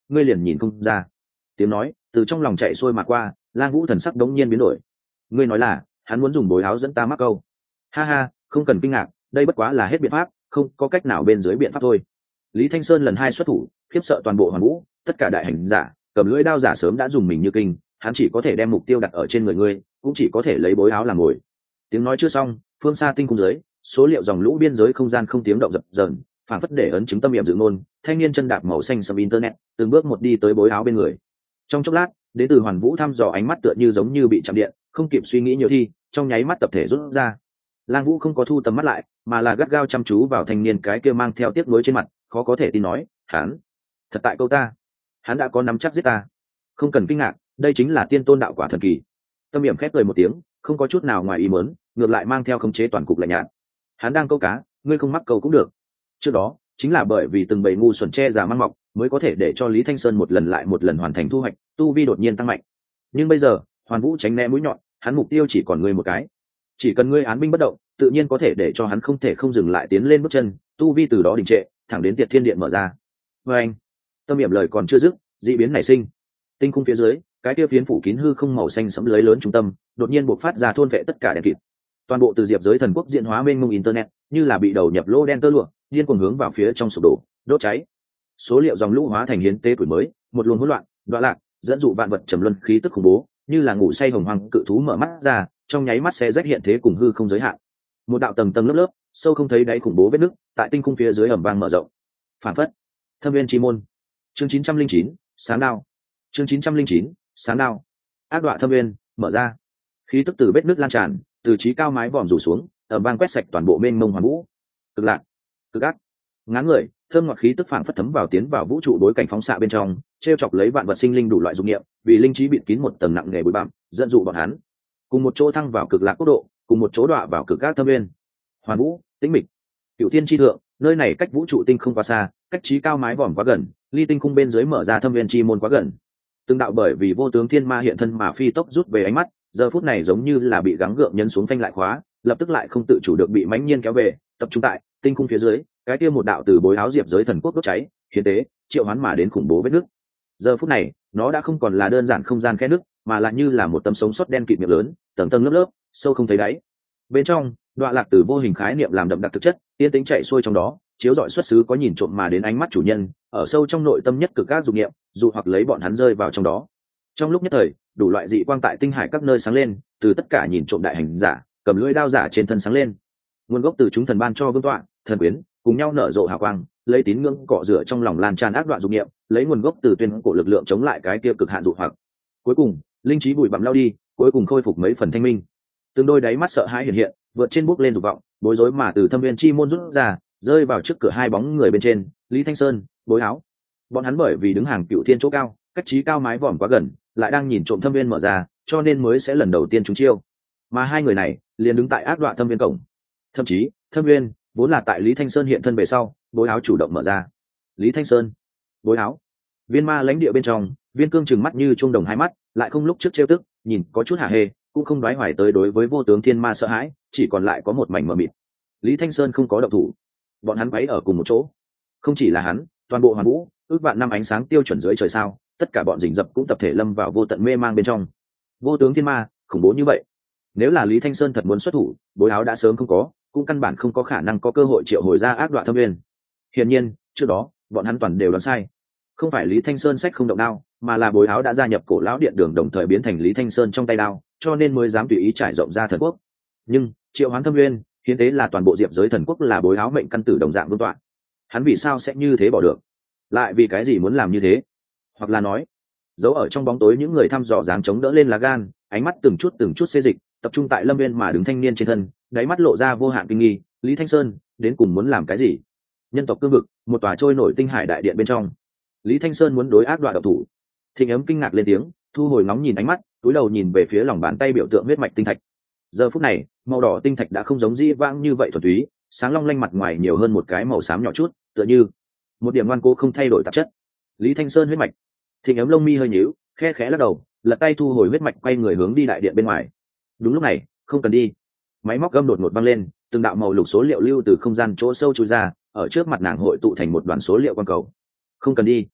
ngươi liền nhìn không ra. Tiếng nói từ trong lòng chạy xuôi mà qua, Lang Vũ thần sắc đống nhiên biến đổi. Ngươi nói là hắn muốn dùng bối áo dẫn ta mắc câu? Ha ha, không cần kinh ngạc, đây bất quá là hết biện pháp, không có cách nào bên dưới biện pháp thôi. Lý Thanh Sơn lần hai xuất thủ, khiếp sợ toàn bộ Hoàn Vũ, tất cả đại hành giả, cầm lưỡi đao giả sớm đã dùng mình như kinh, hắn chỉ có thể đem mục tiêu đặt ở trên người ngươi, cũng chỉ có thể lấy bối áo làm mồi. Tiếng nói chưa xong, phương xa tinh cung dưới, số liệu dòng lũ biên giới không gian không tiếng động dập dờn, phản phất để ấn chứng tâm niệm dự ngôn, thanh niên chân đạp màu xanh sầm internet, từng bước một đi tới bối áo bên người. Trong chốc lát, đến từ Hoàn Vũ thăm dò ánh mắt tựa như giống như bị chạm điện, không kịp suy nghĩ nhiều thi, trong nháy mắt tập thể rút ra. Lang Vũ không có thu tầm mắt lại, mà là gắt gao chăm chú vào thanh niên cái kia mang theo tiếc nuối trên mặt, khó có thể tin nói, hắn thật tại câu ta, hắn đã có nắm chắc giết ta. Không cần kinh ngạc, đây chính là tiên tôn đạo quả thần kỳ. Tâm Niệm khép cười một tiếng, không có chút nào ngoài ý muốn, ngược lại mang theo khống chế toàn cục lạnh nhạt. Hắn đang câu cá, ngươi không mắc câu cũng được. Trước đó chính là bởi vì từng bầy ngu xuẩn che giả mang mọc, mới có thể để cho Lý Thanh Sơn một lần lại một lần hoàn thành thu hoạch, tu vi đột nhiên tăng mạnh. Nhưng bây giờ, Hoàn Vũ tránh né mũi nhọn, hắn mục tiêu chỉ còn ngươi một cái. Chỉ cần ngươi án binh bất động, tự nhiên có thể để cho hắn không thể không dừng lại tiến lên bước chân, tu vi từ đó đình trệ, thẳng đến Tiệt Thiên Điện mở ra. Và anh, Tâm Niệm lời còn chưa dứt, dị biến nảy sinh. Tinh cung phía dưới, cái kia phiến phủ kín hư không màu xanh sẫm lưới lớn trung tâm, đột nhiên bộc phát ra thôn vệ tất cả đèn kịt. Toàn bộ từ diệp giới thần quốc diễn hóa mênh mông internet, như là bị đầu nhập lô đen tơ lụa, điên cuồng hướng vào phía trong sụp đổ, đốt cháy. Số liệu dòng lũ hóa thành hiến tế tuổi mới, một luồng hỗn loạn, đọa lạc, dẫn dụ vạn vật trầm luân khí tức khủng bố, như là ngủ say hồng hoàng cự thú mở mắt ra, trong nháy mắt sẽ rách hiện thế cùng hư không giới hạn. Một đạo tầng tầng lớp lớp, sâu không thấy đáy khủng bố vết nứt, tại tinh cung phía dưới ầm vang mở rộng. Phản phất, Thâm Viên Chi môn. Chương 909, sáng đao. Chương 909, sáng đao. Ác đọa thâm viên mở ra, khí tức từ vết nứt lan tràn, từ trí cao mái vòm rủ xuống, ầm vang quét sạch toàn bộ mênh mông Hoàn Vũ. Cực lạc, cực ác, ngán người, thơm ngọt khí tức phảng phất thấm vào tiến vào vũ trụ đối cảnh phóng xạ bên trong, trêu chọc lấy vạn vật sinh linh đủ loại dụng nghiệm, vì linh trí bịt kín một tầng nặng nề bụi bặm, dẫn dụ bọn hắn cùng một chỗ thăng vào cực lạc quốc độ, cùng một chỗ đọa vào cực ác thâm viên. Hoàn Vũ, tĩnh mịch, cửu thiên chi thượng, nơi này cách vũ trụ tinh không quá xa, cách trí cao mái vòm quá gần, ly tinh khung bên dưới mở ra thâm viên chi môn quá gần. Từng đạo bởi vì vô tướng thiên ma hiện thân mà phi tốc rút về ánh mắt, giờ phút này giống như là bị gắng gượng nhấn xuống phanh lại khóa, lập tức lại không tự chủ được bị mãnh nhiên kéo về, tập trung tại tinh khung phía dưới, cái kia một đạo từ bối áo diệp giới thần quốc đốt cháy, hiến tế, triệu hoán mà đến khủng bố vết nứt. Giờ phút này, nó đã không còn là đơn giản không gian khe nứt, mà là như là một tấm sống sót đen kịt miệng lớn, tầng tầng lớp lớp, sâu không thấy đáy. Bên trong, đoạn lạc từ vô hình khái niệm làm đậm đặc thực chất, tiên tính chạy xuôi trong đó, chiếu rọi xuất xứ có nhìn trộm mà đến ánh mắt chủ nhân, ở sâu trong nội tâm nhất cực các dục niệm, dù hoặc lấy bọn hắn rơi vào trong đó. Trong lúc nhất thời, đủ loại dị quang tại tinh hải các nơi sáng lên, từ tất cả nhìn trộm đại hành giả, cầm lưỡi đao giả trên thân sáng lên. Nguồn gốc từ chúng thần ban cho vương tọa, thần quyến, cùng nhau nở rộ hào quang, lấy tín ngưỡng cọ rửa trong lòng lan tràn ác đoạn dục niệm, lấy nguồn gốc từ tuyên cổ lực lượng chống lại cái kia cực hạn dụ hoặc. Cuối cùng, linh trí bụi bặm lao đi, cuối cùng khôi phục mấy phần thanh minh. Từng đôi đáy mắt sợ hãi hiện hiện, vượt trên bước lên dục vọng, bối rối mà từ thâm viên chi môn rút ra, rơi vào trước cửa hai bóng người bên trên, Lý Thanh Sơn, Bối Áo. Bọn hắn bởi vì đứng hàng cựu thiên chỗ cao, cách trí cao mái vòm quá gần, lại đang nhìn trộm thâm viên mở ra, cho nên mới sẽ lần đầu tiên trúng chiêu. Mà hai người này liền đứng tại ác đoạn thâm viên cổng. Thậm chí, thâm viên vốn là tại Lý Thanh Sơn hiện thân về sau, Bối Áo chủ động mở ra. Lý Thanh Sơn, Bối Áo. Viên ma lãnh địa bên trong, Viên Cương trừng mắt như chuông đồng hai mắt, lại không lúc trước trêu tức, nhìn có chút hả hê, cũng không đoái hoài tới đối với vô tướng thiên ma sợ hãi, chỉ còn lại có một mảnh mờ mịt. Lý Thanh Sơn không có động thủ, bọn hắn quấy ở cùng một chỗ. Không chỉ là hắn, toàn bộ Hoàn Vũ, ước vạn năm ánh sáng tiêu chuẩn dưới trời sao, tất cả bọn rình rập cũng tập thể lâm vào vô tận mê mang bên trong. Vô tướng thiên ma khủng bố như vậy, nếu là Lý Thanh Sơn thật muốn xuất thủ, Bối Áo đã sớm không có, cũng căn bản không có khả năng có cơ hội triệu hồi ra ác đoạn thâm viên. Hiển nhiên, trước đó bọn hắn toàn đều đoán sai. Không phải Lý Thanh Sơn sách không động đao, mà là Bối Áo đã gia nhập cổ lão điện đường, đồng thời biến thành Lý Thanh Sơn trong tay đao, cho nên mới dám tùy ý trải rộng ra thần quốc. Nhưng triệu hoán thâm viên, hiến tế là toàn bộ diệp giới thần quốc, là Bối Áo mệnh căn tử đồng dạng vương tọa. Hắn vì sao sẽ như thế bỏ được? Lại vì cái gì muốn làm như thế? Hoặc là nói, giấu ở trong bóng tối những người thăm dò dáng chống đỡ lên lá gan, ánh mắt từng chút xê dịch, tập trung tại Lâm Viên mà đứng thanh niên trên thân, đáy mắt lộ ra vô hạn kinh nghi. Lý Thanh Sơn đến cùng muốn làm cái gì? Nhân tộc cương vực, một tòa trôi nổi tinh hải đại điện bên trong, Lý Thanh Sơn muốn đối ác đoạn độc thủ. Thịnh Ấm kinh ngạc lên tiếng, thu hồi ngóng nhìn ánh mắt, cúi đầu nhìn về phía lòng bàn tay biểu tượng huyết mạch tinh thạch. Giờ phút này, màu đỏ tinh thạch đã không giống dĩ vãng như vậy thuần túy, sáng long lanh, mặt ngoài nhiều hơn một cái màu xám nhỏ chút, tựa như một điểm ngoan cố không thay đổi tạp chất. Lý Thanh Sơn huyết mạch. Thịnh Ấm lông mi hơi nhíu, khe khẽ lắc đầu, lật tay thu hồi huyết mạch, quay người hướng đi đại điện bên ngoài. Đúng lúc này, không cần đi. Máy móc gầm đột ngột vang lên, từng đạo màu lục số liệu lưu từ không gian chỗ sâu chui ra, ở trước mặt nàng hội tụ thành một đoàn số liệu quang cầu. Không cần đi.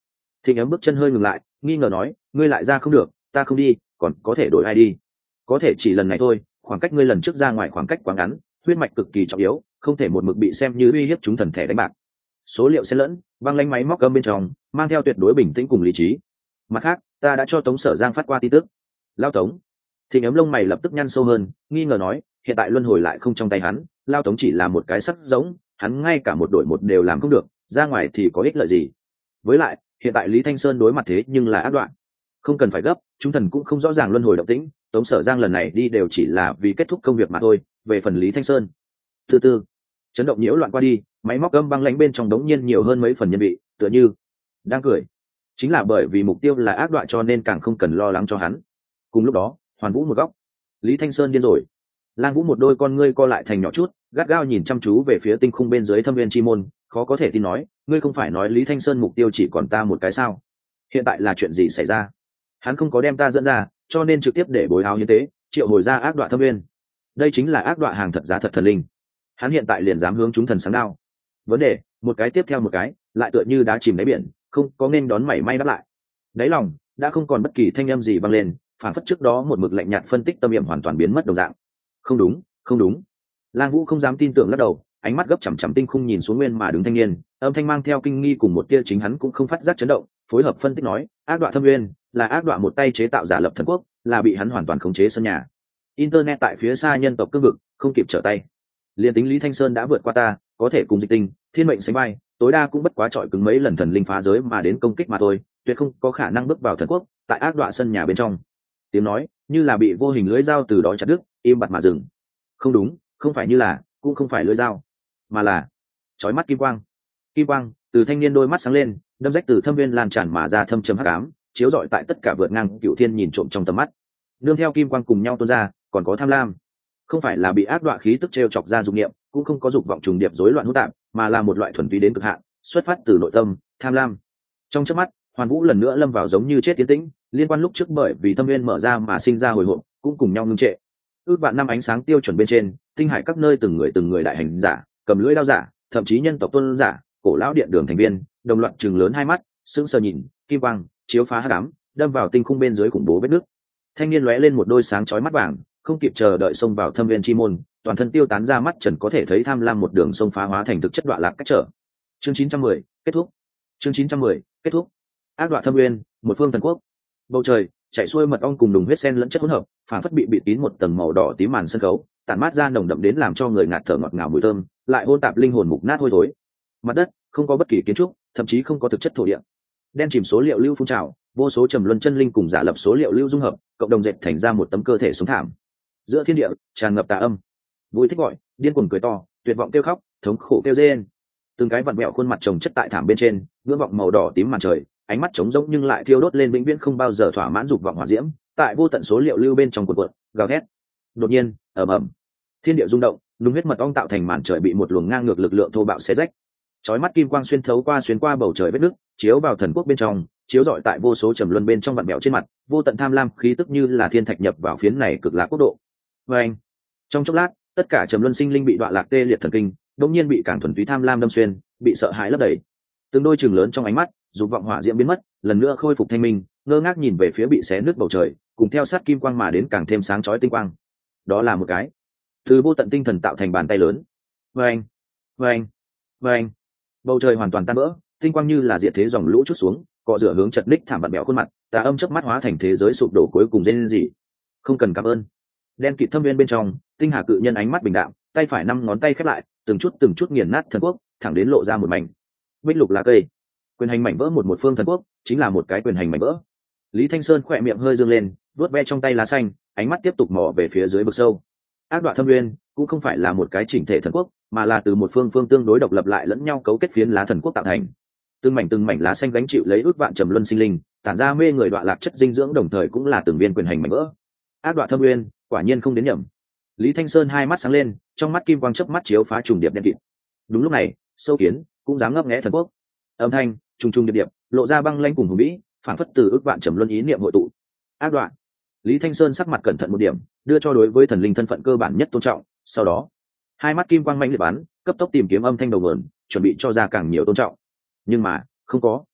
Thịnh ấm bước chân hơi ngừng lại, nghi ngờ nói, ngươi lại ra không được, ta không đi, còn có thể đổi ai đi? Có thể chỉ lần này thôi, khoảng cách ngươi lần trước ra ngoài khoảng cách quá ngắn, huyết mạch cực kỳ trọng yếu, không thể một mực bị xem như uy hiếp chúng thần thẻ đánh bạc. Số liệu xen lẫn, băng lanh máy móc âm bên trong mang theo tuyệt đối bình tĩnh cùng lý trí. Mặt khác, ta đã cho Tống Sở Giang phát qua tin tức. Lao Tống. Thịnh ấm lông mày lập tức nhăn sâu hơn, nghi ngờ nói, hiện tại luân hồi lại không trong tay hắn, Lao Tống chỉ là một cái sắc giống, hắn ngay cả một đội một đều làm không được, ra ngoài thì có ích lợi gì? Với lại, hiện tại Lý Thanh Sơn đối mặt thế nhưng là ác đoạn, không cần phải gấp, chúng thần cũng không rõ ràng luân hồi động tĩnh, Tống Sở Giang lần này đi đều chỉ là vì kết thúc công việc mà thôi. Về phần Lý Thanh Sơn, từ từ, chấn động nhiễu loạn qua đi, máy móc âm băng lãnh bên trong đống nhiên nhiều hơn mấy phần nhân vị, tựa như đang cười. Chính là bởi vì mục tiêu là ác đoạn cho nên càng không cần lo lắng cho hắn. Cùng lúc đó, Hoàn Vũ một góc, Lý Thanh Sơn điên rồi. Lang Vũ một đôi con ngươi co lại thành nhỏ chút, gắt gao nhìn chăm chú về phía tinh khung bên dưới Thâm Viên Chi Môn, khó có thể tin nói, ngươi không phải nói Lý Thanh Sơn mục tiêu chỉ còn ta một cái sao? Hiện tại là chuyện gì xảy ra? Hắn không có đem ta dẫn ra, cho nên trực tiếp để bồi áo như thế, triệu hồi ra ác đoạn Thâm Viên. Đây chính là ác đoạn hàng thật giá thật thần linh. Hắn hiện tại liền dám hướng chúng thần sáng đao. Vấn đề, một cái tiếp theo một cái, lại tựa như đá chìm đáy biển, không có nên đón mảy may đáp lại. Đáy lòng đã không còn bất kỳ thanh âm gì vang lên, phản phất trước đó một mực lạnh nhạt phân tích tâm niệm hoàn toàn biến mất đồng dạng. Không đúng, không đúng. Lang Vũ không dám tin tưởng lắc đầu, ánh mắt gấp chằm chằm tinh khung nhìn xuống nguyên mà đứng thanh niên, âm thanh mang theo kinh nghi cùng một tia chính hắn cũng không phát giác chấn động, phối hợp phân tích nói, ác đoạn Thâm Nguyên là ác đoạn một tay chế tạo giả lập thần quốc, là bị hắn hoàn toàn khống chế sân nhà. Internet tại phía xa nhân tộc cương vực không kịp trở tay. Liên tính Lý Thanh Sơn đã vượt qua ta, có thể cùng dịch tinh, thiên mệnh sánh vai, tối đa cũng bất quá chọi cứng mấy lần thần linh phá giới mà đến công kích mà thôi, tuyệt không có khả năng bước vào thần quốc, tại ác đoạn sân nhà bên trong. Tiếng nói như là bị vô hình lưỡi dao từ đó chặt đứt, im bặt mà dừng. Không đúng, không phải như là, cũng không phải lưỡi dao, mà là chói mắt kim quang. Kim quang từ thanh niên đôi mắt sáng lên, đâm rách từ thâm viên lan tràn mà ra thâm trầm hắc ám, chiếu rọi tại tất cả vượt ngang cựu thiên nhìn trộm trong tầm mắt. Nương theo kim quang cùng nhau tuôn ra, còn có tham lam. Không phải là bị ác đoạn khí tức trêu chọc ra dục niệm, cũng không có dục vọng trùng điệp rối loạn hỗn tạp, mà là một loại thuần túy đến cực hạn, xuất phát từ nội tâm, tham lam. Trong chớp mắt, Hoàn Vũ lần nữa lâm vào giống như chết tiến tĩnh, liên quan lúc trước bởi vì thâm viên mở ra mà sinh ra hồi hộp, cũng cùng nhau ngưng trệ. Ước vạn năm ánh sáng tiêu chuẩn bên trên, tinh hải các nơi từng người đại hành giả, cầm lưỡi đao giả, thậm chí nhân tộc tôn giả, cổ lão điện đường thành viên, đồng loạt trừng lớn hai mắt, sững sờ nhìn, kim quang chiếu phá hắc ám, đâm vào tinh khung bên dưới khủng bố vết nứt. Thanh niên lóe lên một đôi sáng chói mắt vàng, không kịp chờ đợi xông vào thâm viên chi môn, toàn thân tiêu tán ra mắt trần có thể thấy tham lam một đường sông phá hóa thành thực chất đoạn lạc cách trở. Chương 910, kết thúc. Chương 910, kết thúc. Ác đoạn thâm nguyên, một phương thần quốc. Bầu trời chảy xuôi mật ong cùng đùng huyết sen lẫn chất hỗn hợp, phản phất bị bịt kín một tầng màu đỏ tím màn sân khấu, tản mát ra nồng đậm đến làm cho người ngạt thở ngọt ngào mùi thơm, lại hôn tạp linh hồn mục nát hôi thối. Mặt đất không có bất kỳ kiến trúc, thậm chí không có thực chất thổ địa. Đen chìm số liệu lưu phun trào, vô số trầm luân chân linh cùng giả lập số liệu lưu dung hợp, cộng đồng dệt thành ra một tấm cơ thể sống thảm. Giữa thiên địa tràn ngập tà âm, vui thích gọi, điên cuồng cười to, tuyệt vọng kêu khóc, thống khổ kêu rên. Từng cái vặn vẹo khuôn mặt chồng chất tại thảm bên trên, ngưỡng vọng màu đỏ tím màn trời, ánh mắt trống rỗng nhưng lại thiêu đốt lên vĩnh viễn không bao giờ thỏa mãn dục vọng hỏa diễm, tại vô tận số liệu lưu bên trong cuộn cuộn, gào thét. Đột nhiên, ầm ầm, thiên địa rung động, nung huyết mật ong tạo thành màn trời bị một luồng ngang ngược lực lượng thô bạo xé rách. Chói mắt kim quang xuyên qua bầu trời vết nước, chiếu vào thần quốc bên trong, chiếu rọi tại vô số trầm luân bên trong vặn vẹo trên mặt, vô tận tham lam khí tức như là thiên thạch nhập vào phiến này cực lạc quốc độ. Và anh, trong chốc lát, tất cả trầm luân sinh linh bị đoạn lạc tê liệt thần kinh, đột nhiên bị càng thuần túy tham lam đâm xuyên, bị sợ hãi lấp đầy. Từng đôi chừng lớn trong ánh mắt, dục vọng hỏa diễm biến mất, lần nữa khôi phục thanh minh, ngơ ngác nhìn về phía bị xé nứt bầu trời, cùng theo sát kim quang mà đến càng thêm sáng chói tinh quang. Đó là một cái từ vô tận tinh thần tạo thành bàn tay lớn. Vâng, vâng, vâng. Bầu trời hoàn toàn tan vỡ, tinh quang như là diệt thế dòng lũ chút xuống, cọ rửa hướng chật ních thảm bạt bẹo khuôn mặt, tà âm chớp mắt hóa thành thế giới sụp đổ cuối cùng dên gì. Không cần cảm ơn. Đen kịt thâm viên bên trong, tinh hà cự nhân ánh mắt bình đạm, tay phải 5 ngón tay khép lại, từng chút nghiền nát thần quốc, thẳng đến lộ ra một mảnh bích lục lá cây. Quyền hành mảnh vỡ một phương thần quốc, chính là một cái quyền hành mảnh vỡ. Lý Thanh Sơn khỏe miệng hơi dương lên, vuốt ve trong tay lá xanh, ánh mắt tiếp tục mò về phía dưới vực sâu. Ác đoạn thâm nguyên cũng không phải là một cái chỉnh thể thần quốc, mà là từ một phương tương đối độc lập lại lẫn nhau cấu kết phiến lá thần quốc tạo thành. Từng mảnh lá xanh gánh chịu lấy ước vạn trầm luân sinh linh, tản ra mê người đoạn lạc chất dinh dưỡng, đồng thời cũng là từng viên quyền hành mảnh vỡ. Ác đoạn thâm nguyên, quả nhiên không đến nhầm. Lý Thanh Sơn hai mắt sáng lên, trong mắt kim quang chớp mắt chiếu phá trùng điệp đen kịt. Đúng lúc này, sâu kiến cũng dám ngấp nghé thần quốc. Âm thanh trùng điệp lộ ra băng lãnh cùng hùng vĩ, phản phất từ ước vạn trầm luân ý niệm hội tụ. Ác đoạn. Lý Thanh Sơn sắc mặt cẩn thận một điểm, đưa cho đối với thần linh thân phận cơ bản nhất tôn trọng, sau đó hai mắt kim quang mãnh liệt bắn, cấp tốc tìm kiếm âm thanh đầu nguồn, chuẩn bị cho ra càng nhiều tôn trọng. Nhưng mà không có.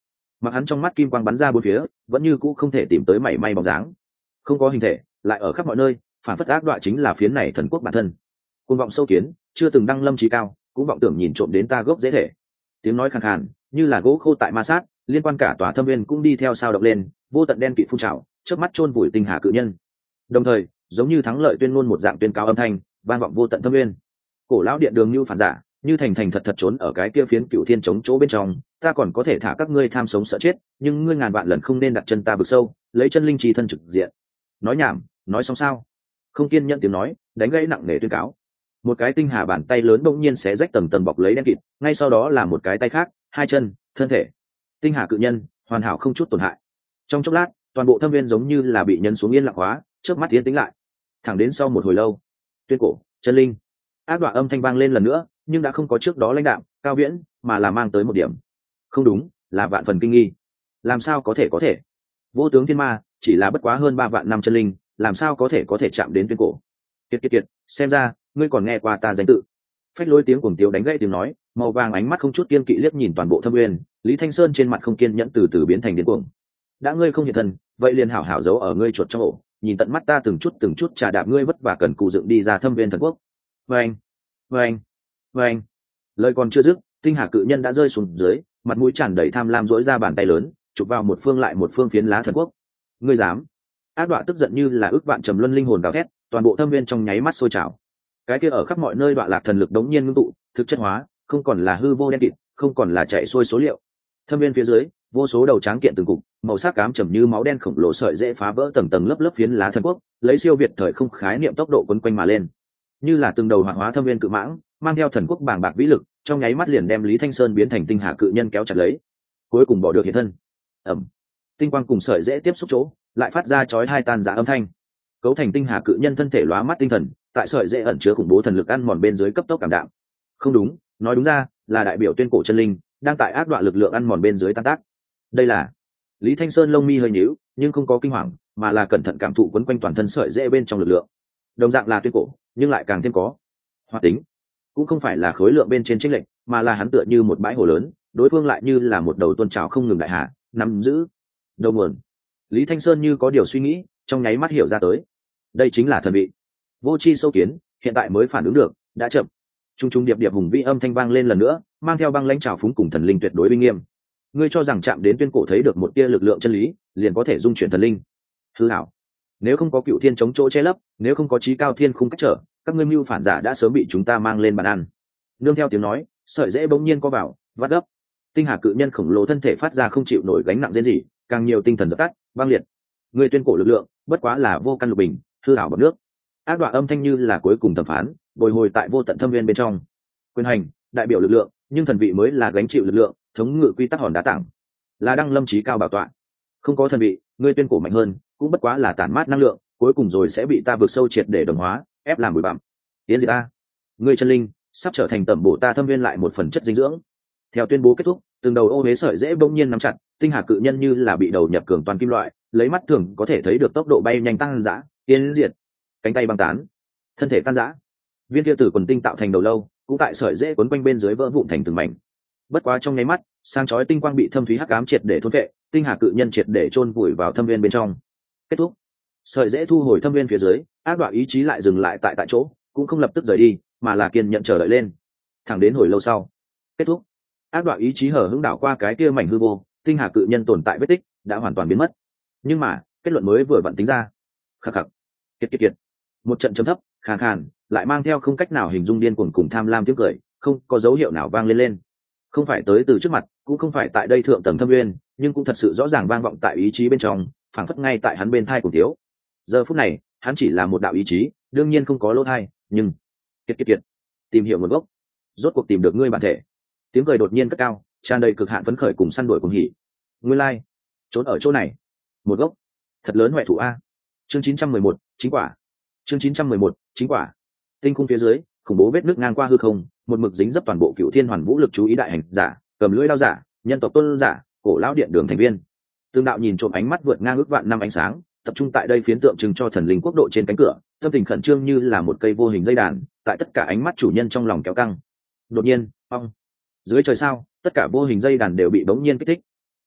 mặc hắn trong mắt kim quang bắn ra bốn phía, vẫn như cũ không thể tìm tới mảy may bóng dáng. Không có hình thể, lại ở khắp mọi nơi, phản phất ác đoạ chính là phiến này thần quốc bản thân. Cuồng vọng sâu kiến, chưa từng đăng lâm trí cao, cũng vọng tưởng nhìn trộm đến ta gốc dễ thể. Tiếng nói khàn khàn, như là gỗ khô tại ma sát, liên quan cả tòa thâm viên cũng đi theo sao động lên, vô tận đen kịt phun trào, chớp mắt chôn vùi tinh hà cự nhân. Đồng thời, giống như thắng lợi tuyên ngôn một dạng tuyên cáo âm thanh, vang vọng vô tận thâm viên. Cổ lão điện đường như phản giả, như thành thành thật thật trốn ở cái kia phiến cựu thiên chống chỗ bên trong, ta còn có thể thả các ngươi tham sống sợ chết, nhưng ngươi ngàn vạn lần không nên đặt chân ta vực sâu, lấy chân linh chi thân trực diện. Nói nhảm, nói xong sao? Không kiên nhẫn tiếng nói, đánh gãy nặng nề tuyên cáo. Một cái tinh hà bàn tay lớn bỗng nhiên xé rách tầng tầng bọc lấy đen kịt, ngay sau đó là một cái tay khác, hai chân, thân thể. Tinh hà cự nhân, hoàn hảo không chút tổn hại. Trong chốc lát, toàn bộ thâm viên giống như là bị nhấn xuống yên lặng hóa, chớp mắt tiến tĩnh lại. Thẳng đến sau một hồi lâu, tuyên cổ, chân linh. Ác đoạn âm thanh vang lên lần nữa, nhưng đã không có trước đó lãnh đạm, cao viễn, mà là mang tới một điểm. Không đúng, là vạn phần kinh nghi. Làm sao có thể? Vô tướng thiên ma, chỉ là bất quá hơn 3 vạn năm chân linh, làm sao có thể chạm đến tuyên cổ. Kiệt, xem ra ngươi còn nghe qua ta danh tự. Phách lối tiếng cuồng tiếu đánh gãy tiếng nói, màu vàng ánh mắt không chút kiên kỵ liếc nhìn toàn bộ thâm nguyên, Lý Thanh Sơn trên mặt không kiên nhẫn từ từ biến thành điên cuồng. Đã ngươi không hiện thân, vậy liền hảo hảo giấu ở ngươi chuột trong ổ, nhìn tận mắt ta từng chút trà đạp ngươi vất vả cần cù dựng đi ra thâm viên thần quốc. Vâng. Lời còn chưa dứt, tinh hà cự nhân đã rơi xuống dưới, mặt mũi tràn đầy tham lam dỗi ra bàn tay lớn, chụp vào một phương lại một phương phiến lá thần quốc. Ngươi dám? Ác đoạ tức giận như là ước vạn trầm luân linh hồn gào thét, toàn bộ thâm viên trong nháy mắt sôi trào. Cái kia ở khắp mọi nơi đoạ lạc thần lực đống nhiên ngưng tụ, thực chất hóa, không còn là hư vô đen kịt, không còn là chạy xuôi số liệu. Thâm viên phía dưới, vô số đầu tráng kiện từng cục, màu sắc cám trầm như máu đen khổng lồ sợi dễ phá vỡ tầng tầng lớp lớp phiến lá thần quốc, lấy siêu việt thời không khái niệm tốc độ quấn quanh mà lên, như là từng đầu hoạt hóa thâm viên cự mãng, mang theo thần quốc bàng bạc vĩ lực, trong nháy mắt liền đem Lý Thanh Sơn biến thành tinh hà cự nhân kéo chặt lấy, cuối cùng bỏ được hiện thân. Ẩm, tinh quang cùng sợi dễ tiếp xúc chỗ, lại phát ra chói tai tan rã âm thanh. Cấu thành tinh hà cự nhân thân thể lóa mắt tinh thần, tại sợi dễ ẩn chứa khủng bố thần lực ăn mòn bên dưới cấp tốc cảm đạm. Không đúng, nói đúng ra là đại biểu tuyên cổ chân linh đang tại ác đoạn lực lượng ăn mòn bên dưới tan tác. Đây là Lý Thanh Sơn lông mi hơi nhíu, nhưng không có kinh hoàng, mà là cẩn thận cảm thụ quấn quanh toàn thân sợi dễ bên trong lực lượng. Đồng dạng là tuyên cổ, nhưng lại càng thêm có hoạt tính, cũng không phải là khối lượng bên trên chênh lệch, mà là hắn tựa như một bãi hồ lớn, đối phương lại như là một đầu tuôn trào không ngừng đại hà, nắm giữ đầu nguồn. Lý Thanh Sơn như có điều suy nghĩ, trong nháy mắt hiểu ra tới, đây chính là thần vị. Vô chi sâu kiến, hiện tại mới phản ứng được, đã chậm. Trung trung điệp điệp hùng vĩ âm thanh vang lên lần nữa, mang theo băng lãnh trào phúng cùng thần linh tuyệt đối uy nghiêm. Ngươi cho rằng chạm đến tuyên cổ thấy được một tia lực lượng chân lý, liền có thể dung chuyển thần linh? Hư hảo. Nếu không có cựu thiên chống chỗ che lấp, nếu không có chí cao thiên khung cách trở, các ngươi mưu phản giả đã sớm bị chúng ta mang lên bàn ăn. Nương theo tiếng nói, sợi dễ bỗng nhiên co vào, vắt gấp. Tinh hà cự nhân khổng lồ thân thể phát ra không chịu nổi gánh nặng diễn gì, càng nhiều tinh thần dập tắt, băng liệt. Người tuyên cổ lực lượng, bất quá là vô căn lục bình, hư ảo bọt nước. Ác đoạn âm thanh như là cuối cùng thẩm phán, bồi hồi tại vô tận thâm viên bên trong. Quyền hành, đại biểu lực lượng, nhưng thần vị mới là gánh chịu lực lượng, thống ngự quy tắc hòn đá tảng, là đăng lâm chí cao bảo tọa. Không có thần vị, ngươi tuyên cổ mạnh hơn, cũng bất quá là tản mát năng lượng, cuối cùng rồi sẽ bị ta vượt sâu triệt để đồng hóa, ép làm bụi bặm. Tiến gì ta? Ngươi chân linh sắp trở thành tẩm bổ ta thâm viên lại một phần chất dinh dưỡng. Theo tuyên bố kết thúc, từng đầu ô huế sợi dễ bỗng nhiên nắm chặt, tinh hà cự nhân như là bị đầu nhập cường toàn kim loại, lấy mắt thường có thể thấy được tốc độ bay nhanh tăng dã, tiến diệt. Cánh tay băng tán, thân thể tan rã. Viên kia tử quần tinh tạo thành đầu lâu, cũng tại sợi dễ quấn quanh bên dưới vỡ vụn thành từng mảnh. Bất quá trong nháy mắt, sang chói tinh quang bị thâm thúy hắc ám triệt để thôn vệ, tinh hà cự nhân triệt để chôn vùi vào thâm viên bên trong. Kết thúc. Sợi dễ thu hồi thâm viên phía dưới, ác đoạn ý chí lại dừng lại tại chỗ, cũng không lập tức rời đi, mà là kiên nhận chờ đợi lên. Thẳng đến hồi lâu sau, kết thúc. Ác đoạn ý chí hở hững đảo qua cái kia mảnh hư vô, tinh hà cự nhân tồn tại vết tích đã hoàn toàn biến mất. Nhưng mà kết luận mới vừa vặn tính ra, khắc khắc, kiệt. Một trận trầm thấp, khàn khàn, lại mang theo không cách nào hình dung điên cuồng cùng tham lam tiếng cười, không có dấu hiệu nào vang lên. Không phải tới từ trước mặt, cũng không phải tại đây thượng tầng thâm nguyên, nhưng cũng thật sự rõ ràng vang vọng tại ý chí bên trong, phảng phất ngay tại hắn bên thai cùng thiếu. Giờ phút này, hắn chỉ là một đạo ý chí, đương nhiên không có lỗ thai, nhưng kiệt, tìm hiểu nguồn gốc, rốt cuộc tìm được ngươi bản thể. Tiếng cười đột nhiên cất cao, tràn đầy cực hạn phấn khởi cùng săn đuổi cùng hỉ. Nguyên lai, trốn ở chỗ này, một gốc thật lớn hoại thủ a. Chương 911, chính quả. Chương 911, chính quả. Tinh cung phía dưới, khủng bố vết nước ngang qua hư không, một mực dính dấp toàn bộ Cựu Thiên Hoàn Vũ lực chú ý đại hành giả, cầm lưỡi lao giả, nhân tộc tôn giả, cổ lão điện đường thành viên. Tương đạo nhìn trộm ánh mắt vượt ngang ước vạn năm ánh sáng, tập trung tại đây phiến tượng trưng cho thần linh quốc độ trên cánh cửa, tâm tình khẩn trương như là một cây vô hình dây đàn, tại tất cả ánh mắt chủ nhân trong lòng kéo căng. Đột nhiên, ong, dưới trời sao, tất cả vô hình dây đàn đều bị bỗng nhiên kích thích.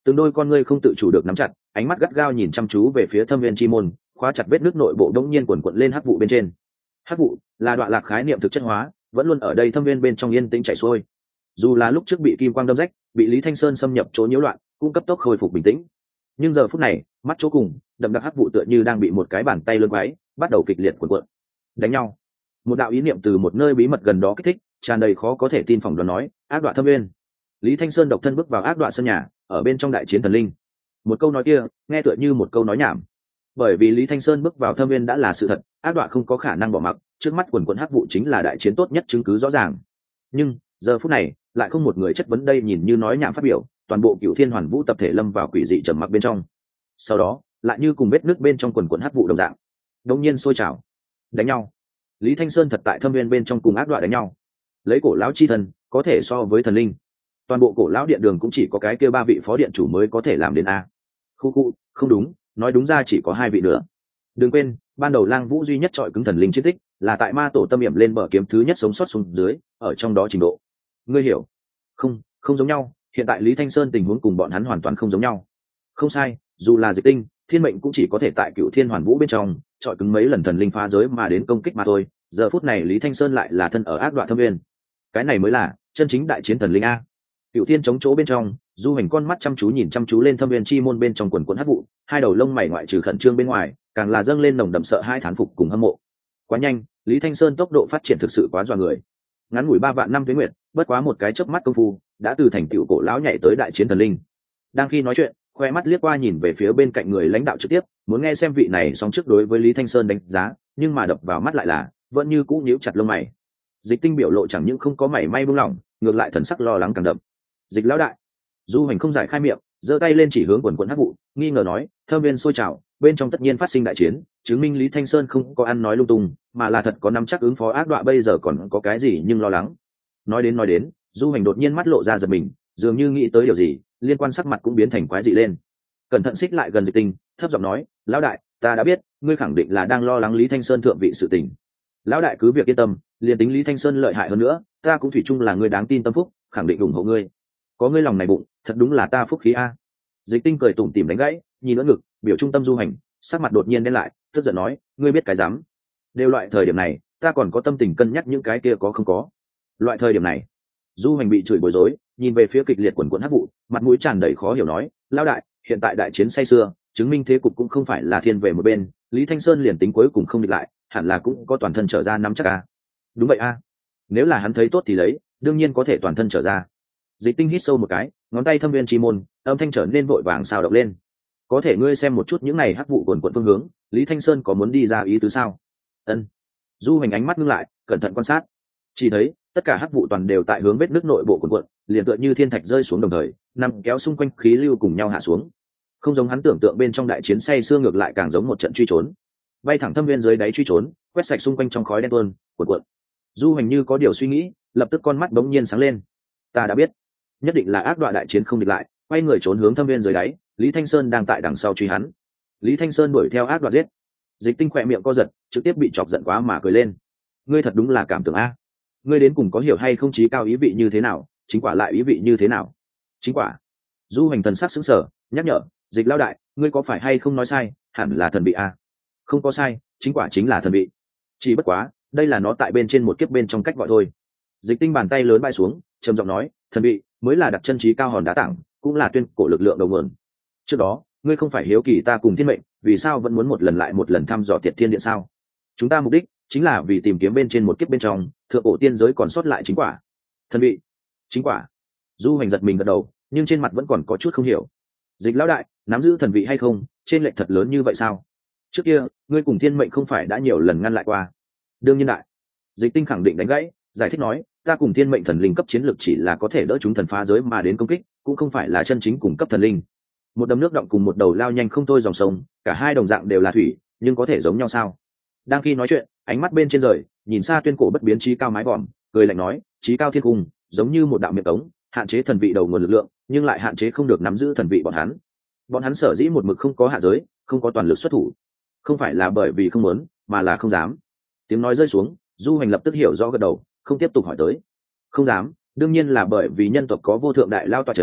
từng đôi con ngươi không tự chủ được nắm chặt, ánh mắt gắt gao nhìn chăm chú về phía thâm viên chi môn, khóa chặt vết nước nội bộ đống nhiên quần quật lên hắc vụ bên trên. Hắc vụ là đoạn lạc khái niệm thực chất hóa, vẫn luôn ở đây thâm viên bên trong yên tĩnh chảy xuôi. Dù là lúc trước bị kim quang đâm rách, bị Lý Thanh Sơn xâm nhập chỗ nhiễu loạn, cũng cấp tốc khôi phục bình tĩnh. Nhưng giờ phút này, mắt chỗ cùng, đậm đặc hắc vụ tựa như đang bị một cái bàn tay lớn quái, bắt đầu kịch liệt cuộn cuộn. Đánh nhau. Một đạo ý niệm từ một nơi bí mật gần đó kích thích, tràn đầy khó có thể tin phỏng đoán nói, ác đoạn thâm viên. Lý Thanh Sơn độc thân bước vào ác đoạn sân nhà, ở bên trong đại chiến thần linh. Một câu nói kia, nghe tựa như một câu nói nhảm. Bởi vì Lý Thanh Sơn bước vào thâm viên đã là sự thật, ác đoạn không có khả năng bỏ mặc, trước mắt quần quần hắc vụ chính là đại chiến tốt nhất chứng cứ rõ ràng. Nhưng giờ phút này lại không một người chất vấn đây, nhìn như nói nhảm phát biểu, toàn bộ Cửu Thiên Hoàn Vũ tập thể lâm vào quỷ dị trầm mặc bên trong. Sau đó lại như cùng vết nước bên trong quần quần hắc vụ đồng dạng, đột nhiên sôi trào, đánh nhau. Lý Thanh Sơn thật tại thâm viên bên trong cùng ác đoạn đánh nhau, lấy cổ lão chi thần có thể so với thần linh. Toàn bộ cổ lão điện đường cũng chỉ có cái kia 3 vị phó điện chủ mới có thể làm đến a. Khu không đúng, nói đúng ra chỉ có 2 vị nữa. Đừng quên, ban đầu Lang Vũ duy nhất chọi cứng thần linh chiến tích là tại ma tổ tâm hiểm lên bờ kiếm thứ nhất sống sót xuống dưới, ở trong đó trình độ, ngươi hiểu? Không giống nhau, hiện tại Lý Thanh Sơn tình huống cùng bọn hắn hoàn toàn không giống nhau. Không sai, dù là Dịch Tinh, Thiên Mệnh cũng chỉ có thể tại Cửu Thiên Hoàn Vũ bên trong chọi cứng mấy lần thần linh phá giới mà đến công kích mà thôi. Giờ phút này Lý Thanh Sơn lại là thân ở ác đoạn thâm viên, cái này mới là chân chính đại chiến thần linh a. Cửu Thiên chống chỗ bên trong, Du Hành con mắt chăm chú lên thâm viên chi môn bên trong quần quần hắc vụ, hai đầu lông mày ngoại trừ khẩn trương bên ngoài, càng là dâng lên nồng đậm sợ hai thán phục cùng hâm mộ. Quá nhanh, Lý Thanh Sơn tốc độ phát triển thực sự quá dọa người. Ngắn ngủi 3 vạn năm tuế nguyệt, bất quá một cái chớp mắt công phu, đã từ thành tựu cổ lão nhảy tới đại chiến thần linh. Đang khi nói chuyện, khoe mắt liếc qua nhìn về phía bên cạnh người lãnh đạo trực tiếp, muốn nghe xem vị này song trước đối với Lý Thanh Sơn đánh giá, nhưng mà đập vào mắt lại là vẫn như cũ nhíu chặt lông mày. Dịch Tinh biểu lộ chẳng những không có mảy may buông lỏng, ngược lại thần sắc lo lắng càng đậm. Dịch lão đại. Du Hành không giải khai miệng, giơ tay lên chỉ hướng quần quần hắc vụ, nghi ngờ nói, thâm viên sôi trào, bên trong tất nhiên phát sinh đại chiến, chứng minh Lý Thanh Sơn không có ăn nói lung tung, mà là thật có nắm chắc ứng phó ác đoạn, bây giờ còn có cái gì nhưng lo lắng. Nói đến, Du Hành đột nhiên mắt lộ ra giật mình, dường như nghĩ tới điều gì, liên quan sắc mặt cũng biến thành quái dị lên. Cẩn thận xích lại gần Dịch Tinh, thấp giọng nói, lão đại, ta đã biết, ngươi khẳng định là đang lo lắng Lý Thanh Sơn thượng vị sự tình. Lão đại cứ việc yên tâm, liền tính Lý Thanh Sơn lợi hại hơn nữa, ta cũng thủy chung là người đáng tin tâm phúc, khẳng định ủng hộ ngươi. Có ngươi lòng này bụng, thật đúng là ta phúc khí a. Dịch Tinh cười tủm tỉm đánh gãy, nhìn nữa ngực, biểu trung tâm Du Hành, sắc mặt đột nhiên đen lại, tức giận nói, ngươi biết cái dám? Đều loại thời điểm này, ta còn có tâm tình cân nhắc những cái kia có không có. Loại thời điểm này, Du Hành bị chửi bối rối, nhìn về phía kịch liệt quần quần hắc vụ, mặt mũi tràn đầy khó hiểu nói, lão đại, hiện tại đại chiến say sưa, chứng minh thế cục cũng không phải là thiên về một bên, Lý Thanh Sơn liền tính cuối cùng không địch lại, hẳn là cũng có toàn thân trở ra nắm chắc a. Đúng vậy a. Nếu là hắn thấy tốt thì lấy, đương nhiên có thể toàn thân trở ra. Dịch Tinh hít sâu một cái, ngón tay thâm viên chi môn, âm thanh trở nên vội vàng xào động lên. Có thể ngươi xem một chút những này hắc vụ quần quần phương hướng, Lý Thanh Sơn có muốn đi ra ý tứ sao? Ân. Du Hành ánh mắt ngưng lại, cẩn thận quan sát, chỉ thấy tất cả hắc vụ toàn đều tại hướng vết nước nội bộ quần quần, liền tựa như thiên thạch rơi xuống đồng thời, nằm kéo xung quanh khí lưu cùng nhau hạ xuống. Không giống hắn tưởng tượng bên trong đại chiến say sưa, ngược lại càng giống một trận truy trốn, bay thẳng thâm viên dưới đáy truy trốn, quét sạch xung quanh trong khói đen tuôn cuộn cuộn. Du Hành như có điều suy nghĩ, lập tức con mắt bỗng nhiên sáng lên. Ta đã biết, nhất định là ác đoạn đại chiến không địch lại, quay người trốn hướng thâm viên dưới đáy. Lý Thanh Sơn đang tại đằng sau truy hắn. Lý Thanh Sơn đuổi theo ác đoạn giết. Dịch Tinh khỏe miệng co giật, trực tiếp bị chọc giận quá mà cười lên. Ngươi thật đúng là cảm tưởng a. Ngươi đến cùng có hiểu hay không chí cao ý vị như thế nào, chính quả lại ý vị như thế nào? Chính quả. Du Hành thần sắc sững sờ, nhắc nhở, Dịch lão đại, ngươi có phải hay không nói sai, hẳn là thần vị a. Không có sai, chính quả chính là thần vị. Chỉ bất quá, đây là nó tại bên trên một kiếp bên trong cách gọi thôi. Dịch Tinh bàn tay lớn bay xuống, trầm giọng nói, thần vị mới là đặt chân trí cao hòn đá tảng, cũng là tuyên cổ lực lượng đầu nguồn. Trước đó, ngươi không phải hiếu kỳ ta cùng thiên mệnh, vì sao vẫn muốn một lần lại một lần thăm dò Tiệt Thiên Điện sao? Chúng ta mục đích chính là vì tìm kiếm bên trên một kiếp bên trong thượng cổ tiên giới còn sót lại chính quả. Thần vị, chính quả. Du Hành giật mình gật đầu, nhưng trên mặt vẫn còn có chút không hiểu. Dịch lão đại, nắm giữ thần vị hay không, trên lệch thật lớn như vậy sao? Trước kia, ngươi cùng thiên mệnh không phải đã nhiều lần ngăn lại qua? Đương nhiên đại. Dịch Tinh khẳng định đánh gãy, giải thích nói, ta cùng thiên mệnh thần linh cấp chiến lược chỉ là có thể đỡ chúng thần phá giới mà đến công kích, cũng không phải là chân chính cùng cấp thần linh. Một đầm nước động cùng một đầu lao nhanh không thôi dòng sông, cả hai đồng dạng đều là thủy, nhưng có thể giống nhau sao? Đang khi nói chuyện, ánh mắt bên trên rời, nhìn xa tuyên cổ bất biến trí cao mái vòm, cười lạnh nói, trí cao thiên cung, giống như một đạo miệng cống, hạn chế thần vị đầu nguồn lực lượng, nhưng lại hạn chế không được nắm giữ thần vị bọn hắn. Bọn hắn sở dĩ một mực không có hạ giới, không có toàn lực xuất thủ, không phải là bởi vì không muốn, mà là không dám. Tiếng nói rơi xuống, Du Hành lập tức hiểu rõ, gật đầu, không tiếp tục hỏi tới. Không dám, đương nhiên là bởi vì nhân tộc có vô thượng đại lao tọa chấn,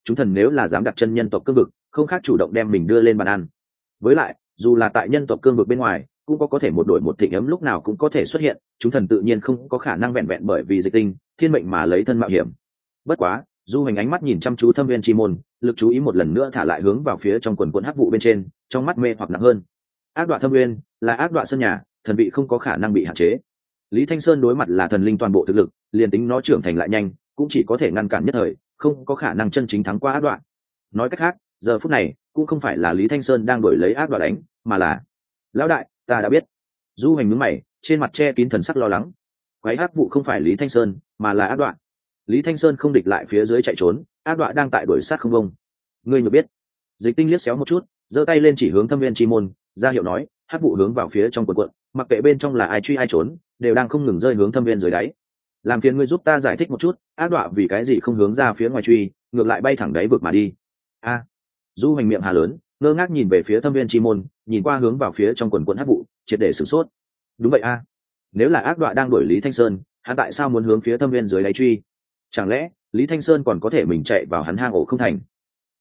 chúng thần nếu là dám đặt chân nhân tộc cương vực không khác chủ động đem mình đưa lên bàn ăn. Với lại dù là tại nhân tộc cương vực bên ngoài cũng có thể một đội một thịnh ấm lúc nào cũng có thể xuất hiện, chúng thần tự nhiên không có khả năng vẹn vẹn bởi vì dịch tinh thiên mệnh mà lấy thân mạo hiểm. Bất quá du hành ánh mắt nhìn chăm chú thâm viên chi môn, lực chú ý một lần nữa thả lại hướng vào phía trong quần quần hắc vụ bên trên, trong mắt mê hoặc nặng hơn. Ác đoạn thâm viên là ác đoạn sân nhà, thần vị không có khả năng bị hạn chế. Lý Thanh Sơn đối mặt là thần linh toàn bộ thực lực, liền tính nó trưởng thành lại nhanh cũng chỉ có thể ngăn cản nhất thời, không có khả năng chân chính thắng qua ác đoạn. Nói cách khác, giờ phút này cũng không phải là Lý Thanh Sơn đang đổi lấy ác đoạn đánh, mà là lão đại, ta đã biết. Du hành nhướng mày, trên mặt che kín thần sắc lo lắng. Quái ác vụ không phải Lý Thanh Sơn mà là ác đoạn. Lý Thanh Sơn không địch lại phía dưới chạy trốn, ác đoạn đang tại đuổi sát không bông. Ngươi nhược biết. Dịch tinh liếc xéo một chút, giơ tay lên chỉ hướng thâm viên chi môn, ra hiệu nói ác vụ hướng vào phía trong quần quận, mặc kệ bên trong là ai truy ai trốn đều đang không ngừng rơi hướng thâm viên dưới đáy. Làm phiền ngươi giúp ta giải thích một chút, ác đoạn vì cái gì không hướng ra phía ngoài truy, ngược lại bay thẳng đáy vực mà đi. A. Du hành miệng hà lớn, ngơ ngác nhìn về phía thâm viên chi môn, nhìn qua hướng vào phía trong quần quần hắc vụ, triệt để sửng sốt. Đúng vậy a. Nếu là ác đoạn đang đuổi Lý Thanh Sơn, hắn tại sao muốn hướng phía thâm viên dưới đáy truy? Chẳng lẽ Lý Thanh Sơn còn có thể mình chạy vào hắn hang ổ không thành?